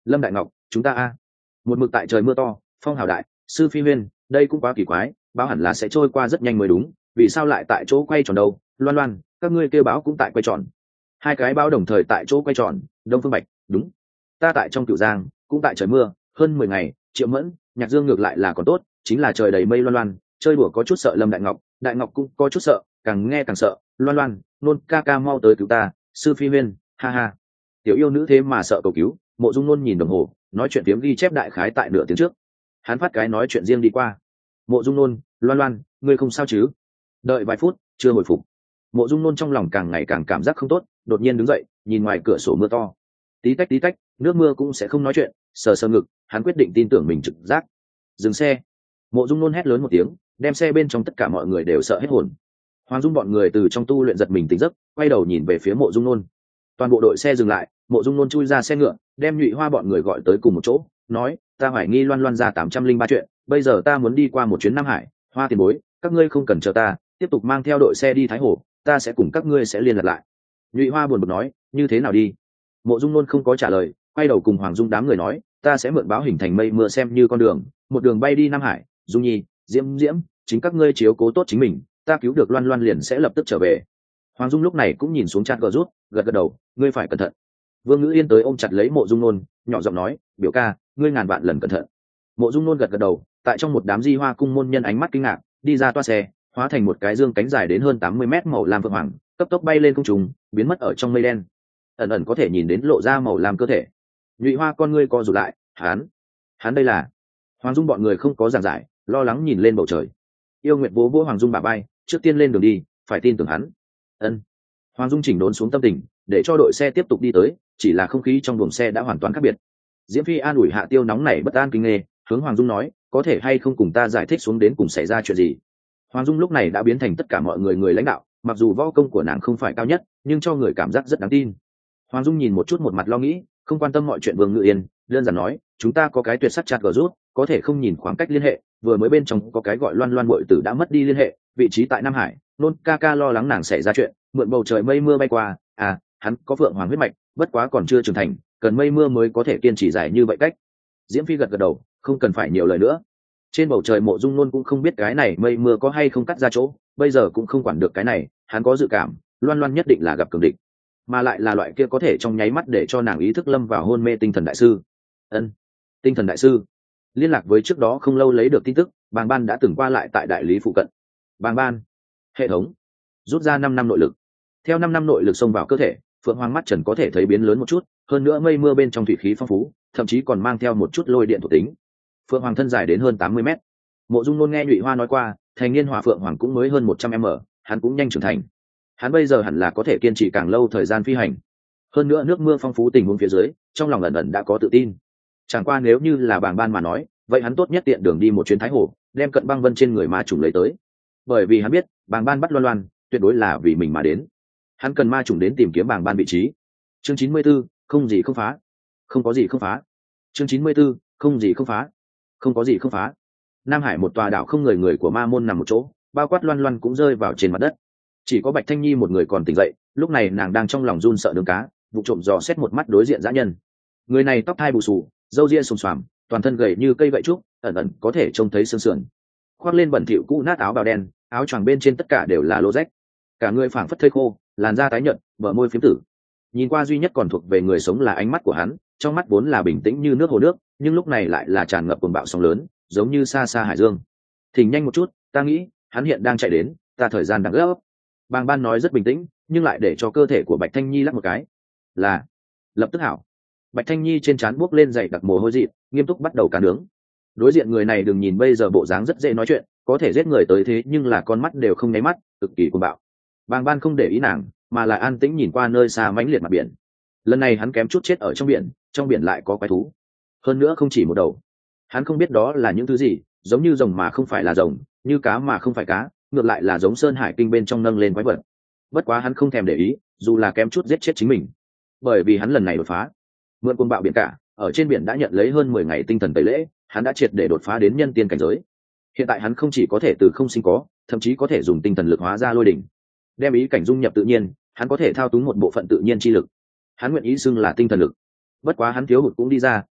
Lâm Đại Ngọc, chúng ta a một mực tại trời mưa to, phong hào đại, sư phi huyên, đây cũng quá kỳ quái, báo hẳn là sẽ trôi qua rất nhanh mới đúng, vì sao lại tại chỗ quay tròn đâu? Loan Loan, các ngươi kêu báo cũng tại quay tròn. Hai cái báo đồng thời tại chỗ quay tròn. Đông Phương Bạch, đúng, ta tại trong Cửu Giang, cũng tại trời mưa, hơn mười ngày. Triệu Mẫn, Nhạc Dương ngược lại là còn tốt, chính là trời đầy mây. Loan Loan, chơi đùa có chút sợ. Lâm Đại Ngọc, Đại Ngọc cũng có chút sợ, càng nghe càng sợ. Loan Loan, nôn ca ca mau tới cứu ta. Sư phi huyên, ha ha. Tiểu yêu nữ thế mà sợ cầu cứu. Mộ Dung Nôn nhìn đồng hồ, nói chuyện tiếng ghi chép đại khái tại nửa tiếng trước. Hắn phát cái nói chuyện riêng đi qua. Mộ Dung Nôn, Loan Loan, ngươi không sao chứ? Đợi vài phút, chưa hồi phục. Mộ Dung Nôn trong lòng càng ngày càng cảm giác không tốt, đột nhiên đứng dậy, nhìn ngoài cửa sổ mưa to, tí tách tí tách, nước mưa cũng sẽ không nói chuyện. Sờ sờ ngực, hắn quyết định tin tưởng mình trực giác. Dừng xe. Mộ Dung Nôn hét lớn một tiếng, đem xe bên trong tất cả mọi người đều sợ hết hồn. Hoàng Dung bọn người từ trong tu luyện giật mình tỉnh giấc, quay đầu nhìn về phía Mộ Dung Nôn. Toàn bộ đội xe dừng lại, Mộ Dung Nôn chui ra xe ngựa, đem Nhụy Hoa bọn người gọi tới cùng một chỗ, nói: ta hoài nghi Loan Loan ra tám trăm linh ba chuyện, bây giờ ta muốn đi qua một chuyến Nam Hải, Hoa tiền bối, các ngươi không cần chờ ta, tiếp tục mang theo đội xe đi Thái Hồ, ta sẽ cùng các ngươi sẽ liên lạc lại. Nhụy Hoa buồn bực nói: như thế nào đi? Mộ Dung Nôn không có trả lời, quay đầu cùng Hoàng Dung đám người nói: ta sẽ mượn báo hình thành mây mưa xem như con đường, một đường bay đi Nam Hải. Dung Nhi, Diễm Diễm, chính các ngươi chiếu cố tốt chính mình, ta cứu được Loan Loan liền sẽ lập tức trở về. Hoàng Dung lúc này cũng nhìn xuống chat gờ rút, gật gật đầu: ngươi phải cẩn thận. Vương Ngữ Yên tới ôm chặt lấy Mộ Dung Nôn, nhỏ giọng nói: biểu ca, ngươi ngàn vạn lần cẩn thận. Mộ Dung Nôn gật gật đầu, tại trong một đám Di Hoa cung môn nhân ánh mắt kinh ngạc, đi ra toa xe, hóa thành một cái dương cánh dài đến hơn tám mươi mét màu lam vượng hoàng, cấp tốc bay lên không trung, biến mất ở trong mây đen. Ẩn ẩn có thể nhìn đến lộ ra màu lam cơ thể. Nhụy Hoa con ngươi co rụt lại, hắn, hắn đây là? Hoàng Dung bọn người không có giảng giải, lo lắng nhìn lên bầu trời. Yêu Nguyệt vỗ vỗ Hoàng Dung bả vai, trước tiên lên đường đi, phải tin tưởng hắn. Ân. Hoàng Dung chỉnh đốn xuống tâm tình, để cho đội xe tiếp tục đi tới, chỉ là không khí trong buồng xe đã hoàn toàn khác biệt. Diễm Phi an ủi Hạ Tiêu nóng nảy bất an kinh nghê, hướng Hoàng Dung nói: có thể hay không cùng ta giải thích xuống đến cùng xảy ra chuyện gì? Hoàng Dung lúc này đã biến thành tất cả mọi người người lãnh đạo, mặc dù võ công của nàng không phải cao nhất, nhưng cho người cảm giác rất đáng tin. Hoàng Dung nhìn một chút một mặt lo nghĩ, không quan tâm mọi chuyện. Vương Ngự Yên đơn giản nói: chúng ta có cái tuyệt sắc chặt gờ rút, có thể không nhìn khoảng cách liên hệ, vừa mới bên trong có cái gọi Loan Loan muội tử đã mất đi liên hệ, vị trí tại Nam Hải. Nôn ca ca lo lắng nàng xảy ra chuyện, mượn bầu trời mây mưa bay qua. À, hắn có Phượng Hoàng huyết mạch, bất quá còn chưa trưởng thành, cần mây mưa mới có thể kiên trì dài như vậy cách. Diễm Phi gật gật đầu, không cần phải nhiều lời nữa. Trên bầu trời Mộ Dung Nôn cũng không biết cái này mây mưa có hay không cắt ra chỗ, bây giờ cũng không quản được cái này, hắn có dự cảm Loan Loan nhất định là gặp cường địch, mà lại là loại kia có thể trong nháy mắt để cho nàng ý thức lâm vào hôn mê tinh thần đại sư. Ân, tinh thần đại sư. Liên lạc với trước đó không lâu lấy được tin tức, Bàng Ban đã từng qua lại tại đại lý phụ cận. Bàng Ban, hệ thống rút ra năm năm nội lực. Theo năm năm nội lực xông vào cơ thể, Phượng Hoàng mắt trần có thể thấy biến lớn một chút, hơn nữa mây mưa bên trong thủy khí phong phú, thậm chí còn mang theo một chút lôi điện thuộc tính. Phượng Hoàng thân dài đến hơn tám mươi mét. Mộ Dung Nôn nghe Nhụy Hoa nói qua, thành niên hỏa Phượng Hoàng cũng mới hơn một trăm mét, hắn cũng nhanh trưởng thành. Hắn bây giờ hẳn là có thể kiên trì càng lâu thời gian phi hành. Hơn nữa nước mưa phong phú tình huống phía dưới, trong lòng ẩn ẩn đã có tự tin. Chẳng qua nếu như là Bàng Ban mà nói, vậy hắn tốt nhất tiện đường đi một chuyến Thái Hồ, đem cận băng vân trên người ma trùng lấy tới. Bởi vì hắn biết, Bàng Ban bắt Loan Loan, tuyệt đối là vì mình mà đến. Hắn cần ma trùng đến tìm kiếm Bàng Ban vị trí. Chương chín mươi 94, không gì không phá. Không có gì không phá. Chương chín mươi 94, không gì không phá. Không có gì không phá. Nam Hải một tòa đảo không người người của ma môn nằm một chỗ, bao quát Loan Loan cũng rơi vào trên mặt đất. Chỉ có Bạch Thanh Nhi một người còn tỉnh dậy, lúc này nàng đang trong lòng run sợ nướng cá, vụ trộm dò xét một mắt đối diện dã nhân. Người này tóc hai bù xù, râu ria xồm xoàm, toàn thân gầy như cây gậy trúc, ẩn ẩn có thể trông thấy xương sườn. Khoác lên bẩn thỉu cũ nát áo bào đen, áo choàng bên trên tất cả đều là lỗ rách. Cả người phảng phất thây khô, làn da tái nhợt, bờ môi phiếm tử. Nhìn qua duy nhất còn thuộc về người sống là ánh mắt của hắn, trong mắt vốn là bình tĩnh như nước hồ nước, nhưng lúc này lại là tràn ngập cuồng bạo sóng lớn, giống như xa xa hải dương. Thỉnh nhanh một chút, ta nghĩ hắn hiện đang chạy đến, ta thời gian đang gấp. Bàng Ban nói rất bình tĩnh, nhưng lại để cho cơ thể của Bạch Thanh Nhi lắc một cái. Là, lập tức hảo. Bạch Thanh Nhi trên trán buốc lên dày đặc mồ hôi dị, nghiêm túc bắt đầu cá nướng. Đối diện người này đừng nhìn bây giờ bộ dáng rất dễ nói chuyện, có thể giết người tới thế nhưng là con mắt đều không nháy mắt, cực kỳ cuồng bạo. Bàng Ban không để ý nàng, mà là an tĩnh nhìn qua nơi xa mãnh liệt mặt biển. Lần này hắn kém chút chết ở trong biển, trong biển lại có quái thú, hơn nữa không chỉ một đầu. Hắn không biết đó là những thứ gì, giống như rồng mà không phải là rồng, như cá mà không phải cá, ngược lại là giống sơn hải kinh bên trong nâng lên quái vật. Bất quá hắn không thèm để ý, dù là kém chút giết chết chính mình, bởi vì hắn lần này đột phá, mượn cuồng bạo biển cả, ở trên biển đã nhận lấy hơn mười ngày tinh thần tẩy lễ, hắn đã triệt để đột phá đến nhân tiên cảnh giới. Hiện tại hắn không chỉ có thể từ không sinh có, thậm chí có thể dùng tinh thần lực hóa ra lôi đỉnh, đem ý cảnh dung nhập tự nhiên, hắn có thể thao túng một bộ phận tự nhiên chi lực. Hắn nguyện ý xưng là tinh thần lực. Bất quá hắn thiếu hụt cũng đi ra,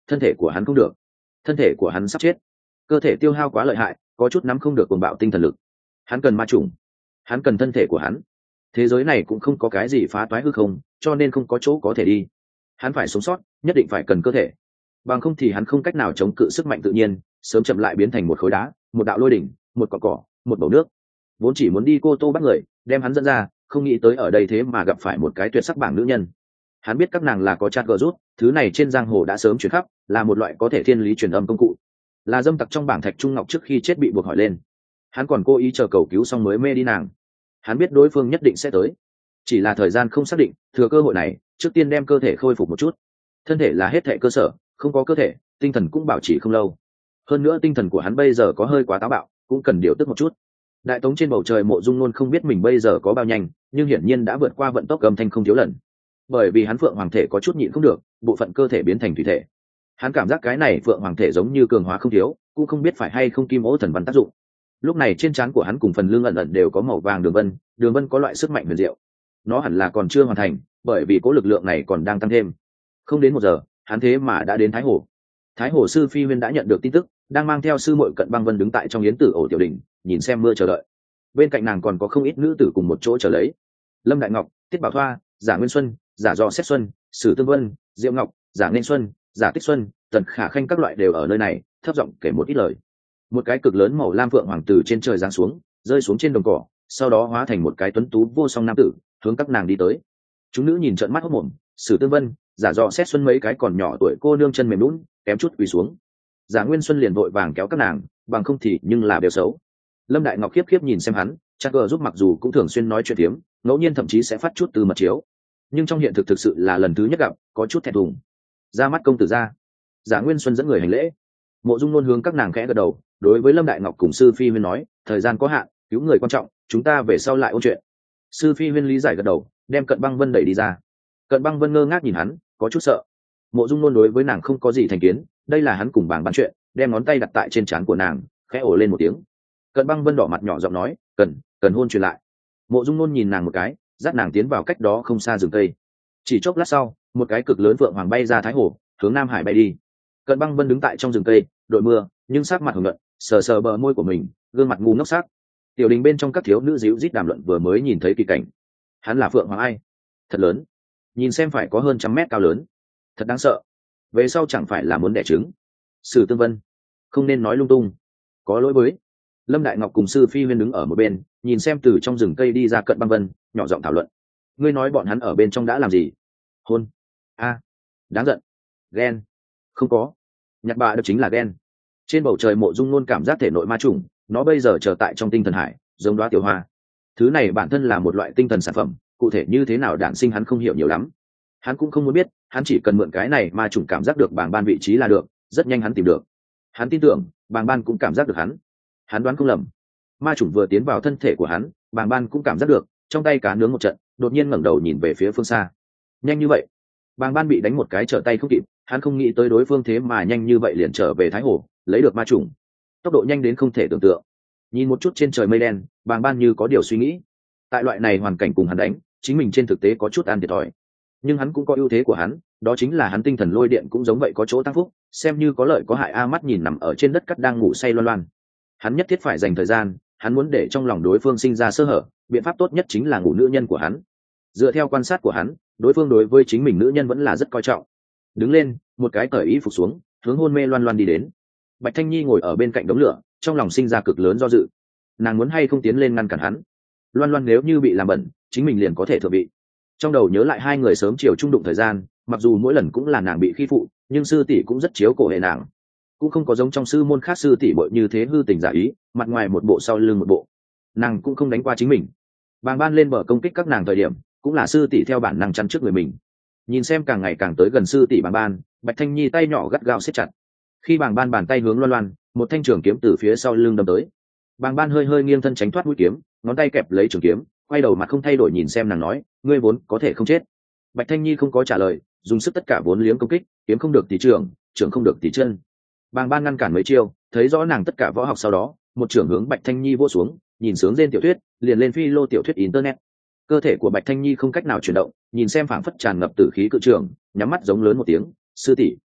thân thể của hắn không được, thân thể của hắn sắp chết, cơ thể tiêu hao quá lợi hại, có chút nắm không được cuồng bạo tinh thần lực. Hắn cần ma trùng, hắn cần thân thể của hắn. Thế giới này cũng không có cái gì phá toái hư không, cho nên không có chỗ có thể đi. Hắn phải sống sót, nhất định phải cần cơ thể, bằng không thì hắn không cách nào chống cự sức mạnh tự nhiên, sớm chậm lại biến thành một khối đá, một đạo lôi đỉnh, một cỏ cỏ, một bầu nước. Vốn chỉ muốn đi Cô Tô bắt người, đem hắn dẫn ra, không nghĩ tới ở đây thế mà gặp phải một cái tuyệt sắc bảng nữ nhân. Hắn biết các nàng là có chat gờ rút, thứ này trên giang hồ đã sớm truyền khắp, là một loại có thể thiên lý truyền âm công cụ, là dâm tặc trong bảng thạch trung ngọc trước khi chết bị buộc hỏi lên. Hắn còn cố ý chờ cầu cứu xong mới mê đi nàng. Hắn biết đối phương nhất định sẽ tới, chỉ là thời gian không xác định, thừa cơ hội này trước tiên đem cơ thể khôi phục một chút. Thân thể là hết thệ cơ sở, không có cơ thể tinh thần cũng bảo trì không lâu. Hơn nữa tinh thần của hắn bây giờ có hơi quá táo bạo, cũng cần điều tức một chút. Đại tống trên bầu trời, Mộ Dung Nôn không biết mình bây giờ có bao nhanh, nhưng hiển nhiên đã vượt qua vận tốc âm thanh không thiếu lần, bởi vì hắn phượng hoàng thể có chút nhịn không được, bộ phận cơ thể biến thành thủy thể. Hắn cảm giác cái này phượng hoàng thể giống như cường hóa không thiếu, cũng không biết phải hay không kim ố thần văn tác dụng. Lúc này trên trán của hắn cùng phần lưng ẩn ẩn đều có màu vàng đường vân, đường vân có loại sức mạnh huyền diệu. Nó hẳn là còn chưa hoàn thành, bởi vì cố lực lượng này còn đang tăng thêm. Không đến một giờ, hắn thế mà đã đến Thái Hồ. Thái Hồ sư Phi Huyên đã nhận được tin tức, đang mang theo sư muội Cận Băng Vân đứng tại trong yến tử ổ tiểu đình, nhìn xem mưa chờ đợi. Bên cạnh nàng còn có không ít nữ tử cùng một chỗ chờ lấy. Lâm Đại Ngọc, Tiết Bảo Thoa, Giả Nguyên Xuân, Giả Dò Xét Xuân, Sử Tương Vân, Diệu Ngọc, Giả Nên Xuân, Giả Tích Xuân, Tần Khả Khanh các loại đều ở nơi này, thấp giọng kể một ít lời. Một cái cực lớn màu lam phượng hoàng từ trên trời giáng xuống, rơi xuống trên đồng cỏ, sau đó hóa thành một cái tuấn tú vô song nam tử, hướng các nàng đi tới. Chúng nữ nhìn trợn mắt hốt mồm, Sử Tương Vân, Giả Dò Xét Xuân mấy cái còn nhỏ tuổi cô nương chân mềm lún, kém chút quỳ xuống. Giả Nguyên Xuân liền vội vàng kéo các nàng, bằng không thì nhưng là đều xấu. Lâm Đại Ngọc khiếp khiếp nhìn xem hắn, chắc gờ giúp mặc dù cũng thường xuyên nói chuyện tiếm, ngẫu nhiên thậm chí sẽ phát chút từ mật chiếu, nhưng trong hiện thực thực sự là lần thứ nhất gặp, có chút thẹn thùng. Ra mắt công tử ra. Giả Nguyên Xuân dẫn người hành lễ. Mộ Dung Nôn hướng các nàng khẽ gật đầu, đối với Lâm Đại Ngọc cùng sư Phi Huyên nói, thời gian có hạn, cứu người quan trọng, chúng ta về sau lại ôn chuyện. Sư Phi Huyên lý giải gật đầu, đem Cận Băng Vân đẩy đi ra. Cận Băng Vân ngơ ngác nhìn hắn, có chút sợ. Mộ Dung Nôn đối với nàng không có gì thành kiến, đây là hắn cùng bảng bán chuyện, đem ngón tay đặt tại trên trán của nàng, khẽ ồ lên một tiếng. Cận Băng Vân đỏ mặt nhỏ giọng nói, cần cần hôn truyền lại. Mộ Dung Nôn nhìn nàng một cái, dắt nàng tiến vào cách đó không xa rừng cây. Chỉ chốc lát sau, một cái cực lớn vượng hoàng bay ra Thái Hồ, hướng Nam Hải bay đi. Cận Băng Vân đứng tại trong rừng cây, đội mưa, nhưng sắc mặt hồng nhuận, sờ sờ bờ môi của mình, gương mặt ngu ngốc sắc. Tiểu đình bên trong các thiếu nữ díu rít đàm luận vừa mới nhìn thấy kỳ cảnh. Hắn là phượng hoàng ai? Thật lớn, nhìn xem phải có hơn trăm mét cao lớn, thật đáng sợ. Về sau chẳng phải là muốn đẻ trứng? Sử Tương Vân, không nên nói lung tung, có lỗi với. Lâm Đại Ngọc cùng sư Phi Huyên đứng ở một bên, nhìn xem từ trong rừng cây đi ra Cận Băng Vân, nhỏ giọng thảo luận. Ngươi nói bọn hắn ở bên trong đã làm gì? Hôn? A, đáng giận. Ghen? Không có. Nhặt bạ được chính là ghen. Trên bầu trời Mộ Dung Nôn cảm giác thể nội ma trùng, nó bây giờ trở tại trong tinh thần hải, giống đóa tiểu hoa. Thứ này bản thân là một loại tinh thần sản phẩm, cụ thể như thế nào đản sinh hắn không hiểu nhiều lắm. Hắn cũng không muốn biết, hắn chỉ cần mượn cái này ma trùng cảm giác được bảng ban vị trí là được, rất nhanh hắn tìm được. Hắn tin tưởng, bảng ban cũng cảm giác được hắn. Hắn đoán không lầm. Ma trùng vừa tiến vào thân thể của hắn, bảng ban cũng cảm giác được, trong tay cá nướng một trận, đột nhiên ngẩng đầu nhìn về phía phương xa. Nhanh như vậy, bàng ban bị đánh một cái trở tay không kịp, hắn không nghĩ tới đối phương thế mà nhanh như vậy liền trở về Thái Hồ, lấy được ma trùng, tốc độ nhanh đến không thể tưởng tượng. Nhìn một chút trên trời mây đen, bàng ban như có điều suy nghĩ. Tại loại này hoàn cảnh cùng hắn đánh, chính mình trên thực tế có chút ăn thiệt thòi, nhưng hắn cũng có ưu thế của hắn, đó chính là hắn tinh thần lôi điện cũng giống vậy có chỗ tăng phúc, xem như có lợi có hại. A mắt nhìn nằm ở trên đất cắt đang ngủ say Loan Loan, hắn nhất thiết phải dành thời gian, hắn muốn để trong lòng đối phương sinh ra sơ hở, biện pháp tốt nhất chính là ngủ nữ nhân của hắn. Dựa theo quan sát của hắn, đối phương đối với chính mình nữ nhân vẫn là rất coi trọng. Đứng lên, một cái cởi y phục xuống, hướng hôn mê Loan Loan đi đến. Bạch Thanh Nhi ngồi ở bên cạnh đống lửa, trong lòng sinh ra cực lớn do dự. Nàng muốn hay không tiến lên ngăn cản hắn. Loan Loan nếu như bị làm bẩn, chính mình liền có thể thừa bị. Trong đầu nhớ lại hai người sớm chiều trung đụng thời gian, mặc dù mỗi lần cũng là nàng bị khi phụ, nhưng sư tỷ cũng rất chiếu cổ hệ nàng, cũng không có giống trong sư môn khác sư tỷ bội như thế hư tình giả ý, mặt ngoài một bộ sau lưng một bộ. Nàng cũng không đánh qua chính mình. Bàng ban lên bờ công kích các nàng thời điểm, cũng là sư tỷ theo bản năng chắn trước người mình. Nhìn xem càng ngày càng tới gần sư tỷ Bàng ban, Bạch Thanh Nhi tay nhỏ gắt gao siết chặt. Khi Bàng ban bàn tay hướng Loan Loan, một thanh trường kiếm từ phía sau lưng đâm tới. Bàng ban hơi hơi nghiêng thân tránh thoát mũi kiếm, ngón tay kẹp lấy trường kiếm, quay đầu mặt không thay đổi nhìn xem nàng nói, ngươi vốn có thể không chết. Bạch Thanh Nhi không có trả lời, dùng sức tất cả vốn liếng công kích, kiếm không được thì trường, trường không được thì chân. Bàng ban ngăn cản mấy chiêu, thấy rõ nàng tất cả võ học sau đó, một trường hướng Bạch Thanh Nhi vỗ xuống, nhìn sướng trên tiểu thuyết, liền lên phi lô tiểu thuyết internet. Cơ thể của Bạch Thanh Nhi không cách nào chuyển động, nhìn xem phảng phất tràn ngập tử khí cự trường, nhắm mắt giống lớn một tiếng, sư tỷ.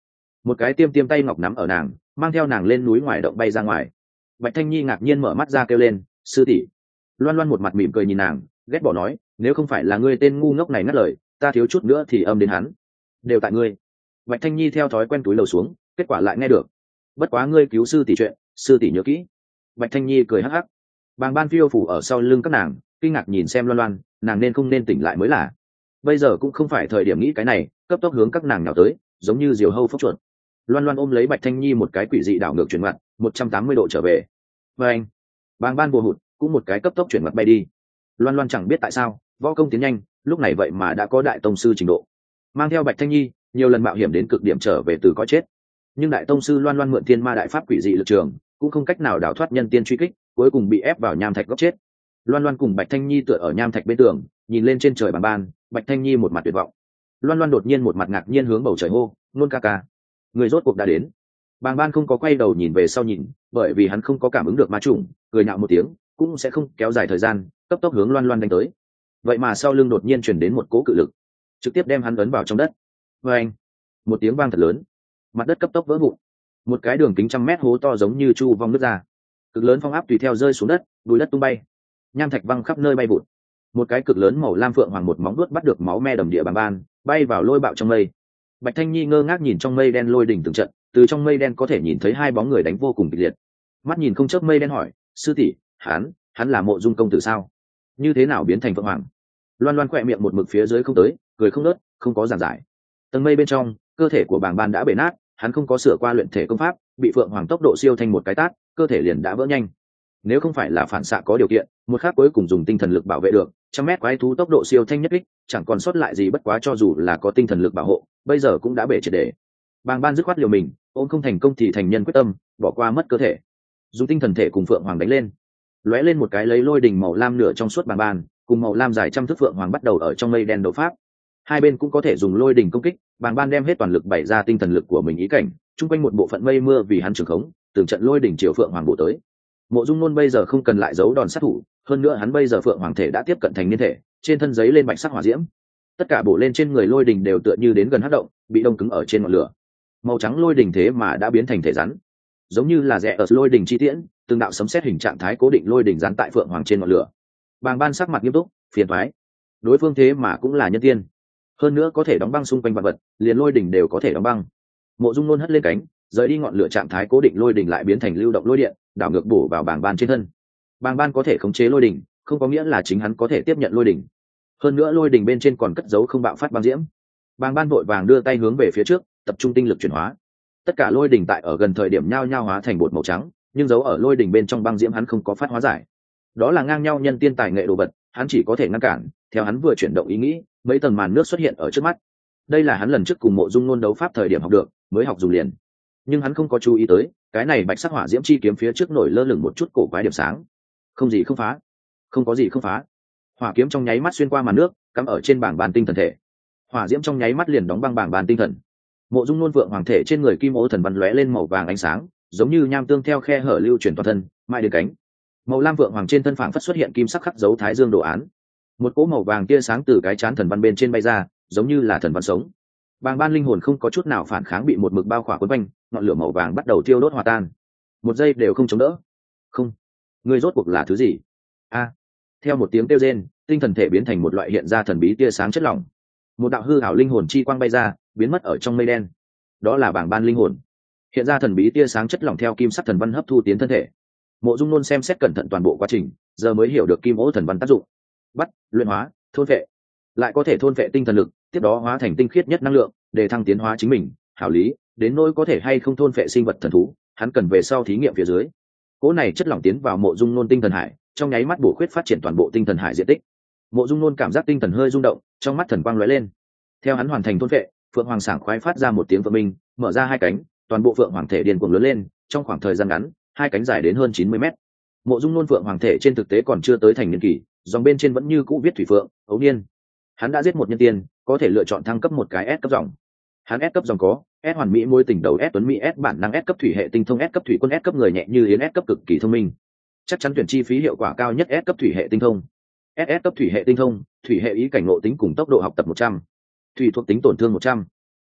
một cái tiêm tiêm tay ngọc nắm ở nàng, mang theo nàng lên núi ngoài động bay ra ngoài. Bạch Thanh Nhi ngạc nhiên mở mắt ra kêu lên, sư tỷ. Loan Loan một mặt mỉm cười nhìn nàng, ghét bỏ nói, nếu không phải là ngươi tên ngu ngốc này ngắt lời, ta thiếu chút nữa thì âm đến hắn. Đều tại ngươi. Bạch Thanh Nhi theo thói quen túi lầu xuống, kết quả lại nghe được. Bất quá ngươi cứu sư tỷ chuyện, sư tỷ nhớ kỹ. Bạch Thanh Nhi cười hắc hắc. Bàng Ban phiêu phủ ở sau lưng các nàng, kinh ngạc nhìn xem Loan Loan, nàng nên không nên tỉnh lại mới là. Bây giờ cũng không phải thời điểm nghĩ cái này, cấp tốc hướng các nàng nào tới, giống như diều hâu phốc chuột. Loan Loan ôm lấy Bạch Thanh Nhi một cái quỷ dị đảo ngược chuyển mặt, một trăm tám mươi độ trở về. Và anh, Bàng Ban bùa hụt, cũng một cái cấp tốc chuyển mặt bay đi. Loan Loan chẳng biết tại sao, võ công tiến nhanh, lúc này vậy mà đã có đại tông sư trình độ. Mang theo Bạch Thanh Nhi, nhiều lần mạo hiểm đến cực điểm trở về từ có chết. Nhưng đại tông sư Loan Loan mượn thiên ma đại pháp quỷ dị lực trường, cũng không cách nào đào thoát nhân tiên truy kích, cuối cùng bị ép vào nham thạch góc chết. Loan Loan cùng Bạch Thanh Nhi tựa ở nham thạch bên tường, nhìn lên trên trời Bàng Ban, Bạch Thanh Nhi một mặt tuyệt vọng. Loan Loan đột nhiên một mặt ngạc nhiên hướng bầu trời hô, nôn ca ca, người rốt cuộc đã đến. Bàng Ban không có quay đầu nhìn về sau nhìn, bởi vì hắn không có cảm ứng được ma trùng, cười nhạo một tiếng, cũng sẽ không kéo dài thời gian, cấp tốc hướng Loan Loan đánh tới. Vậy mà sau lưng đột nhiên truyền đến một cỗ cự lực, trực tiếp đem hắn ấn vào trong đất. Và anh, một tiếng vang thật lớn, mặt đất cấp tốc vỡ vụn, một cái đường kính trăm mét hố to giống như chu vong nứt ra, cực lớn phong áp tùy theo rơi xuống đất, bùi đất tung bay, nham thạch văng khắp nơi bay vụt. Một cái cực lớn màu lam phượng hoàng một móng vuốt bắt được máu me đầm địa Bàng Ban, bay vào lôi bạo trong mây. Bạch Thanh Nhi ngơ ngác nhìn trong mây đen lôi đỉnh từng trận, từ trong mây đen có thể nhìn thấy hai bóng người đánh vô cùng kịch liệt. Mắt nhìn không chớp mây đen hỏi, sư tỷ, hắn, hắn là Mộ Dung công tử sao? Như thế nào biến thành phượng hoàng? Loan Loan khỏe miệng một mực phía dưới không tới, cười không nớt, không có giảng giải. Tầng mây bên trong, cơ thể của Bàng Ban đã bể nát, hắn không có sửa qua luyện thể công pháp, bị phượng hoàng tốc độ siêu thanh một cái tát, cơ thể liền đã vỡ nhanh. Nếu không phải là phản xạ có điều kiện, một khắc cuối cùng dùng tinh thần lực bảo vệ được, trăm mét quái thú tốc độ siêu thanh nhất kích, chẳng còn sót lại gì bất quá cho dù là có tinh thần lực bảo hộ, bây giờ cũng đã bể triệt để. Bàng Ban dứt khoát liều mình, ôm không thành công thì thành nhân quyết tâm, bỏ qua mất cơ thể, dùng tinh thần thể cùng phượng hoàng đánh lên. Lóe lên một cái lấy lôi đỉnh màu lam nửa trong suốt Bàng Ban, cùng màu lam dài trăm thước phượng hoàng bắt đầu ở trong mây đen đấu pháp. Hai bên cũng có thể dùng lôi đỉnh công kích, Bàng Ban đem hết toàn lực bày ra tinh thần lực của mình ý cảnh, chung quanh một bộ phận mây mưa vì hắn trường khống, từng trận lôi đỉnh chiều phượng hoàng bổ tới. Mộ Dung Nôn bây giờ không cần lại giấu đòn sát thủ, hơn nữa hắn bây giờ phượng hoàng thể đã tiếp cận thành niên thể, trên thân giấy lên bạch sắc hỏa diễm, tất cả bổ lên trên người lôi đỉnh đều tựa như đến gần hắc động, bị đông cứng ở trên ngọn lửa. Màu trắng lôi đỉnh thế mà đã biến thành thể rắn, giống như là rẽ ở lôi đỉnh chi tiễn, từng đạo sấm sét hình trạng thái cố định lôi đỉnh rắn tại phượng hoàng trên ngọn lửa. Bàng Ban sắc mặt nghiêm túc, phiền toái, đối phương thế mà cũng là nhân tiên, hơn nữa có thể đóng băng xung quanh vật vật, liền lôi đỉnh đều có thể đóng băng. Mộ Dung Nôn hất lên cánh, rời đi ngọn lửa trạng thái cố định lôi đỉnh lại biến thành lưu động lôi điện, đảo ngược bổ vào Bàng Ban trên thân. Bàng Ban có thể khống chế lôi đỉnh, không có nghĩa là chính hắn có thể tiếp nhận lôi đỉnh. Hơn nữa lôi đỉnh bên trên còn cất giấu không bạo phát băng diễm. Bàng Ban vội vàng đưa tay hướng về phía trước, tập trung tinh lực chuyển hóa. Tất cả lôi đỉnh tại ở gần thời điểm nhao nhao hóa thành bột màu trắng, nhưng giấu ở lôi đỉnh bên trong băng diễm hắn không có phát hóa giải. Đó là ngang nhau nhân tiên tài nghệ đồ vật, hắn chỉ có thể ngăn cản. Theo hắn vừa chuyển động ý nghĩ, mấy tầng màn nước xuất hiện ở trước mắt. Đây là hắn lần trước cùng Mộ Dung Nôn đấu pháp thời điểm học được, mới học dùng liền. Nhưng hắn không có chú ý tới, cái này bạch sắc hỏa diễm chi kiếm phía trước nổi lơ lửng một chút cổ quái điểm sáng. Không gì không phá, không có gì không phá. Hỏa kiếm trong nháy mắt xuyên qua màn nước, cắm ở trên bảng bàn tinh thần thể. Hỏa diễm trong nháy mắt liền đóng băng bảng bàn tinh thần. Mộ Dung Nôn vượng hoàng thể trên người kim ô thần văn lóe lên màu vàng ánh sáng, giống như nham tương theo khe hở lưu chuyển toàn thân, mãi đến cánh. Màu lam vượng hoàng trên thân phảng phất xuất hiện kim sắc khắc dấu thái dương đồ án. Một cỗ màu vàng tia sáng từ cái chán thần văn bên trên bay ra, giống như là thần văn sống. Bàng Ban linh hồn không có chút nào phản kháng, bị một mực bao khỏa quấn quanh, ngọn lửa màu vàng bắt đầu thiêu đốt hòa tan. Một giây đều không chống đỡ. Không, ngươi rốt cuộc là thứ gì? A! Theo một tiếng kêu rên, tinh thần thể biến thành một loại hiện ra thần bí tia sáng chất lỏng. Một đạo hư ảo linh hồn chi quang bay ra, biến mất ở trong mây đen. Đó là Bàng Ban linh hồn. Hiện ra thần bí tia sáng chất lỏng theo kim sắc thần văn hấp thu tiến thân thể. Mộ Dung Nôn xem xét cẩn thận toàn bộ quá trình, giờ mới hiểu được kim ô thần văn tác dụng. Bắt, luyện hóa, thôn vệ, lại có thể thôn vệ tinh thần lực, tiếp đó hóa thành tinh khiết nhất năng lượng, để thăng tiến hóa chính mình. Hảo lý, đến nỗi có thể hay không thôn vệ sinh vật thần thú, hắn cần về sau thí nghiệm phía dưới. Cỗ này chất lỏng tiến vào Mộ Dung Nôn tinh thần hải, trong nháy mắt bổ khuyết phát triển toàn bộ tinh thần hải diện tích. Mộ Dung Nôn cảm giác tinh thần hơi rung động, trong mắt thần quang lóe lên. Theo hắn hoàn thành thôn vệ, phượng hoàng sảng khoái phát ra một tiếng vỡ minh, mở ra hai cánh, toàn bộ phượng hoàng thể điên cuồng lớn lên, trong khoảng thời gian ngắn, hai cánh dài đến hơn chín mươi mét. Mộ Dung Nôn phượng hoàng thể trên thực tế còn chưa tới thành niên kỳ, dòng bên trên vẫn như cũ viết thủy phượng, ấu niên. Hắn đã giết một nhân tiên, có thể lựa chọn thăng cấp một cái S cấp dòng. Hắn S cấp dòng có S hoàn mỹ môi tình đầu, S tuấn mỹ, S bản năng, S cấp thủy hệ tinh thông, S cấp thủy quân, S cấp người nhẹ như yến, S cấp cực kỳ thông minh. Chắc chắn tuyển chi phí hiệu quả cao nhất S cấp thủy hệ tinh thông. ét ét cấp thủy hệ tinh thông, thủy hệ ý cảnh ngộ tính cùng tốc độ học tập một trăm, thủy thuộc tính tổn thương một trăm,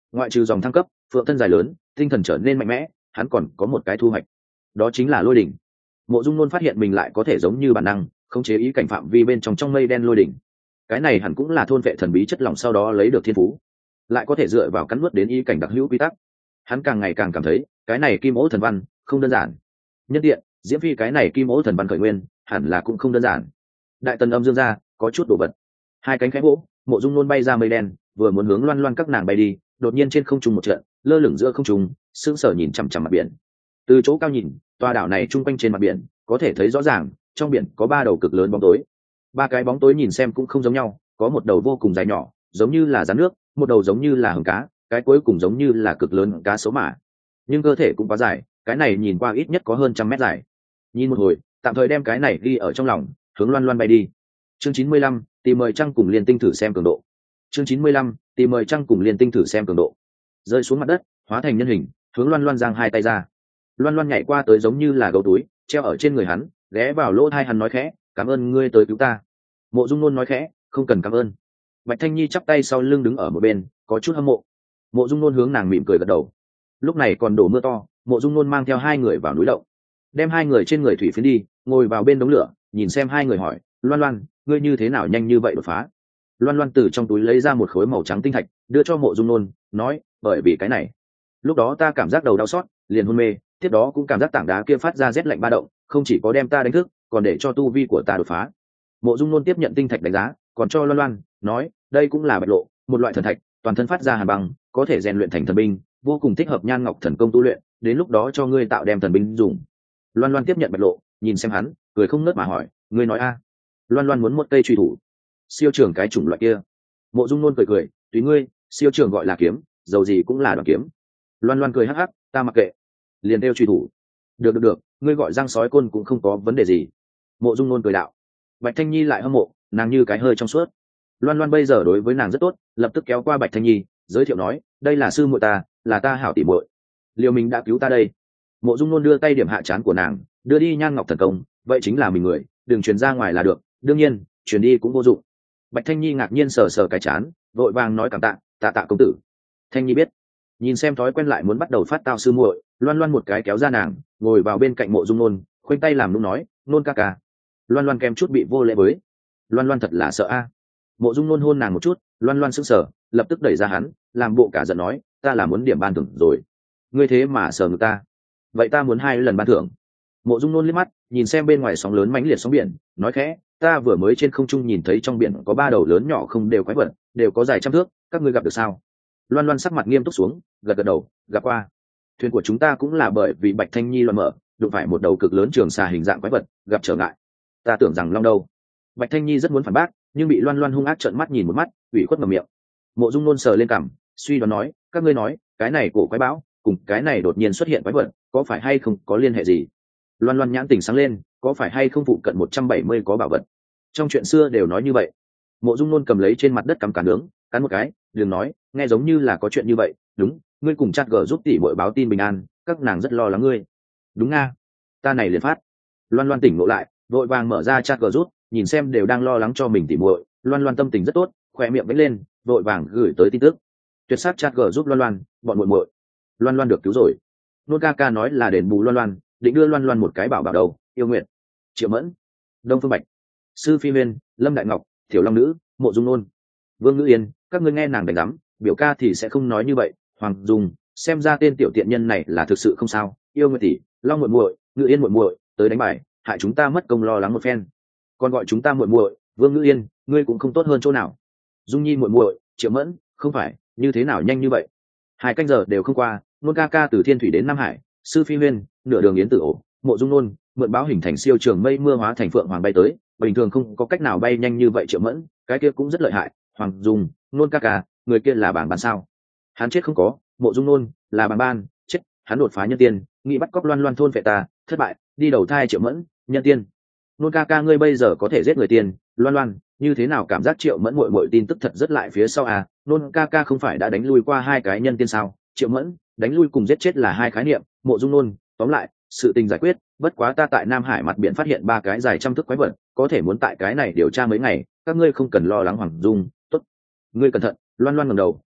ngoại trừ dòng thăng cấp, phượng thân dài lớn, tinh thần trở nên mạnh mẽ, hắn còn có một cái thu hoạch, đó chính là lôi đỉnh. Mộ Dung Nôn phát hiện mình lại có thể giống như bản năng khống chế ý cảnh phạm vi bên trong trong mây đen lôi đỉnh. Cái này hẳn cũng là thôn vệ thần bí chất lỏng sau đó lấy được thiên phú, lại có thể dựa vào cắn nuốt đến ý cảnh đặc hữu quy tắc. Hắn càng ngày càng cảm thấy cái này kim ố thần văn không đơn giản. Nhân tiện, Diễm Phi cái này kim ố thần văn khởi nguyên hẳn là cũng không đơn giản. Đại tần âm dương ra có chút đồ vật, hai cánh khẽ vỗ, Mộ Dung Nôn bay ra mây đen, vừa muốn hướng Loan Loan các nàng bay đi, đột nhiên trên không trung một trận lơ lửng giữa không trung, sững sờ nhìn chằm chằm mặt biển. Từ chỗ cao nhìn, tòa đảo này trung quanh trên mặt biển có thể thấy rõ ràng, trong biển có ba đầu cực lớn bóng tối. Ba cái bóng tối nhìn xem cũng không giống nhau, có một đầu vô cùng dài nhỏ, giống như là rắn nước, một đầu giống như là hồng cá, cái cuối cùng giống như là cực lớn cá sấu mã. Nhưng cơ thể cũng quá dài, cái này nhìn qua ít nhất có hơn trăm mét dài. Nhìn một hồi, tạm thời đem cái này ghi ở trong lòng, hướng Loan Loan bay đi. Chương chín mươi lăm, tìm mời trăng cùng liên tinh thử xem cường độ. Chương chín mươi lăm, tìm mời trăng cùng liên tinh thử xem cường độ. Rơi xuống mặt đất, hóa thành nhân hình, hướng Loan Loan giang hai tay ra. Loan Loan nhảy qua tới giống như là gấu túi, treo ở trên người hắn, ghé vào lỗ tai hắn nói khẽ, "Cảm ơn ngươi tới cứu ta." Mộ Dung Nôn nói khẽ, "Không cần cảm ơn." Bạch Thanh Nhi chắp tay sau lưng đứng ở một bên, có chút hâm mộ. Mộ Dung Nôn hướng nàng mỉm cười gật đầu. Lúc này còn đổ mưa to, Mộ Dung Nôn mang theo hai người vào núi động, đem hai người trên người thủy phiến đi, ngồi vào bên đống lửa, nhìn xem hai người hỏi, "Loan Loan, ngươi như thế nào nhanh như vậy đột phá?" Loan Loan từ trong túi lấy ra một khối màu trắng tinh thạch, đưa cho Mộ Dung Nôn, nói, "Bởi vì cái này, lúc đó ta cảm giác đầu đau xót, liền hôn mê, tiếp đó cũng cảm giác tảng đá kia phát ra rét lạnh ba động, không chỉ có đem ta đánh thức, còn để cho tu vi của ta đột phá." Mộ Dung Nôn tiếp nhận tinh thạch đánh giá, còn cho Loan Loan, nói, "Đây cũng là bạch lộ, một loại thần thạch, toàn thân phát ra hàn băng, có thể rèn luyện thành thần binh, vô cùng thích hợp Nhan Ngọc thần công tu luyện, đến lúc đó cho ngươi tạo đem thần binh dùng." Loan Loan tiếp nhận bạch lộ, nhìn xem hắn, cười không ngớt mà hỏi, "Ngươi nói a?" Loan Loan muốn một cây truy thủ, siêu trường cái chủng loại kia. Mộ Dung Nôn cười cười, "Tùy ngươi, siêu trường gọi là kiếm, dầu gì cũng là đoạn kiếm." Loan Loan cười hắc hắc, "Ta mặc kệ, liền đeo truy thủ." "Được được được, ngươi gọi Giang Sói Côn cũng không có vấn đề gì." Mộ Dung Nôn cười đạo. Bạch Thanh Nhi lại hâm mộ, nàng như cái hơi trong suốt. Loan Loan bây giờ đối với nàng rất tốt, lập tức kéo qua Bạch Thanh Nhi, giới thiệu nói, "Đây là sư muội ta, là ta hảo tỉ muội. Liều mình đã cứu ta đây." Mộ Dung Nôn đưa tay điểm hạ trán của nàng, đưa đi Nhan Ngọc thần công, vậy chính là mình người, đừng truyền ra ngoài là được, đương nhiên, truyền đi cũng vô dụng. Bạch Thanh Nhi ngạc nhiên sờ sờ cái trán, vội vàng nói cảm tạ, "Tạ tạ công tử." Thanh Nhi biết. Nhìn xem thói quen lại muốn bắt đầu phát tao sư muội, Loan Loan một cái kéo ra nàng, ngồi vào bên cạnh Mộ Dung Nôn, khoanh tay làm nũng nói, "Nôn ca ca." Loan Loan kem chút bị vô lễ với. Loan Loan thật là sợ a. Mộ Dung Nôn hôn nàng một chút, Loan Loan sững sờ, lập tức đẩy ra hắn, làm bộ cả giận nói, "Ta là muốn điểm ban thưởng rồi. Ngươi thế mà sờ ngực ta, vậy ta muốn hai lần ban thưởng." Mộ Dung Nôn liếc mắt, nhìn xem bên ngoài sóng lớn mãnh liệt sóng biển, nói khẽ, "Ta vừa mới trên không trung nhìn thấy trong biển có ba đầu lớn nhỏ không đều quái vật, đều có dài trăm thước, các ngươi gặp được sao?" Loan Loan sắc mặt nghiêm túc xuống, gật gật đầu, "Gặp qua. Thuyền của chúng ta cũng là bởi vì Bạch Thanh Nhi loạn mở, đụng phải một đầu cực lớn trường xà hình dạng quái vật, gặp trở ngại. Ta tưởng rằng long đâu." Bạch Thanh Nhi rất muốn phản bác, nhưng bị Loan Loan hung ác trợn mắt nhìn một mắt, ủy khuất ngậm miệng. Mộ Dung Nôn sờ lên cằm, suy đoán nói, "Các ngươi nói, cái này cổ quái bão cùng cái này đột nhiên xuất hiện quái vật, có phải hay không có liên hệ gì?" Loan Loan nhãn tình sáng lên, "Có phải hay không phụ cận một trăm bảy mươi có bảo vật? Trong chuyện xưa đều nói như vậy." Mộ Dung Nôn cầm lấy trên mặt đất cắm cả nướng, cắn một cái, đừng nói, nghe giống như là có chuyện như vậy. "Đúng, ngươi cùng chat gờ giúp tỷ muội báo tin bình an, các nàng rất lo lắng ngươi." "Đúng nga, ta này liền phát." Loan Loan tỉnh ngộ lại, vội vàng mở ra chat gờ giúp, nhìn xem đều đang lo lắng cho mình tỷ muội, Loan Loan tâm tình rất tốt, khỏe miệng vẫy lên, vội vàng gửi tới tin tức. "Tuyệt sắc chat gờ giúp Loan Loan, bọn muội muội, Loan Loan được cứu rồi." Nôn ca ca nói là đền bù Loan Loan, định đưa Loan Loan một cái bảo bảo đầu, Yêu Nguyện, Triệu Mẫn, Đông Phương Bạch, Sư Phi Huyên, Lâm Đại Ngọc, Tiểu Long Nữ, Mộ Dung Nôn, Vương Ngữ Yên, các ngươi nghe nàng đánh đắm, biểu ca thì sẽ không nói như vậy. Hoàng Dung, xem ra tên tiểu tiện nhân này là thực sự không sao. Yêu Nguyệt tỷ, Long muội muội, Ngữ Yên muội muội, tới đánh bài, hại chúng ta mất công lo lắng một phen. Còn gọi chúng ta muội muội, Vương Ngữ Yên, ngươi cũng không tốt hơn chỗ nào. Dung Nhi muội muội, Triệu Mẫn, không phải, như thế nào nhanh như vậy? Hai canh giờ đều không qua, Nôn ca ca từ Thiên Thủy đến Nam Hải, Sư Phi Huyên, nửa đường yến tử ổ, Mộ Dung Nôn, mượn báo hình thành siêu trường mây mưa hóa thành phượng hoàng bay tới, bình thường không có cách nào bay nhanh như vậy. Triệu Mẫn, cái kia cũng rất lợi hại. Hoàng Dung, Nôn ca ca, người kia là bảng ban sao? Hắn chết không có. Mộ Dung Nôn, là bảng ban, chết, hắn đột phá nhân tiên, nghĩ bắt cóc Loan Loan thôn vệ ta, thất bại, đi đầu thai. Triệu Mẫn, nhân tiên. Nôn ca ca ngươi bây giờ có thể giết người tiên. Loan Loan, như thế nào cảm giác Triệu Mẫn muội muội tin tức thật rất lại phía sau à? Nôn ca ca không phải đã đánh lui qua hai cái nhân tiên sao? Triệu Mẫn, đánh lui cùng giết chết là hai khái niệm. Mộ Dung Nôn, tóm lại, sự tình giải quyết, bất quá ta tại Nam Hải mặt biển phát hiện ba cái dài trăm thước quái vật, có thể muốn tại cái này điều tra mấy ngày, các ngươi không cần lo lắng. Hoàng Dung, tốt, ngươi cẩn thận. Loan Loan ngẩng đầu,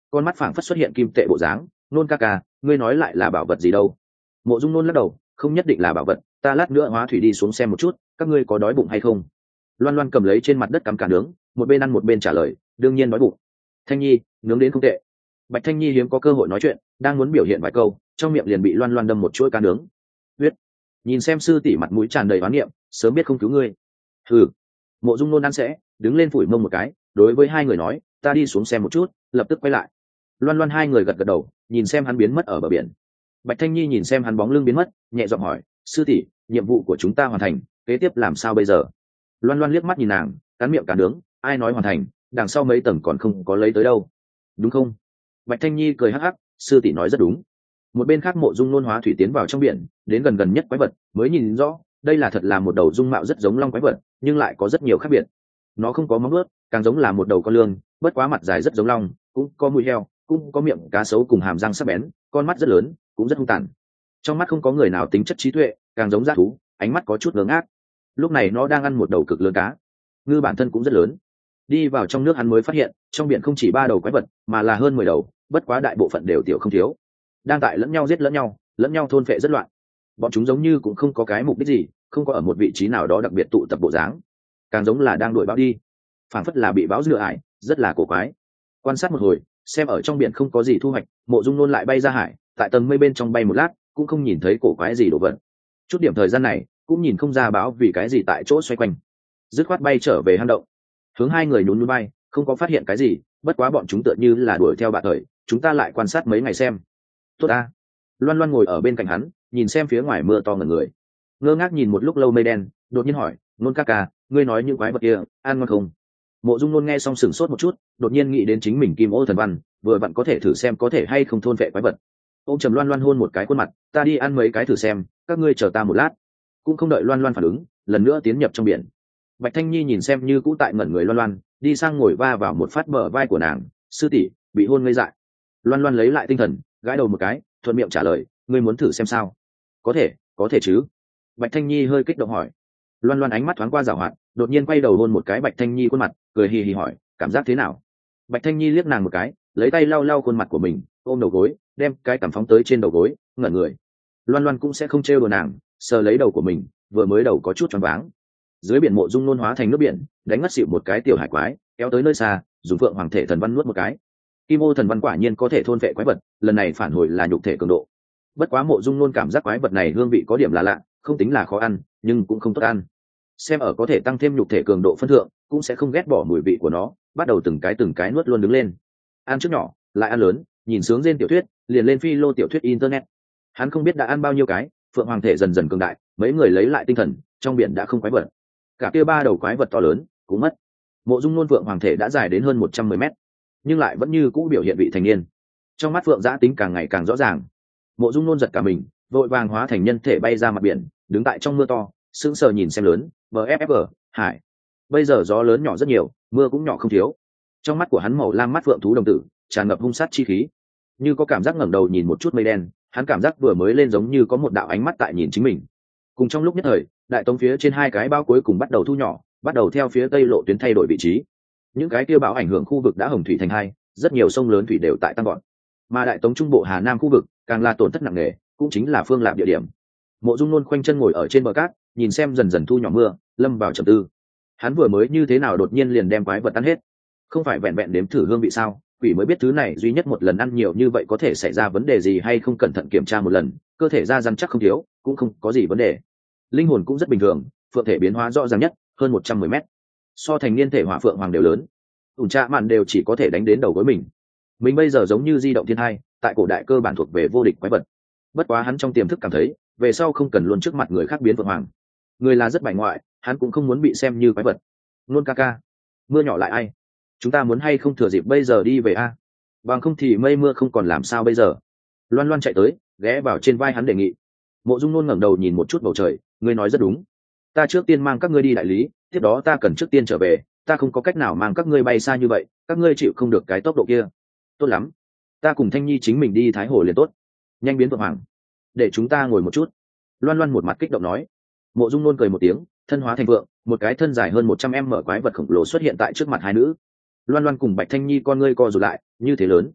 con mắt phảng phất xuất hiện kim tệ bộ dáng. Nôn ca ca, ngươi nói lại là bảo vật gì đâu? Mộ Dung Nôn lắc đầu, không nhất định là bảo vật, ta lát nữa hóa thủy đi xuống xem một chút, các ngươi có đói bụng hay không? Loan Loan cầm lấy trên mặt đất cắm cả nướng, một bên ăn một bên trả lời, đương nhiên đói bụng. Thanh Nhi, nướng đến không tệ. Bạch Thanh Nhi hiếm có cơ hội nói chuyện, đang muốn biểu hiện vài câu, trong miệng liền bị Loan Loan đâm một chuỗi cá nướng. Huyết. Nhìn xem sư tỷ mặt mũi tràn đầy oán niệm, sớm biết không cứu ngươi. Hừ. Mộ Dung Nôn ăn sẽ, đứng lên phủi mông một cái, đối với hai người nói, ta đi xuống xem một chút, lập tức quay lại. Loan Loan hai người gật gật đầu, nhìn xem hắn biến mất ở bờ biển. Bạch Thanh Nhi nhìn xem hắn bóng lưng biến mất, nhẹ giọng hỏi, sư tỷ, nhiệm vụ của chúng ta hoàn thành, kế tiếp làm sao bây giờ? Loan Loan liếc mắt nhìn nàng, cắn miệng cả nướng, ai nói hoàn thành, đằng sau mấy tầng còn không có lấy tới đâu, đúng không? Bạch Thanh Nhi cười hắc hắc, sư tỷ nói rất đúng. Một bên khác Mộ Dung Nôn hóa thủy tiến vào trong biển, đến gần gần nhất quái vật, mới nhìn rõ, đây là thật là một đầu dung mạo rất giống long quái vật, nhưng lại có rất nhiều khác biệt. Nó không có móng vuốt, càng giống là một đầu con lươn, bất quá mặt dài rất giống long, cũng có mũi heo, cũng có miệng cá sấu cùng hàm răng sắc bén, con mắt rất lớn, cũng rất hung tàn. Trong mắt không có người nào tính chất trí tuệ, càng giống dã thú, ánh mắt có chút ngớ ngác. Lúc này nó đang ăn một đầu cực lớn cá, ngư bản thân cũng rất lớn. Đi vào trong nước hắn mới phát hiện, trong biển không chỉ ba đầu quái vật, mà là hơn mười đầu, bất quá đại bộ phận đều tiểu không thiếu, đang tại lẫn nhau giết lẫn nhau, lẫn nhau thôn phệ rất loạn. Bọn chúng giống như cũng không có cái mục đích gì, không có ở một vị trí nào đó đặc biệt tụ tập bộ dáng, càng giống là đang đuổi bão đi, phảng phất là bị bão dựa ải, rất là cổ quái. Quan sát một hồi, xem ở trong biển không có gì thu hoạch, Mộ Dung Nôn lại bay ra hải, tại tầng mây bên trong bay một lát, cũng không nhìn thấy cổ quái gì đồ vật. Chút điểm thời gian này, cũng nhìn không ra bão vì cái gì tại chỗ xoay quanh, dứt khoát bay trở về hang động. Hướng hai người nhún nhún bay, không có phát hiện cái gì, bất quá bọn chúng tựa như là đuổi theo bạn thời, chúng ta lại quan sát mấy ngày xem. Tốt a. Loan Loan ngồi ở bên cạnh hắn, nhìn xem phía ngoài mưa to ngẩn người, ngơ ngác nhìn một lúc lâu mây đen, đột nhiên hỏi, Nôn ca ca, ngươi nói những quái vật kia ăn ngon không? Mộ Dung Nôn nghe xong sửng sốt một chút, đột nhiên nghĩ đến chính mình Kim Ô thần văn, vừa vặn có thể thử xem có thể hay không thôn vệ quái vật. Ông trầm Loan Loan hôn một cái khuôn mặt, ta đi ăn mấy cái thử xem, các ngươi chờ ta một lát. Cũng không đợi Loan Loan phản ứng, lần nữa tiến nhập trong biển. Bạch Thanh Nhi nhìn xem như cũ tại ngẩn người Loan Loan, đi sang ngồi va vào một phát bờ vai của nàng, sư tỷ bị hôn ngây dại. Loan Loan lấy lại tinh thần, gãi đầu một cái, thuận miệng trả lời, ngươi muốn thử xem sao? Có thể, có thể chứ. Bạch Thanh Nhi hơi kích động hỏi. Loan Loan ánh mắt thoáng qua giảo hoạt, đột nhiên quay đầu hôn một cái Bạch Thanh Nhi khuôn mặt, cười hì hì hỏi, cảm giác thế nào? Bạch Thanh Nhi liếc nàng một cái, lấy tay lau lau khuôn mặt của mình, ôm đầu gối, đem cái cằm phóng tới trên đầu gối, ngẩn người. Loan Loan cũng sẽ không trêu đùa nàng, sờ lấy đầu của mình, vừa mới đầu có chút choáng váng. Dưới biển Mộ Dung Nôn hóa thành nước biển, đánh ngất xỉu một cái tiểu hải quái, kéo tới nơi xa, dùng phượng hoàng thể thần văn nuốt một cái. Kim Ô thần văn quả nhiên có thể thôn vệ quái vật, lần này phản hồi là nhục thể cường độ. Bất quá Mộ Dung Nôn cảm giác quái vật này hương vị có điểm là lạ, không tính là khó ăn, nhưng cũng không tốt ăn. Xem ở có thể tăng thêm nhục thể cường độ phân thượng, cũng sẽ không ghét bỏ mùi vị của nó, bắt đầu từng cái từng cái nuốt luôn đứng lên. Ăn trước nhỏ, lại ăn lớn, nhìn sướng trên tiểu thuyết, liền lên phi lô tiểu thuyết internet. Hắn không biết đã ăn bao nhiêu cái, phượng hoàng thể dần dần cường đại, mấy người lấy lại tinh thần, trong biển đã không quái vật. Cả kia ba đầu quái vật to lớn cũng mất. Mộ Dung Nôn phượng hoàng thể đã dài đến hơn một trăm mười mét, nhưng lại vẫn như cũ biểu hiện vị thành niên. Trong mắt phượng giã tính càng ngày càng rõ ràng. Mộ Dung Nôn giật cả mình, vội vàng hóa thành nhân thể bay ra mặt biển, đứng tại trong mưa to, sững sờ nhìn xem lớn, vê ép ép hải. Bây giờ gió lớn nhỏ rất nhiều, mưa cũng nhỏ không thiếu. Trong mắt của hắn màu lam mắt phượng thú đồng tử, tràn ngập hung sát chi khí. Như có cảm giác ngẩng đầu nhìn một chút mây đen, hắn cảm giác vừa mới lên giống như có một đạo ánh mắt tại nhìn chính mình. Cùng trong lúc nhất thời, đại tống phía trên hai cái bao cuối cùng bắt đầu thu nhỏ, bắt đầu theo phía tây lộ tuyến thay đổi vị trí. Những cái kia bão ảnh hưởng khu vực đã hồng thủy thành hai, rất nhiều sông lớn thủy đều tại tăng gọn. Mà đại tống trung bộ Hà Nam khu vực càng là tổn thất nặng nề, cũng chính là phương lạc địa điểm. Mộ Dung Nôn khoanh chân ngồi ở trên bờ cát, nhìn xem dần dần thu nhỏ mưa, lâm vào trầm tư. Hắn vừa mới như thế nào đột nhiên liền đem quái vật ăn hết? Không phải vẹn vẹn đếm thử hương vị sao? Quỷ mới biết thứ này duy nhất một lần ăn nhiều như vậy có thể xảy ra vấn đề gì hay không, cẩn thận kiểm tra một lần, cơ thể ra rắn chắc không thiếu, cũng không có gì vấn đề. Linh hồn cũng rất bình thường, phượng thể biến hóa rõ ràng nhất, hơn một trăm mười mét, so thành niên thể hỏa phượng hoàng đều lớn. Ủn trạ mạn đều chỉ có thể đánh đến đầu gối mình. Mình bây giờ giống như di động thiên hai, tại cổ đại cơ bản thuộc về vô địch quái vật. Bất quá hắn trong tiềm thức cảm thấy, về sau không cần luôn trước mặt người khác biến phượng hoàng. Người là rất bài ngoại, hắn cũng không muốn bị xem như quái vật. Nôn ca ca, mưa nhỏ lại ai? Chúng ta muốn hay không thừa dịp bây giờ đi về a? Bằng không thì mây mưa không còn làm sao bây giờ. Loan Loan chạy tới, ghé vào trên vai hắn đề nghị. Mộ Dung Nôn ngẩng đầu nhìn một chút bầu trời, ngươi nói rất đúng. Ta trước tiên mang các ngươi đi đại lý, tiếp đó ta cần trước tiên trở về, ta không có cách nào mang các ngươi bay xa như vậy, các ngươi chịu không được cái tốc độ kia. Tốt lắm, ta cùng Thanh Nhi chính mình đi Thái Hồ liền tốt. Nhanh biến vượng hoàng, để chúng ta ngồi một chút. Loan Loan một mặt kích động nói. Mộ Dung Nôn cười một tiếng, thân hóa thành vượng, một cái thân dài hơn một trăm em mở quái vật khổng lồ xuất hiện tại trước mặt hai nữ. Loan Loan cùng Bạch Thanh Nhi con ngươi co rụt lại, như thế lớn,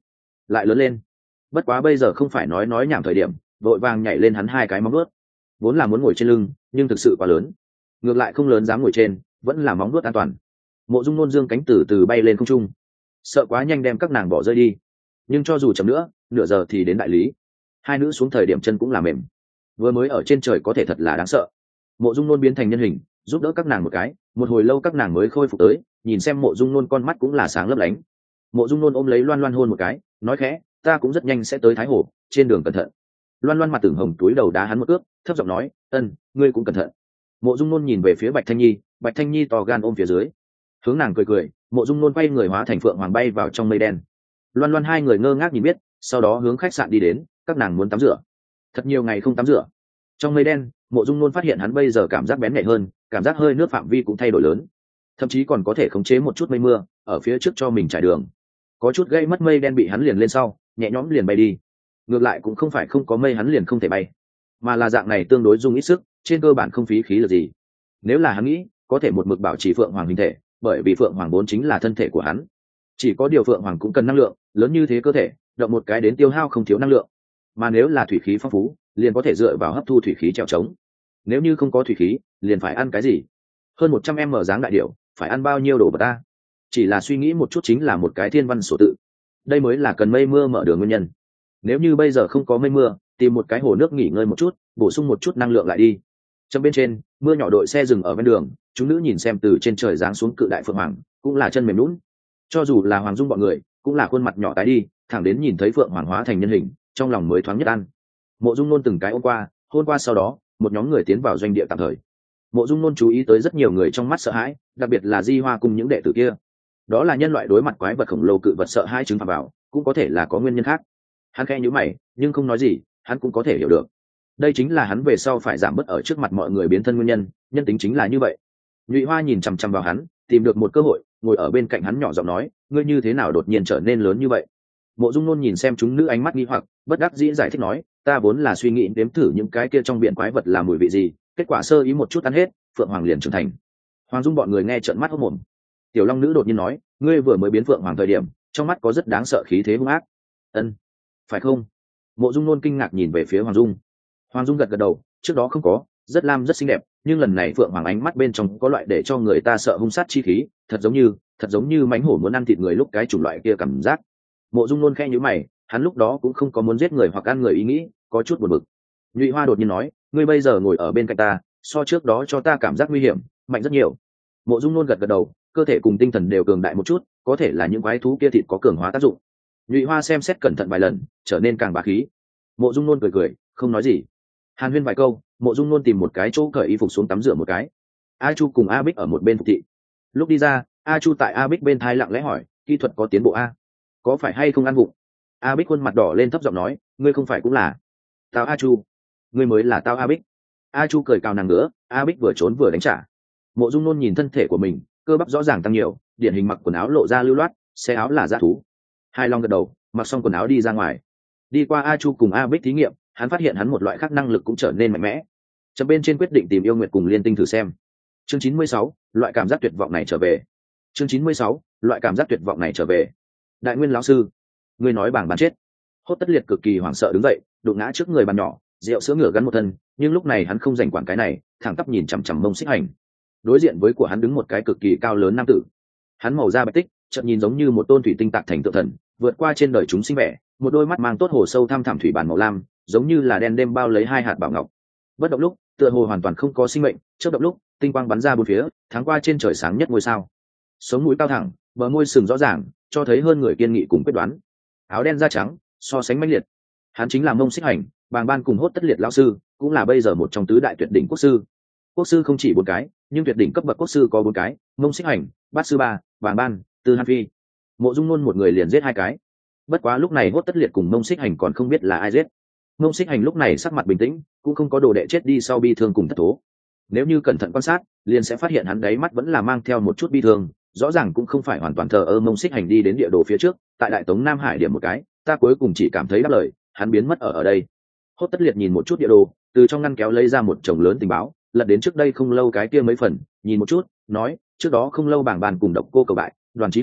lại lớn lên. Bất quá bây giờ không phải nói nói nhảm thời điểm, vội vàng nhảy lên hắn hai cái móng vuốt. Vốn là muốn ngồi trên lưng, nhưng thực sự quá lớn, ngược lại không lớn dám ngồi trên, vẫn là móng vuốt an toàn. Mộ Dung Nôn dương cánh từ từ bay lên không trung, sợ quá nhanh đem các nàng bỏ rơi đi. Nhưng cho dù chậm nữa, nửa giờ thì đến đại lý. Hai nữ xuống thời điểm chân cũng là mềm, vừa mới ở trên trời có thể thật là đáng sợ. Mộ Dung Nôn biến thành nhân hình, giúp đỡ các nàng một cái, một hồi lâu các nàng mới khôi phục tới, nhìn xem Mộ Dung Nôn con mắt cũng là sáng lấp lánh. Mộ Dung Nôn ôm lấy Loan Loan hôn một cái, nói khẽ, ta cũng rất nhanh sẽ tới Thái Hồ, trên đường cẩn thận. Loan Loan mặt tưởng hồng túi đầu đá hắn một cước, thấp giọng nói, ân, ngươi cũng cẩn thận. Mộ Dung Nôn nhìn về phía Bạch Thanh Nhi, Bạch Thanh Nhi to gan ôm phía dưới, hướng nàng cười cười. Mộ Dung Nôn quay người hóa thành phượng hoàng bay vào trong mây đen. Loan Loan hai người ngơ ngác nhìn biết, sau đó hướng khách sạn đi đến, các nàng muốn tắm rửa. Thật nhiều ngày không tắm rửa. Trong mây đen, Mộ Dung Nôn phát hiện hắn bây giờ cảm giác bén nhạy hơn, cảm giác hơi nước phạm vi cũng thay đổi lớn, thậm chí còn có thể khống chế một chút mây mưa ở phía trước cho mình trải đường. Có chút gây mất mây đen bị hắn liền lên sau, nhẹ nhõm liền bay đi. Ngược lại cũng không phải không có mây hắn liền không thể bay, mà là dạng này tương đối dùng ít sức, trên cơ bản không phí khí lực gì. Nếu là hắn nghĩ, có thể một mực bảo trì phượng hoàng hình thể, bởi vì phượng hoàng vốn chính là thân thể của hắn. Chỉ có điều phượng hoàng cũng cần năng lượng, lớn như thế cơ thể, động một cái đến tiêu hao không thiếu năng lượng. Mà nếu là thủy khí phong phú, liền có thể dựa vào hấp thu thủy khí trèo trống. Nếu như không có thủy khí, liền phải ăn cái gì? Hơn một trăm em dáng đại điểu, phải ăn bao nhiêu đồ vật ta? Chỉ là suy nghĩ một chút chính là một cái thiên văn sổ tự. Đây mới là cần mây mưa mở đường nguyên nhân. Nếu như bây giờ không có mây mưa, tìm một cái hồ nước nghỉ ngơi một chút, bổ sung một chút năng lượng lại đi. Trong bên trên, mưa nhỏ đội xe dừng ở ven đường, chúng nữ nhìn xem từ trên trời giáng xuống cự đại phượng hoàng, cũng là chân mềm nhũn. Cho dù là Hoàng Dung bọn người, cũng là khuôn mặt nhỏ tái đi, thẳng đến nhìn thấy phượng hoàng hóa thành nhân hình, trong lòng mới thoáng nhất ăn. Mộ Dung Nôn từng cái ôm qua, hôn qua sau đó, một nhóm người tiến vào doanh địa tạm thời. Mộ Dung Nôn chú ý tới rất nhiều người trong mắt sợ hãi, đặc biệt là Di Hoa cùng những đệ tử kia. Đó là nhân loại đối mặt quái vật khổng lồ cự vật sợ hãi chứng phạm vào, cũng có thể là có nguyên nhân khác. Hắn khẽ nhíu mày, nhưng không nói gì, hắn cũng có thể hiểu được. Đây chính là hắn về sau phải giảm bớt ở trước mặt mọi người biến thân nguyên nhân, nhân tính chính là như vậy. Nhụy Hoa nhìn chằm chằm vào hắn, tìm được một cơ hội, ngồi ở bên cạnh hắn nhỏ giọng nói, ngươi như thế nào đột nhiên trở nên lớn như vậy? Mộ Dung Nôn nhìn xem chúng nữ ánh mắt nghi hoặc, bất đắc dĩ giải thích nói, ta vốn là suy nghĩ đếm thử những cái kia trong biển quái vật là mùi vị gì, kết quả sơ ý một chút ăn hết, phượng hoàng liền trưởng thành. Hoàng Dung bọn người nghe trợn mắt hốt mồm. Tiểu Long nữ đột nhiên nói, ngươi vừa mới biến phượng hoàng thời điểm, trong mắt có rất đáng sợ khí thế hung ác. Ân, phải không? Mộ Dung Nôn kinh ngạc nhìn về phía Hoàng Dung. Hoàng Dung gật gật đầu, trước đó không có, rất lam rất xinh đẹp, nhưng lần này phượng hoàng ánh mắt bên trong có loại để cho người ta sợ hung sát chi khí, thật giống như, thật giống như mãnh hổ muốn ăn thịt người lúc cái chủng loại kia cảm giác. Mộ Dung Nôn khẽ nhíu mày, hắn lúc đó cũng không có muốn giết người hoặc ăn người ý nghĩ, có chút buồn bực. Nhụy Hoa đột nhiên nói, ngươi bây giờ ngồi ở bên cạnh ta, so trước đó cho ta cảm giác nguy hiểm mạnh rất nhiều. Mộ Dung Nôn gật gật đầu, cơ thể cùng tinh thần đều cường đại một chút, có thể là những quái thú kia thịt có cường hóa tác dụng. Nhụy Hoa xem xét cẩn thận vài lần, trở nên càng bá khí. Mộ Dung Nôn cười cười, không nói gì. Hàn huyên vài câu, Mộ Dung Nôn tìm một cái chỗ cởi y phục xuống tắm rửa một cái. A Chu cùng A Bích ở một bên phục thị. Lúc đi ra, A Chu tại A Bích bên thai lặng lẽ hỏi, kỹ thuật có tiến bộ a? Có phải hay không ăn vụng? A Bích khuôn mặt đỏ lên thấp giọng nói, ngươi không phải cũng là? Tao A Chu, ngươi mới là tao A Bích. A Chu cười cào nàng nữa, A Bích vừa trốn vừa đánh trả. Mộ Dung Nôn nhìn thân thể của mình, cơ bắp rõ ràng tăng nhiều, điển hình mặc quần áo lộ ra lưu loát, xe áo là dã thú. Hai Long gật đầu, mặc xong quần áo đi ra ngoài. Đi qua A Chu cùng A Bích thí nghiệm, hắn phát hiện hắn một loại khác năng lực cũng trở nên mạnh mẽ. Chấm bên trên quyết định tìm Yêu Nguyệt cùng Liên Tinh thử xem. Chương chín mươi sáu, loại cảm giác tuyệt vọng này trở về. Chương chín mươi sáu, loại cảm giác tuyệt vọng này trở về. Đại Nguyên lão sư, ngươi nói bảng bàn chết. Hốt Tất Liệt cực kỳ hoảng sợ đứng dậy, đụng ngã trước người bàn nhỏ, rượu sữa ngửa gắn một thân, nhưng lúc này hắn không dành quản cái này, thẳng tắp nhìn chằm chằm Mông Xích Hành. Đối diện với của hắn đứng một cái cực kỳ cao lớn nam tử. Hắn màu da bạch tích, chợt nhìn giống như một tôn thủy tinh tạc thành tượng thần, vượt qua trên đời chúng sinh vẻ, một đôi mắt mang tốt hồ sâu thăm thẳm thủy bản màu lam, giống như là đen đêm bao lấy hai hạt bảo ngọc. Bất động lúc, tựa hồ hoàn toàn không có sinh mệnh, chớp động lúc, tinh quang bắn ra bốn phía, tháng qua trên trời sáng nhất ngôi sao. Sống mũi cao thẳng, bờ môi sừng rõ ràng, cho thấy hơn người kiên nghị cùng quyết đoán. Áo đen da trắng, so sánh mãnh liệt. Hắn chính là Mông Xích Hành, Bàng Ban cùng Hốt Tất Liệt lão sư, cũng là bây giờ một trong tứ đại tuyệt đỉnh quốc sư. Quốc sư không chỉ bốn cái, nhưng tuyệt đỉnh cấp bậc quốc sư có bốn cái, Mông Xích Hành, Bát sư ba, Bàng Ban, Tư Hàn Phi. Mộ Dung Nôn một người liền giết hai cái. Bất quá lúc này Hốt Tất Liệt cùng Mông Xích Hành còn không biết là ai giết. Mông Xích Hành lúc này sắc mặt bình tĩnh, cũng không có đồ đệ chết đi sau bi thương cùng thất thố. Nếu như cẩn thận quan sát, liền sẽ phát hiện hắn đáy mắt vẫn là mang theo một chút bi thương, rõ ràng cũng không phải hoàn toàn thờ ơ. Mông Xích Hành đi đến địa đồ phía trước, tại Đại Tống Nam Hải điểm một cái, ta cuối cùng chỉ cảm thấy đáp lời, hắn biến mất ở ở đây. Hốt Tất Liệt nhìn một chút địa đồ, từ trong ngăn kéo lấy ra một chồng lớn tình báo, lật đến trước đây không lâu cái kia mấy phần, nhìn một chút, nói, trước đó không lâu Bảng Bàn cùng Độc Cô cầu bại, Đoàn Chí Hưng,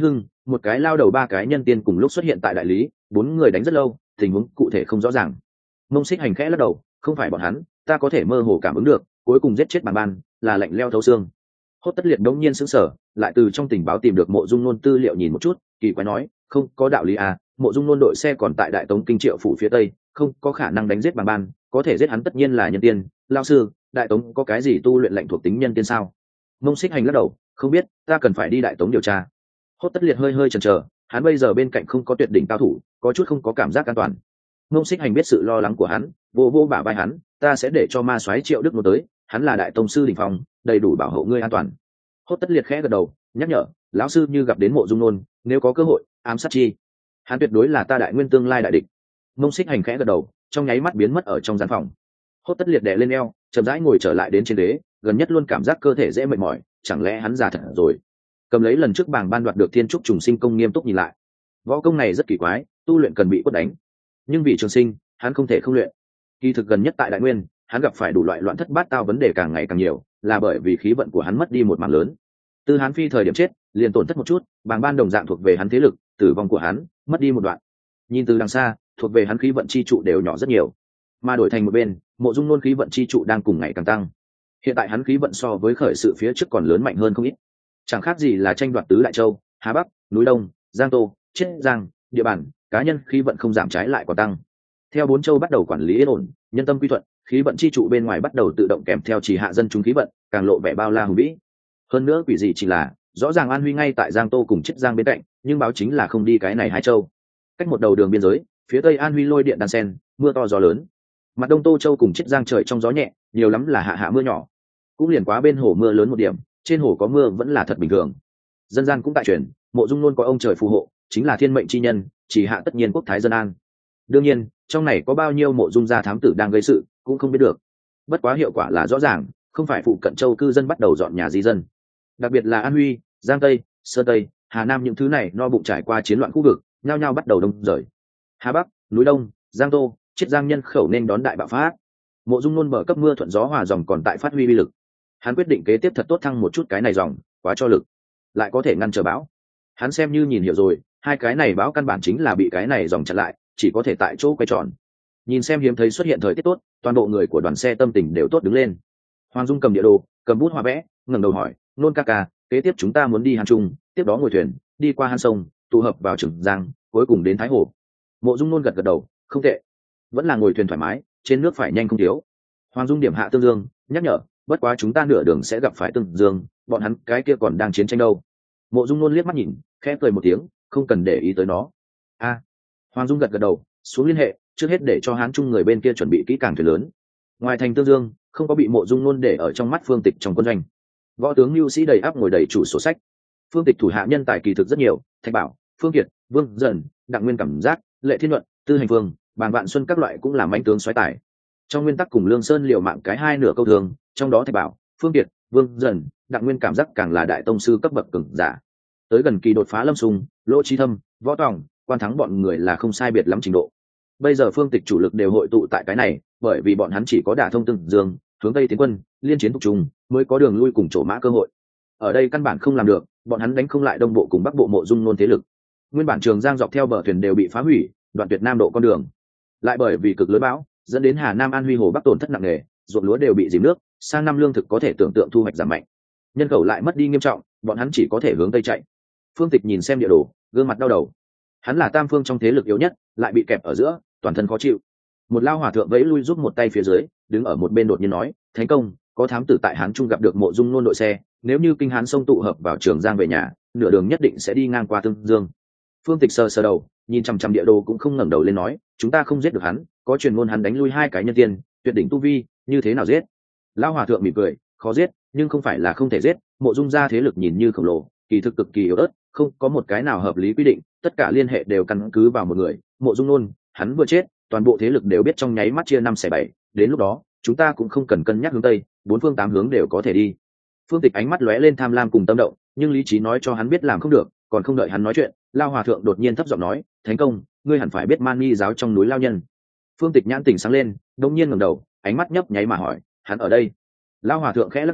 một cái lao đầu ba cái nhân tiên cùng lúc xuất hiện tại đại lý, bốn người đánh rất lâu, tình huống cụ thể không rõ ràng. Mông Xích Hành khẽ lắc đầu, không phải bọn hắn, ta có thể mơ hồ cảm ứng được, cuối cùng giết chết Bàng Ban, là lạnh leo thấu xương. Hốt Tất Liệt đống nhiên sững sờ, lại từ trong tình báo tìm được Mộ Dung Nôn tư liệu nhìn một chút, kỳ quái nói, không có đạo lý à, Mộ Dung Nôn đội xe còn tại Đại Tống Kinh Triệu phủ phía tây, không có khả năng đánh giết Bàng Ban, có thể giết hắn tất nhiên là nhân tiên. Lão sư, Đại Tống có cái gì tu luyện lệnh thuộc tính nhân tiên sao? Mông Xích Hành lắc đầu, không biết, ta cần phải đi Đại Tống điều tra. Hốt Tất Liệt hơi hơi chần chờ, hắn bây giờ bên cạnh không có tuyệt đỉnh cao thủ, có chút không có cảm giác an toàn. Mông Xích Hành biết sự lo lắng của hắn, vô vô bả vai hắn, ta sẽ để cho ma soái Triệu Đức Nô tới, hắn là đại tông sư đỉnh phong, đầy đủ bảo hộ ngươi an toàn. Hốt Tất Liệt khẽ gật đầu, nhắc nhở, lão sư như gặp đến Mộ Dung Nôn, nếu có cơ hội, ám sát chi. Hắn tuyệt đối là ta đại nguyên tương lai đại địch. Mông Xích Hành khẽ gật đầu, trong nháy mắt biến mất ở trong gian phòng. Hốt Tất Liệt đè lên eo, chậm rãi ngồi trở lại đến trên ghế, gần nhất luôn cảm giác cơ thể dễ mệt mỏi, chẳng lẽ hắn già thật rồi? Cầm lấy lần trước Bàng Ban đoạt được Thiên Trúc Trùng Sinh công nghiêm túc nhìn lại. Võ công này rất kỳ quái, tu luyện cần bị quất đánh, nhưng vì trường sinh, hắn không thể không luyện. Kỳ thực gần nhất tại đại nguyên, hắn gặp phải đủ loại loạn thất bát tao vấn đề càng ngày càng nhiều, là bởi vì khí vận của hắn mất đi một mảng lớn. Từ Hán Phi thời điểm chết, liền tổn thất một chút, Bàng Ban đồng dạng thuộc về hắn thế lực, tử vong của hắn, mất đi một đoạn. Nhìn từ đằng xa, thuộc về hắn khí vận chi trụ đều nhỏ rất nhiều. Mà đổi thành một bên, Mộ Dung Nôn khí vận chi trụ đang cùng ngày càng tăng. Hiện tại hắn khí vận so với khởi sự phía trước còn lớn mạnh hơn không ít. Chẳng khác gì là tranh đoạt tứ đại châu, Hà Bắc, núi Đông, Giang Tô, Chiết Giang, địa bàn, cá nhân khí vận không giảm trái lại còn tăng. Theo bốn châu bắt đầu quản lý yên ổn, nhân tâm quy thuận, khí vận chi trụ bên ngoài bắt đầu tự động kèm theo chỉ hạ dân chúng khí vận, càng lộ vẻ bao la hùng vĩ. Hơn nữa quỷ gì chỉ là, rõ ràng An Huy ngay tại Giang Tô cùng Chiết Giang bên cạnh, nhưng báo chính là không đi cái này hai châu. Cách một đầu đường biên giới, phía tây An Huy lôi điện đan sen, mưa to gió lớn. Mặt đông Tô Châu cùng Chiết Giang trời trong gió nhẹ, nhiều lắm là hạ hạ mưa nhỏ. Cũng liền quá bên hồ mưa lớn một điểm, trên hồ có mưa vẫn là thật bình thường. Dân gian cũng tại truyền, Mộ Dung Nôn có ông trời phù hộ, chính là thiên mệnh chi nhân, chỉ hạ tất nhiên quốc thái dân an. Đương nhiên, trong này có bao nhiêu Mộ Dung gia thám tử đang gây sự, cũng không biết được. Bất quá hiệu quả là rõ ràng, không phải phụ cận châu cư dân bắt đầu dọn nhà di dân. Đặc biệt là An Huy, Giang Tây, Sơn Tây, Hà Nam những thứ này no bụng trải qua chiến loạn khu vực, nhao nhao bắt đầu đông rời. Hà Bắc, núi Đông, Giang Tô, Chiết Giang nhân khẩu nên đón đại bạo phát. Mộ Dung Nôn mở cấp mưa thuận gió hòa dòng còn tại phát huy uy lực. Hắn quyết định kế tiếp thật tốt thăng một chút cái này dòng, quá cho lực, lại có thể ngăn trở bão. Hắn xem như nhìn hiểu rồi, hai cái này bão căn bản chính là bị cái này dòng chặn lại, chỉ có thể tại chỗ quay tròn. Nhìn xem hiếm thấy xuất hiện thời tiết tốt, toàn bộ người của đoàn xe tâm tình đều tốt đứng lên. Hoàng Dung cầm địa đồ, cầm bút hoa vẽ, ngẩng đầu hỏi, Nôn ca ca, kế tiếp chúng ta muốn đi Hàn Trung, tiếp đó ngồi thuyền đi qua Hàn sông, tụ hợp vào Trường Giang, cuối cùng đến Thái Hồ. Mộ Dung Nôn gật gật đầu, không tệ, vẫn là ngồi thuyền thoải mái, trên nước phải nhanh không thiếu. Hoàng Dung điểm hạ Tương Dương, nhắc nhở, bất quá chúng ta nửa đường sẽ gặp phải Tương Dương, bọn hắn cái kia còn đang chiến tranh đâu. Mộ Dung Nôn liếc mắt nhìn, khẽ cười một tiếng, không cần để ý tới nó. A, Hoàng Dung gật gật đầu, xuống liên hệ, trước hết để cho Hán Trung người bên kia chuẩn bị kỹ càng thuyền lớn. Ngoài thành Tương Dương, không có bị Mộ Dung Nôn để ở trong mắt Phương Tịch trong quân doanh. Võ tướng lưu sĩ đầy áp ngồi đầy chủ sổ sách. Phương Tịch thủ hạ nhân tài kỳ thực rất nhiều, Thạch Bảo, Phương Kiệt, Vương Dần, Đặng Nguyên Cảm Giác, Lệ Thiên Luận, Tư Hành Phương, Bàng Vạn Xuân các loại cũng là mãnh tướng soái tài. Trong nguyên tắc cùng Lương Sơn liều mạng cái hai nửa câu thường, trong đó Thạch Bảo, Phương Kiệt, Vương Dần, Đặng Nguyên Cảm Giác càng là đại tông sư cấp bậc cường giả. Tới gần kỳ đột phá Lâm Sùng, Lỗ Chí Thâm, Võ Tòng, Quan Thắng bọn người là không sai biệt lắm trình độ. Bây giờ Phương Tịch chủ lực đều hội tụ tại cái này, bởi vì bọn hắn chỉ có đả thông Tương Dương, hướng tây tiến quân, liên chiến thục trùng, mới có đường lui cùng chỗ mã cơ hội. Ở đây căn bản không làm được, bọn hắn đánh không lại đông bộ cùng bắc bộ Mộ Dung Nôn thế lực. Nguyên bản Trường Giang dọc theo bờ thuyền đều bị phá hủy, đoạn tuyệt nam độ con đường. Lại bởi vì cực lớn bão, dẫn đến Hà Nam An Huy hồ bắc tổn thất nặng nề, ruộng lúa đều bị dìm nước, sang năm lương thực có thể tưởng tượng thu hoạch giảm mạnh. Nhân khẩu lại mất đi nghiêm trọng, bọn hắn chỉ có thể hướng tây chạy. Phương Tịch nhìn xem địa đồ, gương mặt đau đầu. Hắn là tam phương trong thế lực yếu nhất, lại bị kẹp ở giữa, toàn thân khó chịu. Một lao hòa thượng vẫy lui giúp một tay phía dưới, đứng ở một bên đột nhiên nói, Thánh công, có thám tử tại Hán Trung gặp được Mộ Dung Nôn đội xe, nếu như kinh Hán sông tụ hợp vào Trường Giang về nhà, nửa đường nhất định sẽ đi ngang qua Tương Dương. Phương Tịch sờ sờ đầu, nhìn chằm chằm địa đồ cũng không ngẩng đầu lên nói, chúng ta không giết được hắn, có truyền ngôn hắn đánh lui hai cái nhân tiên, tuyệt đỉnh tu vi, như thế nào giết? Lão hòa thượng mỉm cười, khó giết, nhưng không phải là không thể giết. Mộ Dung gia thế lực nhìn như khổng lồ, kỳ thực cực kỳ yếu ớt, không có một cái nào hợp lý quy định, tất cả liên hệ đều căn cứ vào một người, Mộ Dung Nôn. Hắn vừa chết, toàn bộ thế lực đều biết trong nháy mắt chia năm xẻ bảy. Đến lúc đó, chúng ta cũng không cần cân nhắc hướng tây, bốn phương tám hướng đều có thể đi. Phương Tịch ánh mắt lóe lên tham lam cùng tâm động, nhưng lý trí nói cho hắn biết làm không được, còn không đợi hắn nói chuyện, Lao hòa thượng đột nhiên thấp giọng nói, Thánh công, ngươi hẳn phải biết Man Ni giáo trong núi Lao Nhân. Phương Tịch nhãn tỉnh sáng lên, đột nhiên ngẩng đầu, ánh mắt nhấp nháy mà hỏi, hắn ở đây? Lao hòa thượng khẽ lắc đầu,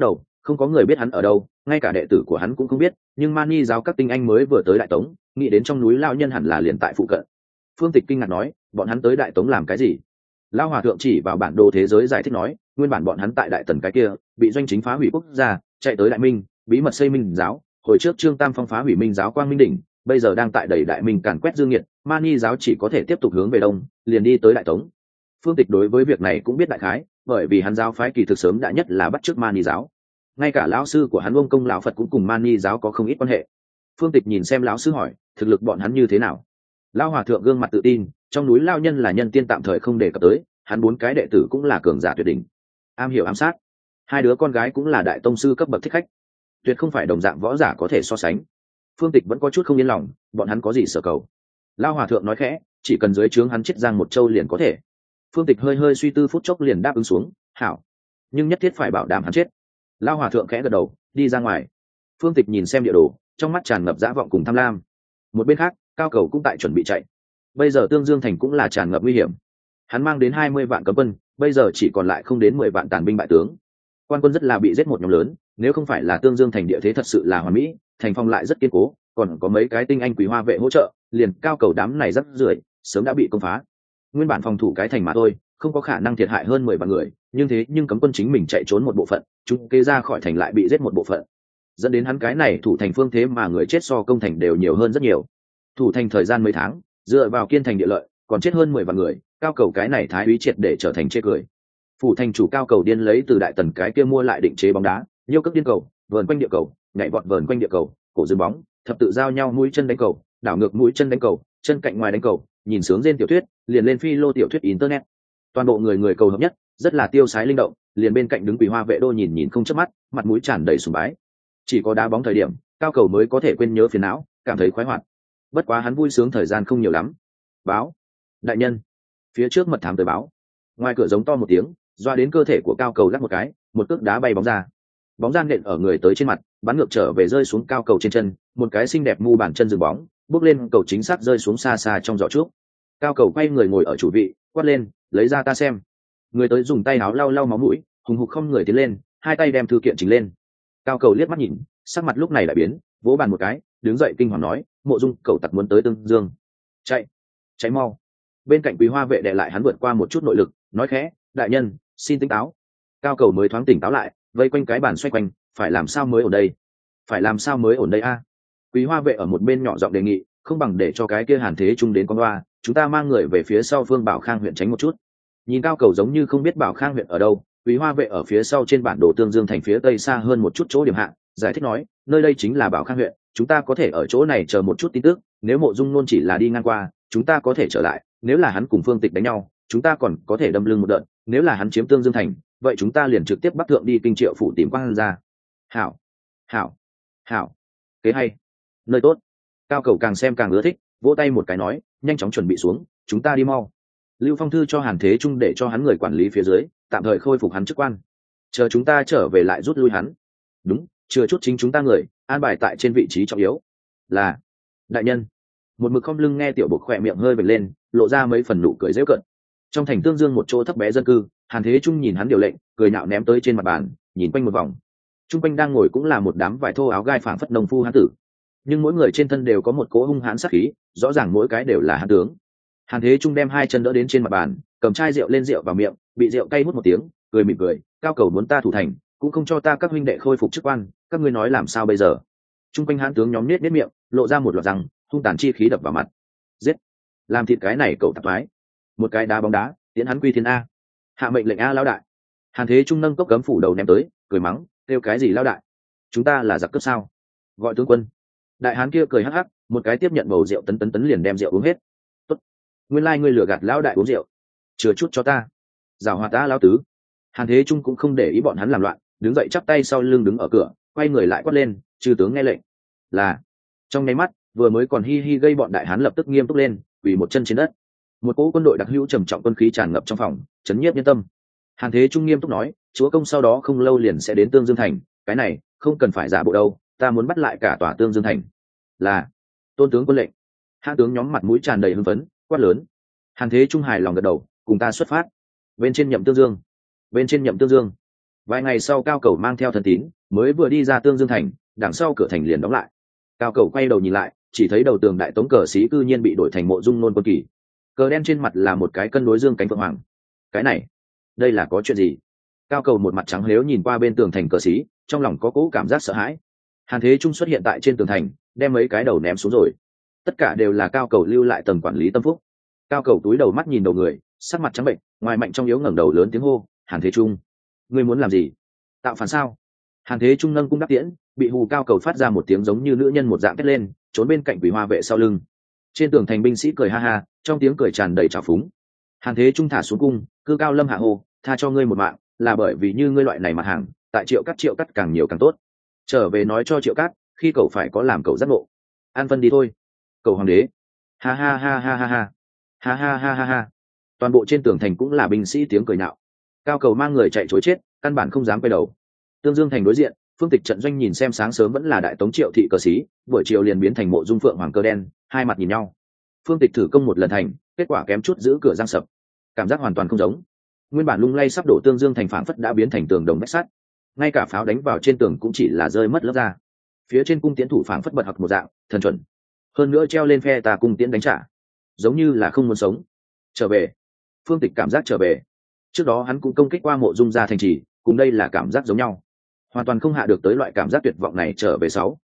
không có người biết hắn ở đâu, ngay cả đệ tử của hắn cũng không biết, nhưng Mani giáo các tinh anh mới vừa tới Đại Tống, nghĩ đến trong núi lao nhân hẳn là liền tại phụ cận. Phương Tịch kinh ngạc nói, bọn hắn tới Đại Tống làm cái gì? Lão hòa thượng chỉ vào bản đồ thế giới giải thích nói, nguyên bản bọn hắn tại Đại Tần cái kia, bị doanh chính phá hủy quốc gia, chạy tới Đại Minh, bí mật xây Minh giáo, hồi trước Trương Tam Phong phá hủy Minh giáo Quang Minh đỉnh, bây giờ đang tại đẩy Đại Minh càn quét dương nghiệt, Mani giáo chỉ có thể tiếp tục hướng về đông, liền đi tới Đại Tống. Phương Tịch đối với việc này cũng biết đại khái, bởi vì hắn giáo phái kỳ thực sớm đã nhất là bắt chước Mani giáo. Ngay cả lão sư của hắn Ông Công lão Phật cũng cùng Mani giáo có không ít quan hệ. Phương Tịch nhìn xem lão sư hỏi, thực lực bọn hắn như thế nào? Lão hòa thượng gương mặt tự tin, trong núi lao nhân là nhân tiên tạm thời không đề cập tới, hắn bốn cái đệ tử cũng là cường giả tuyệt đỉnh, am hiểu ám sát. Hai đứa con gái cũng là đại tông sư cấp bậc thích khách, tuyệt không phải đồng dạng võ giả có thể so sánh. Phương Tịch vẫn có chút không yên lòng, bọn hắn có gì sở cầu? Lão hòa thượng nói khẽ, chỉ cần dưới trướng hắn chết giang một châu liền có thể. Phương Tịch hơi hơi suy tư phút chốc liền đáp ứng xuống, hảo, nhưng nhất thiết phải bảo đảm hắn chết. Lão hòa thượng khẽ gật đầu, đi ra ngoài. Phương Tịch nhìn xem địa đồ, trong mắt tràn ngập dã vọng cùng tham lam. Một bên khác, Cao Cầu cũng tại chuẩn bị chạy. Bây giờ Tương Dương thành cũng là tràn ngập nguy hiểm. Hắn mang đến hai mươi vạn cấm quân, bây giờ chỉ còn lại không đến mười vạn tàn binh bại tướng. Quan quân rất là bị giết một nhóm lớn, nếu không phải là Tương Dương thành địa thế thật sự là hoàn mỹ, thành phong lại rất kiên cố, còn có mấy cái tinh anh quý hoa vệ hỗ trợ, liền Cao Cầu đám này rất rưởi, sớm đã bị công phá. Nguyên bản phòng thủ cái thành mà thôi, không có khả năng thiệt hại hơn mười vạn người, nhưng thế nhưng cấm quân chính mình chạy trốn một bộ phận, chúng kế ra khỏi thành lại bị giết một bộ phận, dẫn đến hắn cái này thủ thành phương thế mà người chết so công thành đều nhiều hơn rất nhiều. Thủ thành thời gian mấy tháng, dựa vào kiên thành địa lợi, còn chết hơn mười vạn người, Cao Cầu cái này thái úy triệt để trở thành chê cười. Phủ thành chủ Cao Cầu điên lấy từ Đại Tần cái kia mua lại định chế bóng đá, nhiêu cước điên cầu, vờn quanh địa cầu, nhảy vọt vờn quanh địa cầu, cổ dừng bóng, thập tự giao nhau mũi chân đánh cầu, đảo ngược mũi chân đánh cầu, chân cạnh ngoài đánh cầu, nhìn sướng trên tiểu thuyết, liền lên phi lô tiểu thuyết internet. Toàn bộ người người cầu hợp nhất, rất là tiêu sái linh động, liền bên cạnh đứng quỷ hoa vệ đô nhìn nhìn không chớp mắt, mặt mũi tràn đầy sùng bái. Chỉ có đá bóng thời điểm, Cao Cầu mới có thể quên nhớ phiền não, cảm thấy khoái hoạt. Bất quá hắn vui sướng thời gian không nhiều lắm. Báo, đại nhân, phía trước mật thám tới báo. Ngoài cửa giống to một tiếng, doa đến cơ thể của Cao Cầu lắc một cái, một cước đá bay bóng ra. Bóng ra nện ở người tới trên mặt, bắn ngược trở về rơi xuống Cao Cầu trên chân, một cái xinh đẹp mu bàn chân dừng bóng, bước lên cầu chính xác rơi xuống xa xa trong giỏ trước. Cao Cầu quay người ngồi ở chủ vị, quát lên, lấy ra ta xem. Người tới dùng tay áo lau lau máu mũi, hùng hục không người tiến lên, hai tay đem thư kiện chỉnh lên. Cao Cầu liếc mắt nhìn, sắc mặt lúc này lại biến, vỗ bàn một cái, đứng dậy kinh hoàng nói, Mộ Dung cậu tặc muốn tới Tương Dương, chạy, chạy mau. Bên cạnh quý hoa vệ đè lại hắn vượt qua một chút nội lực, nói khẽ, đại nhân, xin tỉnh táo. Cao Cầu mới thoáng tỉnh táo lại, vây quanh cái bàn xoay quanh, phải làm sao mới ổn đây? Phải làm sao mới ổn đây a? À? Quý hoa vệ ở một bên nhỏ giọng đề nghị, không bằng để cho cái kia Hàn Thế Trung đến con loa, chúng ta mang người về phía sau Phương Bảo Khang huyện tránh một chút. Nhìn Cao Cầu giống như không biết Bảo Khang huyện ở đâu, quý hoa vệ ở phía sau trên bản đồ Tương Dương thành phía tây xa hơn một chút chỗ điểm hạng, giải thích nói, nơi đây chính là Bảo Khang huyện, chúng ta có thể ở chỗ này chờ một chút tin tức, nếu Mộ Dung Nôn chỉ là đi ngang qua, chúng ta có thể trở lại, nếu là hắn cùng Phương Tịch đánh nhau, chúng ta còn có thể đâm lưng một đợt, nếu là hắn chiếm Tương Dương thành, vậy chúng ta liền trực tiếp bắc thượng đi kinh Triệu phủ tìm Quang ra. Hảo, hảo, hảo, kế hay, nơi tốt. Cao Cầu càng xem càng ưa thích, vỗ tay một cái nói, nhanh chóng chuẩn bị xuống, chúng ta đi mau. Lưu Phong thư cho Hàn Thế Trung để cho hắn người quản lý phía dưới, tạm thời khôi phục hắn chức quan, chờ chúng ta trở về lại rút lui hắn. Đúng, chưa chút chính chúng ta người an bài tại trên vị trí trọng yếu. Là đại nhân. Một mực không lưng nghe tiểu bộc khỏe miệng hơi vệt lên, lộ ra mấy phần nụ cười dễ cận. Trong thành Tương Dương một chỗ thấp bé dân cư, Hàn Thế Trung nhìn hắn điều lệnh, cười nhạo ném tới trên mặt bàn, nhìn quanh một vòng. Trung quanh đang ngồi cũng là một đám vải thô áo gai phảng phất nông phu hán tử, nhưng mỗi người trên thân đều có một cỗ hung hãn sát khí, rõ ràng mỗi cái đều là hán tướng. Hàn Thế Trung đem hai chân đỡ đến trên mặt bàn, cầm chai rượu lên rượu vào miệng, bị rượu cay hút một tiếng, cười mỉm cười, Cao Cầu muốn ta thủ thành, cũng không cho ta các huynh đệ khôi phục chức quan, các ngươi nói làm sao bây giờ? Trung quanh hán tướng nhóm nết nết miệng, lộ ra một loạt răng, hung tàn chi khí đập vào mặt. Giết, làm thịt cái này cậu tạp thoái. Một cái đá bóng đá, tiến hắn quy thiên a. Hạ mệnh lệnh a lão đại. Hàn Thế Trung nâng cốc cấm phủ đầu ném tới, cười mắng, kêu cái gì lão đại? Chúng ta là giặc cướp sao? Gọi tướng quân. Đại hán kia cười hắc hắc, một cái tiếp nhận bầu rượu tấn tấn tấn liền đem rượu uống hết. Tốt, nguyên lai ngươi lừa gạt lão đại uống rượu, chừa chút cho ta. Giảo hoạt ta lão tứ. Hàn Thế Trung cũng không để ý bọn hắn làm loạn, đứng dậy chắp tay sau lưng đứng ở cửa, quay người lại quát lên, chư tướng nghe lệnh. Là. Trong nháy mắt, vừa mới còn hi hi gây bọn đại hán lập tức nghiêm túc lên, quỳ một chân trên đất. Một cỗ quân đội đặc hữu trầm trọng quân khí tràn ngập trong phòng, chấn nhiếp nhân tâm. Hàn Thế Trung nghiêm túc nói, chúa công sau đó không lâu liền sẽ đến Tương Dương thành, cái này không cần phải giả bộ đâu, ta muốn bắt lại cả tòa Tương Dương thành. Là. Tôn tướng quân lệnh. Hạ tướng nhóm mặt mũi tràn đầy hưng phấn, quát lớn. Hàn Thế Trung hài lòng gật đầu, cùng ta xuất phát. Bên trên nhậm Tương Dương. Bên trên nhậm Tương Dương. Vài ngày sau Cao Cầu mang theo thần tín, mới vừa đi ra Tương Dương thành, đằng sau cửa thành liền đóng lại. Cao Cầu quay đầu nhìn lại, chỉ thấy đầu tường đại tống cờ sĩ cư nhiên bị đổi thành Mộ Dung Nôn quân kỳ, cờ đen trên mặt là một cái cân đối dương cánh phượng hoàng. Cái này, đây là có chuyện gì? Cao Cầu một mặt trắng lếu nhìn qua bên tường thành cờ sĩ, trong lòng có cỗ cảm giác sợ hãi. Hàn Thế Trung xuất hiện tại trên tường thành, đem mấy cái đầu ném xuống rồi. Tất cả đều là Cao Cầu lưu lại tầng quản lý tâm phúc. Cao Cầu túi đầu mắt nhìn đầu người, sắc mặt trắng bệnh, ngoài mạnh trong yếu ngẩng đầu lớn tiếng hô, Hàn Thế Trung, ngươi muốn làm gì? Tạo phản sao? Hàn Thế Trung nâng cung đắc tiễn, bị hù. Cao Cầu phát ra một tiếng giống như nữ nhân một dạng thét lên, trốn bên cạnh quỷ hoa vệ sau lưng. Trên tường thành binh sĩ cười ha ha, trong tiếng cười tràn đầy trào phúng. Hàn Thế Trung thả xuống cung, cư cao lâm hạ hồ, tha cho ngươi một mạng, là bởi vì như ngươi loại này mặt hàng, tại Triệu Cắt Triệu Cắt càng nhiều càng tốt. Trở về nói cho Triệu Cắt, khi cậu phải có làm cậu giác ngộ. An phân đi thôi. Cầu hoàng đế. Ha ha ha ha ha ha. Ha ha ha ha ha. Toàn bộ trên tường thành cũng là binh sĩ tiếng cười nạo. Cao Cầu mang người chạy trối chết, căn bản không dám quay đầu. Tương Dương thành đối diện, Phương Tịch trận doanh nhìn xem sáng sớm vẫn là đại tống Triệu thị cờ sĩ, buổi chiều liền biến thành Mộ Dung Phượng hoàng cơ đen, hai mặt nhìn nhau. Phương Tịch thử công một lần thành, kết quả kém chút giữ cửa giang sập, cảm giác hoàn toàn không giống. Nguyên bản lung lay sắp đổ Tương Dương thành phảng phất đã biến thành tường đồng vách sắt, ngay cả pháo đánh vào trên tường cũng chỉ là rơi mất lớp ra. Phía trên cung tiễn thủ phảng phất bật học một dạng, thần chuẩn, hơn nữa treo lên phe tà cung tiễn đánh trả, giống như là không muốn sống. Trở về. Phương Tịch cảm giác trở về. Trước đó hắn cũng công kích qua Mộ Dung gia thành trì, cùng đây là cảm giác giống nhau, hoàn toàn không hạ được tới loại cảm giác tuyệt vọng này. Trở về sáu